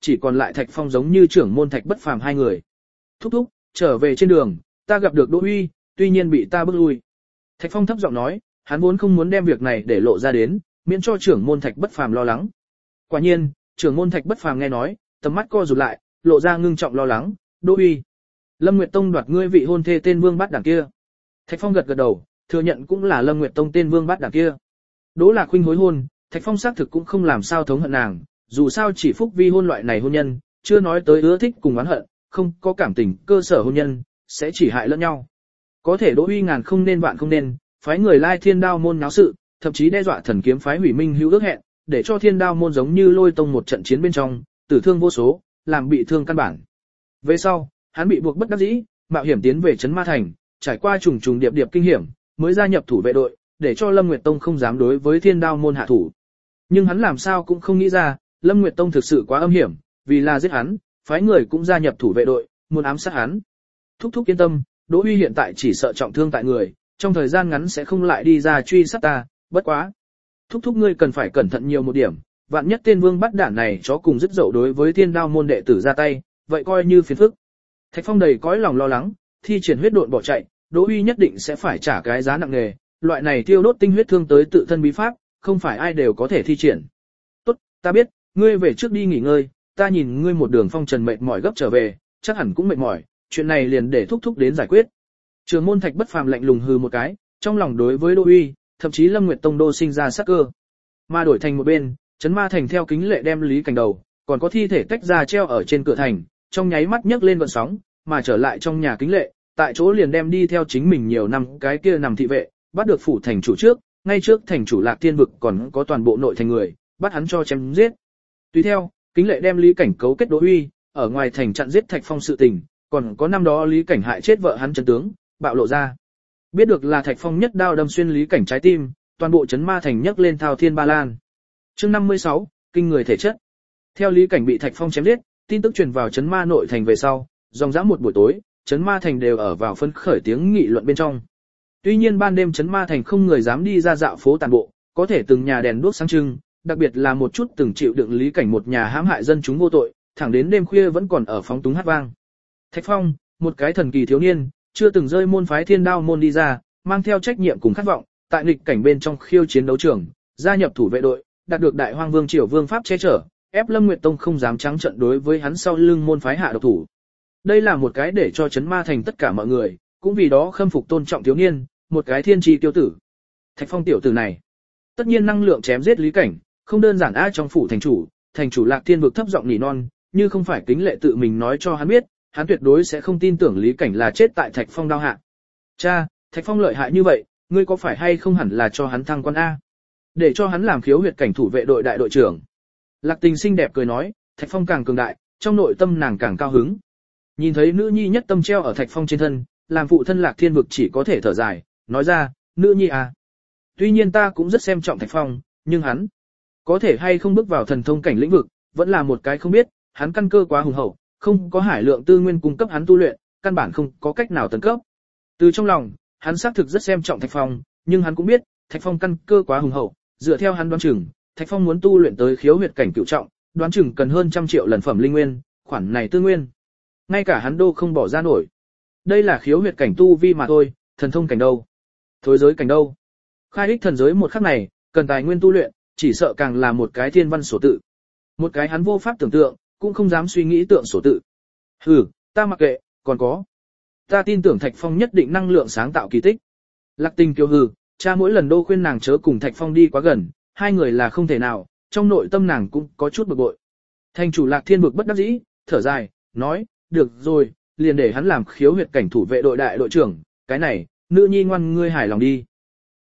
chỉ còn lại Thạch Phong giống như trưởng môn Thạch Bất Phàm hai người. Thúc thúc, trở về trên đường, ta gặp được Đỗ Uy, tuy nhiên bị ta bước lui. Thạch Phong thấp giọng nói, hắn vốn không muốn đem việc này để lộ ra đến, miễn cho trưởng môn Thạch Bất Phàm lo lắng. Quả nhiên, trưởng môn Thạch Bất Phàm nghe nói, tầm mắt co rụt lại, lộ ra ngưng trọng lo lắng, Đỗ Uy. Lâm Nguyệt Tông đoạt ngươi vị hôn thê tên Vương Bát Đảng kia. Thạch Phong gật gật đầu, thừa nhận cũng là Lâm Nguyệt Tông tên Vương Bát Đảng kia. Đỗ Lạc Khuynh hối hôn, Thạch Phong xác thực cũng không làm sao thống hận nàng, dù sao chỉ phúc vi hôn loại này hôn nhân, chưa nói tới ưa thích cùng oán hận, không có cảm tình, cơ sở hôn nhân sẽ chỉ hại lẫn nhau. Có thể Đỗ Uy ngàn không nên vạn không nên, phái người lai Thiên Đao môn náo sự, thậm chí đe dọa Thần Kiếm phái hủy minh hữu ước hẹn, để cho Thiên Đao môn giống như Lôi Tông một trận chiến bên trong, tử thương vô số, làm bị thương căn bản. Về sau, hắn bị buộc bất đắc dĩ, mạo hiểm tiến về trấn Ma Thành, trải qua trùng trùng điệp điệp kinh hiểm, mới gia nhập thủ vệ đội, để cho Lâm Nguyệt Tông không dám đối với Thiên Đao môn hạ thủ. Nhưng hắn làm sao cũng không nghĩ ra, Lâm Nguyệt Tông thực sự quá âm hiểm, vì là giết hắn, phái người cũng gia nhập thủ vệ đội, muốn ám sát hắn. Thúc thúc yên tâm, Đỗ Uy hiện tại chỉ sợ trọng thương tại người, trong thời gian ngắn sẽ không lại đi ra truy sát ta, bất quá. Thúc thúc ngươi cần phải cẩn thận nhiều một điểm, vạn nhất tên Vương Bát Đản này chó cùng dứt dậu đối với Thiên Đao môn đệ tử ra tay, vậy coi như phiền phức. Thạch Phong đầy cõi lòng lo lắng, thi triển huyết độn bỏ chạy, Đỗ Uy nhất định sẽ phải trả cái giá nặng nề, loại này tiêu đốt tinh huyết thương tới tự thân bí pháp, không phải ai đều có thể thi triển. Tốt, ta biết, ngươi về trước đi nghỉ ngơi, ta nhìn ngươi một đường phong trần mệt mỏi gấp trở về, chắc hẳn cũng mệt mỏi, chuyện này liền để thúc thúc đến giải quyết. Trường môn Thạch Bất Phàm lạnh lùng hừ một cái, trong lòng đối với Đỗ Uy, thậm chí Lâm Nguyệt Tông đô sinh ra sát cơ. Mà đổi thành một bên, trấn Ma Thành theo kính lệ đem Lý Cảnh đầu, còn có thi thể tách ra treo ở trên cửa thành, trong nháy mắt nhấc lên gợn sóng, mà trở lại trong nhà kính lệ, tại chỗ liền đem đi theo chính mình nhiều năm cái kia nằm thị vệ, bắt được phủ thành chủ trước, ngay trước thành chủ Lạc Thiên vực còn có toàn bộ nội thành người, bắt hắn cho chém giết. Tùy theo, kính lệ đem Lý Cảnh cấu kết Đỗ Uy, ở ngoài thành chặn giết Thạch Phong sự tình, còn có năm đó Lý Cảnh hại chết vợ hắn chân tướng, bạo lộ ra. Biết được là Thạch Phong nhất đao đâm xuyên Lý Cảnh trái tim, toàn bộ trấn Ma Thành nhấc lên thao thiên ba lan. Chương 56, kinh người thể chất. Theo Lý Cảnh bị Thạch Phong chém giết, tin tức truyền vào trấn Ma nội thành về sau, dòng dã một buổi tối, trấn Ma Thành đều ở vào phấn khởi tiếng nghị luận bên trong. Tuy nhiên ban đêm trấn Ma Thành không người dám đi ra dạo phố tàn bộ, có thể từng nhà đèn đuốc sáng trưng, đặc biệt là một chút từng chịu đựng Lý Cảnh một nhà hãm hại dân chúng vô tội, thẳng đến đêm khuya vẫn còn ở phóng túng hát vang. Thạch Phong, một cái thần kỳ thiếu niên, chưa từng rơi môn phái Thiên Đao môn đi ra, mang theo trách nhiệm cùng khát vọng, tại nghịch cảnh bên trong khiêu chiến đấu trường, gia nhập thủ vệ đội, đạt được Đại Hoang Vương Triều Vương pháp che chở, ép Lâm Nguyệt Tông không dám trắng trận đối với hắn sau lưng môn phái hạ độc thủ. Đây là một cái để cho trấn Ma Thành tất cả mọi người, cũng vì đó khâm phục tôn trọng thiếu niên, một cái thiên tri tiêu tử. Thạch Phong tiểu tử này, tất nhiên năng lượng chém giết Lý Cảnh, không đơn giản ai trong phủ thành chủ Lạc Thiên vực thấp giọng nỉ non, như không phải kính lệ tự mình nói cho hắn biết, hắn tuyệt đối sẽ không tin tưởng Lý Cảnh là chết tại Thạch Phong đao hạ. Cha, Thạch Phong lợi hại như vậy, ngươi có phải hay không hẳn là cho hắn thăng quan A? Để cho hắn làm khiếu huyệt cảnh thủ vệ đội đại đội trưởng. Lạc Tình xinh đẹp cười nói, Thạch Phong càng cường đại, trong nội tâm nàng càng cao hứng. Nhìn thấy nữ nhi nhất tâm treo ở Thạch Phong trên thân, làm phụ thân Lạc Thiên vực chỉ có thể thở dài, nói ra, nữ nhi à. Tuy nhiên ta cũng rất xem trọng Thạch Phong, nhưng hắn có thể hay không bước vào thần thông cảnh lĩnh vực, vẫn là một cái không biết, hắn căn cơ quá hùng hậu, không có hải lượng tư nguyên cung cấp hắn tu luyện, căn bản không có cách nào tấn cấp. Từ trong lòng, hắn xác thực rất xem trọng Thạch Phong, nhưng hắn cũng biết, Thạch Phong căn cơ quá hùng hậu, dựa theo hắn đoán chừng, Thạch Phong muốn tu luyện tới khiếu huyệt cảnh cửu trọng, đoán chừng cần hơn 100 triệu lần phẩm linh nguyên, khoản này tư nguyên, ngay cả hắn đô không bỏ ra nổi. Đây là khiếu huyệt cảnh tu vi mà thôi, thần thông cảnh đâu? Thối giới cảnh đâu? Khai ích thần giới một khắc này, cần tài nguyên tu luyện, chỉ sợ càng là một cái thiên văn sổ tự. Một cái hắn vô pháp tưởng tượng, cũng không dám suy nghĩ tượng sổ tự. Hừ, ta mặc kệ, còn có. Ta tin tưởng Thạch Phong nhất định năng lượng sáng tạo kỳ tích. Lạc Tình kiều hừ, cha mỗi lần đô khuyên nàng chớ cùng Thạch Phong đi quá gần, hai người là không thể nào, trong nội tâm nàng cũng có chút bực bội. Thành chủ Lạc Thiên vực bất đắc dĩ, thở dài, nói, được rồi, liền để hắn làm khiếu huyệt cảnh thủ vệ đội đại đội trưởng, cái này, nữ nhi ngoan ngươi hài lòng đi.